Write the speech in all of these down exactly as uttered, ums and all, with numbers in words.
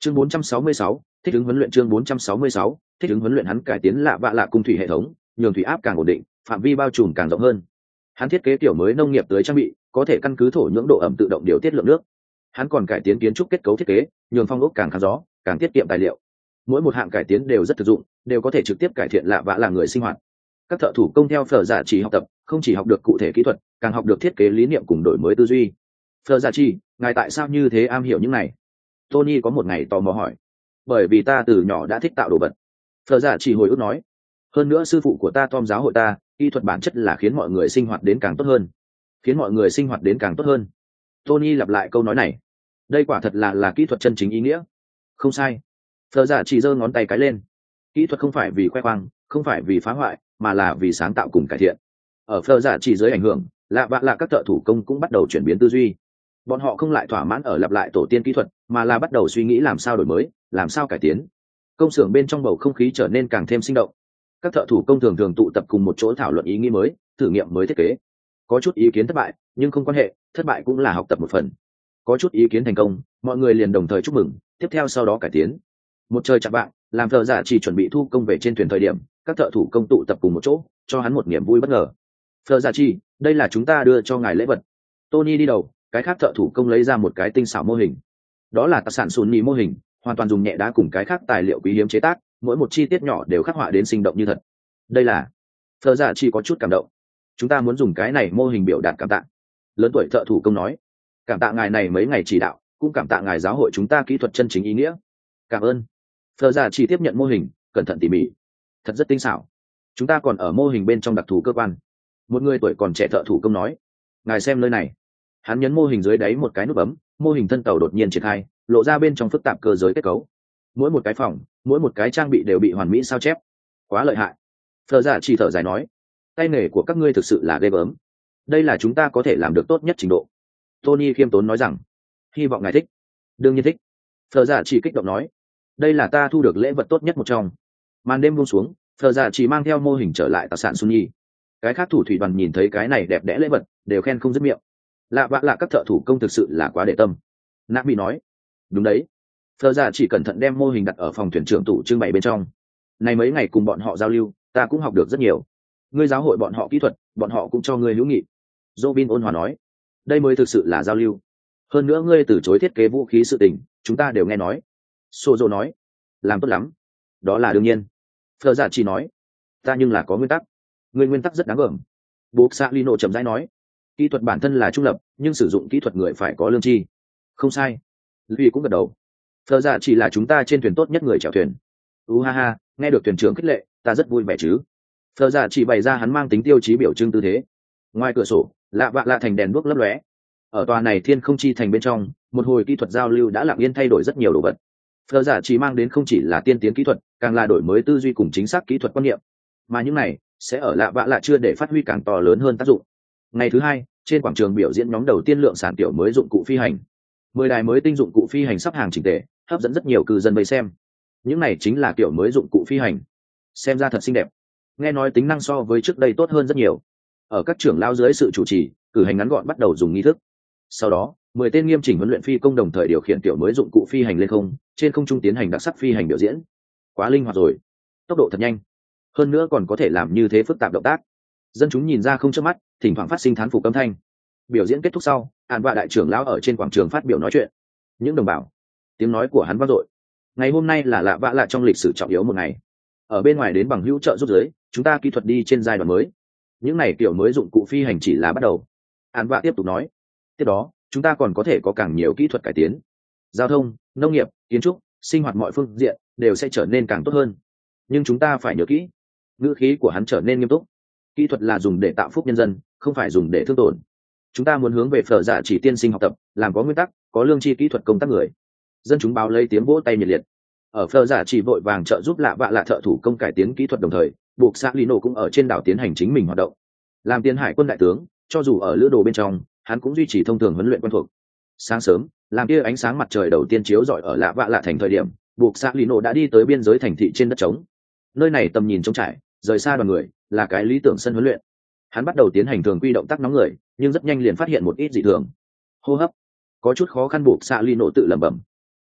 chương bốn trăm sáu mươi sáu, thích ứng huấn luyện. Chương bốn trăm sáu mươi sáu, thích ứng huấn luyện. Hắn cải tiến lạ vạ lạ cung thủy hệ thống, nhường thủy áp càng ổn định, phạm vi bao trùm càng rộng hơn. Hắn thiết kế kiểu mới nông nghiệp tưới trang bị, có thể căn cứ thổ nhưỡng độ ẩm tự động điều tiết lượng nước. Hắn còn cải tiến kiến trúc kết cấu thiết kế, nhường phong ốc càng kháng gió, càng tiết kiệm tài liệu. Mỗi một hạng cải tiến đều rất thực dụng, đều có thể trực tiếp cải thiện lạ vạ là người sinh hoạt. Các thợ thủ công theo Phở Dạ Chỉ học tập, không chỉ học được cụ thể kỹ thuật, càng học được thiết kế lý niệm cùng đổi mới tư duy. Phở Dạ Chỉ, ngài tại sao như thế am hiểu những này? Tony có một ngày tò mò hỏi. Bởi vì ta từ nhỏ đã thích tạo đồ vật. Phở Dạ Chỉ hồi ức nói. Hơn nữa sư phụ của ta Tom giáo hội ta, kỹ thuật bản chất là khiến mọi người sinh hoạt đến càng tốt hơn. Khiến mọi người sinh hoạt đến càng tốt hơn. Tony lặp lại câu nói này. Đây quả thật là là kỹ thuật chân chính ý nghĩa. Không sai. Phở Dạ Chỉ giơ ngón tay cái lên. Kỹ thuật không phải vì khoe khoang, không phải vì phá hoại, mà là vì sáng tạo cùng cải thiện. Ở Phở Dạ Chỉ dưới ảnh hưởng, lạ vạ lạ các thợ thủ công cũng bắt đầu chuyển biến tư duy. Bọn họ không lại thỏa mãn ở lặp lại tổ tiên kỹ thuật, mà là bắt đầu suy nghĩ làm sao đổi mới, làm sao cải tiến. Công xưởng bên trong bầu không khí trở nên càng thêm sinh động. Các thợ thủ công thường thường tụ tập cùng một chỗ thảo luận ý nghĩ mới, thử nghiệm mới thiết kế. Có chút ý kiến thất bại, nhưng không quan hệ, thất bại cũng là học tập một phần. Có chút ý kiến thành công, mọi người liền đồng thời chúc mừng, tiếp theo sau đó cải tiến. Một trời chạm vạng, làm Phở Dạ Chỉ chuẩn bị thu công về trên thuyền thời điểm, các thợ thủ công tụ tập cùng một chỗ, cho hắn một niềm vui bất ngờ. Phở Dạ Chỉ, đây là chúng ta đưa cho ngài lễ vật. Tony đi đầu, cái khác thợ thủ công lấy ra một cái tinh xảo mô hình. Đó là tác sản sùn nhì mô hình, hoàn toàn dùng nhẹ đá cùng cái khác tài liệu quý hiếm chế tác, mỗi một chi tiết nhỏ đều khắc họa đến sinh động như thật. Đây là Phở Dạ Chỉ có chút cảm động. Chúng ta muốn dùng cái này mô hình biểu đạt cảm tạ. Lớn tuổi thợ thủ công nói. Cảm tạ ngài này mấy ngày chỉ đạo, cũng cảm tạ ngài giáo hội chúng ta kỹ thuật chân chính ý nghĩa. Cảm ơn. Phở Dạ Chỉ tiếp nhận mô hình, cẩn thận tỉ mỉ. Thật rất tinh xảo. Chúng ta còn ở mô hình bên trong đặc thù cơ quan. Một người tuổi còn trẻ thợ thủ công nói. Ngài xem nơi này. Hắn nhấn mô hình dưới đáy một cái nút bấm, mô hình thân tàu đột nhiên triển khai, lộ ra bên trong phức tạp cơ giới kết cấu. Mỗi một cái phòng, mỗi một cái trang bị đều bị hoàn mỹ sao chép. Quá lợi hại. Phở Dạ Chỉ thở dài nói. Tay nghề của các ngươi thực sự là ghê gớm. Đây là chúng ta có thể làm được tốt nhất trình độ. Tony khiêm tốn nói rằng. Hy vọng ngài thích. Đương nhiên thích. Phở Dạ Chỉ kích động nói. Đây là ta thu được lễ vật tốt nhất một trong. Màn đêm buông xuống, Phở Dạ Chỉ mang theo mô hình trở lại tạc sản Sunny. Cái khác thủ thủy đoàn nhìn thấy cái này đẹp đẽ lễ vật, đều khen không dứt miệng. Lạ vạ lạ các thợ thủ công thực sự là quá để tâm. Nạ bị nói. Đúng đấy. Phở Dạ Chỉ cẩn thận đem mô hình đặt ở phòng thuyền trưởng tủ trưng bày bên trong. Này mấy ngày cùng bọn họ giao lưu, ta cũng học được rất nhiều. Ngươi giáo hội bọn họ kỹ thuật, bọn họ cũng cho ngươi hữu nghị. Robin ôn hòa nói. Đây mới thực sự là giao lưu. Hơn nữa ngươi từ chối thiết kế vũ khí sự tình, chúng ta đều nghe nói. Sozo nói. Làm tốt lắm. Đó là đương nhiên. Phở Dạ Chỉ nói. Ta nhưng là có nguyên tắc. Ngươi nguyên tắc rất đáng gờm. Buộc Xạ Lino chậm rãi nói. Kỹ thuật bản thân là trung lập, nhưng sử dụng kỹ thuật người phải có lương tri. Không sai. Luy cũng gật đầu. Phở Dạ Chỉ là chúng ta trên thuyền tốt nhất người chèo thuyền. U ha ha, nghe được thuyền trưởng khích lệ, ta rất vui vẻ chứ. Phở Dạ Chỉ bày ra hắn mang tính tiêu chí biểu trưng tư thế. Ngoài cửa sổ, lạ vạ lạ thành đèn đuốc lấp lóe. Ở tòa này thiên không chi thành bên trong, một hồi kỹ thuật giao lưu đã lặng yên thay đổi rất nhiều đồ vật. Phở Dạ Chỉ mang đến không chỉ là tiên tiến kỹ thuật, càng là đổi mới tư duy cùng chính xác kỹ thuật quan niệm. Mà những này sẽ ở lạ vạ lạ chưa để phát huy càng to lớn hơn tác dụng. Ngày thứ hai, trên quảng trường biểu diễn nhóm đầu tiên lượng sản tiểu mới dụng cụ phi hành. Mười đài mới tinh dụng cụ phi hành sắp hàng chỉnh tề, hấp dẫn rất nhiều cư dân vây xem. Những này chính là kiểu mới dụng cụ phi hành. Xem ra thật xinh đẹp. Nghe nói tính năng so với trước đây tốt hơn rất nhiều. Ở các trưởng lao dưới sự chủ trì, cử hành ngắn gọn bắt đầu dùng nghi thức. Sau đó, mười tên nghiêm chỉnh huấn luyện phi công đồng thời điều khiển tiểu mới dụng cụ phi hành lên không, trên không trung tiến hành đặc sắc phi hành biểu diễn. Quá linh hoạt rồi, tốc độ thật nhanh. Hơn nữa còn có thể làm như thế phức tạp động tác. Dân chúng nhìn ra không chớp mắt, thỉnh thoảng phát sinh thán phục âm thanh. Biểu diễn kết thúc sau, Hàn Vạ đại trưởng lão ở trên quảng trường phát biểu nói chuyện. Những đồng bào, tiếng nói của hắn vang dội. Ngày hôm nay là lạ vạ lạ trong lịch sử trọng yếu một ngày. Ở bên ngoài đến bằng hữu trợ giúp giới, chúng ta kỹ thuật đi trên giai đoạn mới. Những này kiểu mới dụng cụ phi hành chỉ là bắt đầu. Hàn Vạ tiếp tục nói. Tiếp đó, chúng ta còn có thể có càng nhiều kỹ thuật cải tiến. Giao thông, nông nghiệp, kiến trúc, sinh hoạt mọi phương diện đều sẽ trở nên càng tốt hơn. Nhưng chúng ta phải nhớ kỹ. Ngữ khí của hắn trở nên nghiêm túc. Kỹ thuật là dùng để tạo phúc nhân dân, không phải dùng để thương tổn. Chúng ta muốn hướng về Phở Dạ Chỉ tiên sinh học tập, làm có nguyên tắc, có lương tri kỹ thuật công tác người. Dân chúng báo lấy tiếng vỗ tay nhiệt liệt. Ở Phở Dạ Chỉ vội vàng trợ giúp lạ vạ lạ thợ thủ công cải tiến kỹ thuật đồng thời, buộc Xạ Lino cũng ở trên đảo tiến hành chính mình hoạt động. Làm tiền hải quân đại tướng, cho dù ở lữ đồ bên trong, hắn cũng duy trì thông thường huấn luyện quen thuộc. Sáng sớm, làm kia ánh sáng mặt trời đầu tiên chiếu rọi ở lạ vạ lạ thành thời điểm, buộc Xạ Lino đã đi tới biên giới thành thị trên đất trống. Nơi này tầm nhìn trống trải, rời xa đoàn người, là cái lý tưởng sân huấn luyện. Hắn bắt đầu tiến hành thường quy động tác nóng người, nhưng rất nhanh liền phát hiện một ít dị thường. Hô hấp có chút khó khăn, buộc Xạ Lino tự lẩm bẩm.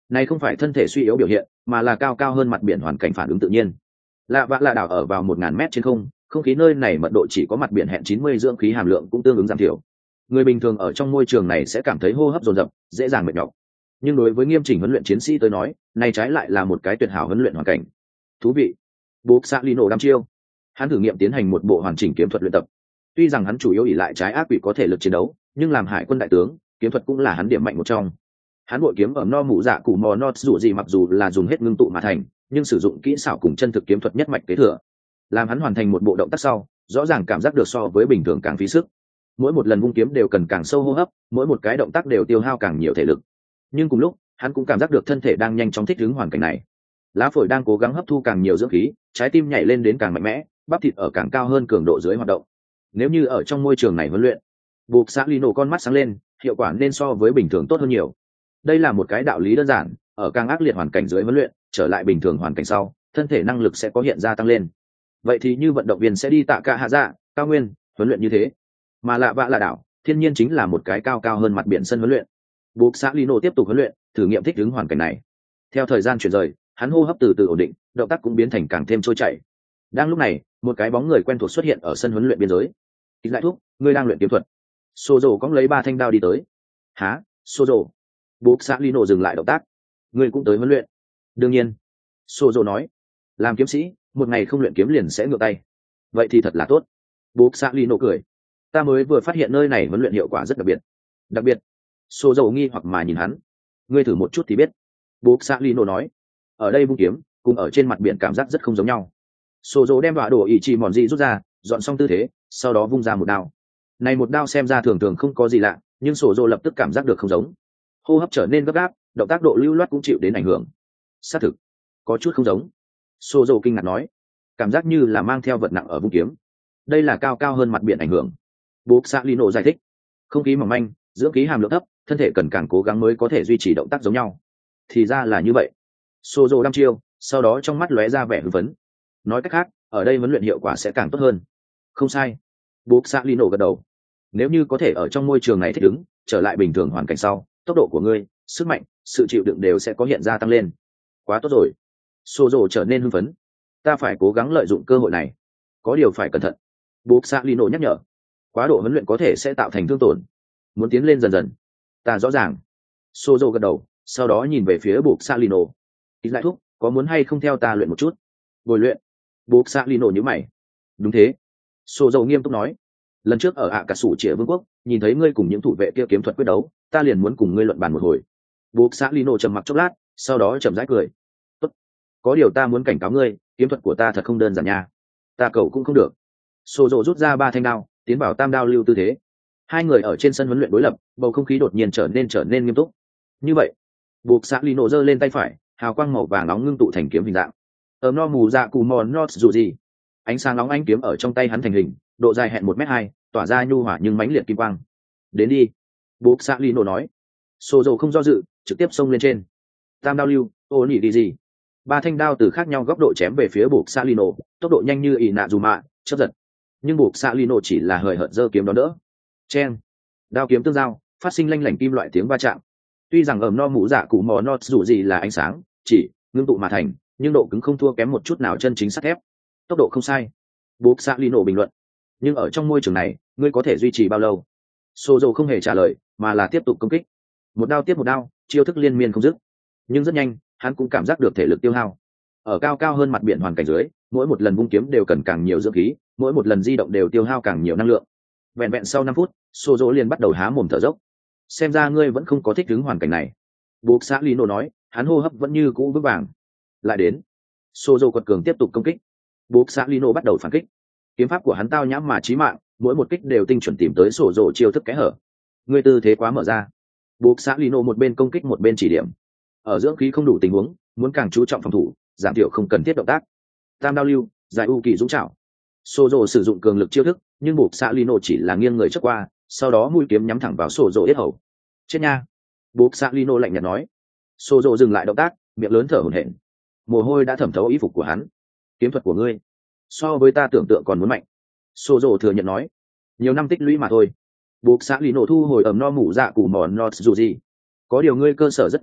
này không phải thân thể suy yếu biểu hiện mà là cao cao hơn mặt biển hoàn cảnh phản ứng tự nhiên. Lạ vạ lạ đảo ở vào một ngàn mét trên không, không khí nơi này mật độ chỉ có mặt biển hẹn chín mươi, dưỡng khí hàm lượng cũng tương ứng giảm thiểu. Người bình thường ở trong môi trường này sẽ cảm thấy hô hấp dồn dập, dễ dàng mệt nhọc. Nhưng đối với nghiêm chỉnh huấn luyện chiến sĩ tới nói, này trái lại là một cái tuyệt hảo huấn luyện hoàn cảnh. Thú vị. Bố Xạ Lino đăm chiêu. Hắn thử nghiệm tiến hành một bộ hoàn chỉnh kiếm thuật luyện tập. Tuy rằng hắn chủ yếu ỷ lại trái ác quỷ có thể lực chiến đấu, nhưng làm hải quân đại tướng, kiếm thuật cũng là hắn điểm mạnh một trong. Hắn bội kiếm ở no mụ dạ cụ mò not dù gì mặc dù là dùng hết ngưng tụ mà thành, nhưng sử dụng kỹ xảo cùng chân thực kiếm thuật nhất mạch kế thừa. Làm hắn hoàn thành một bộ động tác sau, rõ ràng cảm giác được so với bình thường càng phí sức. Mỗi một lần vung kiếm đều cần càng sâu hô hấp, mỗi một cái động tác đều tiêu hao càng nhiều thể lực. Nhưng cùng lúc, hắn cũng cảm giác được thân thể đang nhanh chóng thích ứng hoàn cảnh này. Lá phổi đang cố gắng hấp thu càng nhiều dưỡng khí, trái tim nhảy lên đến càng mạnh mẽ, bắp thịt ở càng cao hơn cường độ dưới hoạt động. Nếu như ở trong môi trường này huấn luyện, buộc xã Lino con mắt sáng lên, hiệu quả nên so với bình thường tốt hơn nhiều. Đây là một cái đạo lý đơn giản, ở càng ác liệt hoàn cảnh dưới huấn luyện, trở lại bình thường hoàn cảnh sau, thân thể năng lực sẽ có hiện ra tăng lên. Vậy thì như vận động viên sẽ đi tạ cả hạ dạ, cao nguyên, huấn luyện như thế. Mà lạ vạ lạ đảo, thiên nhiên chính là một cái cao cao hơn mặt biển sân huấn luyện. Buộc xã Lino tiếp tục huấn luyện, thử nghiệm thích ứng hoàn cảnh này. Theo thời gian chuyển rời, hắn hô hấp từ từ ổn định, động tác cũng biến thành càng thêm trôi chảy. Đang lúc này, một cái bóng người quen thuộc xuất hiện ở sân huấn luyện biên giới. Ít lại thúc, ngươi đang luyện kiếm thuật. Sozo cóng lấy ba thanh đao đi tới. Hả, Sozo? Buộc xã Lino dừng lại động tác. Ngươi cũng tới huấn luyện? Đương nhiên. Sozo nói. Làm kiếm sĩ, một ngày không luyện kiếm liền sẽ ngược tay. Vậy thì thật là tốt. Buộc xã Lino cười. Ta mới vừa phát hiện nơi này huấn luyện hiệu quả rất đặc biệt. Đặc biệt? Sozo nghi hoặc mà nhìn hắn. Ngươi thử một chút thì biết. Buộc xã Lino nói. Ở đây vung kiếm, cùng ở trên mặt biển cảm giác rất không giống nhau. Sozo đem đọa đổ ỷ chỉ mòn dị rút ra, dọn xong tư thế, sau đó vung ra một đao. Này một đao xem ra thường thường không có gì lạ, nhưng Sozo lập tức cảm giác được không giống. Hô hấp trở nên gấp gáp, động tác độ lưu loát cũng chịu đến ảnh hưởng. Xác thực, có chút không giống. Sozo kinh ngạc nói, cảm giác như là mang theo vật nặng ở vung kiếm. Đây là cao cao hơn mặt biển ảnh hưởng. Buộc xã Lino giải thích, không khí mỏng manh, dưỡng khí hàm lượng thấp, thân thể cần càng cố gắng mới có thể duy trì động tác giống nhau. Thì ra là như vậy. Sozo đăm chiêu, sau đó trong mắt lóe ra vẻ hưng phấn. Nói cách khác, ở đây huấn luyện hiệu quả sẽ càng tốt hơn. Không sai. Buộc xã Lino gật đầu. Nếu như có thể ở trong môi trường này thích ứng, trở lại bình thường hoàn cảnh sau, tốc độ của ngươi, sức mạnh, sự chịu đựng đều sẽ có hiện ra tăng lên. Quá tốt rồi. Sozo trở nên hưng phấn. Ta phải cố gắng lợi dụng cơ hội này. Có điều phải cẩn thận. Buộc xã Lino nhắc nhở. Quá độ huấn luyện có thể sẽ tạo thành thương tổn. Muốn tiến lên dần dần. Ta rõ ràng. Sozo gật đầu, sau đó nhìn về phía buộc xã Lino. Ít lại thúc, có muốn hay không theo ta luyện một chút? Bồi luyện. Buộc xã Lino nhíu mày. Đúng thế. Sozo nghiêm túc nói. Lần trước ở ạ cả sủ Trịa vương quốc, nhìn thấy ngươi cùng những thủ vệ kia kiếm thuật quyết đấu, ta liền muốn cùng ngươi luận bàn một hồi. Buộc xã Lino trầm mặc chốc lát, sau đó chậm rãi cười. Tốt. Có điều ta muốn cảnh cáo ngươi, kiếm thuật của ta thật không đơn giản nha. Ta cầu cũng không được. Sozo rút ra ba thanh đao, tiến vào tam đao lưu tư thế. Hai người ở trên sân huấn luyện đối lập, bầu không khí đột nhiên trở nên trở nên nghiêm túc. Như vậy, buộc xã Lino giơ lên tay phải, hào quang màu vàng nóng ngưng tụ thành kiếm hình dạng. Ở no mù dạ cù mò not dù gì, ánh sáng nóng ánh kiếm ở trong tay hắn thành hình, độ dài hẹn một mét hai, tỏa ra nhu hỏa nhưng mãnh liệt kim quang. Đến đi. Buộc xã Lino nói. Sozo không do dự, trực tiếp xông lên trên. Tam đao lưu, ô nhị đi gì? Ba thanh đao từ khác nhau góc độ chém về phía buộc xã Lino, tốc độ nhanh như ỷ nạ dù mạ, chớp giật. Nhưng buộc xã Lino chỉ là hời hợt giơ kiếm đón đỡ. Chen. Đao kiếm tương giao, phát sinh lanh lảnh kim loại tiếng va chạm. Tuy rằng ẩm no mũ dạ cụ mò not dù gì là ánh sáng, chỉ ngưng tụ mà thành, nhưng độ cứng không thua kém một chút nào chân chính sắt thép. Tốc độ không sai. Buộc xã Lino bình luận. Nhưng ở trong môi trường này, ngươi có thể duy trì bao lâu? Sozo không hề trả lời, mà là tiếp tục công kích. Một đao tiếp một đao, chiêu thức liên miên không dứt. Nhưng rất nhanh, hắn cũng cảm giác được thể lực tiêu hao. Ở cao cao hơn mặt biển hoàn cảnh dưới, mỗi một lần vung kiếm đều cần càng nhiều dưỡng khí, mỗi một lần di động đều tiêu hao càng nhiều năng lượng. Vẹn vẹn sau năm phút, Sozo liền bắt đầu há mồm thở dốc. Xem ra ngươi vẫn không có thích ứng hoàn cảnh này. Buộc xã Lino nói, hắn hô hấp vẫn như cũ vững vàng. Lại đến. Sozo quật cường tiếp tục công kích. Buộc xã Lino bắt đầu phản kích. Kiếm pháp của hắn tao nhãm mà chí mạng, mỗi một kích đều tinh chuẩn tìm tới sổ rổ chiêu thức kẽ hở. Ngươi tư thế quá mở ra. Buộc xã Lino một bên công kích một bên chỉ điểm. Ở dưỡng khí không đủ tình huống, muốn càng chú trọng phòng thủ, giảm thiểu không cần thiết động tác. Tam đao lưu, giải u kỳ dũng trảo. Sozo sử dụng cường lực chiêu thức, nhưng buộc xã Lino chỉ là nghiêng người trước qua, sau đó mũi kiếm nhắm thẳng vào sổ rổ yết hầu. Chết nha. Buộc xã Lino lạnh nhạt nói. Sozo dừng lại động tác, miệng lớn thở hổn hển. Mồ hôi đã thẩm thấu y phục của hắn. Kiếm thuật của ngươi, so với ta tưởng tượng còn muốn mạnh. Sozo thừa nhận nói. Nhiều năm tích lũy mà thôi. Buộc xã Lino thu hồi ẩm no mũ dạ cù mòn not dù gì. Có điều ngươi cơ sở rất vững chắc,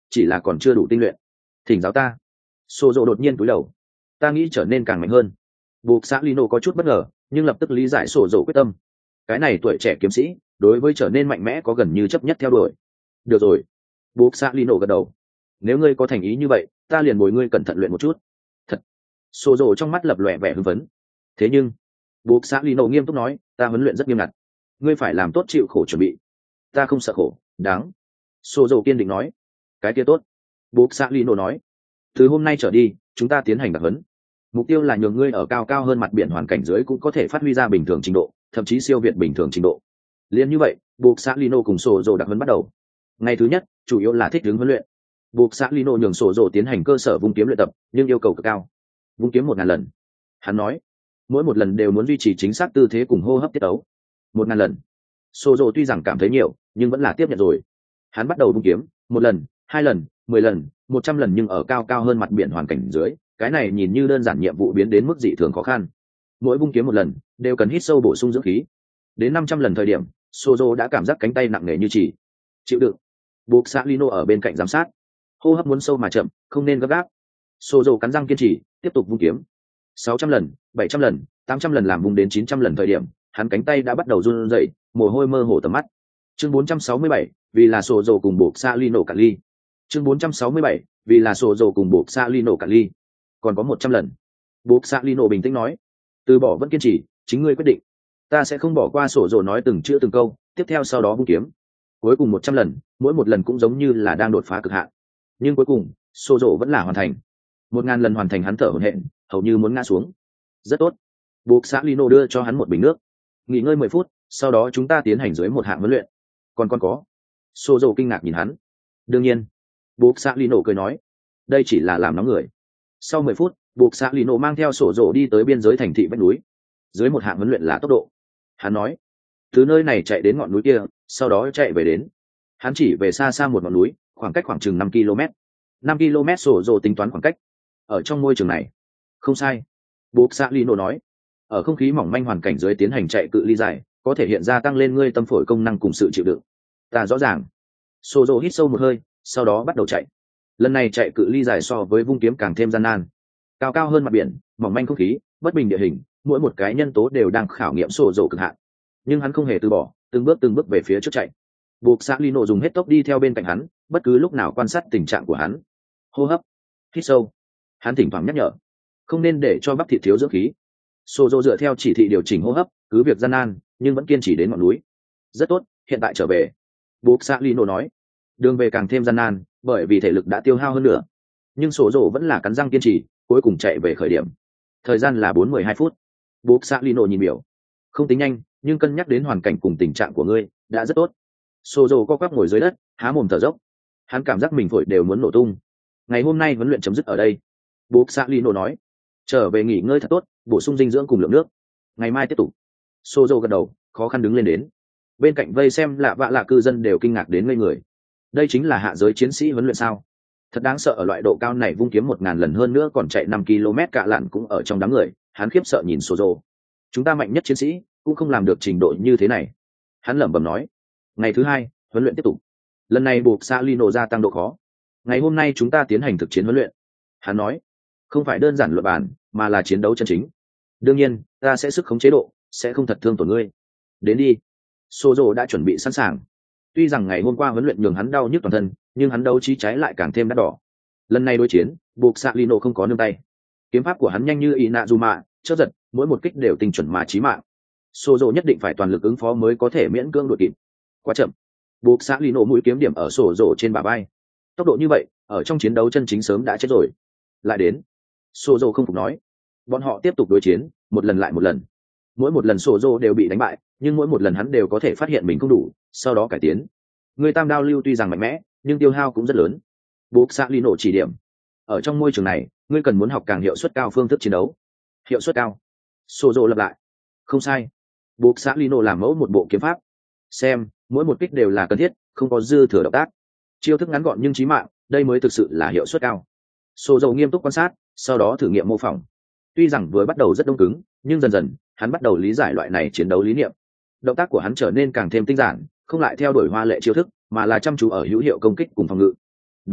chỉ là còn chưa đủ tinh luyện. Thỉnh giáo ta. Sô dô đột nhiên cúi đầu. Ta nghĩ trở nên càng mạnh hơn. Buộc xã Lino có chút bất ngờ, nhưng lập tức lý giải sổ dầu quyết tâm. Cái này tuổi trẻ kiếm sĩ, đối với trở nên mạnh mẽ có gần như chấp nhất theo đuổi. Được rồi. Buộc xã Lino gật đầu. Nếu ngươi có thành ý như vậy, ta liền bồi ngươi cẩn thận luyện một chút. Thật. Sổ dầu trong mắt lập lòe vẻ hưng phấn. Thế nhưng, buộc xã Lino nghiêm túc nói, ta huấn luyện rất nghiêm ngặt. Ngươi phải làm tốt chịu khổ chuẩn bị. Ta không sợ khổ, đáng. Sổ dầu kiên định nói. Cái kia tốt. Buộc xã Lino nói. Từ hôm nay trở đi, chúng ta tiến hành đặc huấn. Mục tiêu là nhường ngươi ở cao cao hơn mặt biển hoàn cảnh dưới cũng có thể phát huy ra bình thường trình độ, thậm chí siêu việt bình thường trình độ. Liên như vậy, buộc xã Lino cùng sổ dồ đặc huấn bắt đầu. Ngày thứ nhất, chủ yếu là thích ứng huấn luyện. Buộc xã Lino nhường sổ dồ tiến hành cơ sở vung kiếm luyện tập, nhưng yêu cầu cực cao. Vung kiếm một ngàn lần. Hắn nói, mỗi một lần đều muốn duy trì chính xác tư thế cùng hô hấp tiết tấu. Một ngàn lần. Sổ dồ tuy rằng cảm thấy nhiều, nhưng vẫn là tiếp nhận rồi. Hắn bắt đầu vung kiếm, một lần, hai lần, mười lần, một trăm lần, nhưng ở cao cao hơn mặt biển hoàn cảnh dưới, cái này nhìn như đơn giản nhiệm vụ biến đến mức dị thường khó khăn. Mỗi vung kiếm một lần đều cần hít sâu bổ sung dưỡng khí. Đến năm trăm lần thời điểm, Sozo đã cảm giác cánh tay nặng nề như chỉ. Chịu đựng. Buộc xã Lino ở bên cạnh giám sát. Hô hấp muốn sâu mà chậm, không nên gấp gáp. Sozo cắn răng kiên trì, tiếp tục vung kiếm. sáu trăm lần, bảy trăm lần, tám trăm lần, làm vung đến chín trăm lần thời điểm, hắn cánh tay đã bắt đầu run rẩy, mồ hôi mơ hồ tầm mắt. Chương bốn trăm sáu mươi bảy, vì là Sozo cùng buộc xã Lino cạn ly. Chương bốn trăm sáu mươi bảy, vì là Sozo cùng buộc xã Lino cạn ly. Còn có một trăm lần. Buộc xã Lino bình tĩnh nói, từ bỏ vẫn kiên trì, chính ngươi quyết định. Ta sẽ không bỏ qua. Sổ dồ nói từng chữ từng câu, tiếp theo sau đó vung kiếm. Cuối cùng một trăm lần, mỗi một lần cũng giống như là đang đột phá cực hạn. Nhưng cuối cùng, sổ dồ vẫn là hoàn thành. Một ngàn lần hoàn thành, hắn thở hổn hển, hầu như muốn ngã xuống. Rất tốt. Buộc xã Lino đưa cho hắn một bình nước. Nghỉ ngơi mười phút, sau đó chúng ta tiến hành dưới một hạng huấn luyện. Còn con có. Sổ dồ kinh ngạc nhìn hắn. Đương nhiên. Buộc xã Lino cười nói, đây chỉ là làm nóng người. Sau mười phút, buộc xã Lino mang theo sổ dồ đi tới biên giới thành thị vách núi. Dưới một hạng huấn luyện là tốc độ. Hắn nói, từ nơi này chạy đến ngọn núi kia, sau đó chạy về đến. Hắn chỉ về xa xa một ngọn núi, khoảng cách khoảng chừng năm ki lô mét. năm ki lô mét sổ dồ tính toán khoảng cách. Ở trong môi trường này, không sai. Buộc xã Lino nói, ở không khí mỏng manh hoàn cảnh dưới tiến hành chạy cự ly dài, có thể hiện ra tăng lên ngươi tâm phổi công năng cùng sự chịu đựng. Ta rõ ràng. Sổ dồ hít sâu một hơi, sau đó bắt đầu chạy. Lần này chạy cự ly dài so với vung kiếm càng thêm gian nan. Cao cao hơn mặt biển, mỏng manh không khí, bất bình địa hình, mỗi một cái nhân tố đều đang khảo nghiệm sổ dầu cực hạn. Nhưng hắn không hề từ bỏ, từng bước từng bước về phía trước chạy. Buộc xã Lino dùng hết tốc đi theo bên cạnh hắn, bất cứ lúc nào quan sát tình trạng của hắn. Hô hấp, hít sâu. Hắn thỉnh thoảng nhắc nhở, không nên để cho bắp thịt thiếu dưỡng khí. Sổ dầu dựa theo chỉ thị điều chỉnh hô hấp, cứ việc gian nan, nhưng vẫn kiên trì đến ngọn núi. Rất tốt, hiện tại trở về. Buộc xã Lino nói, đường về càng thêm gian nan, bởi vì thể lực đã tiêu hao hơn nữa. Nhưng sổ dầu vẫn là cắn răng kiên trì, cuối cùng chạy về khởi điểm. Thời gian là bốn mươi hai phút. Buộc xã Lino nhìn biểu, không tính nhanh, nhưng cân nhắc đến hoàn cảnh cùng tình trạng của ngươi, đã rất tốt. Sổ dầu co quắp ngồi dưới đất, há mồm thở dốc. Hắn cảm giác mình phổi đều muốn nổ tung. Ngày hôm nay huấn luyện chấm dứt ở đây. Buộc xã Lino nói, trở về nghỉ ngơi thật tốt, bổ sung dinh dưỡng cùng lượng nước. Ngày mai tiếp tục. Sổ dầu gật đầu, khó khăn đứng lên đến. Bên cạnh vây xem lạ vạ lạ cư dân đều kinh ngạc đến ngây người. Đây chính là hạ giới chiến sĩ huấn luyện sao? Thật đáng sợ, ở loại độ cao này vung kiếm một ngàn lần, hơn nữa còn chạy năm ki lô mét cạ lặn cũng ở trong đám người. Hắn khiếp sợ nhìn Sô Dô. Chúng ta mạnh nhất chiến sĩ cũng không làm được trình độ như thế này. Hắn lẩm bẩm nói. Ngày thứ hai, huấn luyện tiếp tục. Lần này buộc xã Lino gia tăng độ khó. Ngày hôm nay chúng ta tiến hành thực chiến huấn luyện. Hắn nói, không phải đơn giản luận bàn, mà là chiến đấu chân chính. Đương nhiên, ta sẽ sức khống chế độ, sẽ không thật thương tổn ngươi. Đến đi. Sô Dô đã chuẩn bị sẵn sàng. Tuy rằng ngày hôm qua huấn luyện nhường hắn đau nhức toàn thân, nhưng hắn đấu trí trái lại càng thêm đắt đỏ. Lần này đối chiến, buộc xã Lino không có nương tay. Kiếm pháp của hắn nhanh như Inazuma, chớp giật, mỗi một kích đều tinh chuẩn mà chí mạng. Sô Dô nhất định phải toàn lực ứng phó mới có thể miễn cưỡng đuổi kịp. Quá chậm. Buộc xã Lino mũi kiếm điểm ở Sô Dô trên bả vai. Tốc độ như vậy, ở trong chiến đấu chân chính sớm đã chết rồi. Lại đến. Sô Dô không phục nói. Bọn họ tiếp tục đối chiến, một lần lại một lần. Mỗi một lần Sô Dô đều bị đánh bại, nhưng mỗi một lần hắn đều có thể phát hiện mình không đủ, sau đó cải tiến. Người tam đao lưu tuy rằng mạnh mẽ, nhưng tiêu hao cũng rất lớn. Buộc xã Lino chỉ điểm, ở trong môi trường này, ngươi cần muốn học càng hiệu suất cao phương thức chiến đấu. Hiệu suất cao. Sô Dô lặp lại. Không sai. Buộc xã Lino làm mẫu một bộ kiếm pháp. Xem, mỗi một kích đều là cần thiết, không có dư thừa động tác. Chiêu thức ngắn gọn nhưng chí mạng, đây mới thực sự là hiệu suất cao. Sô Dô nghiêm túc quan sát, sau đó thử nghiệm mô phỏng. Tuy rằng vừa bắt đầu rất đông cứng, nhưng dần dần, hắn bắt đầu lý giải loại này chiến đấu lý niệm. Động tác của hắn trở nên càng thêm tinh giản, không lại theo đuổi hoa lệ chiêu thức, mà là chăm chú ở hữu hiệu công kích cùng phòng ngự. Đúng,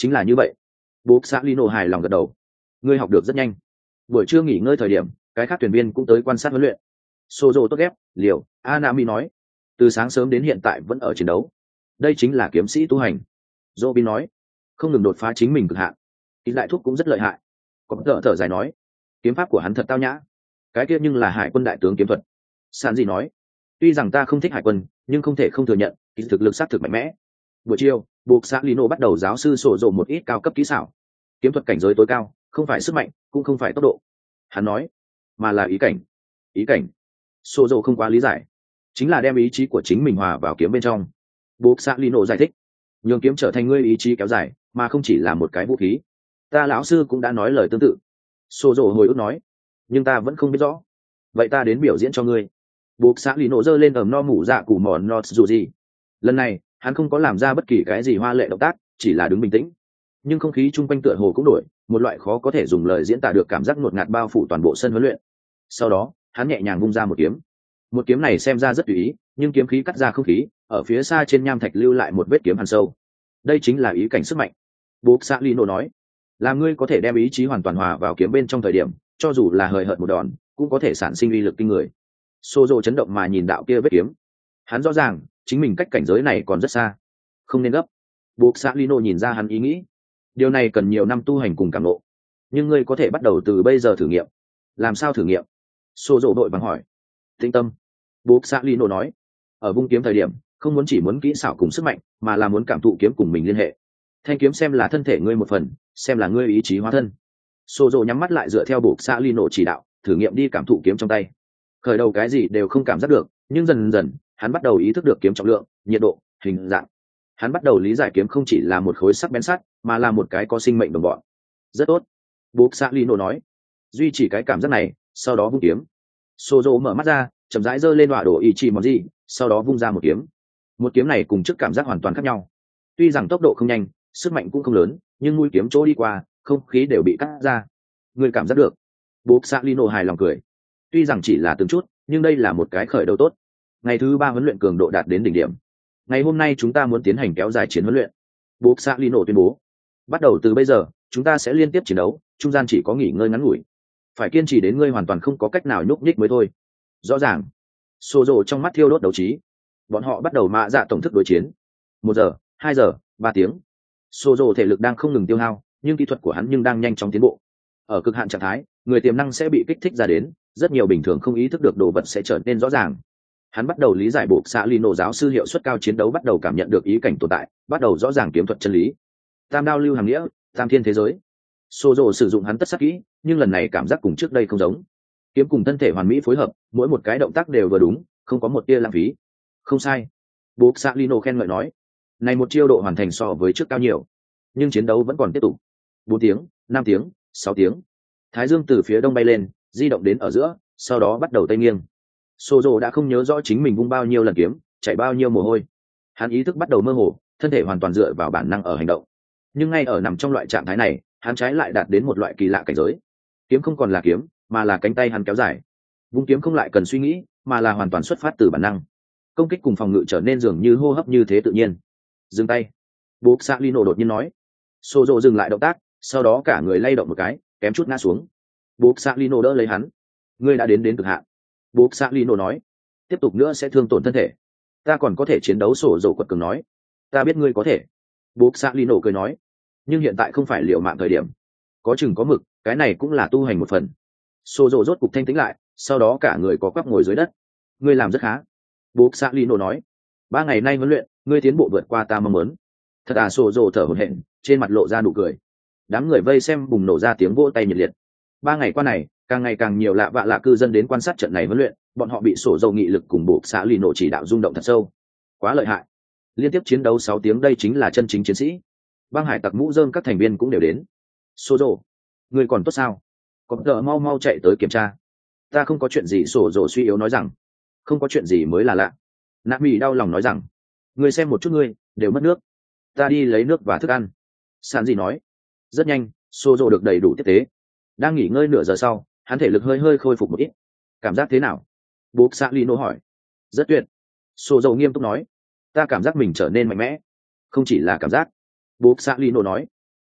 chính là như vậy. Bố xã Lino hài lòng gật đầu. Ngươi học được rất nhanh. Buổi trưa nghỉ ngơi thời điểm, cái khác thuyền viên cũng tới quan sát huấn luyện. Sozo tốt ghép, liều, Anami nói. Từ sáng sớm đến hiện tại vẫn ở chiến đấu. Đây chính là kiếm sĩ tu hành. Robin nói. Không ngừng đột phá chính mình cực hạn. Ít lại thuốc cũng rất lợi hại. Có thở thở dài nói. Kiếm pháp của hắn thật tao nhã. Cái kia nhưng là hải quân đại tướng kiếm thuật. San gì nói. Tuy rằng ta không thích hải quân, nhưng không thể không thừa nhận, kỹ thực lực xác thực mạnh mẽ. Buổi chiều, buộc xã Lino bắt đầu giáo sư sổ dồ một ít cao cấp kỹ xảo. Kiếm thuật cảnh giới tối cao, không phải sức mạnh, cũng không phải tốc độ. Hắn nói, mà là ý cảnh. Ý cảnh. Sổ dồ không quá lý giải. Chính là đem ý chí của chính mình hòa vào kiếm bên trong. Buộc xã Lino giải thích. Nhường kiếm trở thành ngươi ý chí kéo dài, mà không chỉ là một cái vũ khí. Ta lão sư cũng đã nói lời tương tự. Sổ dồ hồi ức nói. Nhưng ta vẫn không biết rõ. Vậy ta đến biểu diễn cho ngươi. Buộc xã Lino giơ lên ẩm no mủ dạ củ mòn nọt dù gì. Lần này, hắn không có làm ra bất kỳ cái gì hoa lệ động tác, chỉ là đứng bình tĩnh. Nhưng không khí chung quanh tựa hồ cũng đổi, một loại khó có thể dùng lời diễn tả được cảm giác ngột ngạt bao phủ toàn bộ sân huấn luyện. Sau đó, hắn nhẹ nhàng vung ra một kiếm. Một kiếm này xem ra rất tùy ý, nhưng kiếm khí cắt ra không khí, ở phía xa trên nham thạch lưu lại một vết kiếm hằn sâu. Đây chính là ý cảnh sức mạnh. Buộc xã Lino nói, làm ngươi có thể đem ý chí hoàn toàn hòa vào kiếm bên trong thời điểm, cho dù là hời hợt một đòn, cũng có thể sản sinh uy lực kinh người. Sozo chấn động mà nhìn đạo kia vết kiếm. Hắn rõ ràng, chính mình cách cảnh giới này còn rất xa, không nên gấp. Buộc xã Lino nhìn ra hắn ý nghĩ. Điều này cần nhiều năm tu hành cùng cảm ngộ, nhưng ngươi có thể bắt đầu từ bây giờ thử nghiệm. Làm sao thử nghiệm? Sozo đội vắng hỏi. Tĩnh tâm. Buộc xã Lino nói. Ở vung kiếm thời điểm, không muốn chỉ muốn kỹ xảo cùng sức mạnh, mà là muốn cảm thụ kiếm cùng mình liên hệ. Thanh kiếm xem là thân thể ngươi một phần, xem là ngươi ý chí hóa thân. Sozo nhắm mắt lại dựa theo buộc xã Lino chỉ đạo, thử nghiệm đi cảm thụ kiếm trong tay. Khởi đầu cái gì đều không cảm giác được, nhưng dần dần hắn bắt đầu ý thức được kiếm trọng lượng, nhiệt độ, hình dạng. Hắn bắt đầu lý giải kiếm không chỉ là một khối sắc bén sắt, mà là một cái có sinh mệnh đồng bọn. Rất tốt. Buộc xã Lino nói. Duy trì cái cảm giác này, sau đó vung kiếm. Sozo mở mắt ra, chậm rãi giơ lên họa đồ Ichimonji, sau đó vung ra một kiếm. Một kiếm này cùng trước cảm giác hoàn toàn khác nhau. Tuy rằng tốc độ không nhanh, sức mạnh cũng không lớn, nhưng mũi kiếm chỗ đi qua, không khí đều bị cắt ra. Người cảm giác được. Buộc xã Lino hài lòng cười. Tuy rằng chỉ là từng chút, nhưng đây là một cái khởi đầu tốt. Ngày thứ ba huấn luyện cường độ đạt đến đỉnh điểm. Ngày hôm nay chúng ta muốn tiến hành kéo dài chiến huấn luyện. Buộc xã Lino tuyên bố. Bắt đầu từ bây giờ, chúng ta sẽ liên tiếp chiến đấu, trung gian chỉ có nghỉ ngơi ngắn ngủi. Phải kiên trì đến ngươi hoàn toàn không có cách nào nhúc nhích mới thôi. Rõ ràng. Sozo trong mắt thiêu đốt đấu trí. Bọn họ bắt đầu mạ dạ tổng thức đối chiến. Một giờ, hai giờ, ba tiếng. Sozo thể lực đang không ngừng tiêu hao, nhưng kỹ thuật của hắn nhưng đang nhanh chóng tiến bộ. Ở cực hạn trạng thái, người tiềm năng sẽ bị kích thích ra đến, rất nhiều bình thường không ý thức được đồ vật sẽ trở nên rõ ràng. Hắn bắt đầu lý giải buộc xã Lino giáo sư hiệu suất cao chiến đấu, bắt đầu cảm nhận được ý cảnh tồn tại, bắt đầu rõ ràng kiếm thuật chân lý. Tam đao lưu hàng nghĩa, tam thiên thế giới. Sozo sử dụng hắn tất sắc kỹ, nhưng lần này cảm giác cùng trước đây không giống. Kiếm cùng thân thể hoàn mỹ phối hợp, mỗi một cái động tác đều vừa đúng, không có một tia lãng phí. Không sai. Buộc xã Lino khen ngợi nói. Này một chiêu độ hoàn thành so với trước cao nhiều, nhưng chiến đấu vẫn còn tiếp tục. Bốn tiếng, năm tiếng, sáu tiếng. Thái dương từ phía đông bay lên, di động đến ở giữa, sau đó bắt đầu tây nghiêng. Sozo đã không nhớ rõ chính mình vung bao nhiêu lần kiếm, chạy bao nhiêu mồ hôi. Hắn ý thức bắt đầu mơ hồ, thân thể hoàn toàn dựa vào bản năng ở hành động. Nhưng ngay ở nằm trong loại trạng thái này, hắn trái lại đạt đến một loại kỳ lạ cảnh giới. Kiếm không còn là kiếm, mà là cánh tay hắn kéo dài. Vung kiếm không lại cần suy nghĩ, mà là hoàn toàn xuất phát từ bản năng. Công kích cùng phòng ngự trở nên dường như hô hấp như thế tự nhiên. Dừng tay. Buộc xã Lino đột nhiên nói. Sozo dừng lại động tác, sau đó cả người lay động một cái, kém chút ngã xuống. Buộc xã Lino đỡ lấy hắn. Ngươi đã đến đến cực hạn. Buộc xã Lino nói. Tiếp tục nữa sẽ thương tổn thân thể. Ta còn có thể chiến đấu. Sổ dầu quật cường nói. Ta biết ngươi có thể. Buộc xã Lino cười nói. Nhưng hiện tại không phải liệu mạng thời điểm. Có chừng có mực, cái này cũng là tu hành một phần. Sổ dầu rốt cục thanh tĩnh lại, sau đó cả người có quắp ngồi dưới đất. Ngươi làm rất khá. Buộc xã Lino nói. Ba ngày nay huấn luyện, ngươi tiến bộ vượt qua ta mong muốn. Thật à. Sổ dầu thở hổn hển, trên mặt lộ ra nụ cười. Đám người vây xem bùng nổ ra tiếng vỗ tay nhiệt liệt. Ba ngày qua này, càng ngày càng nhiều lạ vạ lạ cư dân đến quan sát trận này huấn luyện, bọn họ bị sổ dầu nghị lực cùng buộc xã Lino chỉ đạo rung động thật sâu. Quá lợi hại. Liên tiếp chiến đấu sáu tiếng, đây chính là chân chính chiến sĩ. Băng hải tặc mũ rơm các thành viên cũng đều đến. Sổ dầu, người còn tốt sao? Có tờ mau mau chạy tới kiểm tra. Ta không có chuyện gì. Sổ dầu suy yếu nói rằng. Không có chuyện gì mới là lạ. Nạ Mỹ đau lòng nói rằng. Người xem một chút, ngươi đều mất nước. Ta đi lấy nước và thức ăn. Sàn gì nói. Rất nhanh, Sô Dô được đầy đủ tiếp tế. Đang nghỉ ngơi nửa giờ sau, hắn thể lực hơi hơi khôi phục một ít. Cảm giác thế nào? Buộc xã Lino hỏi. Rất tuyệt. Sô Dô nghiêm túc nói. Ta cảm giác mình trở nên mạnh mẽ. Không chỉ là cảm giác. Buộc xã Lino nói.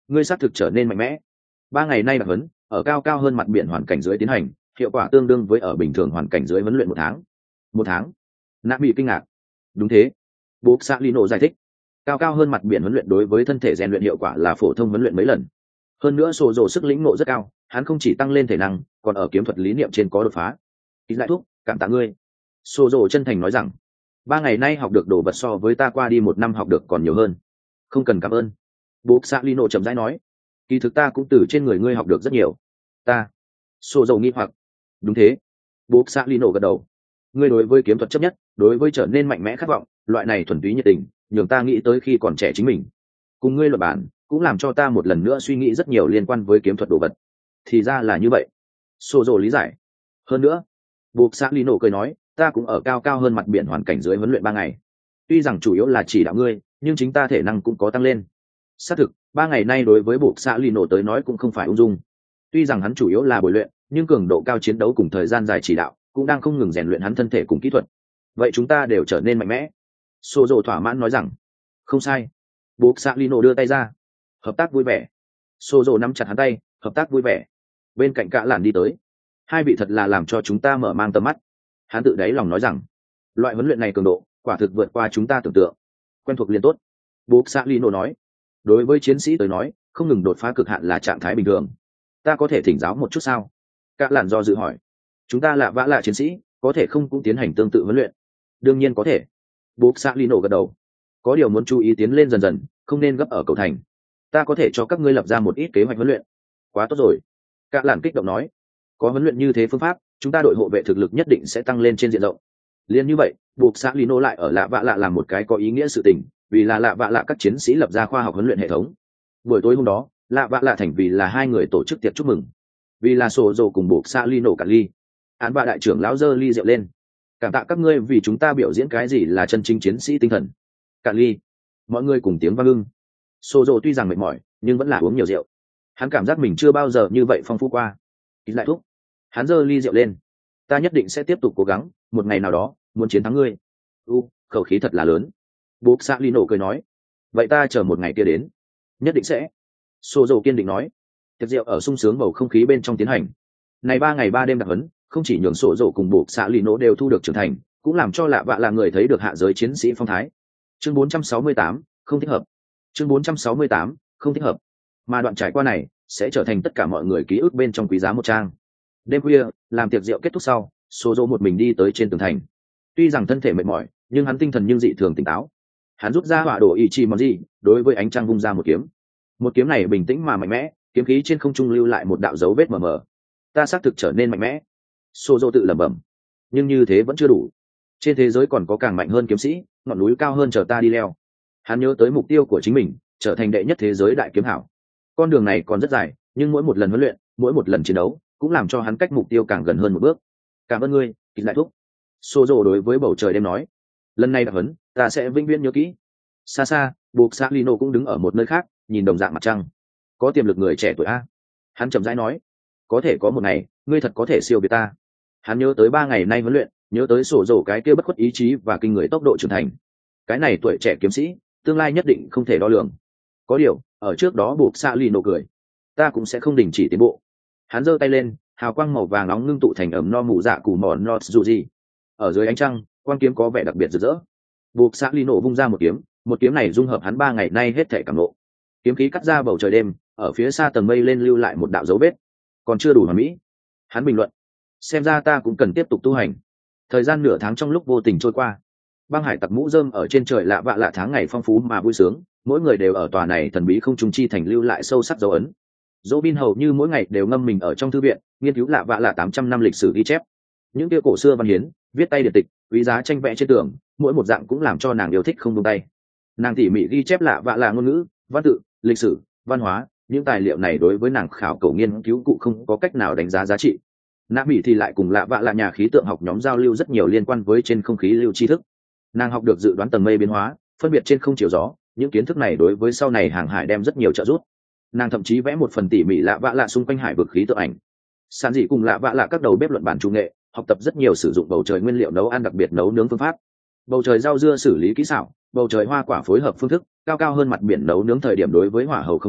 ngươi xác thực trở nên mạnh mẽ. Ba ngày nay đặc huấn ở cao cao hơn mặt biển hoàn cảnh dưới tiến hành, hiệu quả tương đương với ở bình thường hoàn cảnh dưới huấn luyện một tháng. Một tháng? Nạ bị kinh ngạc. Đúng thế. Bố Xạ Lino giải thích. Cao cao hơn mặt biển huấn luyện đối với thân thể rèn luyện hiệu quả là phổ thông huấn luyện mấy lần. Hơn nữa sổ dồ sức lĩnh ngộ rất cao, hắn không chỉ tăng lên thể năng, còn ở kiếm thuật lý niệm trên có đột phá. Ít lại thúc, cảm tạ ngươi. Sổ dồ chân thành nói rằng, ba ngày nay học được đồ vật so với ta qua đi một năm học được còn nhiều hơn. Không cần cảm ơn. Bố Xạ Lino chậm rãi nói, kỳ thực ta cũng từ trên người ngươi học được rất nhiều. Ta. Sổ dồ nghi hoặc. Đúng thế. Bố Xạ Lino gật đầu. Ngươi đối với kiếm thuật chấp nhất, đối với trở nên mạnh mẽ khát vọng, loại này thuần túy nhiệt tình, nhường ta nghĩ tới khi còn trẻ chính mình. Cùng ngươi luận bản, cũng làm cho ta một lần nữa suy nghĩ rất nhiều liên quan với kiếm thuật đồ vật. Thì ra là như vậy. Sô dồ lý giải. Hơn nữa, buộc Xác Lino cười nói, ta cũng ở cao cao hơn mặt biển hoàn cảnh dưới huấn luyện ba ngày. Tuy rằng chủ yếu là chỉ đạo ngươi, nhưng chính ta thể năng cũng có tăng lên. Xác thực, ba ngày nay đối với buộc Xác Lino tới nói cũng không phải ung dung. Tuy rằng hắn chủ yếu là bồi luyện, nhưng cường độ cao chiến đấu cùng thời gian dài chỉ đạo cũng đang không ngừng rèn luyện hắn thân thể cùng kỹ thuật. Vậy chúng ta đều trở nên mạnh mẽ. Sô dồ thỏa mãn nói rằng, không sai. Buộc Xác Lino đưa tay ra. Hợp tác vui vẻ. Sô dồ nắm chặt hắn tay, hợp tác vui vẻ. Bên cạnh Cả Lạn đi tới. Hai vị thật là làm cho chúng ta mở mang tầm mắt. Hắn tự đáy lòng nói rằng, loại huấn luyện này cường độ quả thực vượt qua chúng ta tưởng tượng. Quen thuộc liền tốt. Buộc Xác Lino nói, đối với chiến sĩ tới nói, không ngừng đột phá cực hạn là trạng thái bình thường. Ta có thể thỉnh giáo một chút sao? Cả Lạn do dự hỏi. Chúng ta là vã lạ chiến sĩ, có thể không cũng tiến hành tương tự huấn luyện? Đương nhiên có thể. Buộc Xác Lino gật đầu. Có điều muốn chú ý tiến lên dần dần, không nên gấp ở cầu thành. Ta có thể cho các ngươi lập ra một ít kế hoạch huấn luyện. Quá tốt rồi. Cả Lạn kích động nói, có huấn luyện như thế phương pháp, chúng ta đội hộ vệ thực lực nhất định sẽ tăng lên trên diện rộng. Liên như vậy, buộc Xác Lino lại ở lạ vạ lạ làm một cái có ý nghĩa sự tình, vì là lạ vạ lạ các chiến sĩ lập ra khoa học huấn luyện hệ thống. Buổi tối hôm đó, lạ vạ lạ thành vì là hai người tổ chức tiệc chúc mừng. Vì là sổ dồ cùng buộc Xác Lino cả ly. Án bạ đại trưởng lão giơ ly rượu lên. Cảm tạ các ngươi vì chúng ta biểu diễn cái gì là chân chính chiến sĩ tinh thần. Cả ly. Mọi người cùng tiếng vang ưng. Sô dồ tuy rằng mệt mỏi, nhưng vẫn là uống nhiều rượu. Hắn cảm giác mình chưa bao giờ như vậy phong phú qua. Ít lại thúc. Hắn giơ ly rượu lên. Ta nhất định sẽ tiếp tục cố gắng, một ngày nào đó, muốn chiến thắng ngươi. U, khẩu khí thật là lớn. Buộc Xác Lino cười nói. Vậy ta chờ một ngày kia đến. Nhất định sẽ. Sô dồ kiên định nói. Tiệc rượu ở sung sướng bầu không khí bên trong tiến hành. Này ba ngày ba đêm đặc huấn, không chỉ nhường Sô dồ cùng buộc Xác Lino đều thu được trưởng thành, cũng làm cho lạ vạ là người thấy được hạ giới chiến sĩ phong thái. Chương bốn trăm sáu mươi tám, không thích hợp. Chương bốn trăm sáu mươi tám, không thích hợp. Mà đoạn trải qua này sẽ trở thành tất cả mọi người ký ức bên trong quý giá một trang. Đêm khuya, làm tiệc rượu kết thúc sau, Sô dô một mình đi tới trên tường thành. Tuy rằng thân thể mệt mỏi, nhưng hắn tinh thần nhưng dị thường tỉnh táo. Hắn rút ra hỏa đồ ý chi mòn gì, đối với ánh trăng vung ra một kiếm. Một kiếm này bình tĩnh mà mạnh mẽ, kiếm khí trên không trung lưu lại một đạo dấu vết mờ mờ. Ta xác thực trở nên mạnh mẽ. Sô dô tự lẩm bẩm. Nhưng như thế vẫn chưa đủ. Trên thế giới còn có càng mạnh hơn kiếm sĩ, ngọn núi cao hơn chờ ta đi leo. Hắn nhớ tới mục tiêu của chính mình, trở thành đệ nhất thế giới đại kiếm hảo. Con đường này còn rất dài, nhưng mỗi một lần huấn luyện, mỗi một lần chiến đấu, cũng làm cho hắn cách mục tiêu càng gần hơn một bước. Cảm ơn ngươi, Kịch Đại Thúc. Sô dồ đối với bầu trời đêm nói, lần này đặc huấn, ta sẽ vĩnh viễn nhớ kỹ. Xa xa, buộc Xác Lino cũng đứng ở một nơi khác, nhìn đồng dạng mặt trăng. Có tiềm lực người trẻ tuổi a. Hắn chậm rãi nói, có thể có một ngày, ngươi thật có thể siêu việt ta. Hắn nhớ tới ba ngày nay huấn luyện, nhớ tới sổ dồ cái kia bất khuất ý chí và kinh người tốc độ trưởng thành. Cái này tuổi trẻ kiếm sĩ, tương lai nhất định không thể đo lường. Có điều, ở trước đó buộc Xác Lino cười, ta cũng sẽ không đình chỉ tiến bộ. Hắn giơ tay lên, hào quang màu vàng nóng ngưng tụ thành ẩm no mù dạ cù mòn nọt dù gì. Ở dưới ánh trăng, quang kiếm có vẻ đặc biệt rực rỡ. Buộc Xác Lino vung ra một kiếm, một kiếm này dung hợp hắn ba ngày nay hết thể cảm ngộ. Kiếm khí cắt ra bầu trời đêm, ở phía xa tầng mây lên lưu lại một đạo dấu vết. Còn chưa đủ hoàn mỹ. Hắn bình luận, xem ra ta cũng cần tiếp tục tu hành. Thời gian nửa tháng trong lúc vô tình trôi qua, băng hải tặc mũ rơm ở trên trời lạ vạ lạ tháng ngày phong phú mà vui sướng, mỗi người đều ở tòa này thần bí không trùng chi thành lưu lại sâu sắc dấu ấn. Dỗ bin hầu như mỗi ngày đều ngâm mình ở trong thư viện, nghiên cứu lạ vạ lạ tám trăm năm lịch sử ghi chép. Những kia cổ xưa văn hiến, viết tay điện tịch, quý giá tranh vẽ trên tường, mỗi một dạng cũng làm cho nàng yêu thích không buông tay. Nàng tỉ mỉ ghi chép lạ vạ lạ ngôn ngữ, văn tự, lịch sử, văn hóa, những tài liệu này đối với nàng khảo cổ nghiên cứu cụ không có cách nào đánh giá giá trị. Nạ Mỹ thì lại cùng lạ vạ lạ nhà khí tượng học nhóm giao lưu rất nhiều liên quan với trên không khí lưu tri thức. Nàng học được dự đoán tầng mây biến hóa, phân biệt trên không chiều gió, những kiến thức này đối với sau này hàng hải đem rất nhiều trợ giúp. Nàng thậm chí vẽ một phần tỉ mỉ lạ vạ lạ xung quanh hải vực khí tượng ảnh. Sản dị cùng lạ vạ lạ các đầu bếp luận bản trung nghệ, học tập rất nhiều sử dụng bầu trời nguyên liệu nấu ăn đặc biệt nấu nướng phương pháp. Bầu trời rau dưa xử lý kỹ xảo, bầu trời hoa quả phối hợp phương thức, cao cao hơn mặt biển nấu nướng thời điểm đối với hỏa hầu không chế,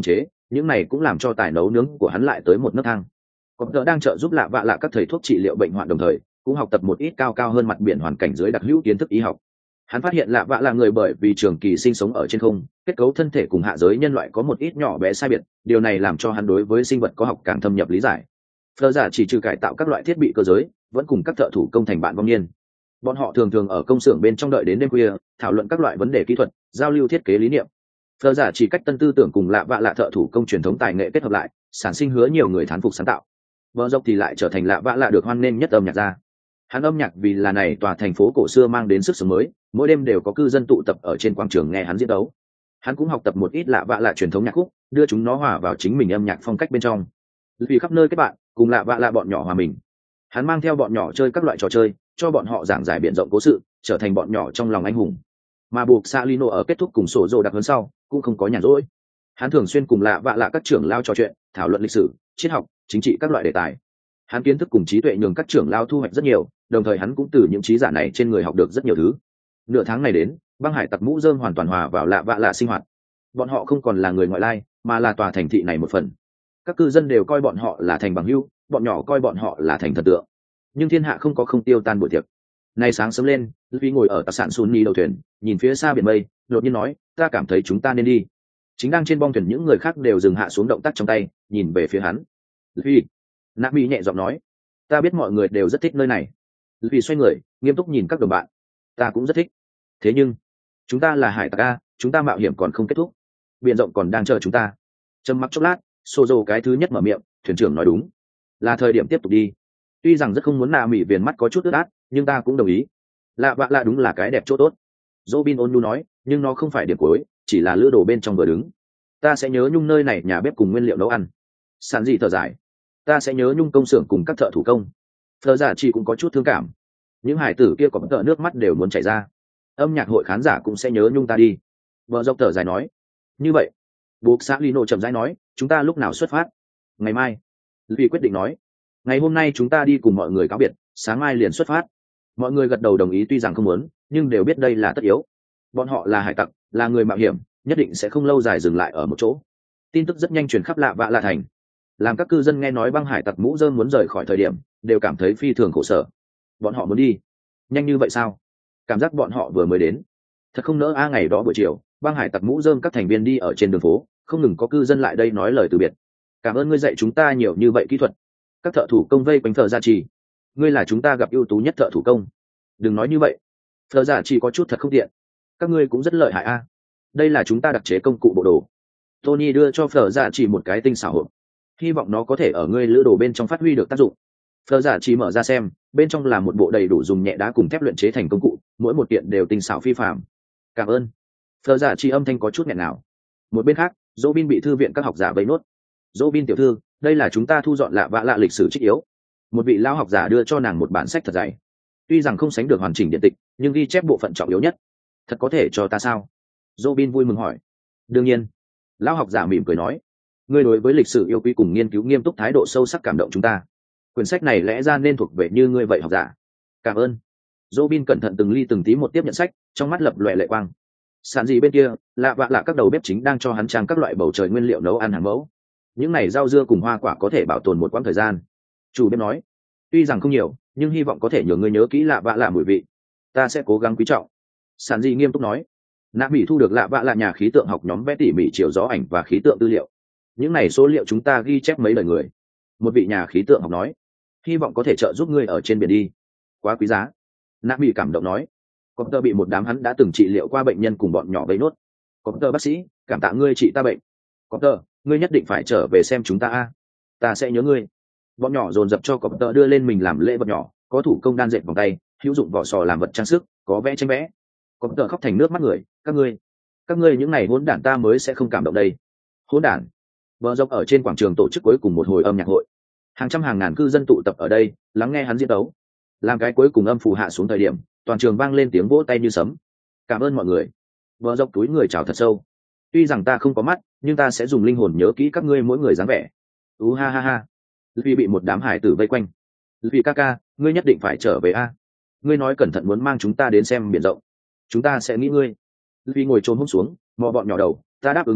những này cũng làm cho tài nấu nướng của hắn lại tới một nấc thang. Có tờ đang trợ giúp lạ vạ lạ các thầy thuốc trị liệu bệnh hoạn, đồng thời cũng học tập một ít cao cao hơn mặt biển hoàn cảnh dưới đặc hữu kiến thức y học. Hắn phát hiện lạ vạ là người bởi vì trường kỳ sinh sống ở trên không, kết cấu thân thể cùng hạ giới nhân loại có một ít nhỏ bé sai biệt, điều này làm cho hắn đối với sinh vật có học càng thâm nhập lý giải. Phờ giả chỉ trừ cải tạo các loại thiết bị cơ giới, vẫn cùng các thợ thủ công thành bạn vong niên. Bọn họ thường thường ở công xưởng bên trong đợi đến đêm khuya, thảo luận các loại vấn đề kỹ thuật, giao lưu thiết kế lý niệm. Phờ giả chỉ cách tân tư tưởng cùng lạ vạ lạ thợ thủ công truyền thống tài nghệ kết hợp lại, sản sinh hứa nhiều người thán phục sáng tạo. Vợ dọc thì lại trở thành lạ vạ lạ được hoan nghênh nhất âm nhạc gia. Hắn âm nhạc vì là này tòa thành phố cổ xưa mang đến sức sống mới, mỗi đêm đều có cư dân tụ tập ở trên quảng trường nghe hắn diễn đấu. Hắn cũng học tập một ít lạ vạ lạ truyền thống nhạc khúc, đưa chúng nó hòa vào chính mình âm nhạc phong cách bên trong. Vì khắp nơi kết bạn, cùng lạ vạ lạ bọn nhỏ hòa mình. Hắn mang theo bọn nhỏ chơi các loại trò chơi, cho bọn họ giảng giải biển rộng cố sự, trở thành bọn nhỏ trong lòng anh hùng. Mà buộc Salino ở kết thúc cùng sổ rồ đặc hơn sau, cũng không có nhàn rỗi. Hắn thường xuyên cùng lạ vạ lạ các trưởng lao trò chuyện, thảo luận lịch sử, triết học, chính trị các loại đề tài. Hắn kiến thức cùng trí tuệ nhường các trưởng lao thu hoạch rất nhiều, đồng thời hắn cũng từ những trí giả này trên người học được rất nhiều thứ. Nửa tháng này đến, băng hải tặc mũ rơm hoàn toàn hòa vào lạ vạ lạ sinh hoạt. Bọn họ không còn là người ngoại lai, mà là tòa thành thị này một phần. Các cư dân đều coi bọn họ là thành bằng hữu, bọn nhỏ coi bọn họ là thành thần tượng. Nhưng thiên hạ không có không tiêu tan buổi tiệc. Nay sáng sớm lên, Luffy ngồi ở tạc sản Sunny đầu thuyền, nhìn phía xa biển mây, đột nhiên nói, ta cảm thấy chúng ta nên đi. Chính đang trên bong thuyền những người khác đều dừng hạ xuống động tác trong tay, nhìn về phía hắn. Luffy, Nami nhẹ giọng nói, ta biết mọi người đều rất thích nơi này. Luffy xoay người, nghiêm túc nhìn các đồng bạn, ta cũng rất thích. Thế nhưng, chúng ta là hải tặc a, chúng ta mạo hiểm còn không kết thúc, biển rộng còn đang chờ chúng ta. Trầm mặc chốc lát, Sozo cái thứ nhất mở miệng, thuyền trưởng nói đúng, là thời điểm tiếp tục đi. Tuy rằng rất không muốn Nami viền mắt có chút ướt át, nhưng ta cũng đồng ý. Lạ vạ lạ đúng là cái đẹp chỗ tốt. Robin ôn nhu nói, nhưng nó không phải điểm cuối, chỉ là lữ đồ bên trong vừa đứng. Ta sẽ nhớ nhung nơi này nhà bếp cùng nguyên liệu nấu ăn. Sản dị thở dài, ta sẽ nhớ nhung công xưởng cùng các thợ thủ công. Thợ giả chỉ cũng có chút thương cảm. Những hải tử kia có tợ nước mắt đều muốn chảy ra. Âm nhạc hội khán giả cũng sẽ nhớ nhung ta đi. Vợ dọc thở dài nói, như vậy buộc xã Lino chậm rãi nói, chúng ta lúc nào xuất phát? Ngày mai. Vì quyết định nói, ngày hôm nay chúng ta đi cùng mọi người cáo biệt, sáng mai liền xuất phát. Mọi người gật đầu đồng ý, tuy rằng không muốn, nhưng đều biết đây là tất yếu. Bọn họ là hải tặc, là người mạo hiểm, nhất định sẽ không lâu dài dừng lại ở một chỗ. Tin tức rất nhanh truyền khắp lạ vạ lạ thành, làm các cư dân nghe nói băng hải tặc mũ rơm muốn rời khỏi thời điểm, đều cảm thấy phi thường khổ sở. Bọn họ muốn đi nhanh như vậy sao? Cảm giác bọn họ vừa mới đến. Thật không nỡ a. Ngày đó buổi chiều, băng hải tặc mũ rơm các thành viên đi ở trên đường phố, không ngừng có cư dân lại đây nói lời từ biệt. Cảm ơn ngươi dạy chúng ta nhiều như vậy kỹ thuật. Các thợ thủ công vây quanh thợ gia trì, ngươi là chúng ta gặp ưu tú nhất thợ thủ công. Đừng nói như vậy, thợ gia trì có chút thật không tiện. Các ngươi cũng rất lợi hại a. Đây là chúng ta đặc chế công cụ bộ đồ. Tony đưa cho phở giả chỉ một cái tinh xảo hộp, hy vọng nó có thể ở ngươi lữ đồ bên trong phát huy được tác dụng. Phở giả chỉ mở ra xem, bên trong là một bộ đầy đủ dùng nhẹ đá cùng thép luyện chế thành công cụ, mỗi một kiện đều tinh xảo phi phàm. Cảm ơn. Phở giả chỉ âm thanh có chút nghẹn ngào. Một bên khác, Robin bị thư viện các học giả vây nốt. Robin tiểu thư, đây là chúng ta thu dọn lạ vạ lạ lịch sử trích yếu. Một vị lão học giả đưa cho nàng một bản sách thật dày. Tuy rằng không sánh được hoàn chỉnh điện tịch, nhưng ghi chép bộ phận trọng yếu nhất. Thật có thể cho ta sao? Robin vui mừng hỏi. Đương nhiên. Lão học giả mỉm cười nói, ngươi đối với lịch sử yêu quý cùng nghiên cứu nghiêm túc thái độ sâu sắc cảm động chúng ta. Quyển sách này lẽ ra nên thuộc về như ngươi vậy học giả. Cảm ơn. Robin cẩn thận từng ly từng tí một tiếp nhận sách, trong mắt lập loè lệ quang. Sản gì bên kia, lạ vạ lạ các đầu bếp chính đang cho hắn trang các loại bầu trời nguyên liệu nấu ăn hàng mẫu. Những này rau dưa cùng hoa quả có thể bảo tồn một quãng thời gian. Chủ bếp nói, tuy rằng không nhiều, nhưng hy vọng có thể nhờ ngươi nhớ kỹ lạ vạ lạ mùi vị. Ta sẽ cố gắng quý trọng. Sản gì nghiêm túc nói. Nạ Mỹ thu được lạ vạ lạ nhà khí tượng học nhóm vẽ tỉ mỉ chiều gió ảnh và khí tượng tư liệu. Những này số liệu chúng ta ghi chép mấy lời người. Một vị nhà khí tượng học nói, hy vọng có thể trợ giúp ngươi ở trên biển đi. Quá quý giá. Nạ Mỹ cảm động nói, có tơ bị một đám hắn đã từng trị liệu qua bệnh nhân cùng bọn nhỏ vây nốt. Có tơ bác sĩ, cảm tạ ngươi trị ta bệnh. Có tơ, ngươi nhất định phải trở về xem chúng ta a. Ta sẽ nhớ ngươi. Bọn nhỏ dồn dập cho có tơ đưa lên mình làm lễ vật nhỏ, có thủ công đan dệt vòng tay, hữu dụng vỏ sò làm vật trang sức, có vẽ tranh vẽ. Có tơ khóc thành nước mắt người, các ngươi, các ngươi những này hỗn đản ta mới sẽ không cảm động đây. Hỗn đản. Bờ dọc ở trên quảng trường tổ chức cuối cùng một hồi âm nhạc hội, hàng trăm hàng ngàn cư dân tụ tập ở đây lắng nghe hắn diễn đấu. Làm cái cuối cùng âm phù hạ xuống thời điểm, toàn trường vang lên tiếng vỗ tay như sấm. Cảm ơn mọi người. Bờ dọc túi người chào thật sâu. Tuy rằng ta không có mắt, nhưng ta sẽ dùng linh hồn nhớ kỹ các ngươi mỗi người dáng vẻ. Ú ha ha ha. Luffy bị một đám hải tử vây quanh. Luffy ca ca, ngươi nhất định phải trở về a. Ngươi nói cẩn thận muốn mang chúng ta đến xem biển rộng. Chúng ta sẽ nghĩ ngươi. Luffy ngồi trồm hôm xuống, mò bọn nhỏ đầu, ta đáp ứng các ngươi,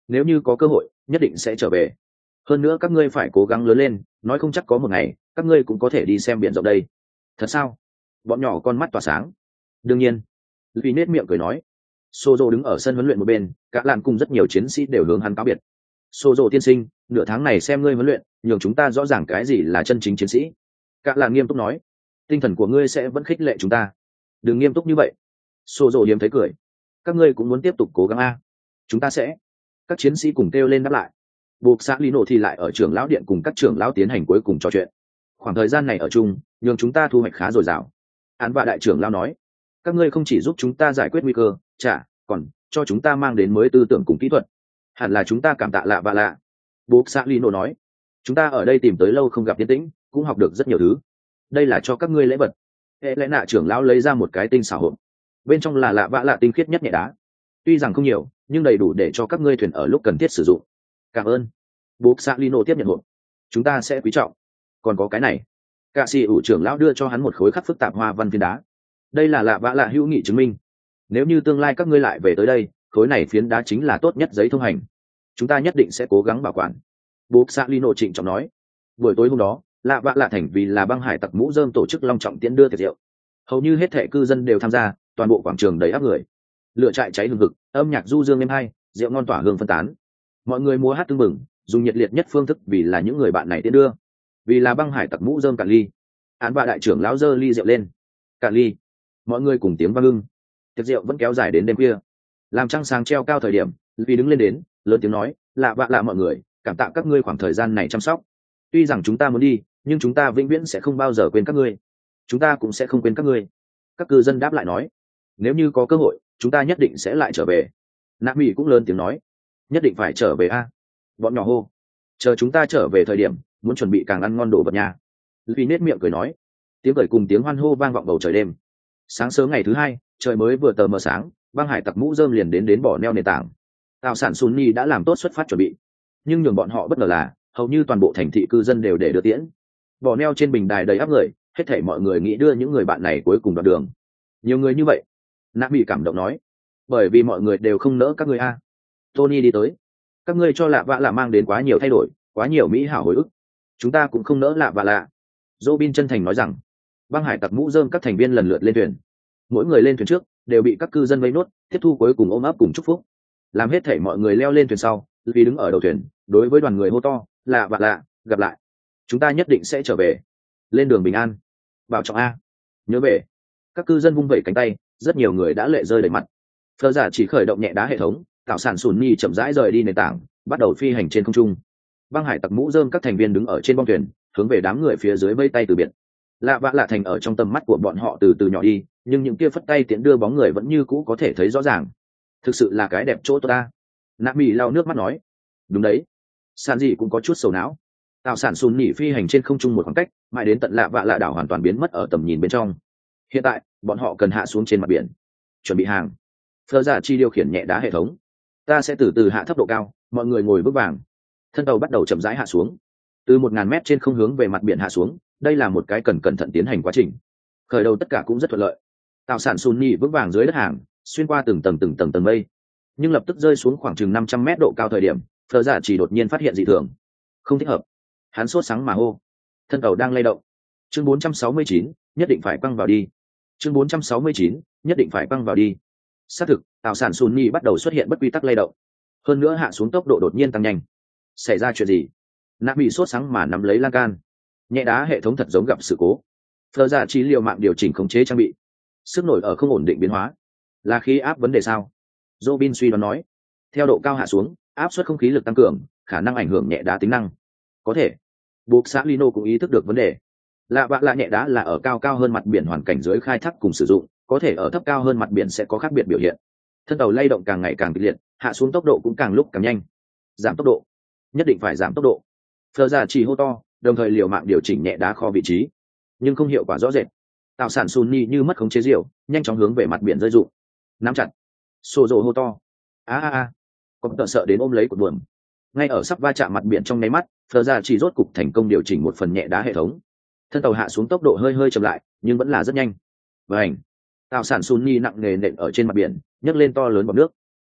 nếu như có cơ hội nhất định sẽ trở về. Hơn nữa các ngươi phải cố gắng lớn lên, nói không chắc có một ngày các ngươi cũng có thể đi xem biển rộng đây. Thật sao? Bọn nhỏ con mắt tỏa sáng. Đương nhiên. Vì nết miệng cười nói. Sozo đứng ở sân huấn luyện một bên, cả làn cùng rất nhiều chiến sĩ đều hướng hắn cáo biệt. Sozo tiên sinh, nửa tháng này xem ngươi huấn luyện, nhường chúng ta rõ ràng cái gì là chân chính chiến sĩ. Cả làn nghiêm túc nói. Tinh thần của ngươi sẽ vẫn khích lệ chúng ta. Đừng nghiêm túc như vậy. Sozo hiếm thấy cười. Các ngươi cũng muốn tiếp tục cố gắng a. Chúng ta sẽ. Các chiến sĩ cùng kêu lên đáp lại. Buộc xã Lino thì lại ở trưởng lão điện cùng các trưởng lão tiến hành cuối cùng trò chuyện. Khoảng thời gian này ở chung, nhường chúng ta thu hoạch khá dồi dào. Án và đại trưởng lão nói, các ngươi không chỉ giúp chúng ta giải quyết nguy cơ, chả còn cho chúng ta mang đến mới tư tưởng cùng kỹ thuật. Hẳn là chúng ta cảm tạ lạ và lạ. Buộc xã Lino nói, chúng ta ở đây tìm tới lâu không gặp yên tĩnh, cũng học được rất nhiều thứ. Đây là cho các ngươi lễ vật. Hệ lẽ nạ trưởng lão lấy ra một cái tinh xảo hộp, bên trong là lạ vạ lạ tinh khiết nhất nhẹ đá. Tuy rằng không nhiều, nhưng đầy đủ để cho các ngươi thuyền ở lúc cần thiết sử dụng. Cảm ơn. Buộc xã Lino tiếp nhận hộp, chúng ta sẽ quý trọng. Còn có cái này. Cả sĩ ủ trưởng lão đưa cho hắn một khối khắc phức tạp hoa văn phiến đá. Đây là lạ vạ lạ hữu nghị chứng minh. Nếu như tương lai các ngươi lại về tới đây, khối này phiến đá chính là tốt nhất giấy thông hành. Chúng ta nhất định sẽ cố gắng bảo quản. Buộc xã Lino trịnh trọng nói. Buổi tối hôm đó, lạ vạ lạ thành vì là băng hải tặc mũ rơm tổ chức long trọng tiễn đưa tiệc rượu. Hầu như hết thệ cư dân đều tham gia, toàn bộ quảng trường đầy áp người. Lửa trại cháy hừng hực, âm nhạc du dương êm hay, rượu ngon tỏa hương phân tán. Mọi người múa hát tưng bừng, dùng nhiệt liệt nhất phương thức vì là những người bạn này tiễn đưa. Vì là băng hải tặc mũ rơm cạn ly. Án bạ đại trưởng lão giơ ly rượu lên. Cạn ly. Mọi người cùng tiếng vang ưng. Tiệc rượu vẫn kéo dài đến đêm khuya. Làm trăng sáng treo cao thời điểm, vì đứng lên đến, lớn tiếng nói, lạ vạ lạ mọi người, cảm tạ các ngươi khoảng thời gian này chăm sóc. Tuy rằng chúng ta muốn đi, nhưng chúng ta vĩnh viễn sẽ không bao giờ quên các ngươi. Chúng ta cũng sẽ không quên các ngươi. Các cư dân đáp lại nói, nếu như có cơ hội, chúng ta nhất định sẽ lại trở về. Nạ Mỹ cũng lớn tiếng nói, nhất định phải trở về a. Bọn nhỏ hô, chờ chúng ta trở về thời điểm, muốn chuẩn bị càng ăn ngon đồ vật nhà. Vì nết miệng cười nói, tiếng cười cùng tiếng hoan hô vang vọng bầu trời đêm. Sáng sớm ngày thứ hai, trời mới vừa tờ mờ sáng, băng hải tặc mũ rơm liền đến đến bỏ neo nền tảng. Tàu sản Sunni đã làm tốt xuất phát chuẩn bị, nhưng nhường bọn họ bất ngờ là hầu như toàn bộ thành thị cư dân đều để đưa tiễn. Bỏ neo trên bình đài đầy áp người, hết thảy mọi người nghĩ đưa những người bạn này cuối cùng đoạn đường. Nhiều người như vậy, Nạ bị cảm động nói, bởi vì mọi người đều không nỡ các ngươi a. Tony đi tới, các ngươi cho lạ vạ lạ mang đến quá nhiều thay đổi, quá nhiều mỹ hảo hồi ức, chúng ta cũng không nỡ lạ vạ lạ. Robin chân thành nói rằng, băng hải tặc mũ rơm các thành viên lần lượt lên thuyền, mỗi người lên thuyền trước đều bị các cư dân vây nốt tiếp thu cuối cùng ôm ấp cùng chúc phúc. Làm hết thảy mọi người leo lên thuyền sau, vì đứng ở đầu thuyền đối với đoàn người hô to, lạ vạ lạ, gặp lại, chúng ta nhất định sẽ trở về, lên đường bình an, bảo trọng a, nhớ về. Các cư dân vung vẩy cánh tay, rất nhiều người đã lệ rơi đầy mặt. Phờ giả chỉ khởi động nhẹ đá hệ thống, tạo sản sùn nhi chậm rãi rời đi nền tảng, bắt đầu phi hành trên không trung. Băng hải tặc mũ rơm các thành viên đứng ở trên bong thuyền, hướng về đám người phía dưới vây tay từ biệt. Lạ vạ lạ thành ở trong tầm mắt của bọn họ từ từ nhỏ đi, nhưng những kia phất tay tiễn đưa bóng người vẫn như cũ có thể thấy rõ ràng. Thực sự là cái đẹp chỗ tốt ta. Nạ Mỹ lau nước mắt nói, đúng đấy. Sản gì cũng có chút sầu não. Tạo sản sùn nỉ phi hành trên không trung một khoảng cách, mãi đến tận lạ vạ lạ đảo hoàn toàn biến mất ở tầm nhìn bên trong. Hiện tại bọn họ cần hạ xuống trên mặt biển, chuẩn bị hàng. Phờ giả chi điều khiển nhẹ đá hệ thống, ta sẽ từ từ hạ thấp độ cao, mọi người ngồi vững vàng. Thân tàu bắt đầu chậm rãi hạ xuống, từ một ngàn mét trên không hướng về mặt biển hạ xuống. Đây là một cái cần cẩn thận tiến hành quá trình. Khởi đầu tất cả cũng rất thuận lợi. Tạo sản Sunni vững vàng dưới đất hàng, xuyên qua từng tầng từng tầng tầng mây, nhưng lập tức rơi xuống khoảng chừng năm trăm mét độ cao thời điểm, Phờ giả chỉ đột nhiên phát hiện dị thường, không thích hợp. Hắn sốt sáng mà hô, thân tàu đang lay động. Chương bốn trăm sáu mươi chín, nhất định phải quăng vào đi. Chương bốn trăm sáu mươi chín, nhất định phải quăng vào đi. Xác thực, tạo sản Sunni bắt đầu xuất hiện bất quy tắc lay động, hơn nữa hạ xuống tốc độ đột nhiên tăng nhanh. Xảy ra chuyện gì? Nạ bị sốt sáng mà nắm lấy lan can. Nhẹ đá hệ thống thật giống gặp sự cố. Phờ giả chỉ liều mạng điều chỉnh khống chế trang bị, sức nổi ở không ổn định biến hóa. Là khí áp vấn đề sao? Robin suy đoán nói. Theo độ cao hạ xuống, áp suất không khí lực tăng cường, khả năng ảnh hưởng nhẹ đá tính năng. Có thể. Buộc xã Lino cũng ý thức được vấn đề. Lạ vạ lạ nhẹ đá là ở cao cao hơn mặt biển hoàn cảnh dưới khai thác cùng sử dụng, có thể ở thấp cao hơn mặt biển sẽ có khác biệt biểu hiện. Thân tàu lay động càng ngày càng kịch liệt, hạ xuống tốc độ cũng càng lúc càng nhanh. Giảm tốc độ, nhất định phải giảm tốc độ. Phờ giả chỉ hô to, đồng thời liều mạng điều chỉnh nhẹ đá kho vị trí, nhưng không hiệu quả rõ rệt. Tạo sản Sunni như mất khống chế diều, nhanh chóng hướng về mặt biển rơi rụng. Nắm chặt. Sô rồ hô to, a a a, có tợ sợ đến ôm lấy cột buồm. Ngay ở sắp va chạm mặt biển trong nháy mắt, Phờ giả chỉ rốt cục thành công điều chỉnh một phần nhẹ đá hệ thống. Thân tàu hạ xuống tốc độ hơi hơi chậm lại, nhưng vẫn là rất nhanh. Vành. Tạo sản Sunni nặng nề nện ở trên mặt biển, nhấc lên to lớn bọt nước.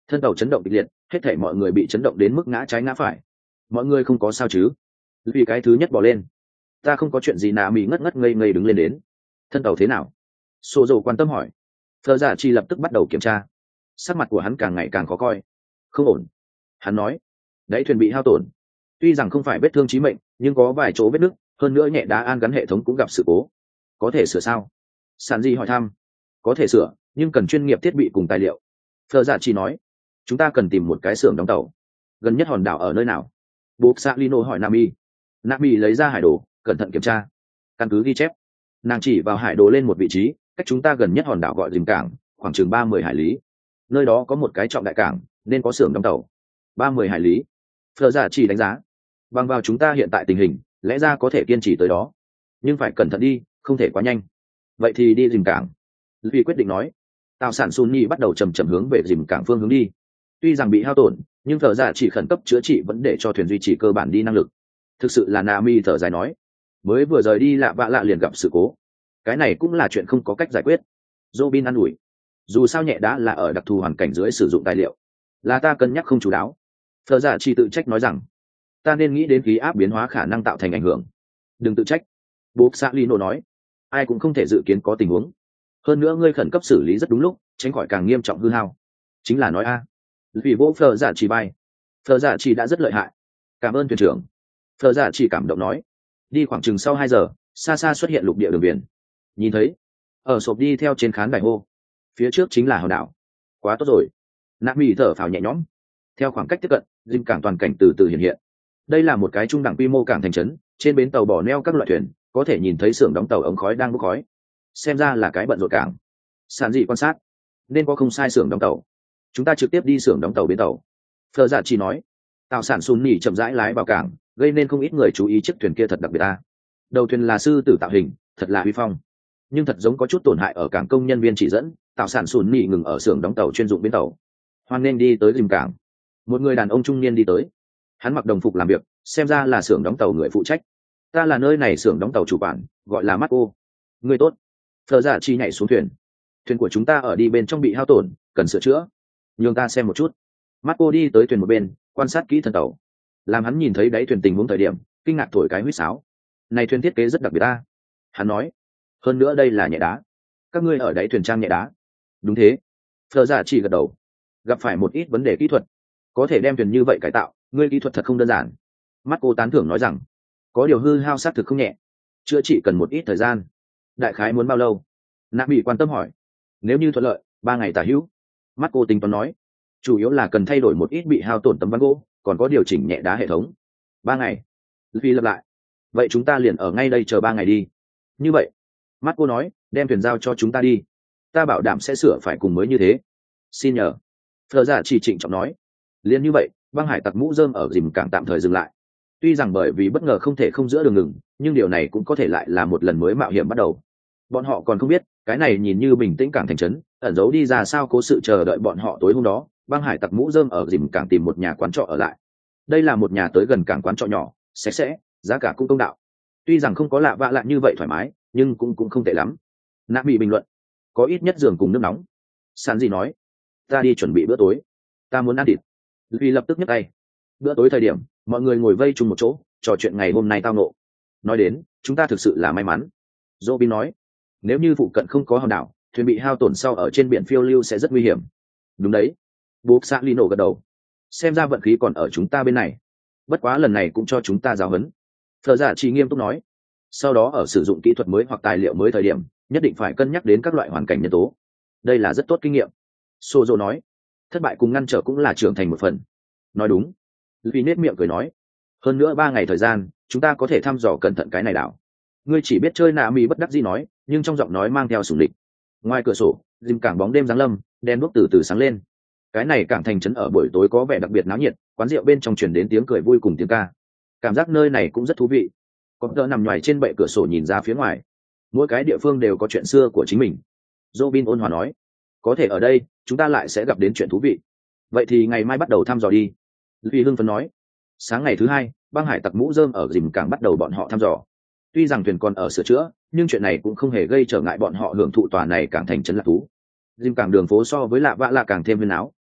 Thân tàu chấn động kịch liệt, hết thảy mọi người bị chấn động đến mức ngã trái ngã phải. Mọi người không có sao chứ? Vì cái thứ nhất bỏ lên. Ta không có chuyện gì. Nạ mỹ ngất ngất ngây ngây đứng lên đến. Thân tàu thế nào? Sô dầu quan tâm hỏi. Phờ Dạ Chi lập tức bắt đầu kiểm tra. Sắc mặt của hắn càng ngày càng khó coi. Không ổn. Hắn nói, đáy thuyền bị hao tổn. Tuy rằng không phải vết thương chí mệnh, nhưng có vài chỗ vết nứt, hơn nữa nhẹ đá an gắn hệ thống cũng gặp sự cố. Có thể sửa sao? Sản Di hỏi thăm. Có thể sửa, nhưng cần chuyên nghiệp thiết bị cùng tài liệu. Phờ Dạ Chi nói, chúng ta cần tìm một cái xưởng đóng tàu. Gần nhất hòn đảo ở nơi nào? Buộc Sa Lino hỏi Nami. Nami lấy ra hải đồ, cẩn thận kiểm tra. Căn cứ ghi chép, nàng chỉ vào hải đồ lên một vị trí, cách chúng ta gần nhất hòn đảo gọi dìm cảng, khoảng chừng ba mươi hải lý. Nơi đó có một cái trọng đại cảng, nên có xưởng đóng tàu. Ba mươi hải lý. Phờ Dạ Chỉ đánh giá. Bằng vào chúng ta hiện tại tình hình, lẽ ra có thể kiên trì tới đó, nhưng phải cẩn thận đi, không thể quá nhanh. Vậy thì đi dìm cảng. Vì quyết định nói. Tàu sản Sunni bắt đầu chầm chậm hướng về dìm cảng phương hướng đi. Tuy rằng bị hao tổn, nhưng Phờ Dạ Chỉ khẩn cấp chữa trị vẫn để cho thuyền duy trì cơ bản đi năng lực. Thực sự là Nami thở dài nói, mới vừa rời đi lạ vạ lạ liền gặp sự cố. Cái này cũng là chuyện không có cách giải quyết. Robin an ủi, dù sao nhẹ đã là ở đặc thù hoàn cảnh dưới sử dụng tài liệu, là ta cân nhắc không chú đáo. Phờ Dạ Chỉ tự trách nói rằng, ta nên nghĩ đến khí áp biến hóa khả năng tạo thành ảnh hưởng. Đừng tự trách. Bố Salino nói, ai cũng không thể dự kiến có tình huống. Hơn nữa ngươi khẩn cấp xử lý rất đúng lúc, tránh khỏi càng nghiêm trọng hư hao. Chính là nói a. Vì vỗ Phờ Dạ Chỉ bay. Phờ Dạ Chỉ đã rất lợi hại. Cảm ơn thuyền trưởng. Phờ Dạ Chỉ cảm động nói. Đi khoảng chừng sau hai giờ, xa xa xuất hiện lục địa đường biển. Nhìn thấy, ở sộp đi theo trên khán đài hô. Phía trước chính là hòn đảo. Quá tốt rồi. Nạp Mỹ thở phào nhẹ nhõm. Theo khoảng cách tiếp cận, dinh cảng toàn cảnh từ từ hiện hiện. Đây là một cái trung đẳng quy mô cảng thành trấn, trên bến tàu bỏ neo các loại thuyền, có thể nhìn thấy xưởng đóng tàu ống khói đang bốc khói. Xem ra là cái bận rộn cảng. Sản dị quan sát, nên có không sai xưởng đóng tàu. Chúng ta trực tiếp đi xưởng đóng tàu bến tàu. Phờ Dạ Chỉ nói. Tàu sản Sun Nỉ chậm rãi lái vào cảng, gây nên không ít người chú ý chiếc thuyền kia thật đặc biệt ta. Đầu thuyền là sư tử tạo hình, thật là uy phong, nhưng thật giống có chút tổn hại ở cảng. Công nhân viên chỉ dẫn tạo sản Sun Nỉ ngừng ở xưởng đóng tàu chuyên dụng bến tàu. Hoan nên đi tới dìm cảng. Một người đàn ông trung niên đi tới, hắn mặc đồng phục làm việc, xem ra là xưởng đóng tàu người phụ trách. Ta là nơi này xưởng đóng tàu chủ quản, gọi là Marco. Người tốt. Phờ Dạ Chi nhảy xuống thuyền. Thuyền của chúng ta ở đi bên trong bị hao tổn, cần sửa chữa. Nhường ta xem một chút. Marco đi tới thuyền một bên, quan sát kỹ thân tàu. Làm hắn nhìn thấy đáy thuyền tình huống thời điểm, kinh ngạc thổi cái huýt sáo. Này thuyền thiết kế rất đặc biệt ta. Hắn nói. Hơn nữa đây là nhẹ đá. Các ngươi ở đáy thuyền trang nhẹ đá. Đúng thế. Phờ Dạ Chỉ gật đầu. Gặp phải một ít vấn đề kỹ thuật, có thể đem thuyền như vậy cải tạo, ngươi kỹ thuật thật không đơn giản. Marco tán thưởng nói rằng, có điều hư hao xác thực không nhẹ, chữa trị cần một ít thời gian. Đại khái muốn bao lâu? Nạp Bị quan tâm hỏi. Nếu như thuận lợi, ba ngày tả hữu. Marco tính toán nói, chủ yếu là cần thay đổi một ít bị hao tổn tấm ván gỗ, còn có điều chỉnh nhẹ đá hệ thống. Ba ngày. Vì lặp lại. Vậy chúng ta liền ở ngay đây chờ ba ngày đi. Như vậy, Marco nói, đem thuyền giao cho chúng ta đi. Ta bảo đảm sẽ sửa phải cùng mới như thế. Xin nhờ. Phờ Dạ Chỉ trịnh trọng nói. Liên như vậy, băng hải tặc mũ rơm ở dìm cảng tạm thời dừng lại. Tuy rằng bởi vì bất ngờ không thể không giữa đường ngừng, nhưng điều này cũng có thể lại là một lần mới mạo hiểm bắt đầu. Bọn họ còn không biết, cái này nhìn như bình tĩnh cảng thành trấn, ẩn giấu đi ra sao cố sự chờ đợi bọn họ tối hôm đó. Băng hải tặc mũ rơm ở dìm cảng tìm một nhà quán trọ ở lại. Đây là một nhà tới gần cảng quán trọ nhỏ, sạch sẽ, giá cả cũng công đạo. Tuy rằng không có lạ vạ lạ như vậy thoải mái, nhưng cũng cũng không tệ lắm. Nạp Bị bình luận, có ít nhất giường cùng nước nóng. San gì nói, ta đi chuẩn bị bữa tối, ta muốn ăn thịt. Vì lập tức nhấc tay. Bữa tối thời điểm, mọi người ngồi vây chung một chỗ, trò chuyện ngày hôm nay tao nộ. Nói đến, chúng ta thực sự là may mắn. Robin nói, nếu như phụ cận không có hòn đảo, thuyền bị hao tổn sau ở trên biển phiêu lưu sẽ rất nguy hiểm. Đúng đấy. Bố Salino gật đầu. Xem ra vận khí còn ở chúng ta bên này. Bất quá lần này cũng cho chúng ta giáo huấn. Phờ Dạ Chỉ nghiêm túc nói. Sau đó ở sử dụng kỹ thuật mới hoặc tài liệu mới thời điểm, nhất định phải cân nhắc đến các loại hoàn cảnh nhân tố. Đây là rất tốt kinh nghiệm. Sozo nói. Thất bại cùng ngăn trở cũng là trưởng thành một phần. Nói đúng. Vì nết miệng cười nói. Hơn nữa ba ngày thời gian, chúng ta có thể thăm dò cẩn thận cái này đảo. Ngươi chỉ biết chơi nạ mì bất đắc dĩ nói, nhưng trong giọng nói mang theo sủng địch. Ngoài cửa sổ, dìm cảng bóng đêm giáng lâm, đen đuốc từ từ sáng lên. Cái này cảng thành trấn ở buổi tối có vẻ đặc biệt náo nhiệt, quán rượu bên trong truyền đến tiếng cười vui cùng tiếng ca. Cảm giác nơi này cũng rất thú vị. Có tớ nằm nhoài trên bệ cửa sổ nhìn ra phía ngoài. Mỗi cái địa phương đều có chuyện xưa của chính mình. Robin ôn hòa nói, có thể ở đây, chúng ta lại sẽ gặp đến chuyện thú vị. Vậy thì ngày mai bắt đầu thăm dò đi. Vì hưng phấn nói. Sáng ngày thứ hai, băng hải tặc mũ rơm ở dìm cảng bắt đầu bọn họ thăm dò. Tuy rằng thuyền còn ở sửa chữa, nhưng chuyện này cũng không hề gây trở ngại bọn họ hưởng thụ tòa này cảng thành trấn lạc thú. Dìm cảng đường phố so với lạ vạ lạ càng thêm huyên áo,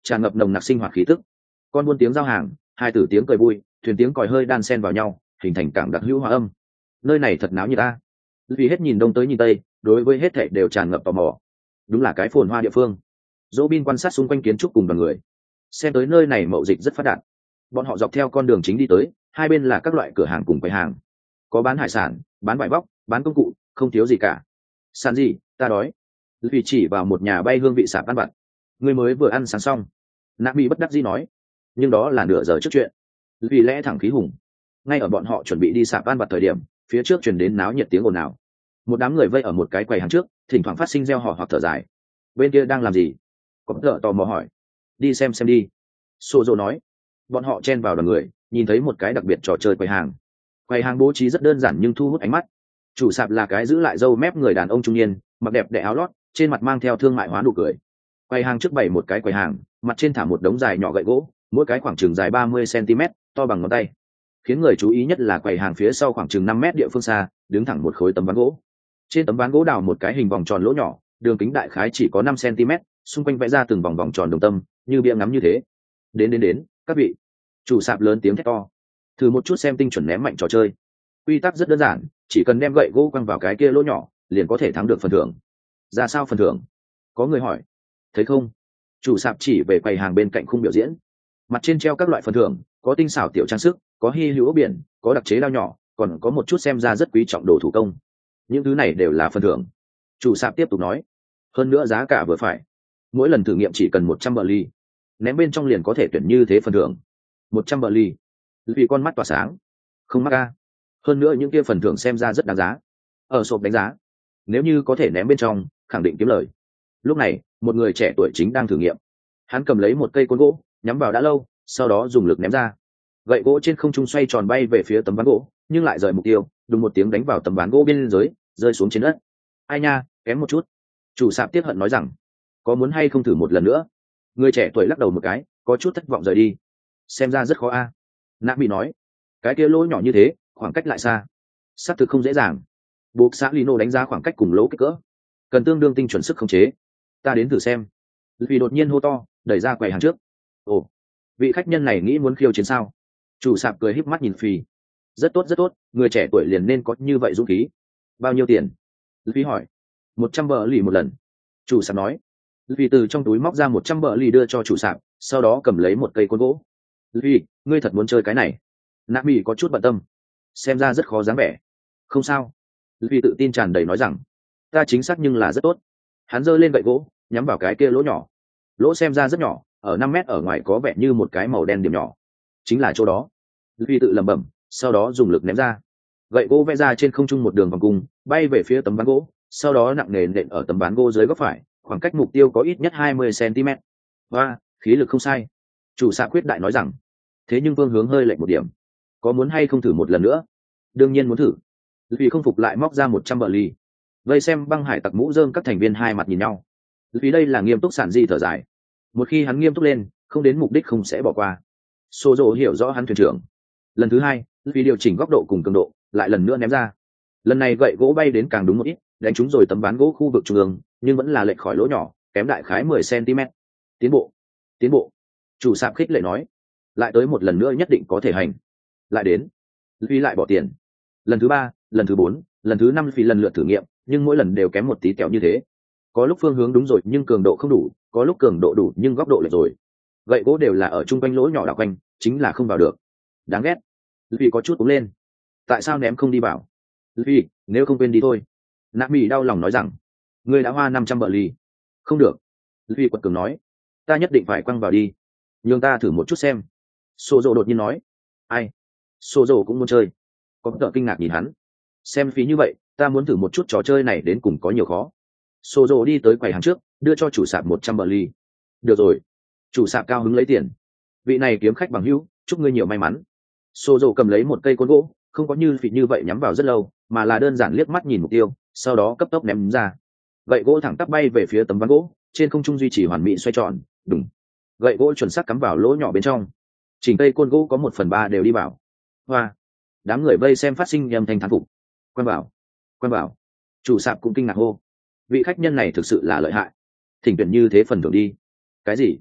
tràn ngập nồng nặc sinh hoạt khí tức. Con buôn tiếng giao hàng, hai tử tiếng cười vui, thuyền tiếng còi hơi đan xen vào nhau, hình thành cảng đặc hữu hòa âm. Nơi này thật náo nhiệt ta. Vì hết nhìn đông tới nhìn tây, đối với hết thảy đều tràn ngập tò mò. Đúng là cái phồn hoa địa phương. Robin quan sát xung quanh kiến trúc cùng đoàn người, xem tới nơi này mậu dịch rất phát đạt. Bọn họ dọc theo con đường chính đi tới, hai bên là các loại cửa hàng cùng quầy hàng, có bán hải sản, bán vải vóc, bán công cụ, không thiếu gì cả. Sản gì, ta đói. Vì chỉ vào một nhà bay hương vị sạp ăn vặt. Người mới vừa ăn sáng xong. Nạ Mỹ bất đắc dĩ nói, nhưng đó là nửa giờ trước chuyện. Vì lẽ thẳng khí hùng. Ngay ở bọn họ chuẩn bị đi sạp ăn vặt thời điểm, phía trước truyền đến náo nhiệt tiếng ồn ào. Một đám người vây ở một cái quầy hàng trước, thỉnh thoảng phát sinh reo hò hoặc thở dài. Bên kia đang làm gì? Có thợ tò mò hỏi. Đi xem xem đi. Sozo nói. Bọn họ chen vào đoàn người, nhìn thấy một cái đặc biệt trò chơi quầy hàng. Quầy hàng bố trí rất đơn giản nhưng thu hút ánh mắt. Chủ sạp là cái giữ lại râu mép người đàn ông trung niên, mặc đẹp đẽ áo lót, trên mặt mang theo thương mại hóa nụ cười. Quầy hàng trước bày một cái quầy hàng, mặt trên thả một đống dài nhỏ gậy gỗ, mỗi cái khoảng chừng dài ba mươi xăng-ti-mét, to bằng ngón tay. Khiến người chú ý nhất là quầy hàng phía sau khoảng chừng năm mét địa phương xa, đứng thẳng một khối tấm ván gỗ. Trên tấm ván gỗ đào một cái hình vòng tròn lỗ nhỏ, đường kính đại khái chỉ có năm xăng-ti-mét, xung quanh vẽ ra từng vòng vòng tròn đồng tâm, như bia ngắm như thế. Đến đến đến, các vị. Chủ sạp lớn tiếng thét to. Thử một chút xem tinh chuẩn ném mạnh trò chơi. Quy tắc rất đơn giản, chỉ cần đem gậy gỗ quăng vào cái kia lỗ nhỏ, liền có thể thắng được phần thưởng. Ra sao phần thưởng? Có người hỏi. Thấy không? Chủ sạp chỉ về quầy hàng bên cạnh khung biểu diễn. Mặt trên treo các loại phần thưởng, có tinh xảo tiểu trang sức, có hy hữu ốc biển, có đặc chế đao nhỏ, còn có một chút xem ra rất quý trọng đồ thủ công. Những thứ này đều là phần thưởng. Chủ sạp tiếp tục nói. Hơn nữa giá cả vừa phải. Mỗi lần thử nghiệm chỉ cần một trăm bờ ly. Ném bên trong liền có thể tuyển như thế phần thưởng. Một trăm bờ ly. Vì con mắt tỏa sáng. Không mắc a. Hơn nữa những kia phần thưởng xem ra rất đáng giá. Ở sộp đánh giá. Nếu như có thể ném bên trong, khẳng định kiếm lời. Lúc này, một người trẻ tuổi chính đang thử nghiệm. Hắn cầm lấy một cây côn gỗ, nhắm vào đã lâu, sau đó dùng lực ném ra. Gậy gỗ trên không trung xoay tròn bay về phía tấm ván gỗ, nhưng lại rời mục tiêu, đùng một tiếng đánh vào tấm ván gỗ bên dưới, rơi xuống trên đất. Ai nha, kém một chút. Chủ sạp tiếc hận nói rằng, có muốn hay không thử một lần nữa? Người trẻ tuổi lắc đầu một cái, có chút thất vọng rời đi. Xem ra rất khó a. À. Nạ bị nói, cái kia lỗ nhỏ như thế, khoảng cách lại xa, xác thực không dễ dàng. Buộc xã Lino đánh giá khoảng cách cùng lỗ kích cỡ, cần tương đương tinh chuẩn sức khống chế. Ta đến thử xem. Vì đột nhiên hô to, đẩy ra quầy hàng trước. Ồ, vị khách nhân này nghĩ muốn khiêu chiến sao? Chủ sạp cười híp mắt nhìn Phi. Rất tốt rất tốt, người trẻ tuổi liền nên có như vậy dũng khí. Bao nhiêu tiền? Phi hỏi. Một trăm bờ lì một lần. Chủ sạp nói. Phi từ trong túi móc ra một trăm bờ lì đưa cho chủ sạp, sau đó cầm lấy một cây côn gỗ. Phi, ngươi thật muốn chơi cái này? Nạ Mỹ có chút bận tâm. Xem ra rất khó dáng vẻ. Không sao. Phi tự tin tràn đầy nói rằng, ta chính xác nhưng là rất tốt. Hắn giơ lên gậy gỗ, nhắm vào cái kia lỗ nhỏ. Lỗ xem ra rất nhỏ, ở năm mét ở ngoài có vẻ như một cái màu đen điểm nhỏ. Chính là chỗ đó. Phi tự lẩm bẩm, sau đó dùng lực ném ra. Gậy gỗ vẽ ra trên không trung một đường vòng cung, bay về phía tấm ván gỗ, sau đó nặng nề nện ở tấm ván gỗ dưới góc phải, khoảng cách mục tiêu có ít nhất hai mươi xăng-ti-mét. Và, khí lực không sai. Chủ sạp quyết đại nói rằng, thế nhưng phương hướng hơi lệch một điểm. Có muốn hay không thử một lần nữa? Đương nhiên muốn thử. Vì không phục lại móc ra một trăm bờ ly. Vây xem băng hải tặc mũ rơm các thành viên hai mặt nhìn nhau. Vì đây là nghiêm túc sản di thở dài. Một khi hắn nghiêm túc lên, không đến mục đích không sẽ bỏ qua. Sozo hiểu rõ hắn thuyền trưởng. Lần thứ hai, vì điều chỉnh góc độ cùng cường độ, lại lần nữa ném ra. Lần này gậy gỗ bay đến càng đúng một ít, đánh trúng rồi tấm ván gỗ khu vực trung ương, nhưng vẫn là lệch khỏi lỗ nhỏ, kém đại khái mười xăng-ti-mét. Tiến bộ, tiến bộ. Chủ sạp khích lệ nói, lại tới một lần nữa nhất định có thể hành. Lại đến. Vì lại bỏ tiền. Lần thứ ba, lần thứ bốn, lần thứ năm vì lần lượt thử nghiệm, nhưng mỗi lần đều kém một tí kẹo như thế. Có lúc phương hướng đúng rồi nhưng cường độ không đủ, có lúc cường độ đủ nhưng góc độ lệch rồi. Gậy gỗ đều là ở trung quanh lỗ nhỏ đảo quanh, chính là không vào được. Đáng ghét. Vì có chút cúng lên. Tại sao ném không đi vào? Vì, nếu không quên đi thôi. Nạ Mỹ đau lòng nói rằng, ngươi đã hoa năm trăm bờ ly. Không được. Vì quật cường nói, ta nhất định phải quăng vào đi. Nhưng ta thử một chút xem. Sô dô đột nhiên nói, ai? Sô dô cũng muốn chơi. Có tợ kinh ngạc nhìn hắn. Xem phí như vậy, ta muốn thử một chút trò chơi này đến cùng có nhiều khó. Sô dô đi tới quầy hàng trước, đưa cho chủ sạp một trăm bờ ly. Được rồi. Chủ sạp cao hứng lấy tiền. Vị này kiếm khách bằng hữu, chúc ngươi nhiều may mắn. Sô dô cầm lấy một cây côn gỗ, không có như phỉ như vậy nhắm vào rất lâu, mà là đơn giản liếc mắt nhìn mục tiêu, sau đó cấp tốc ném ra. Gậy gỗ thẳng tắp bay về phía tấm ván gỗ, trên không trung duy trì hoàn mỹ xoay tròn, đùng. Gậy gỗ chuẩn xác cắm vào lỗ nhỏ bên trong. Chỉnh cây côn gỗ có một phần ba đều đi vào. Hoa! Đám người vây xem phát sinh âm thanh thán phục. Quen bảo, quen bảo. Chủ sạp cũng kinh ngạc hô. Vị khách nhân này thực sự là lợi hại. Thỉnh tuyển như thế phần thưởng đi. Cái gì?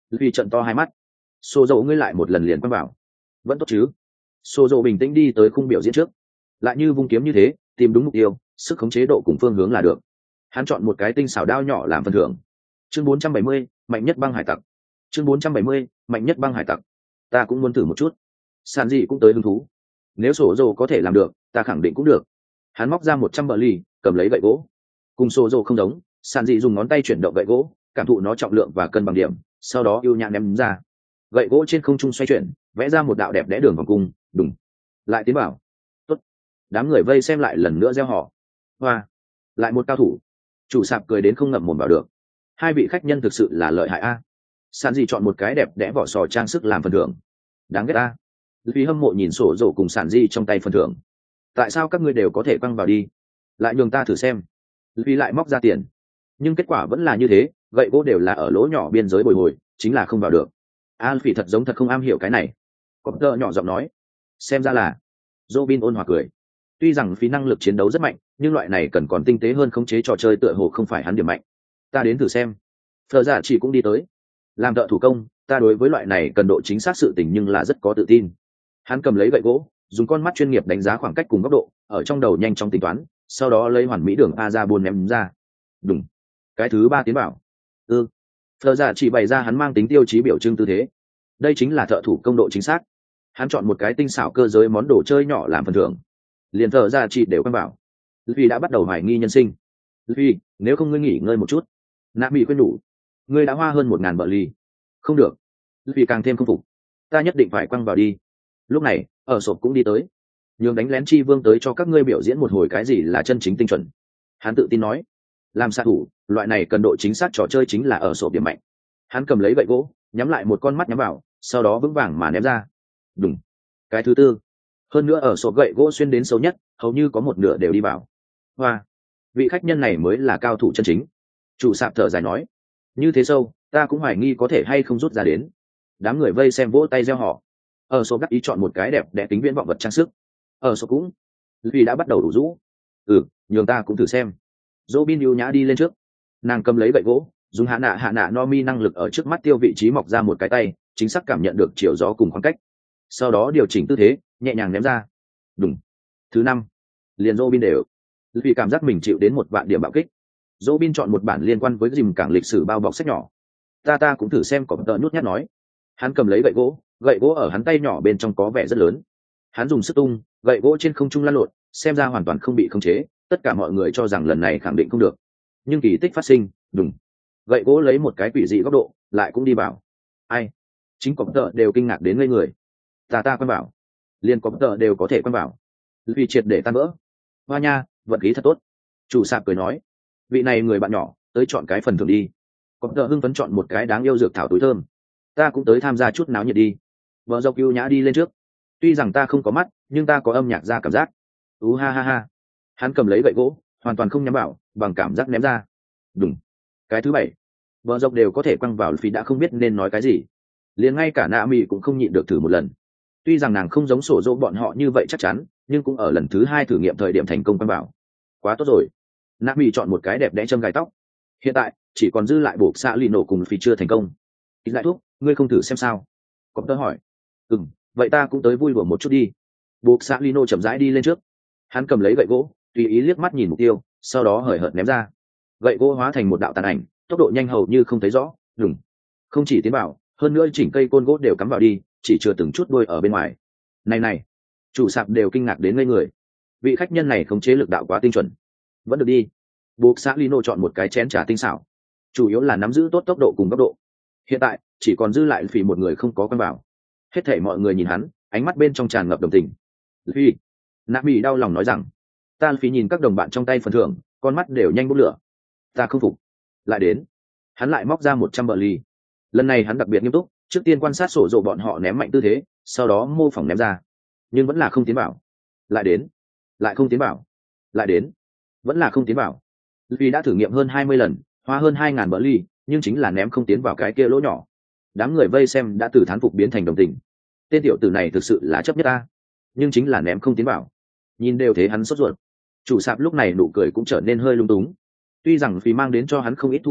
vì trận to hai mắt. Xô dầu ngươi lại một lần liền quăng vào. Vẫn tốt chứ? Xô dầu bình tĩnh đi tới khung biểu diễn trước, lại như vung kiếm như thế, tìm đúng mục tiêu, sức khống chế độ cùng phương hướng là được. Hắn chọn một cái tinh xảo đao nhỏ làm phần thưởng. Chương bốn trăm bảy mươi, mạnh nhất băng hải tặc. Chương bốn trăm bảy mươi, mạnh nhất băng hải tặc. Ta cũng muốn thử một chút. Sàn gì cũng tới hứng thú. Nếu sổ dầu có thể làm được, ta khẳng định cũng được. Hắn móc ra một trăm bờ ly, cầm lấy gậy gỗ. Cùng sổ dầu không giống, sàn dị dùng ngón tay chuyển động gậy gỗ, cảm thụ nó trọng lượng và cân bằng điểm, sau đó ưu nhã ném ra. Gậy gỗ trên không trung xoay chuyển, vẽ ra một đạo đẹp đẽ đường vòng cung, đùng. Lại tiến bảo. Tốt. Đám người vây xem lại lần nữa reo hò. Hoa. Lại một cao thủ. Chủ sạp cười đến không ngậm mồm vào được. Hai vị khách nhân thực sự là lợi hại a. Sàn dị chọn một cái đẹp đẽ vỏ sò trang sức làm phần thưởng. Đáng ghét a. Vì hâm mộ nhìn sổ dầu cùng sàn dị trong tay phần thưởng. Tại sao các ngươi đều có thể quăng vào đi? Lại nhường ta thử xem. Vì lại móc ra tiền, nhưng kết quả vẫn là như thế, gậy gỗ đều là ở lỗ nhỏ biên giới bồi hồi, chính là không vào được. An Phỉ thật giống thật không am hiểu cái này. Có tơ nhỏ giọng nói, xem ra là. Robin ôn hòa cười. Tuy rằng phí năng lực chiến đấu rất mạnh, nhưng loại này cần còn tinh tế hơn khống chế trò chơi tựa hồ không phải hắn điểm mạnh. Ta đến thử xem. Phở Dạ chỉ cũng đi tới. Làm thợ thủ công, ta đối với loại này cần độ chính xác sự tình nhưng là rất có tự tin. Hắn cầm lấy gậy gỗ, dùng con mắt chuyên nghiệp đánh giá khoảng cách cùng góc độ, ở trong đầu nhanh chóng tính toán, sau đó lấy hoàn mỹ đường a ra buôn ném ra. Đúng. Cái thứ ba tiến bảo. Ừ. Phở Dạ chỉ bày ra hắn mang tính tiêu chí biểu trưng tư thế. Đây chính là thợ thủ công độ chính xác. Hắn chọn một cái tinh xảo cơ giới món đồ chơi nhỏ làm phần thưởng. Liền Phở Dạ chỉ đều quan bảo. Vì đã bắt đầu hoài nghi nhân sinh. Vì nếu không ngươi nghỉ ngơi một chút. Nạ bị quên đủ. Ngươi đã hoa hơn một ngàn bờ ly. Không được. Vì càng thêm không phục. Ta nhất định phải quăng vào đi. Lúc này ở sộp cũng đi tới, nhường đánh lén chi vương tới cho các ngươi biểu diễn một hồi cái gì là chân chính tinh chuẩn. Hắn tự tin nói, làm xạ thủ loại này cần độ chính xác trò chơi chính là ở sộp điểm mạnh. Hắn cầm lấy gậy gỗ, nhắm lại một con mắt nhắm vào, sau đó vững vàng mà ném ra. Đúng. Cái thứ tư. Hơn nữa ở sộp gậy gỗ xuyên đến sâu nhất, hầu như có một nửa đều đi vào. Hoa, vị khách nhân này mới là cao thủ chân chính. Chủ sạp thở dài nói, như thế sâu ta cũng hoài nghi có thể hay không rút ra đến. Đám người vây xem vỗ tay reo hò. Ở số đắc ý chọn một cái đẹp đẽ kính viễn vọng vật trang sức. Ở số cũng vì đã bắt đầu đủ rũ. Ừ, nhường ta cũng thử xem. Robin ưu nhã đi lên trước, nàng cầm lấy gậy gỗ, dùng hạ nạ hạ nạ no mi năng lực ở trước mắt tiêu vị trí mọc ra một cái tay, chính xác cảm nhận được chiều gió cùng khoảng cách, sau đó điều chỉnh tư thế, nhẹ nhàng ném ra. Đúng. Thứ năm, liền Robin đều vì cảm giác mình chịu đến một vạn điểm bạo kích. Robin chọn một bản liên quan với dìm cảng lịch sử bao bọc sách nhỏ. Ta ta cũng thử xem, có tợ nhút nhát nói. Hắn cầm lấy gậy gỗ, gậy gỗ ở hắn tay nhỏ bên trong có vẻ rất lớn. Hắn dùng sức tung, gậy gỗ trên không trung lăn lộn, xem ra hoàn toàn không bị khống chế. Tất cả mọi người cho rằng lần này khẳng định không được, nhưng kỳ tích phát sinh. Đúng. Gậy gỗ lấy một cái quỷ dị góc độ, lại cũng đi vào. Ai? Chính cọp tợ đều kinh ngạc đến ngây người. Ta ta quan bảo, liền cọp tợ đều có thể quan bảo, vì triệt để tan vỡ. Hoa nha, vận khí thật tốt. Chủ sạp cười nói, vị này người bạn nhỏ, tới chọn cái phần thưởng đi. Cọp tợ hưng phấn chọn một cái đáng yêu dược thảo túi thơm. Ta cũng tới tham gia chút náo nhiệt đi. Vợ dọc ưu nhã đi lên trước. Tuy rằng ta không có mắt, nhưng ta có âm nhạc ra cảm giác. Ú ha ha ha. Hắn cầm lấy gậy gỗ, hoàn toàn không nhắm vào, bằng cảm giác ném ra. Đúng. Cái thứ bảy. Vợ dọc đều có thể quăng vào, vì đã không biết nên nói cái gì. Liền ngay cả Nạ Mị cũng không nhịn được thử một lần. Tuy rằng nàng không giống sổ dỗ bọn họ như vậy chắc chắn, nhưng cũng ở lần thứ hai thử nghiệm thời điểm thành công quăng vào. Quá tốt rồi. Nạ Mị chọn một cái đẹp đẽ châm gai tóc. Hiện tại chỉ còn dư lại buộc xạ lì nổ cùng phi chưa thành công. Ít lại thuốc, ngươi không thử xem sao? Có tớ hỏi. Ừm, vậy ta cũng tới vui đùa một chút đi. Buộc xạ lì nổ chậm rãi đi lên trước. Hắn cầm lấy gậy gỗ, tùy ý liếc mắt nhìn mục tiêu, sau đó hời hợt ném ra. Gậy gỗ hóa thành một đạo tàn ảnh, tốc độ nhanh hầu như không thấy rõ. Đùng. Không chỉ tiến vào, hơn nữa chỉnh cây côn gỗ đều cắm vào đi, chỉ chừa từng chút đôi ở bên ngoài. Này này, chủ sạp đều kinh ngạc đến ngây người. Vị khách nhân này khống chế lực đạo quá tinh chuẩn. Vẫn được đi. Buộc xã Lino chọn một cái chén trà tinh xảo, chủ yếu là nắm giữ tốt tốc độ cùng góc độ. Hiện tại chỉ còn dư lại Phi một người không có quen vào. Hết thảy mọi người nhìn hắn, ánh mắt bên trong tràn ngập đồng tình. Phi, Nạ Mỹ đau lòng nói rằng, ta Phi nhìn các đồng bạn trong tay phần thưởng, con mắt đều nhanh bốc lửa. Ta không phục. Lại đến. Hắn lại móc ra một trăm bờ ly. Lần này hắn đặc biệt nghiêm túc, trước tiên quan sát sổ rộ bọn họ ném mạnh tư thế, sau đó mô phỏng ném ra, nhưng vẫn là không tiến vào. Lại đến. Lại không tiến vào. Lại đến. Vẫn là không tiến vào. Vì đã thử nghiệm hơn hai mươi lần, hoa hơn hai ngàn bờ ly, nhưng chính là ném không tiến vào cái kia lỗ nhỏ. Đám người vây xem đã từ thán phục biến thành đồng tình. Tên tiểu tử này thực sự là chấp nhất ta, nhưng chính là ném không tiến vào. Nhìn đều thế hắn sốt ruột. Chủ sạp lúc này nụ cười cũng trở nên hơi lung túng. Tuy rằng Phi mang đến cho hắn không ít thu vào,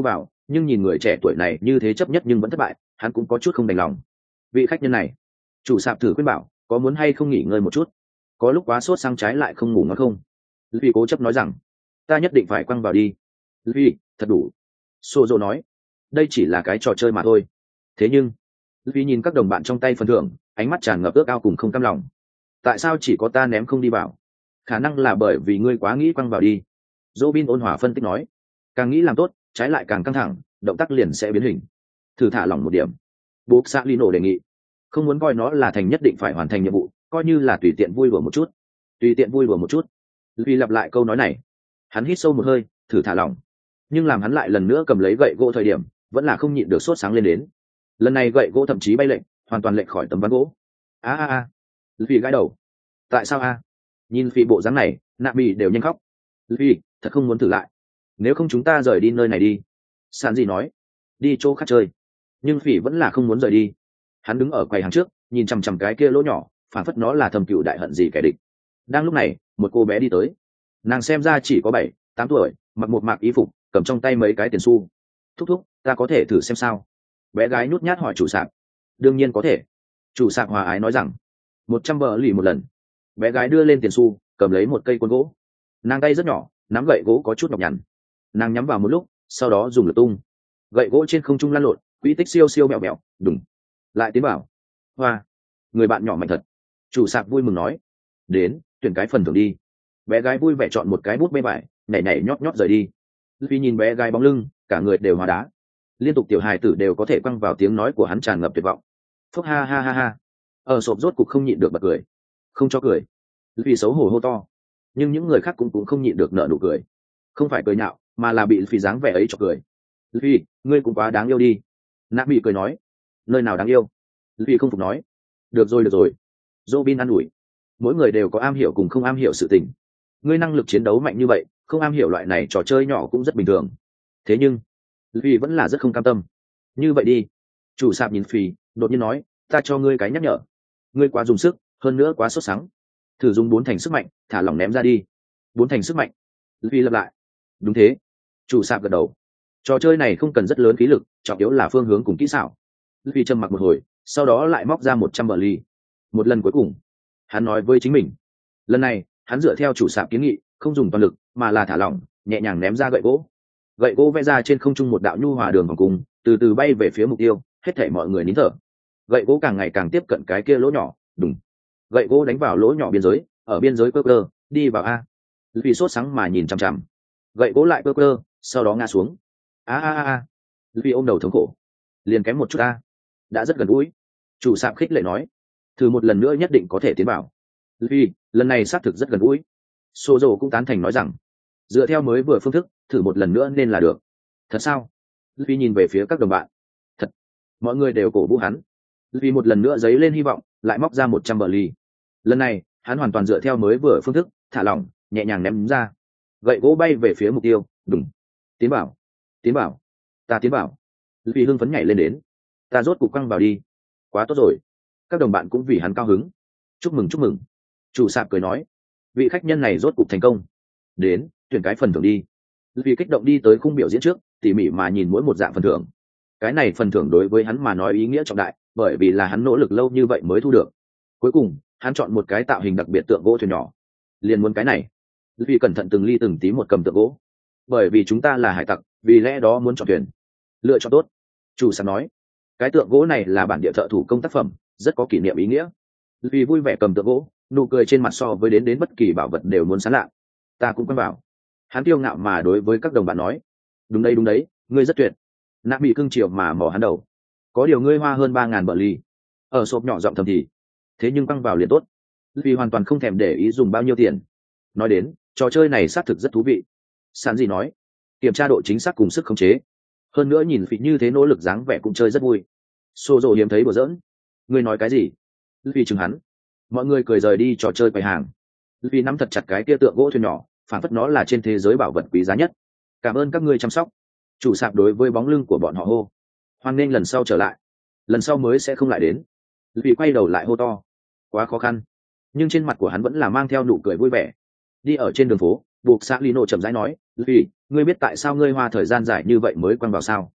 nhưng nhìn người trẻ tuổi này như thế chấp nhất nhưng vẫn thất bại, hắn cũng có chút không đành lòng. Vị khách nhân này, chủ sạp thử khuyên bảo, có muốn hay không nghỉ ngơi một chút, có lúc quá sốt sang trái lại không ngủ ngon không. Vì cố chấp nói rằng ta nhất định phải quăng vào đi. Vì thật đủ. Sozo nói đây chỉ là cái trò chơi mà thôi. Thế nhưng vì nhìn các đồng bạn trong tay phần thưởng, ánh mắt tràn ngập ước ao cùng không cam lòng. Tại sao chỉ có ta ném không đi vào? Khả năng là bởi vì ngươi quá nghĩ quăng vào đi. Robin ôn hòa phân tích nói càng nghĩ làm tốt trái lại càng căng thẳng, động tác liền sẽ biến hình. Thử thả lỏng một điểm. Buộc xã Lino đề nghị không muốn coi nó là thành nhất định phải hoàn thành nhiệm vụ, coi như là tùy tiện vui đùa một chút. Tùy tiện vui đùa một chút. Vì lặp lại câu nói này, hắn hít sâu một hơi, thử thả lỏng. Nhưng làm hắn lại lần nữa cầm lấy gậy gỗ thời điểm, vẫn là không nhịn được sốt sáng lên đến. Lần này gậy gỗ thậm chí bay lệch, hoàn toàn lệch khỏi tấm ván gỗ. A a a. Vì gãi đầu. Tại sao a? Nhìn phi bộ dáng này, nạ bì đều nhanh khóc. Vì thật không muốn thử lại. Nếu không chúng ta rời đi nơi này đi. Sàn gì nói. Đi chỗ khác chơi. Nhưng phỉ vẫn là không muốn rời đi. Hắn đứng ở quầy hàng trước, nhìn chằm chằm cái kia lỗ nhỏ, phản phất nó là thầm cựu đại hận gì kẻ địch. Đang lúc này, một cô bé đi tới. Nàng xem ra chỉ có bảy tám tuổi, mặc một mạc y phục, cầm trong tay mấy cái tiền xu. Thúc thúc, ta có thể thử xem sao? Bé gái nhút nhát hỏi chủ sạp. Đương nhiên có thể. Chủ sạp hòa ái nói rằng một trăm bờ lì một lần. Bé gái đưa lên tiền xu, cầm lấy một cây côn gỗ. Nàng tay rất nhỏ, nắm gậy gỗ có chút nhọc nhằn. Nàng nhắm vào một lúc, sau đó dùng lực tung. Gậy gỗ trên không trung lăn lộn, quỹ tích siêu siêu mẹo mẹo, đùng. Lại tiến bảo. Hoa, người bạn nhỏ mạnh thật. Chủ sạp vui mừng nói. Đến, tuyển cái phần thưởng đi. Bé gái vui vẻ chọn một cái bút bê vải, nhảy nhảy nhót nhót rời đi. Vì nhìn bé gái bóng lưng, cả người đều hóa đá. Liên tục tiểu hài tử đều có thể quăng vào tiếng nói của hắn tràn ngập tuyệt vọng. Phúc ha ha ha ha. Ở sộp rốt cục không nhịn được bật cười. Không cho cười. Vì xấu hổ hô to. Nhưng những người khác cũng cũng không nhịn được nở nụ cười. Không phải cười nhạo, mà là bị phì dáng vẻ ấy cho cười. Vì, ngươi cũng quá đáng yêu đi. Nạ bị cười nói. Nơi nào đáng yêu? Vì không phục nói. Được rồi được rồi. Robin an ủi. Mỗi người đều có am hiểu cùng không am hiểu sự tình. Ngươi năng lực chiến đấu mạnh như vậy, không am hiểu loại này trò chơi nhỏ cũng rất bình thường. Thế nhưng, vì vẫn là rất không cam tâm. Như vậy đi. Chủ sạp nhìn phì, đột nhiên nói, ta cho ngươi cái nhắc nhở. Ngươi quá dùng sức, hơn nữa quá sốt sắng. Thử dùng bốn thành sức mạnh, thả lỏng ném ra đi. Bốn thành sức mạnh. Vì lặp lại. Đúng thế. Chủ sạp gật đầu. Trò chơi này không cần rất lớn khí lực, trọng yếu là phương hướng cùng kỹ xảo. Vì trầm mặc một hồi, sau đó lại móc ra một trăm bờ ly. Một lần cuối cùng, hắn nói với chính mình. Lần này, hắn dựa theo chủ sạp kiến nghị, không dùng toàn lực, mà là thả lỏng, nhẹ nhàng ném ra gậy gỗ. Gậy gỗ vẽ ra trên không trung một đạo nhu hòa đường vòng cung, từ từ bay về phía mục tiêu, hết thảy mọi người nín thở. Gậy gỗ càng ngày càng tiếp cận cái kia lỗ nhỏ, đùng. Gậy gỗ đánh vào lỗ nhỏ biên giới, ở biên giới cơ cơ, đi vào a. Vì sốt sáng mà nhìn chằm chằm. Gậy gỗ lại cơ cơ, sau đó ngã xuống. A a a a. Vì ôm đầu thống khổ. Liền kém một chút a. Đã rất gần gũi. Chủ sạp khích lệ nói, thử một lần nữa nhất định có thể tiến vào. Vì lần này xác thực rất gần gũi. Sozo cũng tán thành nói rằng, dựa theo mới vừa phương thức, thử một lần nữa nên là được. Thật sao? Vì nhìn về phía các đồng bạn. Thật. Mọi người đều cổ vũ hắn. Vì một lần nữa giấy lên hy vọng, lại móc ra một trăm bờ ly. Lần này, hắn hoàn toàn dựa theo mới vừa phương thức, thả lỏng, nhẹ nhàng ném ra. Gậy gỗ bay về phía mục tiêu, đùng. Tiến bảo, tiến bảo, ta tiến bảo. Vì hưng phấn nhảy lên đến. Ta rốt cục quăng vào đi. Quá tốt rồi. Các đồng bạn cũng vì hắn cao hứng. Chúc mừng chúc mừng. Chủ sạp cười nói, vị khách nhân này rốt cục thành công. Đến, tuyển cái phần thưởng đi. Vì kích động đi tới khung biểu diễn trước, tỉ mỉ mà nhìn mỗi một dạng phần thưởng. Cái này phần thưởng đối với hắn mà nói ý nghĩa trọng đại, bởi vì là hắn nỗ lực lâu như vậy mới thu được. Cuối cùng, hắn chọn một cái tạo hình đặc biệt tượng gỗ thuyền nhỏ. Liền muốn cái này. Vì cẩn thận từng ly từng tí một cầm tượng gỗ. Bởi vì chúng ta là hải tặc, vì lẽ đó muốn chọn thuyền. Lựa chọn tốt. Chủ sạp nói, cái tượng gỗ này là bản địa thợ thủ công tác phẩm, rất có kỷ niệm ý nghĩa. Vì vui vẻ cầm tượng gỗ, nụ cười trên mặt so với đến đến bất kỳ bảo vật đều muốn sán lạ. Ta cũng quen vào. Hắn kiêu ngạo mà đối với các đồng bạn nói, đúng đấy đúng đấy, ngươi rất tuyệt. Nạ bị cưng chiều mà mò hắn đầu. Có điều ngươi hoa hơn ba ngàn bờ ly. Ở sộp nhỏ giọng thầm thì. Thế nhưng quăng vào liền tốt. Vì hoàn toàn không thèm để ý dùng bao nhiêu tiền. Nói đến, trò chơi này xác thực rất thú vị. Sán gì nói, kiểm tra độ chính xác cùng sức khống chế. Hơn nữa nhìn phí như thế nỗ lực dáng vẻ cũng chơi rất vui. Xô rộ hiếm thấy đùa giỡn. Ngươi nói cái gì? Vì chừng hắn. Mọi người cười rời đi trò chơi quầy hàng. Vì nắm thật chặt cái kia tượng gỗ thuyền nhỏ, phản phất nó là trên thế giới bảo vật quý giá nhất. Cảm ơn các ngươi chăm sóc. Chủ sạp đối với bóng lưng của bọn họ hô. Hoan nghênh lần sau trở lại. Lần sau mới sẽ không lại đến. Vì quay đầu lại hô to. Quá khó khăn. Nhưng trên mặt của hắn vẫn là mang theo nụ cười vui vẻ. Đi ở trên đường phố, buộc xã Lino chậm rãi nói, vì ngươi biết tại sao ngươi hoa thời gian dài như vậy mới quăng vào sao?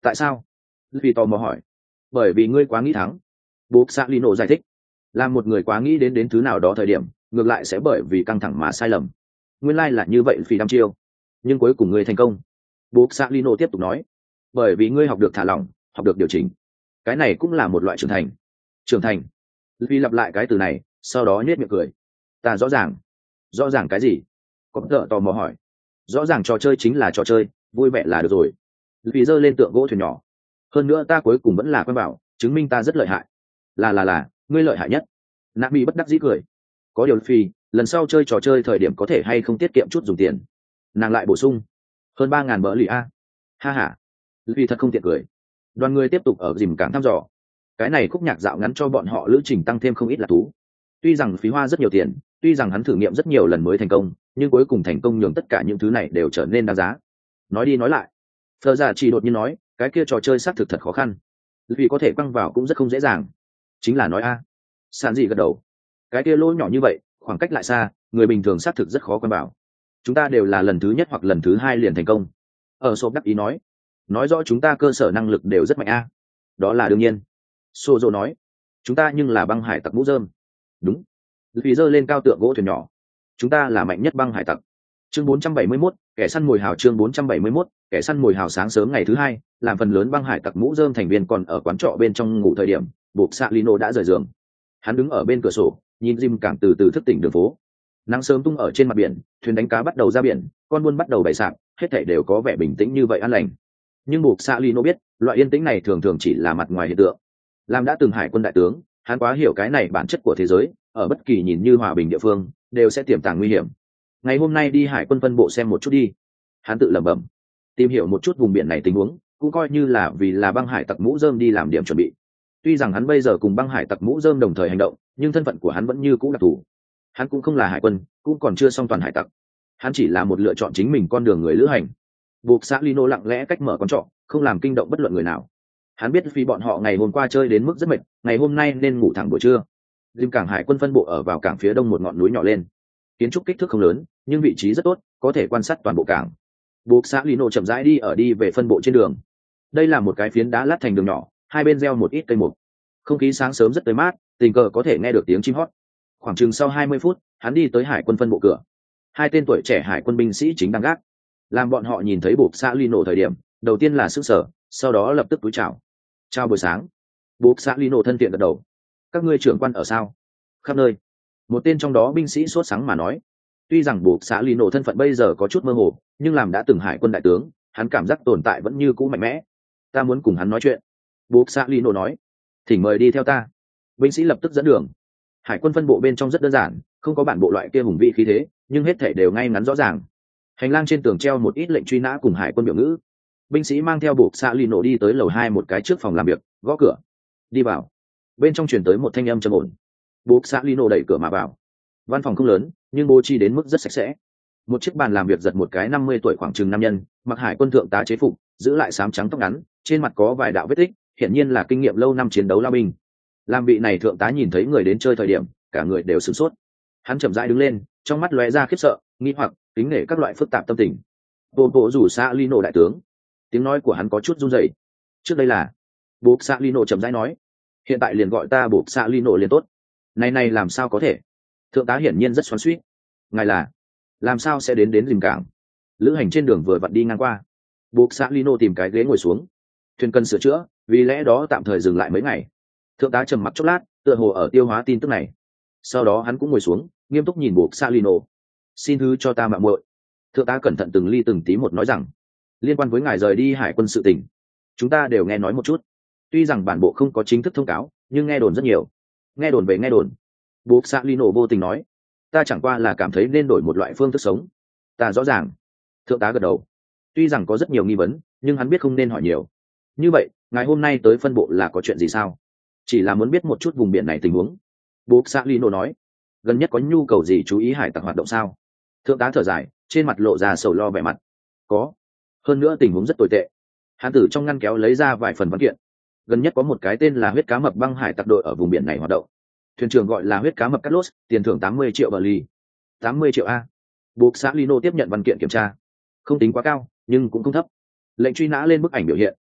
Tại sao? Vì tò mò hỏi. Bởi vì ngươi quá nghĩ thắng. Bố xạ lino giải thích. Làm một người quá nghĩ đến đến thứ nào đó thời điểm, ngược lại sẽ bởi vì căng thẳng mà sai lầm. Nguyên lai là như vậy vì đăm chiêu. Nhưng cuối cùng ngươi thành công. Bố xạ lino tiếp tục nói. Bởi vì ngươi học được thả lỏng, học được điều chỉnh. Cái này cũng là một loại trưởng thành. Trưởng thành. Vì lặp lại cái từ này, sau đó nhếch miệng cười. Ta rõ ràng. Rõ ràng cái gì? Có tợ tò mò hỏi. Rõ ràng trò chơi chính là trò chơi, vui vẻ là được rồi. Vì giơ lên tượng gỗ thuyền nhỏ. Hơn nữa ta cuối cùng vẫn là quen bảo, chứng minh ta rất lợi hại. Là là là, ngươi lợi hại nhất. Nạ Mỹ bất đắc dĩ cười. Có điều phi, lần sau chơi trò chơi thời điểm có thể hay không tiết kiệm chút dùng tiền. Nàng lại bổ sung. Hơn ba ngàn bỡ lì a. Ha ha. Vì thật không tiện cười. Đoàn người tiếp tục ở dìm cảng thăm dò. Cái này khúc nhạc dạo ngắn cho bọn họ lữ trình tăng thêm không ít là thú. Tuy rằng phí hoa rất nhiều tiền, tuy rằng hắn thử nghiệm rất nhiều lần mới thành công, nhưng cuối cùng thành công nhường tất cả những thứ này đều trở nên đáng giá. Nói đi nói lại, Phờ Dạ chỉ đột nhiên nói, cái kia trò chơi xác thực thật khó khăn, vì có thể quăng vào cũng rất không dễ dàng. Chính là nói a. Sàn gì gật đầu. Cái kia lỗ nhỏ như vậy, khoảng cách lại xa, người bình thường xác thực rất khó quăng vào. Chúng ta đều là lần thứ nhất hoặc lần thứ hai liền thành công. Ở sộp đắc ý nói, nói rõ chúng ta cơ sở năng lực đều rất mạnh a. Đó là đương nhiên. Sô Dô nói, chúng ta nhưng là băng hải tặc mũ rơm. Đúng. Vì giơ lên cao tượng gỗ thuyền nhỏ. Chúng ta là mạnh nhất băng hải tặc. Chương bốn trăm bảy mươi mốt, kẻ săn mồi hào. Chương bốn trăm bảy mươi mốt, kẻ săn mồi hào. Sáng sớm ngày thứ hai, làm phần lớn băng hải tặc mũ rơm thành viên còn ở quán trọ bên trong ngủ thời điểm, buộc xạ Lino đã rời giường. Hắn đứng ở bên cửa sổ, nhìn Jim cảng từ từ thức tỉnh đường phố. Nắng sớm tung ở trên mặt biển, thuyền đánh cá bắt đầu ra biển, con buôn bắt đầu bày sạp, hết thảy đều có vẻ bình tĩnh như vậy an lành. Nhưng buộc xạ Lino biết, loại yên tĩnh này thường thường chỉ là mặt ngoài hiện tượng. Làm đã từng hải quân đại tướng, hắn quá hiểu cái này bản chất của thế giới, ở bất kỳ nhìn như hòa bình địa phương đều sẽ tiềm tàng nguy hiểm. Ngày hôm nay đi hải quân phân bộ xem một chút đi, hắn tự lẩm bẩm. Tìm hiểu một chút vùng biển này tình huống, cũng coi như là vì là băng hải tặc mũ rơm đi làm điểm chuẩn bị. Tuy rằng hắn bây giờ cùng băng hải tặc mũ rơm đồng thời hành động, nhưng thân phận của hắn vẫn như cũ đặc thù. Hắn cũng không là hải quân, cũng còn chưa xong toàn hải tặc. Hắn chỉ là một lựa chọn chính mình con đường người lữ hành. Buộc xã Lino lặng lẽ cách mở con trọ, không làm kinh động bất luận người nào. Hắn biết vì bọn họ ngày hôm qua chơi đến mức rất mệt, ngày hôm nay nên ngủ thẳng buổi trưa. Dìm cảng hải quân phân bộ ở vào cảng phía đông một ngọn núi nhỏ lên. Kiến trúc kích thước không lớn, nhưng vị trí rất tốt, có thể quan sát toàn bộ cảng. Buộc xã Lino chậm rãi đi ở đi về phân bộ trên đường. Đây là một cái phiến đá lát thành đường nhỏ, hai bên gieo một ít cây mục. Không khí sáng sớm rất tươi mát, tình cờ có thể nghe được tiếng chim hót. Khoảng chừng sau hai mươi phút, hắn đi tới hải quân phân bộ cửa. Hai tên tuổi trẻ hải quân binh sĩ chính đang gác. Làm bọn họ nhìn thấy buộc xã Lino thời điểm, đầu tiên là sửng sở, sau đó lập tức cúi chào. Chào buổi sáng. Buộc xã Lino thân thiện gật đầu. Các ngươi trưởng quan ở sao? Khắp nơi. Một tên trong đó binh sĩ sốt sắng mà nói. Tuy rằng buộc xã Lino thân phận bây giờ có chút mơ hồ, nhưng làm đã từng hải quân đại tướng, hắn cảm giác tồn tại vẫn như cũ mạnh mẽ. Ta muốn cùng hắn nói chuyện. Buộc xã Lino nói. Thỉnh mời đi theo ta. Binh sĩ lập tức dẫn đường. Hải quân phân bộ bên trong rất đơn giản, không có bản bộ loại kia hùng vị khí thế, nhưng hết thể đều ngay ngắn rõ ràng. Hành lang trên tường treo một ít lệnh truy nã cùng hải quân biểu ngữ. Binh sĩ mang theo buộc xã Lino đi tới lầu hai một cái trước phòng làm việc, gõ cửa. Đi vào. Bên trong truyền tới một thanh âm trầm ổn. Buộc xã Lino đẩy cửa mà vào. Văn phòng không lớn, nhưng bố trí đến mức rất sạch sẽ. Một chiếc bàn làm việc giật một cái năm mươi tuổi khoảng chừng nam nhân, mặc hải quân thượng tá chế phục, giữ lại xám trắng tóc ngắn, trên mặt có vài đạo vết tích, hiển nhiên là kinh nghiệm lâu năm chiến đấu lao binh. Làm vị này thượng tá nhìn thấy người đến chơi thời điểm, cả người đều sửng sốt. Hắn chậm rãi đứng lên, trong mắt lóe ra khiếp sợ, nghi hoặc, kính nể các loại phức tạp tâm tình. Bộ bộ rủ xã Lino đại tướng. Tiếng nói của hắn có chút run rẩy. Trước đây là, buộc xã Lino chậm rãi nói. Hiện tại liền gọi ta buộc xã Lino liền tốt. Này này làm sao có thể? Thượng tá hiển nhiên rất xoắn xuýt. Ngài là, làm sao sẽ đến đến dìm cảng? Lữ hành trên đường vừa vặn đi ngang qua. Buộc xã Lino tìm cái ghế ngồi xuống. Thuyền cần sửa chữa, vì lẽ đó tạm thời dừng lại mấy ngày. Thượng tá trầm mặc chốc lát, tựa hồ ở tiêu hóa tin tức này. Sau đó hắn cũng ngồi xuống, nghiêm túc nhìn buộc xã Lino. Xin thứ cho ta mạo muội. Thượng tá cẩn thận từng ly từng tí một nói rằng, liên quan với ngài rời đi hải quân sự tình, chúng ta đều nghe nói một chút. Tuy rằng bản bộ không có chính thức thông cáo, nhưng nghe đồn rất nhiều. Nghe đồn về nghe đồn. Buộc xã Lino vô tình nói, ta chẳng qua là cảm thấy nên đổi một loại phương thức sống. Ta rõ ràng. Thượng tá gật đầu. Tuy rằng có rất nhiều nghi vấn, nhưng hắn biết không nên hỏi nhiều. Như vậy, ngày hôm nay tới phân bộ là có chuyện gì sao? Chỉ là muốn biết một chút vùng biển này tình huống. Buộc xã Lino nói, gần nhất có nhu cầu gì chú ý hải tặc hoạt động sao? Thượng tá thở dài, trên mặt lộ ra sầu lo vẻ mặt. Có. Hơn nữa tình huống rất tồi tệ. Hắn từ trong ngăn kéo lấy ra vài phần văn kiện. Gần nhất có một cái tên là huyết cá mập băng hải tặc đội ở vùng biển này hoạt động. Thuyền trưởng gọi là huyết cá mập Carlos, tiền thưởng tám mươi triệu bờ ly. tám mươi triệu a. Buộc xã Lino tiếp nhận văn kiện kiểm tra. Không tính quá cao, nhưng cũng không thấp. Lệnh truy nã lên bức ảnh biểu hiện,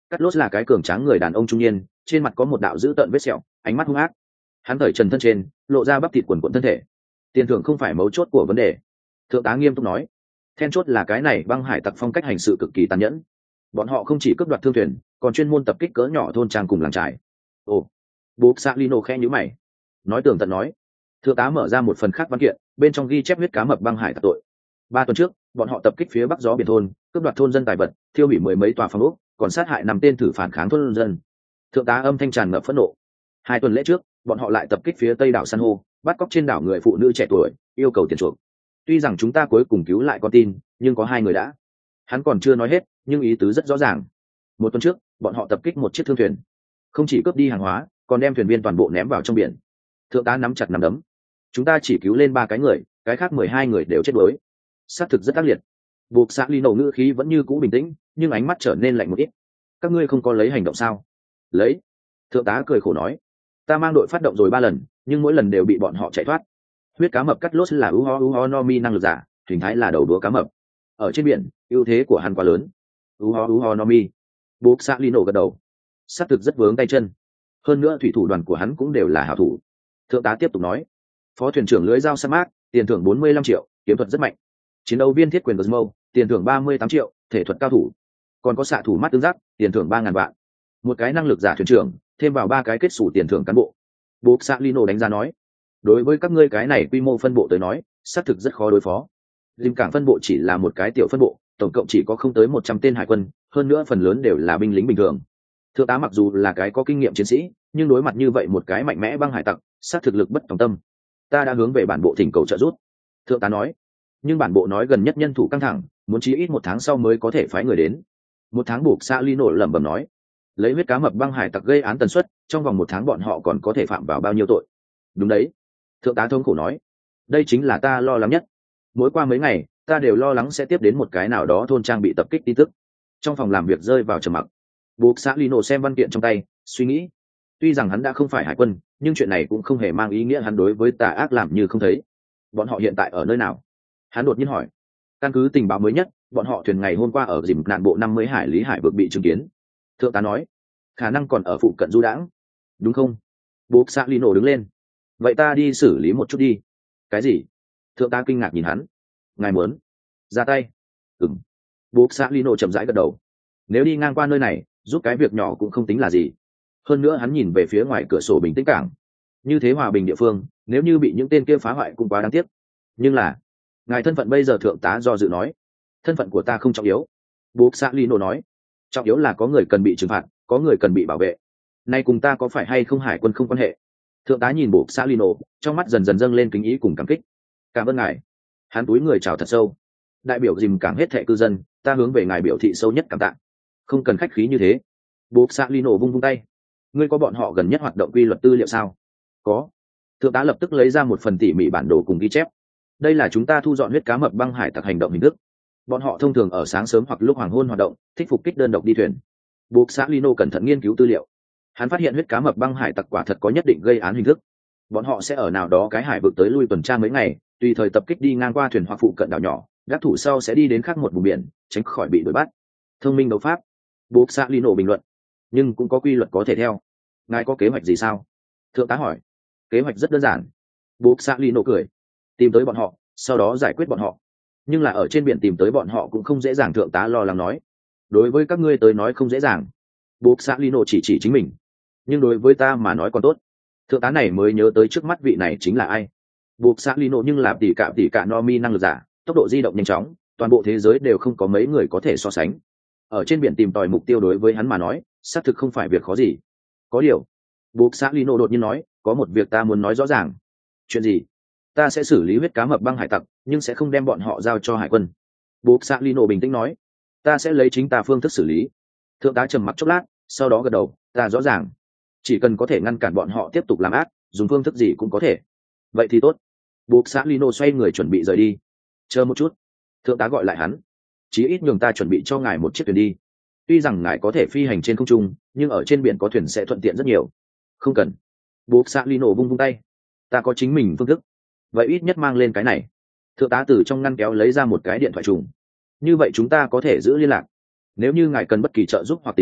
Cắt lốt là cái cường tráng người đàn ông trung niên, trên mặt có một đạo dữ tợn vết sẹo, ánh mắt hung ác. Hắn cởi trần thân trên, lộ ra bắp thịt quần quần thân thể. Tiền thưởng không phải mấu chốt của vấn đề. Thượng tá nghiêm túc nói, then chốt là cái này băng hải tặc phong cách hành sự cực kỳ tàn nhẫn. Bọn họ không chỉ cướp đoạt thương thuyền, còn chuyên môn tập kích cỡ nhỏ thôn trang cùng làng trại. Ồ, Buộc Salino khẽ nhíu mày, nói tường tận nói. Thượng tá mở ra một phần khác văn kiện, bên trong ghi chép huyết cá mập băng hải tặc tội. Ba tuần trước, bọn họ tập kích phía bắc gió biển thôn, cướp đoạt thôn dân tài vật, thiêu hủy mười mấy tòa phòng ốc, còn sát hại năm tên thử phản kháng thôn dân. Thượng tá âm thanh tràn ngập phẫn nộ. Hai tuần lễ trước, bọn họ lại tập kích phía tây đảo san hô, bắt cóc trên đảo người phụ nữ trẻ tuổi, yêu cầu tiền chuộc. Tuy rằng chúng ta cuối cùng cứu lại con tin, nhưng có hai người đã. Hắn còn chưa nói hết, nhưng ý tứ rất rõ ràng. Một tuần trước, bọn họ tập kích một chiếc thương thuyền, không chỉ cướp đi hàng hóa, còn đem thuyền viên toàn bộ ném vào trong biển. Thượng tá nắm chặt nắm đấm. Chúng ta chỉ cứu lên ba cái người, cái khác mười hai người đều chết đuối. Sát thực rất ác liệt. Buộc xã ly nổ ngữ khí vẫn như cũ bình tĩnh, nhưng ánh mắt trở nên lạnh một ít. Các ngươi không có lấy hành động sao? Lấy. Thượng tá cười khổ nói, ta mang đội phát động rồi ba lần, nhưng mỗi lần đều bị bọn họ chạy thoát. Huyết cá mập cắt lốt là u ho u ho no mi năng lực giả, hình thái là đầu đũa cá mập. Ở trên biển, ưu thế của hắn quá lớn. U ho u ho no mi. Buộc xã ly nổ gật đầu. Sát thực rất vướng tay chân. Hơn nữa thủy thủ đoàn của hắn cũng đều là hảo thủ. Thượng tá tiếp tục nói, phó thuyền trưởng lưới dao sa mác, tiền thưởng bốn mươi lăm triệu, kiếm thuật rất mạnh. Chiến đấu viên thiết quyền Gizmo, tiền thưởng ba mươi tám triệu, thể thuật cao thủ. Còn có xạ thủ mắt tương giác, tiền thưởng ba ngàn vạn. Một cái năng lực giả thuyền trưởng, thêm vào ba cái kết sủ tiền thưởng cán bộ. Buộc Salino đánh giá nói, đối với các ngươi cái này quy mô phân bộ tới nói, xác thực rất khó đối phó. Dìm cảng phân bộ chỉ là một cái tiểu phân bộ, tổng cộng chỉ có không tới một trăm tên hải quân, hơn nữa phần lớn đều là binh lính bình thường. Thượng tá mặc dù là cái có kinh nghiệm chiến sĩ, nhưng đối mặt như vậy một cái mạnh mẽ băng hải tặc, sát thực lực bất tòng tâm. Ta đã hướng về bản bộ thỉnh cầu trợ giúp. Thượng tá nói, nhưng bản bộ nói gần nhất nhân thủ căng thẳng, muốn chí ít một tháng sau mới có thể phái người đến. Một tháng buộc Salino lẩm bẩm nói, lấy huyết cá mập băng hải tặc gây án tần suất, trong vòng một tháng bọn họ còn có thể phạm vào bao nhiêu tội? Đúng đấy. Thượng tá thống khổ nói, đây chính là ta lo lắng nhất. Mỗi qua mấy ngày, ta đều lo lắng sẽ tiếp đến một cái nào đó thôn trang bị tập kích tin tức. Trong phòng làm việc rơi vào trầm mặc. Buộc Salino xem văn kiện trong tay, suy nghĩ. Tuy rằng hắn đã không phải hải quân, nhưng chuyện này cũng không hề mang ý nghĩa hắn đối với tà ác làm như không thấy. Bọn họ hiện tại ở nơi nào? Hắn đột nhiên hỏi. Căn cứ tình báo mới nhất, bọn họ thuyền ngày hôm qua ở dìm nạn bộ năm mươi hải lý hải vực bị chứng kiến. Thượng tá nói, khả năng còn ở phụ cận du đãng, đúng không? Buộc Salino đứng lên. Vậy ta đi xử lý một chút đi. Cái gì? Thượng tá kinh ngạc nhìn hắn. Ngài muốn ra tay? Ừm. Buộc Salino chậm rãi gật đầu. Nếu đi ngang qua nơi này, giúp cái việc nhỏ cũng không tính là gì. Hơn nữa hắn nhìn về phía ngoài cửa sổ bình tĩnh cảng. Như thế hòa bình địa phương, nếu như bị những tên kia phá hoại cũng quá đáng tiếc. Nhưng là, ngài thân phận bây giờ, thượng tá do dự nói. Thân phận của ta không trọng yếu. Buộc Salino nói. Trọng yếu là có người cần bị trừng phạt, có người cần bị bảo vệ. Nay cùng ta có phải hay không hải quân không quan hệ. Thượng tá nhìn buộc Salino, trong mắt dần dần dâng lên kính ý cùng cảm kích. Cảm ơn ngài. Hắn túi người chào thật sâu. Đại biểu dìm cảng hết thệ cư dân, ta hướng về ngài biểu thị sâu nhất cảm tạ. Không cần khách khí như thế. Buộc Salino vung vung tay. Ngươi có bọn họ gần nhất hoạt động quy luật tư liệu sao? Có. Thượng tá lập tức lấy ra một phần tỉ mỉ bản đồ cùng ghi chép. Đây là chúng ta thu dọn huyết cá mập băng hải tặc hành động hình thức. Bọn họ thông thường ở sáng sớm hoặc lúc hoàng hôn hoạt động, thích phục kích đơn độc đi thuyền. Buộc Salino cẩn thận nghiên cứu tư liệu. Hắn phát hiện huyết cá mập băng hải tặc quả thật có nhất định gây án hình thức. Bọn họ sẽ ở nào đó cái hải vực tới lui tuần tra mấy ngày, tùy thời tập kích đi ngang qua thuyền hoặc phụ cận đảo nhỏ, đắc thủ sau sẽ đi đến khác một vùng biển, tránh khỏi bị đuổi bắt. Thông minh đấu pháp. Buộc Salino bình luận. Nhưng cũng có quy luật có thể theo. Ngài có kế hoạch gì sao? Thượng tá hỏi. Kế hoạch rất đơn giản. Buộc Salino cười. Tìm tới bọn họ, sau đó giải quyết bọn họ. Nhưng là ở trên biển tìm tới bọn họ cũng không dễ dàng, thượng tá lo lắng nói. Đối với các ngươi tới nói không dễ dàng. Buộc Salino chỉ chỉ chính mình. Nhưng đối với ta mà nói còn tốt. Thượng tá này mới nhớ tới trước mắt vị này chính là ai. Buộc Salino nhưng là tỉ cả tỉ cả no mi năng lực giả, tốc độ di động nhanh chóng, toàn bộ thế giới đều không có mấy người có thể so sánh. Ở trên biển tìm tòi mục tiêu đối với hắn mà nói, xác thực không phải việc khó gì. Có điều, Buộc Salino đột nhiên nói, có một việc ta muốn nói rõ ràng. Chuyện gì? Ta sẽ xử lý huyết cá mập băng hải tặc, nhưng sẽ không đem bọn họ giao cho hải quân. Buộc Salino bình tĩnh nói, ta sẽ lấy chính ta phương thức xử lý. Thượng tá trầm mặc chốc lát, sau đó gật đầu, ta rõ ràng. Chỉ cần có thể ngăn cản bọn họ tiếp tục làm ác, dùng phương thức gì cũng có thể. Vậy thì tốt. Buộc Salino xoay người chuẩn bị rời đi. Chờ một chút. Thượng tá gọi lại hắn. Chí ít nhường ta chuẩn bị cho ngài một chiếc thuyền đi. Tuy rằng ngài có thể phi hành trên không trung, nhưng ở trên biển có thuyền sẽ thuận tiện rất nhiều. Không cần. Buộc Salino vung vung tay. Ta có chính mình phương thức. Vậy ít nhất mang lên cái này. Thượng tá từ trong ngăn kéo lấy ra một cái điện thoại trùng. Như vậy chúng ta có thể giữ liên lạc. Nếu như ngài cần bất kỳ trợ giúp hoặc tình báo,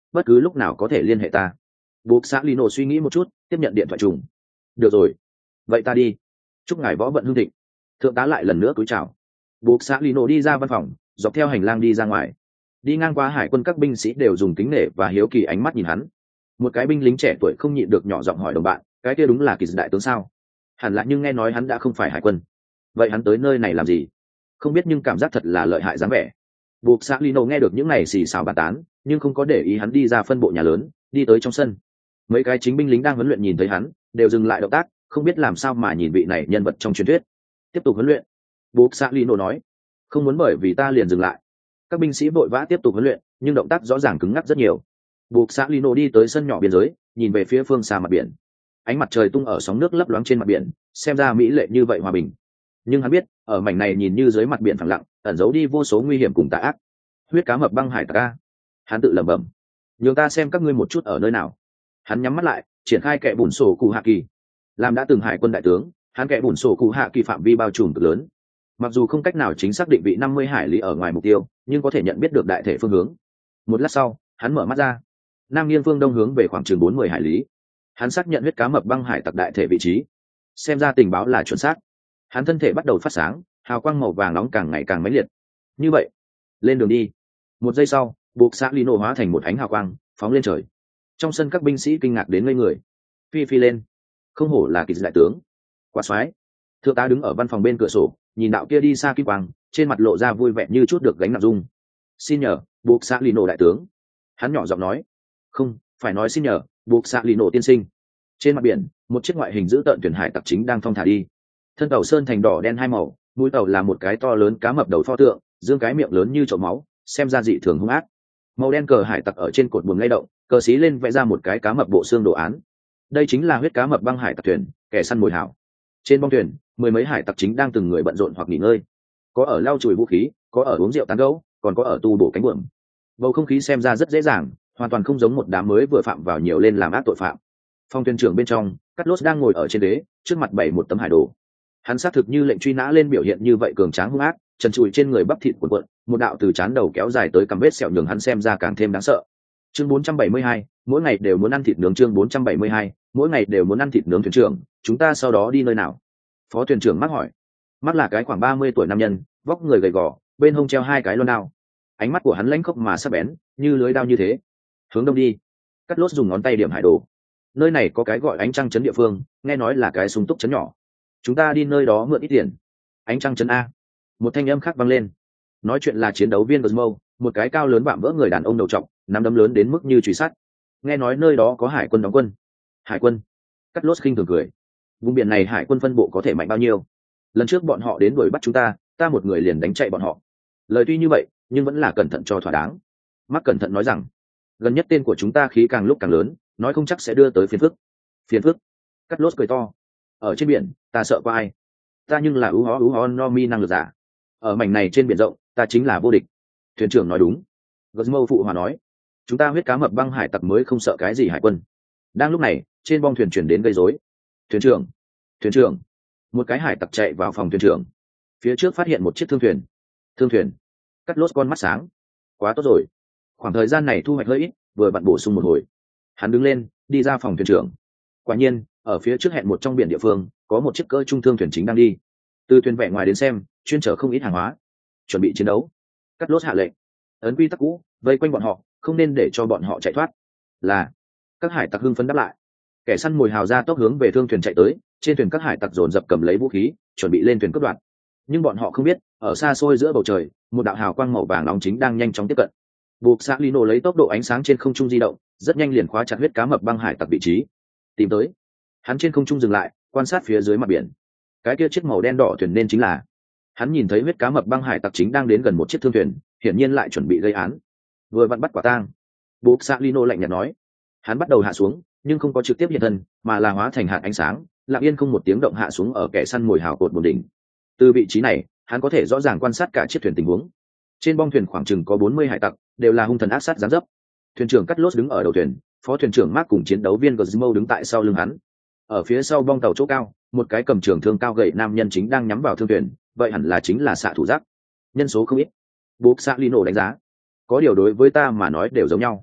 bất cứ lúc nào có thể liên hệ ta. Buộc xã Lino suy nghĩ một chút, tiếp nhận điện thoại trùng. Được rồi, vậy ta đi. Chúc ngài võ vận hưng thịnh. Thượng tá lại lần nữa cúi chào. Buộc xã Lino đi ra văn phòng, dọc theo hành lang đi ra ngoài. Đi ngang qua hải quân, các binh sĩ đều dùng kính nể và hiếu kỳ ánh mắt nhìn hắn. Một cái binh lính trẻ tuổi không nhịn được nhỏ giọng hỏi đồng bạn, cái kia đúng là Kỳ đại tướng sao? Hẳn là, nhưng nghe nói hắn đã không phải hải quân. Vậy hắn tới nơi này làm gì? Không biết, nhưng cảm giác thật là lợi hại dáng vẻ. Buộc xã Lino nghe được những này xì xào bàn tán, nhưng không có để ý. Hắn đi ra phân bộ nhà lớn, đi tới trong sân. Mấy cái chính binh lính đang huấn luyện nhìn thấy hắn, đều dừng lại động tác, không biết làm sao mà nhìn vị này nhân vật trong truyền thuyết. Tiếp tục huấn luyện. Buộc xã Lino nói, không muốn bởi vì ta liền dừng lại. Các binh sĩ vội vã tiếp tục huấn luyện, nhưng động tác rõ ràng cứng ngắc rất nhiều. Buộc xã Lino đi tới sân nhỏ biên giới, nhìn về phía phương xa mặt biển. Ánh mặt trời tung ở sóng nước lấp loáng trên mặt biển, xem ra mỹ lệ như vậy hòa bình. Nhưng hắn biết, ở mảnh này nhìn như dưới mặt biển phẳng lặng, ẩn giấu đi vô số nguy hiểm cùng tà ác. Huyết cá mập băng hải tặc a. Hắn tự lẩm bẩm. Nhường ta xem các ngươi một chút ở nơi nào. Hắn nhắm mắt lại, triển khai kệ bùn sổ cụ hạ kỳ. Làm đã từng hải quân đại tướng, hắn kệ bùn sổ cụ hạ kỳ phạm vi bao trùm cực lớn. Mặc dù không cách nào chính xác định vị năm mươi hải lý ở ngoài mục tiêu, nhưng có thể nhận biết được đại thể phương hướng. Một lát sau, hắn mở mắt ra. Nam nghiêng phương đông hướng về khoảng chừng bốn mươi hải lý. Hắn xác nhận huyết cá mập băng hải tặc đại thể vị trí. Xem ra tình báo là chuẩn xác. Hắn thân thể bắt đầu phát sáng, hào quang màu vàng nóng càng ngày càng mãnh liệt. Như vậy, lên đường đi. Một giây sau, buộc xã Lino hóa thành một ánh hào quang, phóng lên trời. Trong sân, các binh sĩ kinh ngạc đến ngây người. Phi phi lên, không hổ là Kỳ đại tướng, quá xoái. Thượng tá đứng ở văn phòng bên cửa sổ, nhìn đạo kia đi xa kim quang, trên mặt lộ ra vui vẻ như chút được gánh nặng dung. Xin nhờ, buộc xã Lino đại tướng. Hắn nhỏ giọng nói. Không, phải nói xin nhờ, buộc xã Lino tiên sinh. Trên mặt biển, một chiếc ngoại hình dữ tợn thuyền hải tặc chính đang thong thả đi. Thân tàu sơn thành đỏ đen hai màu, mũi tàu là một cái to lớn cá mập đầu pho tượng, dương cái miệng lớn như chậu máu, xem ra dị thường hung ác. Màu đen cờ hải tặc ở trên cột buồm lay động, cờ xí lên vẽ ra một cái cá mập bộ xương đồ án. Đây chính là huyết cá mập băng hải tặc thuyền, kẻ săn mồi hảo. Trên bong thuyền, mười mấy hải tặc chính đang từng người bận rộn hoặc nghỉ ngơi. Có ở lau chùi vũ khí, có ở uống rượu tán gẫu, còn có ở tu bổ cánh buồm. Bầu không khí xem ra rất dễ dàng, hoàn toàn không giống một đám mới vừa phạm vào nhiều lên làm ác tội phạm. Phong thuyền trưởng bên trong, Cát Lốt đang ngồi ở trên đế, trước mặt bày một tấm hải đồ. Hắn xác thực như lệnh truy nã lên biểu hiện như vậy, cường tráng hung ác, trần trụi trên người bắp thịt cuộn cuộn, một đạo từ trán đầu kéo dài tới cằm vết sẹo nhường hắn xem ra càng thêm đáng sợ. Chương bốn trăm bảy mươi hai, mỗi ngày đều muốn ăn thịt nướng. Chương bốn trăm bảy mươi hai, mỗi ngày đều muốn ăn thịt nướng. Thuyền trưởng, chúng ta sau đó đi nơi nào? Phó thuyền trưởng Mắc hỏi. Mắc là cái khoảng ba mươi tuổi nam nhân, vóc người gầy gò, bên hông treo hai cái loan đao. Ánh mắt của hắn lãnh khốc mà sắc bén, như lưới đao như thế. Hướng đông đi. Cắt Lốt dùng ngón tay điểm hải đồ. Nơi này có cái gọi ánh trăng trấn địa phương, nghe nói là cái sung túc trấn nhỏ. Chúng ta đi nơi đó mượn ít tiền. Ánh trăng trấn a. Một thanh âm khác vang lên. Nói chuyện là chiến đấu viên Gizmo, một cái cao lớn vạm vỡ người đàn ông đầu trọc, nắm đấm lớn đến mức như chùy sắt. Nghe nói nơi đó có hải quân đóng quân. Hải quân? Cắt Lốt khinh thường cười. Vùng biển này hải quân phân bộ có thể mạnh bao nhiêu? Lần trước bọn họ đến đuổi bắt chúng ta, ta một người liền đánh chạy bọn họ. Lời tuy như vậy, nhưng vẫn là cẩn thận cho thỏa đáng. Mắc cẩn thận nói rằng, gần nhất tên của chúng ta khí càng lúc càng lớn, nói không chắc sẽ đưa tới phiền phức. Phiền phức? Cắt Lốt cười to. Ở trên biển, ta sợ qua ai? Ta nhưng là ú hó ú hó no mi năng lực giả. Ở mảnh này trên biển rộng, ta chính là vô địch. Thuyền trưởng nói đúng. Gizmo phụ hòa nói, chúng ta huyết cá mập băng hải tặc mới không sợ cái gì hải quân. Đang lúc này, trên bong thuyền chuyển đến gây rối. Thuyền trưởng, thuyền trưởng. Một cái hải tặc chạy vào phòng thuyền trưởng. Phía trước phát hiện một chiếc thương thuyền. Thương thuyền? Cắt Lốt con mắt sáng. Quá tốt rồi. Khoảng thời gian này thu hoạch hơi ít, vừa bận bổ sung một hồi. Hắn đứng lên, đi ra phòng thuyền trưởng. Quả nhiên, ở phía trước hẹn một trong biển địa phương, có một chiếc cỡ trung thương thuyền chính đang đi. Từ thuyền vẻ ngoài đến xem, chuyên chở không ít hàng hóa. Chuẩn bị chiến đấu. Cắt Lốt hạ lệnh. Ấn quy tắc cũ, vây quanh bọn họ, không nên để cho bọn họ chạy thoát. Là. Các hải tặc hưng phấn đáp lại. Kẻ săn mồi hào ra tốc hướng về thương thuyền chạy tới, trên thuyền các hải tặc dồn dập cầm lấy vũ khí, chuẩn bị lên thuyền cướp đoạt. Nhưng bọn họ không biết, ở xa xôi giữa bầu trời, một đạo hào quang màu vàng nóng chính đang nhanh chóng tiếp cận. Buộc xã Lino lấy tốc độ ánh sáng trên không trung di động, rất nhanh liền khóa chặt huyết cá mập băng hải tặc vị trí. Tìm tới. Hắn trên không trung dừng lại, quan sát phía dưới mặt biển. Cái kia chiếc màu đen đỏ thuyền nên chính là. Hắn nhìn thấy huyết cá mập băng hải tặc chính đang đến gần một chiếc thương thuyền, hiển nhiên lại chuẩn bị gây án. Vừa vặn bắt quả tang. Buộc xã Lino lạnh nhạt nói. Hắn bắt đầu hạ xuống, nhưng không có trực tiếp hiện thân, mà là hóa thành hạt ánh sáng, lặng yên không một tiếng động hạ xuống ở kẻ săn mồi hào cột bồn đỉnh. Từ vị trí này, hắn có thể rõ ràng quan sát cả chiếc thuyền tình huống. Trên bong thuyền khoảng chừng có bốn mươi hải tặc, đều là hung thần ác sát dáng dấp. Thuyền trưởng Cắt Lốt đứng ở đầu thuyền, phó thuyền trưởng Mark cùng chiến đấu viên Gizmo đứng tại sau lưng hắn. Ở phía sau bong tàu chỗ cao, một cái cầm trường thương cao gậy nam nhân chính đang nhắm vào thương thuyền, vậy hẳn là chính là xạ thủ giác. Nhân số không ít. Buộc xạ Lino đánh giá. Có điều đối với ta mà nói đều giống nhau.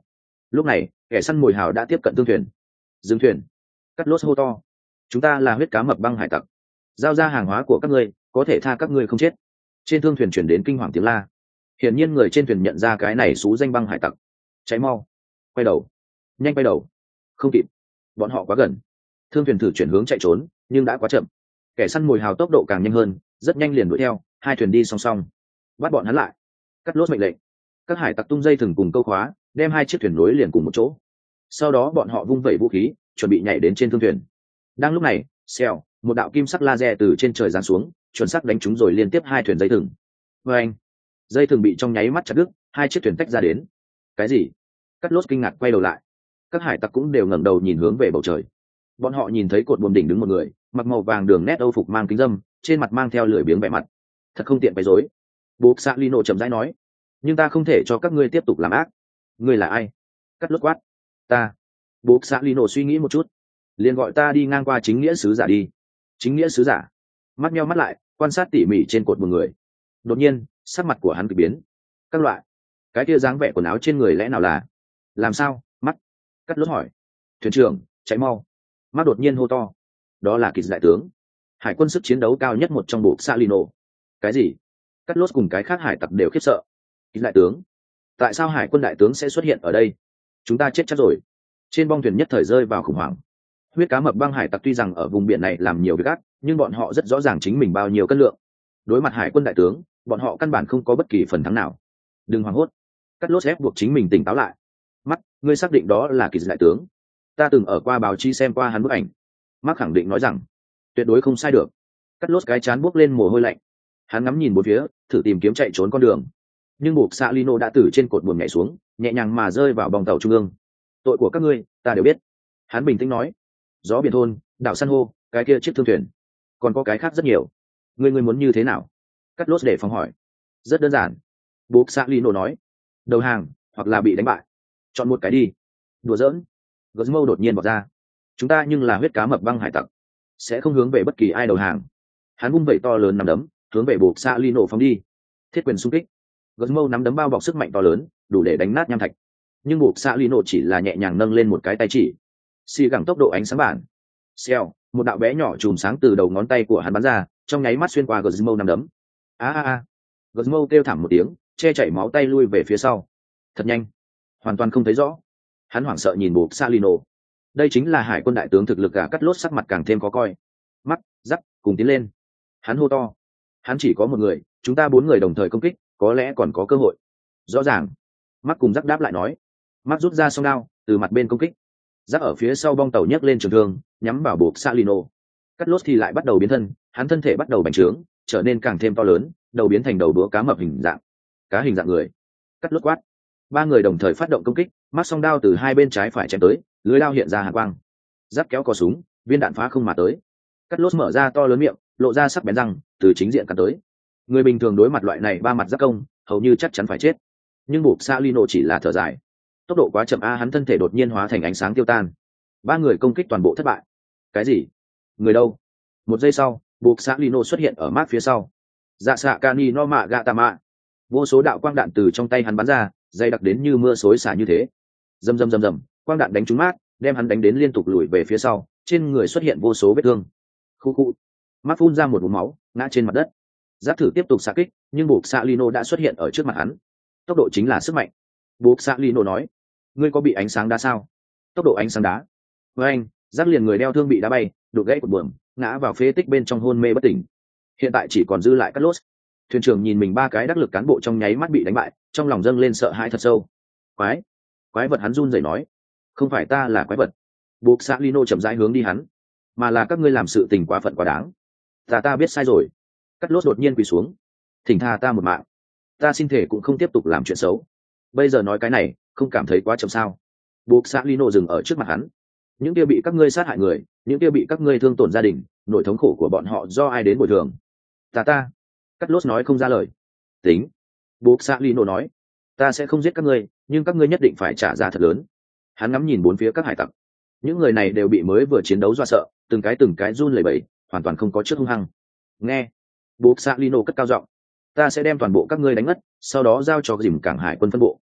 Lúc này kẻ săn mồi hào đã tiếp cận thương thuyền. Dừng thuyền. Cắt lốt hô to. Chúng ta là huyết cá mập băng hải tặc, giao ra hàng hóa của các ngươi có thể tha các ngươi không chết. Trên thương thuyền chuyển đến kinh hoàng tiếng la. Hiển nhiên người trên thuyền nhận ra cái này xú danh băng hải tặc. Cháy mau, quay đầu, nhanh quay đầu. Không kịp, bọn họ quá gần. Thương thuyền thử chuyển hướng chạy trốn nhưng đã quá chậm. Kẻ săn mồi hào tốc độ càng nhanh hơn, rất nhanh liền đuổi theo. Hai thuyền đi song song, bắt bọn hắn lại. Cắt lốt mệnh lệnh, các hải tặc tung dây thừng cùng câu khóa, đem hai chiếc thuyền nối liền cùng một chỗ. Sau đó bọn họ vung vẩy vũ khí, chuẩn bị nhảy đến trên thương thuyền. Đang lúc này, xèo, một đạo kim sắc laser từ trên trời giáng xuống, chuẩn xác đánh trúng rồi liên tiếp hai thuyền dây thừng. Và anh, dây thừng bị trong nháy mắt chặt đứt, hai chiếc thuyền tách ra đến. Cái gì? Cắt lốt kinh ngạc quay đầu lại. Các hải tặc cũng đều ngẩng đầu nhìn hướng về bầu trời. Bọn họ nhìn thấy cột buồm đỉnh đứng một người, mặc màu vàng đường nét âu phục mang kính dâm, trên mặt mang theo lưỡi biếng vẻ mặt. Thật không tiện bày rối. Bốp Sạ Lino chậm rãi nói, nhưng ta không thể cho các ngươi tiếp tục làm ác. Ngươi là ai? Cắt lốt quát. Ta. Bốp Sạ Lino suy nghĩ một chút, liền gọi ta đi ngang qua chính nghĩa sứ giả đi. Chính nghĩa sứ giả? Mắt nheo mắt lại, quan sát tỉ mỉ trên cột một người. Đột nhiên, sắc mặt của hắn kỳ biến. Các loại, cái kia dáng vẻ quần áo trên người lẽ nào là? Làm sao? Mắt. Cắt lốt hỏi. Thuyền trưởng, chạy mau. Mắt đột nhiên hô to. Đó là kỳ đại tướng, hải quân sức chiến đấu cao nhất một trong bộ Salino. Cái gì? Cắt lốt cùng cái khác hải tặc đều khiếp sợ. Kỳ đại tướng? Tại sao hải quân đại tướng sẽ xuất hiện ở đây? Chúng ta chết chắc rồi. Trên bong thuyền nhất thời rơi vào khủng hoảng. Huyết cá mập băng hải tặc tuy rằng ở vùng biển này làm nhiều việc ác, nhưng bọn họ rất rõ ràng chính mình bao nhiêu cân lượng. Đối mặt hải quân đại tướng, bọn họ căn bản không có bất kỳ phần thắng nào. Đừng hoảng hốt. Cắt lốt ép buộc chính mình tỉnh táo lại. Mắt, ngươi xác định đó là kỳ đại tướng? Ta từng ở qua báo chí xem qua hắn bức ảnh. Mark khẳng định nói rằng tuyệt đối không sai được. Cắt lốt cái chán buốc lên mồ hôi lạnh. Hắn ngắm nhìn bốn phía, thử tìm kiếm chạy trốn con đường. Nhưng buộc Salino đã từ trên cột buồm nhảy xuống, nhẹ nhàng mà rơi vào bong tàu trung ương. Tội của các ngươi, ta đều biết. Hắn bình tĩnh nói. Gió biển thôn, đảo san hô, cái kia chiếc thương thuyền, còn có cái khác rất nhiều. Ngươi ngươi muốn như thế nào? Cắt lốt để phòng hỏi. Rất đơn giản. Buộc Salino nói. Đầu hàng, hoặc là bị đánh bại. Chọn một cái đi. Đùa giỡn. Gizmo đột nhiên bỏ ra. Chúng ta nhưng là huyết cá mập băng hải tặc, sẽ không hướng về bất kỳ ai đầu hàng. Hắn vung vẩy to lớn nắm đấm, hướng về buộc Salino phóng đi. Thiết quyền xung kích. Gizmo nắm đấm bao bọc sức mạnh to lớn, đủ để đánh nát nham thạch. Nhưng buộc Salino chỉ là nhẹ nhàng nâng lên một cái tay chỉ. Xì gẳng tốc độ ánh sáng bản. Xèo, một đạo bé nhỏ chùm sáng từ đầu ngón tay của hắn bắn ra, trong nháy mắt xuyên qua Gizmo nắm đấm. A a a. Gizmo kêu thảm một tiếng, che chảy máu tay lui về phía sau. Thật nhanh, hoàn toàn không thấy rõ. Hắn hoảng sợ nhìn buộc Salino. Đây chính là hải quân đại tướng thực lực, cả cắt lốt sắc mặt càng thêm khó coi. Mắt, dắt, cùng tiến lên. Hắn hô to. Hắn chỉ có một người, chúng ta bốn người đồng thời công kích, có lẽ còn có cơ hội. Rõ ràng. Mắt cùng dắt đáp lại nói. Mắt rút ra song đao, từ mặt bên công kích. Dắt ở phía sau bong tàu nhấc lên trường thương, nhắm vào buộc Salino. Cắt lốt thì lại bắt đầu biến thân, hắn thân thể bắt đầu bành trướng, trở nên càng thêm to lớn, đầu biến thành đầu đũa cá mập hình dạng. Cá hình dạng người. Cắt lốt quát. Ba người đồng thời phát động công kích, mắt song đao từ hai bên trái phải chém tới, lưới lao hiện ra hàn quang. Giáp kéo cò súng, viên đạn phá không mà tới. Cắt lốt mở ra to lớn miệng, lộ ra sắc bén răng, từ chính diện cắn tới. Người bình thường đối mặt loại này ba mặt giáp công, hầu như chắc chắn phải chết. Nhưng buộc Salino chỉ là thở dài. Tốc độ quá chậm a, hắn thân thể đột nhiên hóa thành ánh sáng tiêu tan. Ba người công kích toàn bộ thất bại. Cái gì? Người đâu? Một giây sau, buộc Salino xuất hiện ở mát phía sau. Dạ xạ Cani no mạ gạ tà mạ. Vô số đạo quang đạn từ trong tay hắn bắn ra, dày đặc đến như mưa xối xả như thế. Rầm rầm rầm rầm, quang đạn đánh trúng mát, đem hắn đánh đến liên tục lùi về phía sau, trên người xuất hiện vô số vết thương. Khu khu. Mát phun ra một ngụm máu, ngã trên mặt đất. Giáp thử tiếp tục xạ kích, nhưng buộc Salino đã xuất hiện ở trước mặt hắn. Tốc độ chính là sức mạnh. Buộc Salino nói, ngươi có bị ánh sáng đá sao? Tốc độ ánh sáng đá. Với anh, Giáp liền người đeo thương bị đá bay, đục gãy cột buồm, ngã vào phế tích bên trong hôn mê bất tỉnh. Hiện tại chỉ còn dư lại Cắt lốt. Thuyền trưởng nhìn mình ba cái đắc lực cán bộ trong nháy mắt bị đánh bại, trong lòng dâng lên sợ hãi thật sâu. Quái, quái vật, hắn run rẩy nói, không phải ta là quái vật. Buộc Salino chậm rãi hướng đi hắn, mà là các ngươi làm sự tình quá phận quá đáng. Ta ta biết sai rồi. Cắt lốt đột nhiên quỳ xuống, thỉnh tha ta một mạng. Ta xin thể cũng không tiếp tục làm chuyện xấu. Bây giờ nói cái này, không cảm thấy quá chậm sao? Buộc Salino dừng ở trước mặt hắn. Những kia bị các ngươi sát hại người, những kia bị các ngươi thương tổn gia đình, nỗi thống khổ của bọn họ do ai đến bồi thường? Ta ta. Cắt lốt nói không ra lời. Tính. Buộc Salino nói, ta sẽ không giết các ngươi, nhưng các ngươi nhất định phải trả giá thật lớn. Hắn ngắm nhìn bốn phía các hải tặc. Những người này đều bị mới vừa chiến đấu dọa sợ, từng cái từng cái run lẩy bẩy, hoàn toàn không có trước hung hăng. Nghe. Buộc Salino cất cao giọng, ta sẽ đem toàn bộ các ngươi đánh ngất, sau đó giao cho dìm cảng hải quân phân bộ.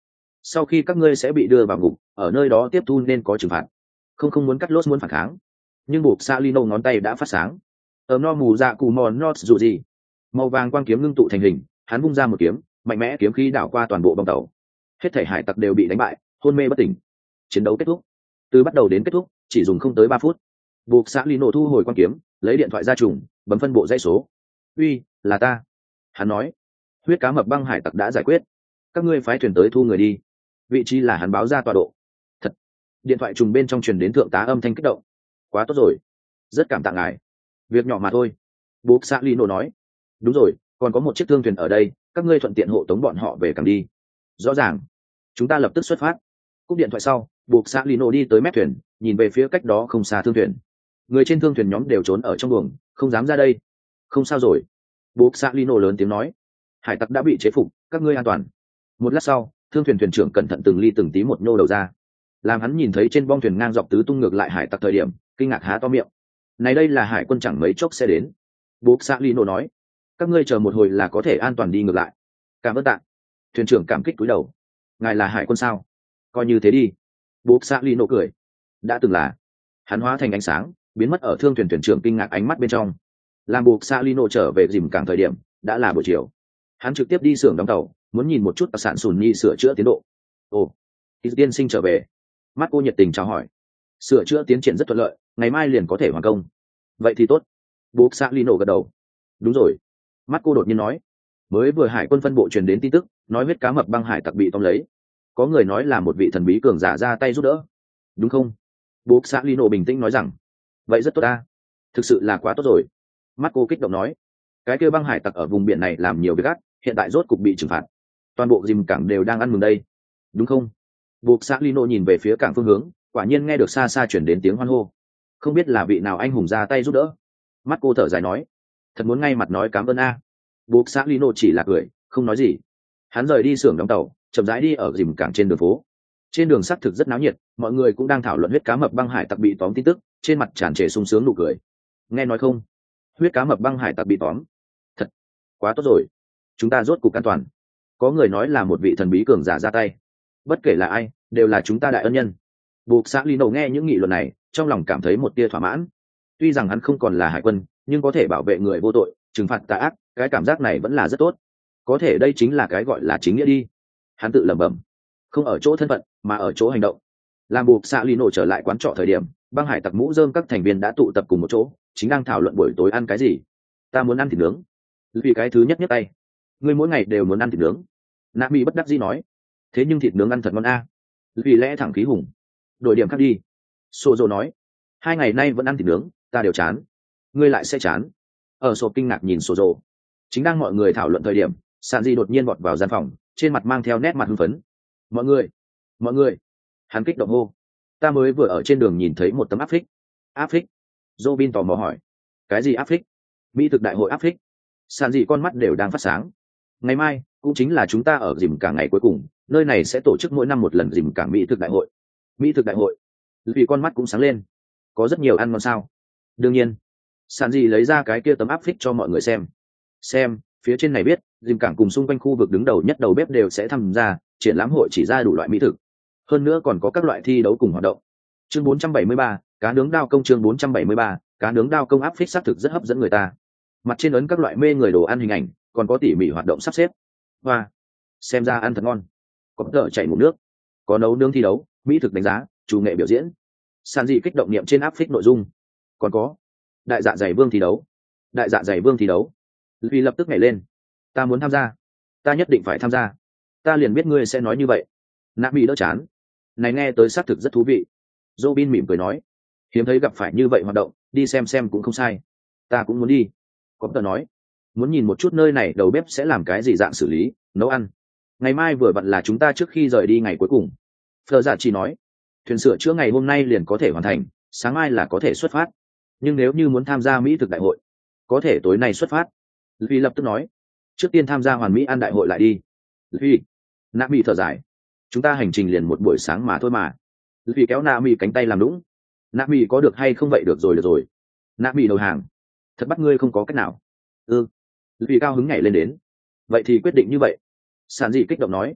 sau khi các ngươi sẽ bị đưa vào ngục ở nơi đó tiếp thu nên có trừng phạt. Không không muốn cắt lốt muốn phản kháng, nhưng buộc Salino ngón tay đã phát sáng. Ở no mù dạ cù mòn not dù gì, màu vàng quang kiếm ngưng tụ thành hình, hắn vung ra một kiếm, mạnh mẽ kiếm khí đảo qua toàn bộ bong tàu. Hết thảy hải tặc đều bị đánh bại, hôn mê bất tỉnh. Chiến đấu kết thúc. Từ bắt đầu đến kết thúc chỉ dùng không tới ba phút. Buộc Salino thu hồi quang kiếm, lấy điện thoại ra trùng, bấm phân bộ dãy số. Uy, là ta. Hắn nói, huyết cá mập băng hải tặc đã giải quyết, các ngươi phái thuyền tới thu người đi. Vị trí là hắn báo ra tọa độ. Thật. Điện thoại trùng bên trong truyền đến thượng tá âm thanh kích động. Quá tốt rồi, rất cảm tạ ngài. Việc nhỏ mà thôi. Buộc Salino nói. Đúng rồi, còn có một chiếc thương thuyền ở đây, các ngươi thuận tiện hộ tống bọn họ về cảng đi. Rõ ràng. Chúng ta lập tức xuất phát. Cúp điện thoại sau, buộc Salino đi tới mép thuyền, nhìn về phía cách đó không xa thương thuyền. Người trên thương thuyền nhóm đều trốn ở trong buồng, không dám ra đây. Không sao rồi. Buộc Salino lớn tiếng nói. Hải tặc đã bị chế phục, các ngươi an toàn. Một lát sau, thương thuyền thuyền trưởng cẩn thận từng ly từng tí một nhô đầu ra. Làm hắn nhìn thấy trên bong thuyền ngang dọc tứ tung ngược lại hải tặc thời điểm, kinh ngạc há to miệng. Này đây là hải quân chẳng mấy chốc sẽ đến. Buộc Salino nói. Các ngươi chờ một hồi là có thể an toàn đi ngược lại. Cảm ơn tạ. Thuyền trưởng cảm kích cúi đầu. Ngài là hải quân sao? Coi như thế đi. Buộc Salino cười. Đã từng là. Hắn hóa thành ánh sáng, biến mất ở thương thuyền thuyền trưởng kinh ngạc ánh mắt bên trong. Làm buộc Salino trở về dìm cảng thời điểm, đã là buổi chiều. Hắn trực tiếp đi xưởng đóng tàu, muốn nhìn một chút đặc sản sùn nhi sửa chữa tiến độ. Ồ, tiên sinh trở về. Mắt cô nhiệt tình chào hỏi. Sửa chữa tiến triển rất thuận lợi, ngày mai liền có thể hoàn công. Vậy thì tốt. Buộc Salino gật đầu. Đúng rồi. Mắt cô đột nhiên nói. Mới vừa hải quân phân bộ truyền đến tin tức, nói huyết cá mập băng hải tặc bị tóm lấy. Có người nói là một vị thần bí cường giả ra tay giúp đỡ. Đúng không? Buộc Salino bình tĩnh nói rằng. Vậy rất tốt ta. Thực sự là quá tốt rồi. Mắt cô kích động nói. Cái kêu băng hải tặc ở vùng biển này làm nhiều việc gắt, hiện tại rốt cục bị trừng phạt. Toàn bộ dìm cảng đều đang ăn mừng đây. Đúng không? Buộc Salino nhìn về phía cảng phương hướng, quả nhiên nghe được xa xa chuyển đến tiếng hoan hô. Không biết là vị nào anh hùng ra tay giúp đỡ. Mắt cô thở dài nói. Thật muốn ngay mặt nói cảm ơn a. Buộc Salino chỉ là cười, không nói gì. Hắn rời đi xưởng đóng tàu, chậm rãi đi ở dìm cảng trên đường phố. Trên đường xác thực rất náo nhiệt, mọi người cũng đang thảo luận huyết cá mập băng hải tặc bị tóm tin tức, trên mặt tràn trề sung sướng nụ cười. Nghe nói không? Huyết cá mập băng hải tặc bị tóm. Thật, quá tốt rồi. Chúng ta rốt cục an toàn. Có người nói là một vị thần bí cường giả ra tay. Bất kể là ai, đều là chúng ta đại ân nhân. Buộc Salino nghe những nghị luận này, trong lòng cảm thấy một tia thỏa mãn. Tuy rằng hắn không còn là hải quân, nhưng có thể bảo vệ người vô tội, trừng phạt tà ác, cái cảm giác này vẫn là rất tốt. Có thể đây chính là cái gọi là chính nghĩa đi. Hắn tự lẩm bẩm. Không ở chỗ thân phận, mà ở chỗ hành động. Làm buộc Salino trở lại quán trọ thời điểm, băng hải tặc mũ rơm các thành viên đã tụ tập cùng một chỗ, chính đang thảo luận buổi tối ăn cái gì. Ta muốn ăn thịt nướng. Vì cái thứ nhất nhất tay. Ngươi mỗi ngày đều muốn ăn thịt nướng. Nami bất đắc dĩ nói. Thế nhưng thịt nướng ăn thật ngon a. Vì lẽ thẳng khí hùng. Đổi điểm khác đi. Sozo nói. Hai ngày nay vẫn ăn thịt nướng, ta đều chán. Ngươi lại sẽ chán. Ở sổ kinh ngạc nhìn Sozo. Chính đang mọi người thảo luận thời điểm, Sanji đột nhiên vọt vào gian phòng, trên mặt mang theo nét mặt hưng phấn. Mọi người, mọi người. Hắn kích động hô. Ta mới vừa ở trên đường nhìn thấy một tấm áp phích. Áp phích. Robin tò mò hỏi. Cái gì áp phích? Mỹ thực đại hội áp phích. Sanji con mắt đều đang phát sáng. Ngày mai cũng chính là chúng ta ở dìm cảng ngày cuối cùng, nơi này sẽ tổ chức mỗi năm một lần dìm cảng mỹ thực đại hội. Mỹ thực đại hội. Vì con mắt cũng sáng lên. Có rất nhiều ăn ngon sao? Đương nhiên. Sanji lấy ra cái kia tấm áp phích cho mọi người xem. Xem, phía trên này viết, dìm cảng cùng xung quanh khu vực đứng đầu nhất đầu bếp đều sẽ tham gia, triển lãm hội chỉ ra đủ loại mỹ thực. Hơn nữa còn có các loại thi đấu cùng hoạt động. Chương bốn trăm bảy mươi ba, cá nướng đao công chương bốn trăm bảy mươi ba, cá nướng đao công áp phích xác thực rất hấp dẫn người ta. Mặt trên ấn các loại mê người đồ ăn hình ảnh, còn có tỉ mỉ hoạt động sắp xếp. Và xem ra ăn thật ngon. Có tợ chảy một nước, có nấu nướng thi đấu, mỹ thực đánh giá, chủ nghệ biểu diễn. Sanji kích động niệm trên áp phích nội dung. Còn có đại dạ dày vương thi đấu. Đại dạ dày vương thi đấu. Vì lập tức nhảy lên. Ta muốn tham gia. Ta nhất định phải tham gia. Ta liền biết ngươi sẽ nói như vậy. Nami đỡ chán. Này nghe tới xác thực rất thú vị. Robin mỉm cười nói. Hiếm thấy gặp phải như vậy hoạt động, đi xem xem cũng không sai. Ta cũng muốn đi. Có tờ nói. Muốn nhìn một chút nơi này đầu bếp sẽ làm cái gì dạng xử lý, nấu ăn. Ngày mai vừa vặn là chúng ta trước khi rời đi ngày cuối cùng. Phờ giả chỉ nói. Thuyền sửa chữa ngày hôm nay liền có thể hoàn thành, sáng mai là có thể xuất phát. Nhưng nếu như muốn tham gia mỹ thực đại hội, có thể tối nay xuất phát. Vì lập tức nói. Trước tiên tham gia hoàn mỹ ăn đại hội lại đi. Vì Nami thở dài. Chúng ta hành trình liền một buổi sáng mà thôi mà. Vì kéo Nami cánh tay làm đúng. Nami có được hay không vậy được rồi được rồi. Nami đầu hàng. Thật bắt ngươi không có cách nào. Ừ. Vì cao hứng nhảy lên đến. Vậy thì quyết định như vậy. Sản dị kích động nói.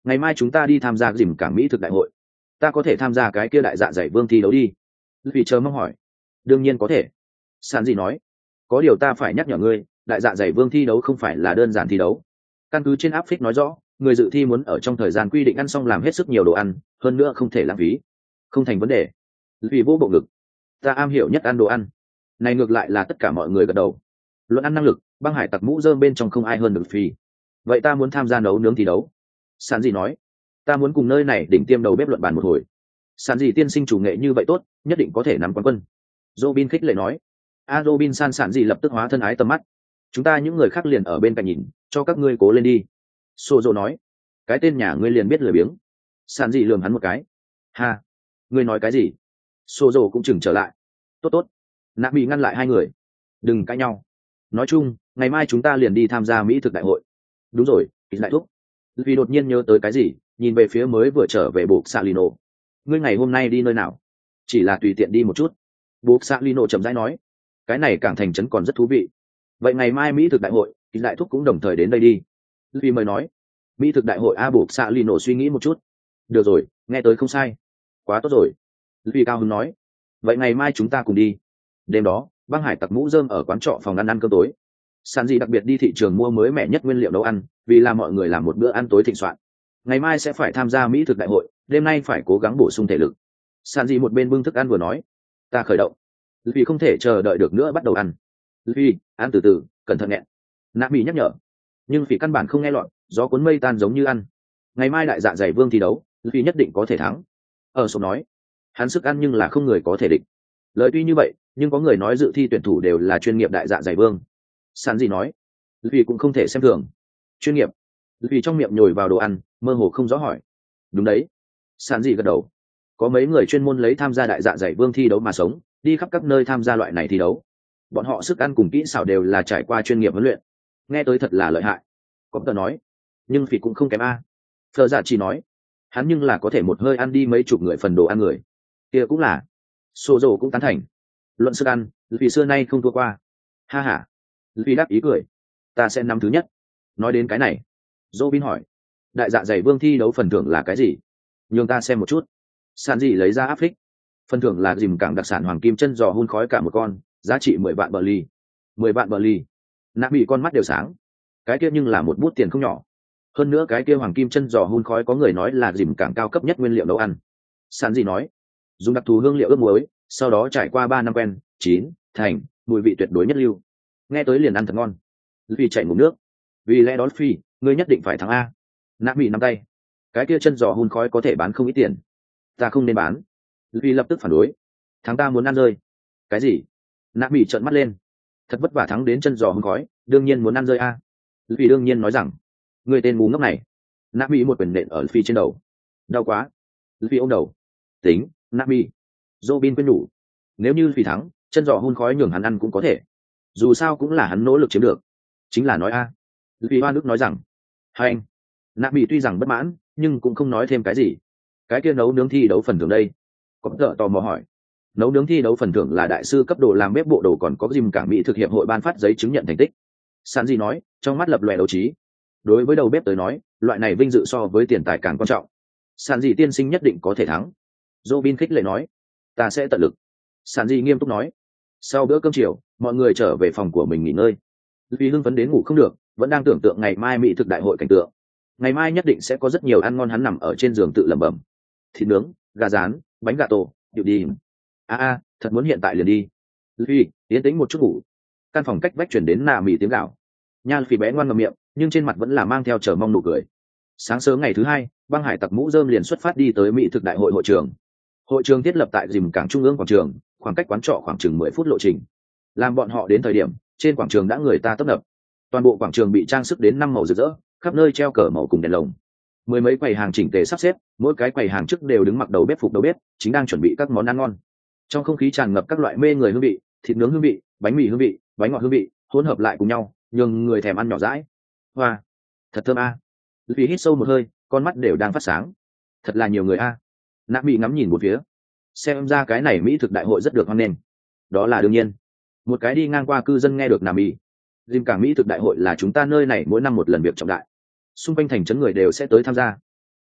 ngày mai chúng ta đi tham gia dìm cảng mỹ thực đại hội, ta có thể tham gia cái kia đại dạ dày vương thi đấu đi. Vì chờ mong hỏi. Đương nhiên có thể. Sàn gì nói. Có điều ta phải nhắc nhở ngươi, đại dạ dày vương thi đấu không phải là đơn giản thi đấu. Căn cứ trên áp phích nói rõ, người dự thi muốn ở trong thời gian quy định ăn xong làm hết sức nhiều đồ ăn, hơn nữa không thể lãng phí. Không thành vấn đề. Vì vô bộ ngực. Ta am hiểu nhất ăn đồ ăn. Này ngược lại là tất cả mọi người gật đầu. Luận ăn năng lực, băng hải tặc mũ rơm bên trong không ai hơn được Phi. Vậy ta muốn tham gia nấu nướng thi đấu. Sàn gì nói. Ta muốn cùng nơi này đỉnh tiêm đầu bếp luận bàn một hồi. Sàn gì tiên sinh chủ nghệ như vậy tốt, nhất định có thể nắm quán quân. Robin khích lệ nói. A Robin san sàn gì lập tức hóa thân ái tầm mắt. Chúng ta những người khác liền ở bên cạnh nhìn, cho các ngươi cố lên đi. Sozo nói. Cái tên nhà ngươi liền biết lười biếng. Sàn gì lườm hắn một cái. Ha, ngươi nói cái gì? Sozo cũng chừng trở lại. Tốt tốt. Nạp bị ngăn lại hai người. Đừng cãi nhau. Nói chung, ngày mai chúng ta liền đi tham gia mỹ thực đại hội. Đúng rồi, đại thúc. Vì đột nhiên nhớ tới cái gì, nhìn về phía mới vừa trở về buộc Salino. Ngươi ngày hôm nay đi nơi nào? Chỉ là tùy tiện đi một chút. Buộc Salino chậm rãi nói. Cái này cảng thành trấn còn rất thú vị. Vậy ngày mai mỹ thực đại hội, đại thúc cũng đồng thời đến đây đi. Vì mời nói. Mỹ thực đại hội A buộc Salino suy nghĩ một chút. Được rồi, nghe tới không sai. Quá tốt rồi. Vì cao hứng nói. Vậy ngày mai chúng ta cùng đi. Đêm đó, băng hải tặc mũ rơm ở quán trọ phòng ăn ăn cơm tối. Sàn gì đặc biệt đi thị trường mua mới mẻ nhất nguyên liệu nấu ăn, vì làm mọi người làm một bữa ăn tối thịnh soạn. Ngày mai sẽ phải tham gia mỹ thực đại hội, đêm nay phải cố gắng bổ sung thể lực. Sàn gì một bên bưng thức ăn vừa nói. Ta khởi động. Vì không thể chờ đợi được nữa bắt đầu ăn. Vì, ăn từ từ, cẩn thận nghẹn. Nạp bị nhắc nhở. Nhưng vì căn bản không nghe lọt, gió cuốn mây tan giống như ăn. Ngày mai đại dạ dày vương thi đấu, vì nhất định có thể thắng. Ở số nói. Hắn sức ăn nhưng là không người có thể địch. Lời tuy như vậy, nhưng có người nói dự thi tuyển thủ đều là chuyên nghiệp đại dạ dày vương. Sàn gì nói. Vì cũng không thể xem thường. Chuyên nghiệp. Vì trong miệng nhồi vào đồ ăn, mơ hồ không rõ hỏi. Đúng đấy. Sàn gì gật đầu. Có mấy người chuyên môn lấy tham gia đại dạ dày vương thi đấu mà sống, đi khắp các nơi tham gia loại này thi đấu. Bọn họ sức ăn cùng kỹ xảo đều là trải qua chuyên nghiệp huấn luyện. Nghe tới thật là lợi hại. Có tờ nói. Nhưng vì cũng không kém a. Phờ dạ chỉ nói. Hắn nhưng là có thể một hơi ăn đi mấy chục người phần đồ ăn người. Kia cũng là. Sô dầu cũng tán thành. Luận sức ăn, vì xưa nay không thua qua. Ha ha. Vì đáp ý cười. Ta sẽ nắm thứ nhất. Nói đến cái này. Robin hỏi. Đại dạ dày vương thi đấu phần thưởng là cái gì? Nhường ta xem một chút. Sàn gì lấy ra áp phích. Phần thưởng là dìm cảng đặc sản hoàng kim chân giò hun khói cả một con, giá trị mười vạn bờ ly. Mười vạn bờ ly. Nạp bị con mắt đều sáng. Cái kia nhưng là một bút tiền không nhỏ. Hơn nữa cái kia hoàng kim chân giò hun khói có người nói là dìm cảng cao cấp nhất nguyên liệu nấu ăn. Sàn gì nói. Dùng đặc thù hương liệu ướp muối, sau đó trải qua ba năm quen, chín, thành, mùi vị tuyệt đối nhất lưu. Nghe tới liền ăn thật ngon. Vì chạy ngủ nước. Vì lẽ đó Phi, ngươi nhất định phải thắng a. Nạp bị nắm tay. Cái kia chân giò hun khói có thể bán không ít tiền. Ta không nên bán. Vì lập tức phản đối. Thắng ta muốn ăn rơi. Cái gì? Nạp bị trợn mắt lên. Thật vất vả thắng đến chân giò hun khói, đương nhiên muốn ăn rơi a. Vì đương nhiên nói rằng, ngươi tên ngu ngốc này. Nạp bị một quyền nện ở Phi trên đầu. Đau quá. Vì ôm đầu. Tính, Nạp bị. Robin quên nhủ. Nếu như Phi thắng, chân giò hun khói nhường hắn ăn cũng có thể. Dù sao cũng là hắn nỗ lực chiếm được. Chính là nói a. Vì hoa nước nói rằng, hai anh. Nạp bị tuy rằng bất mãn, nhưng cũng không nói thêm cái gì. Cái kia nấu nướng thi đấu phần thưởng đây. Có tợ tò mò hỏi. Nấu nướng thi đấu phần thưởng là đại sư cấp độ làm bếp bộ đồ, còn có dìm cảng mỹ thực hiệp hội ban phát giấy chứng nhận thành tích. Sàn gì nói, trong mắt lập lòe đấu trí. Đối với đầu bếp tới nói, loại này vinh dự so với tiền tài càng quan trọng. Sàn gì tiên sinh nhất định có thể thắng. Robin khích lệ nói, ta sẽ tận lực. Sàn gì nghiêm túc nói. Sau bữa cơm chiều, mọi người trở về phòng của mình nghỉ ngơi. Vì hưng phấn đến ngủ không được, vẫn đang tưởng tượng ngày mai mỹ thực đại hội cảnh tượng. Ngày mai nhất định sẽ có rất nhiều ăn ngon, hắn nằm ở trên giường tự lẩm bẩm. Thịt nướng, gà rán, bánh gà tổ, điệu đi. A a, thật muốn hiện tại liền đi. Vì tiến tĩnh một chút ngủ. Căn phòng cách vách chuyển đến nà mì tiếng gạo. Nha Phi bé ngoan ngậm miệng, nhưng trên mặt vẫn là mang theo chờ mong nụ cười. Sáng sớm ngày thứ hai, băng hải tặc mũ rơm liền xuất phát đi tới mỹ thực đại hội hội trường. Hội trường thiết lập tại dìm cảng trung ương quảng trường, khoảng cách quán trọ khoảng chừng mười phút lộ trình. Làm bọn họ đến thời điểm, trên quảng trường đã người ta tấp nập. Toàn bộ quảng trường bị trang sức đến năm màu rực rỡ, khắp nơi treo cờ màu cùng đèn lồng. Mười mấy quầy hàng chỉnh tề sắp xếp, mỗi cái quầy hàng trước đều đứng mặc đầu bếp phục đầu bếp, chính đang chuẩn bị các món ăn ngon. Trong không khí tràn ngập các loại mê người hương vị, thịt nướng hương vị, bánh mì hương vị, bánh ngọt hương vị, hỗn hợp lại cùng nhau, nhường người thèm ăn nhỏ dãi. Hoa, thật thơm a. À. Vì hít sâu một hơi, con mắt đều đang phát sáng. Thật là nhiều người a. À. Nạp bị ngắm nhìn một phía. Xem ra cái này mỹ thực đại hội rất được hoan nghênh. Đó là đương nhiên. Một cái đi ngang qua cư dân nghe được Nam Mỹ. Dìm cảng mỹ thực đại hội là chúng ta nơi này mỗi năm một lần việc trọng đại. Xung quanh thành trấn người đều sẽ tới tham gia.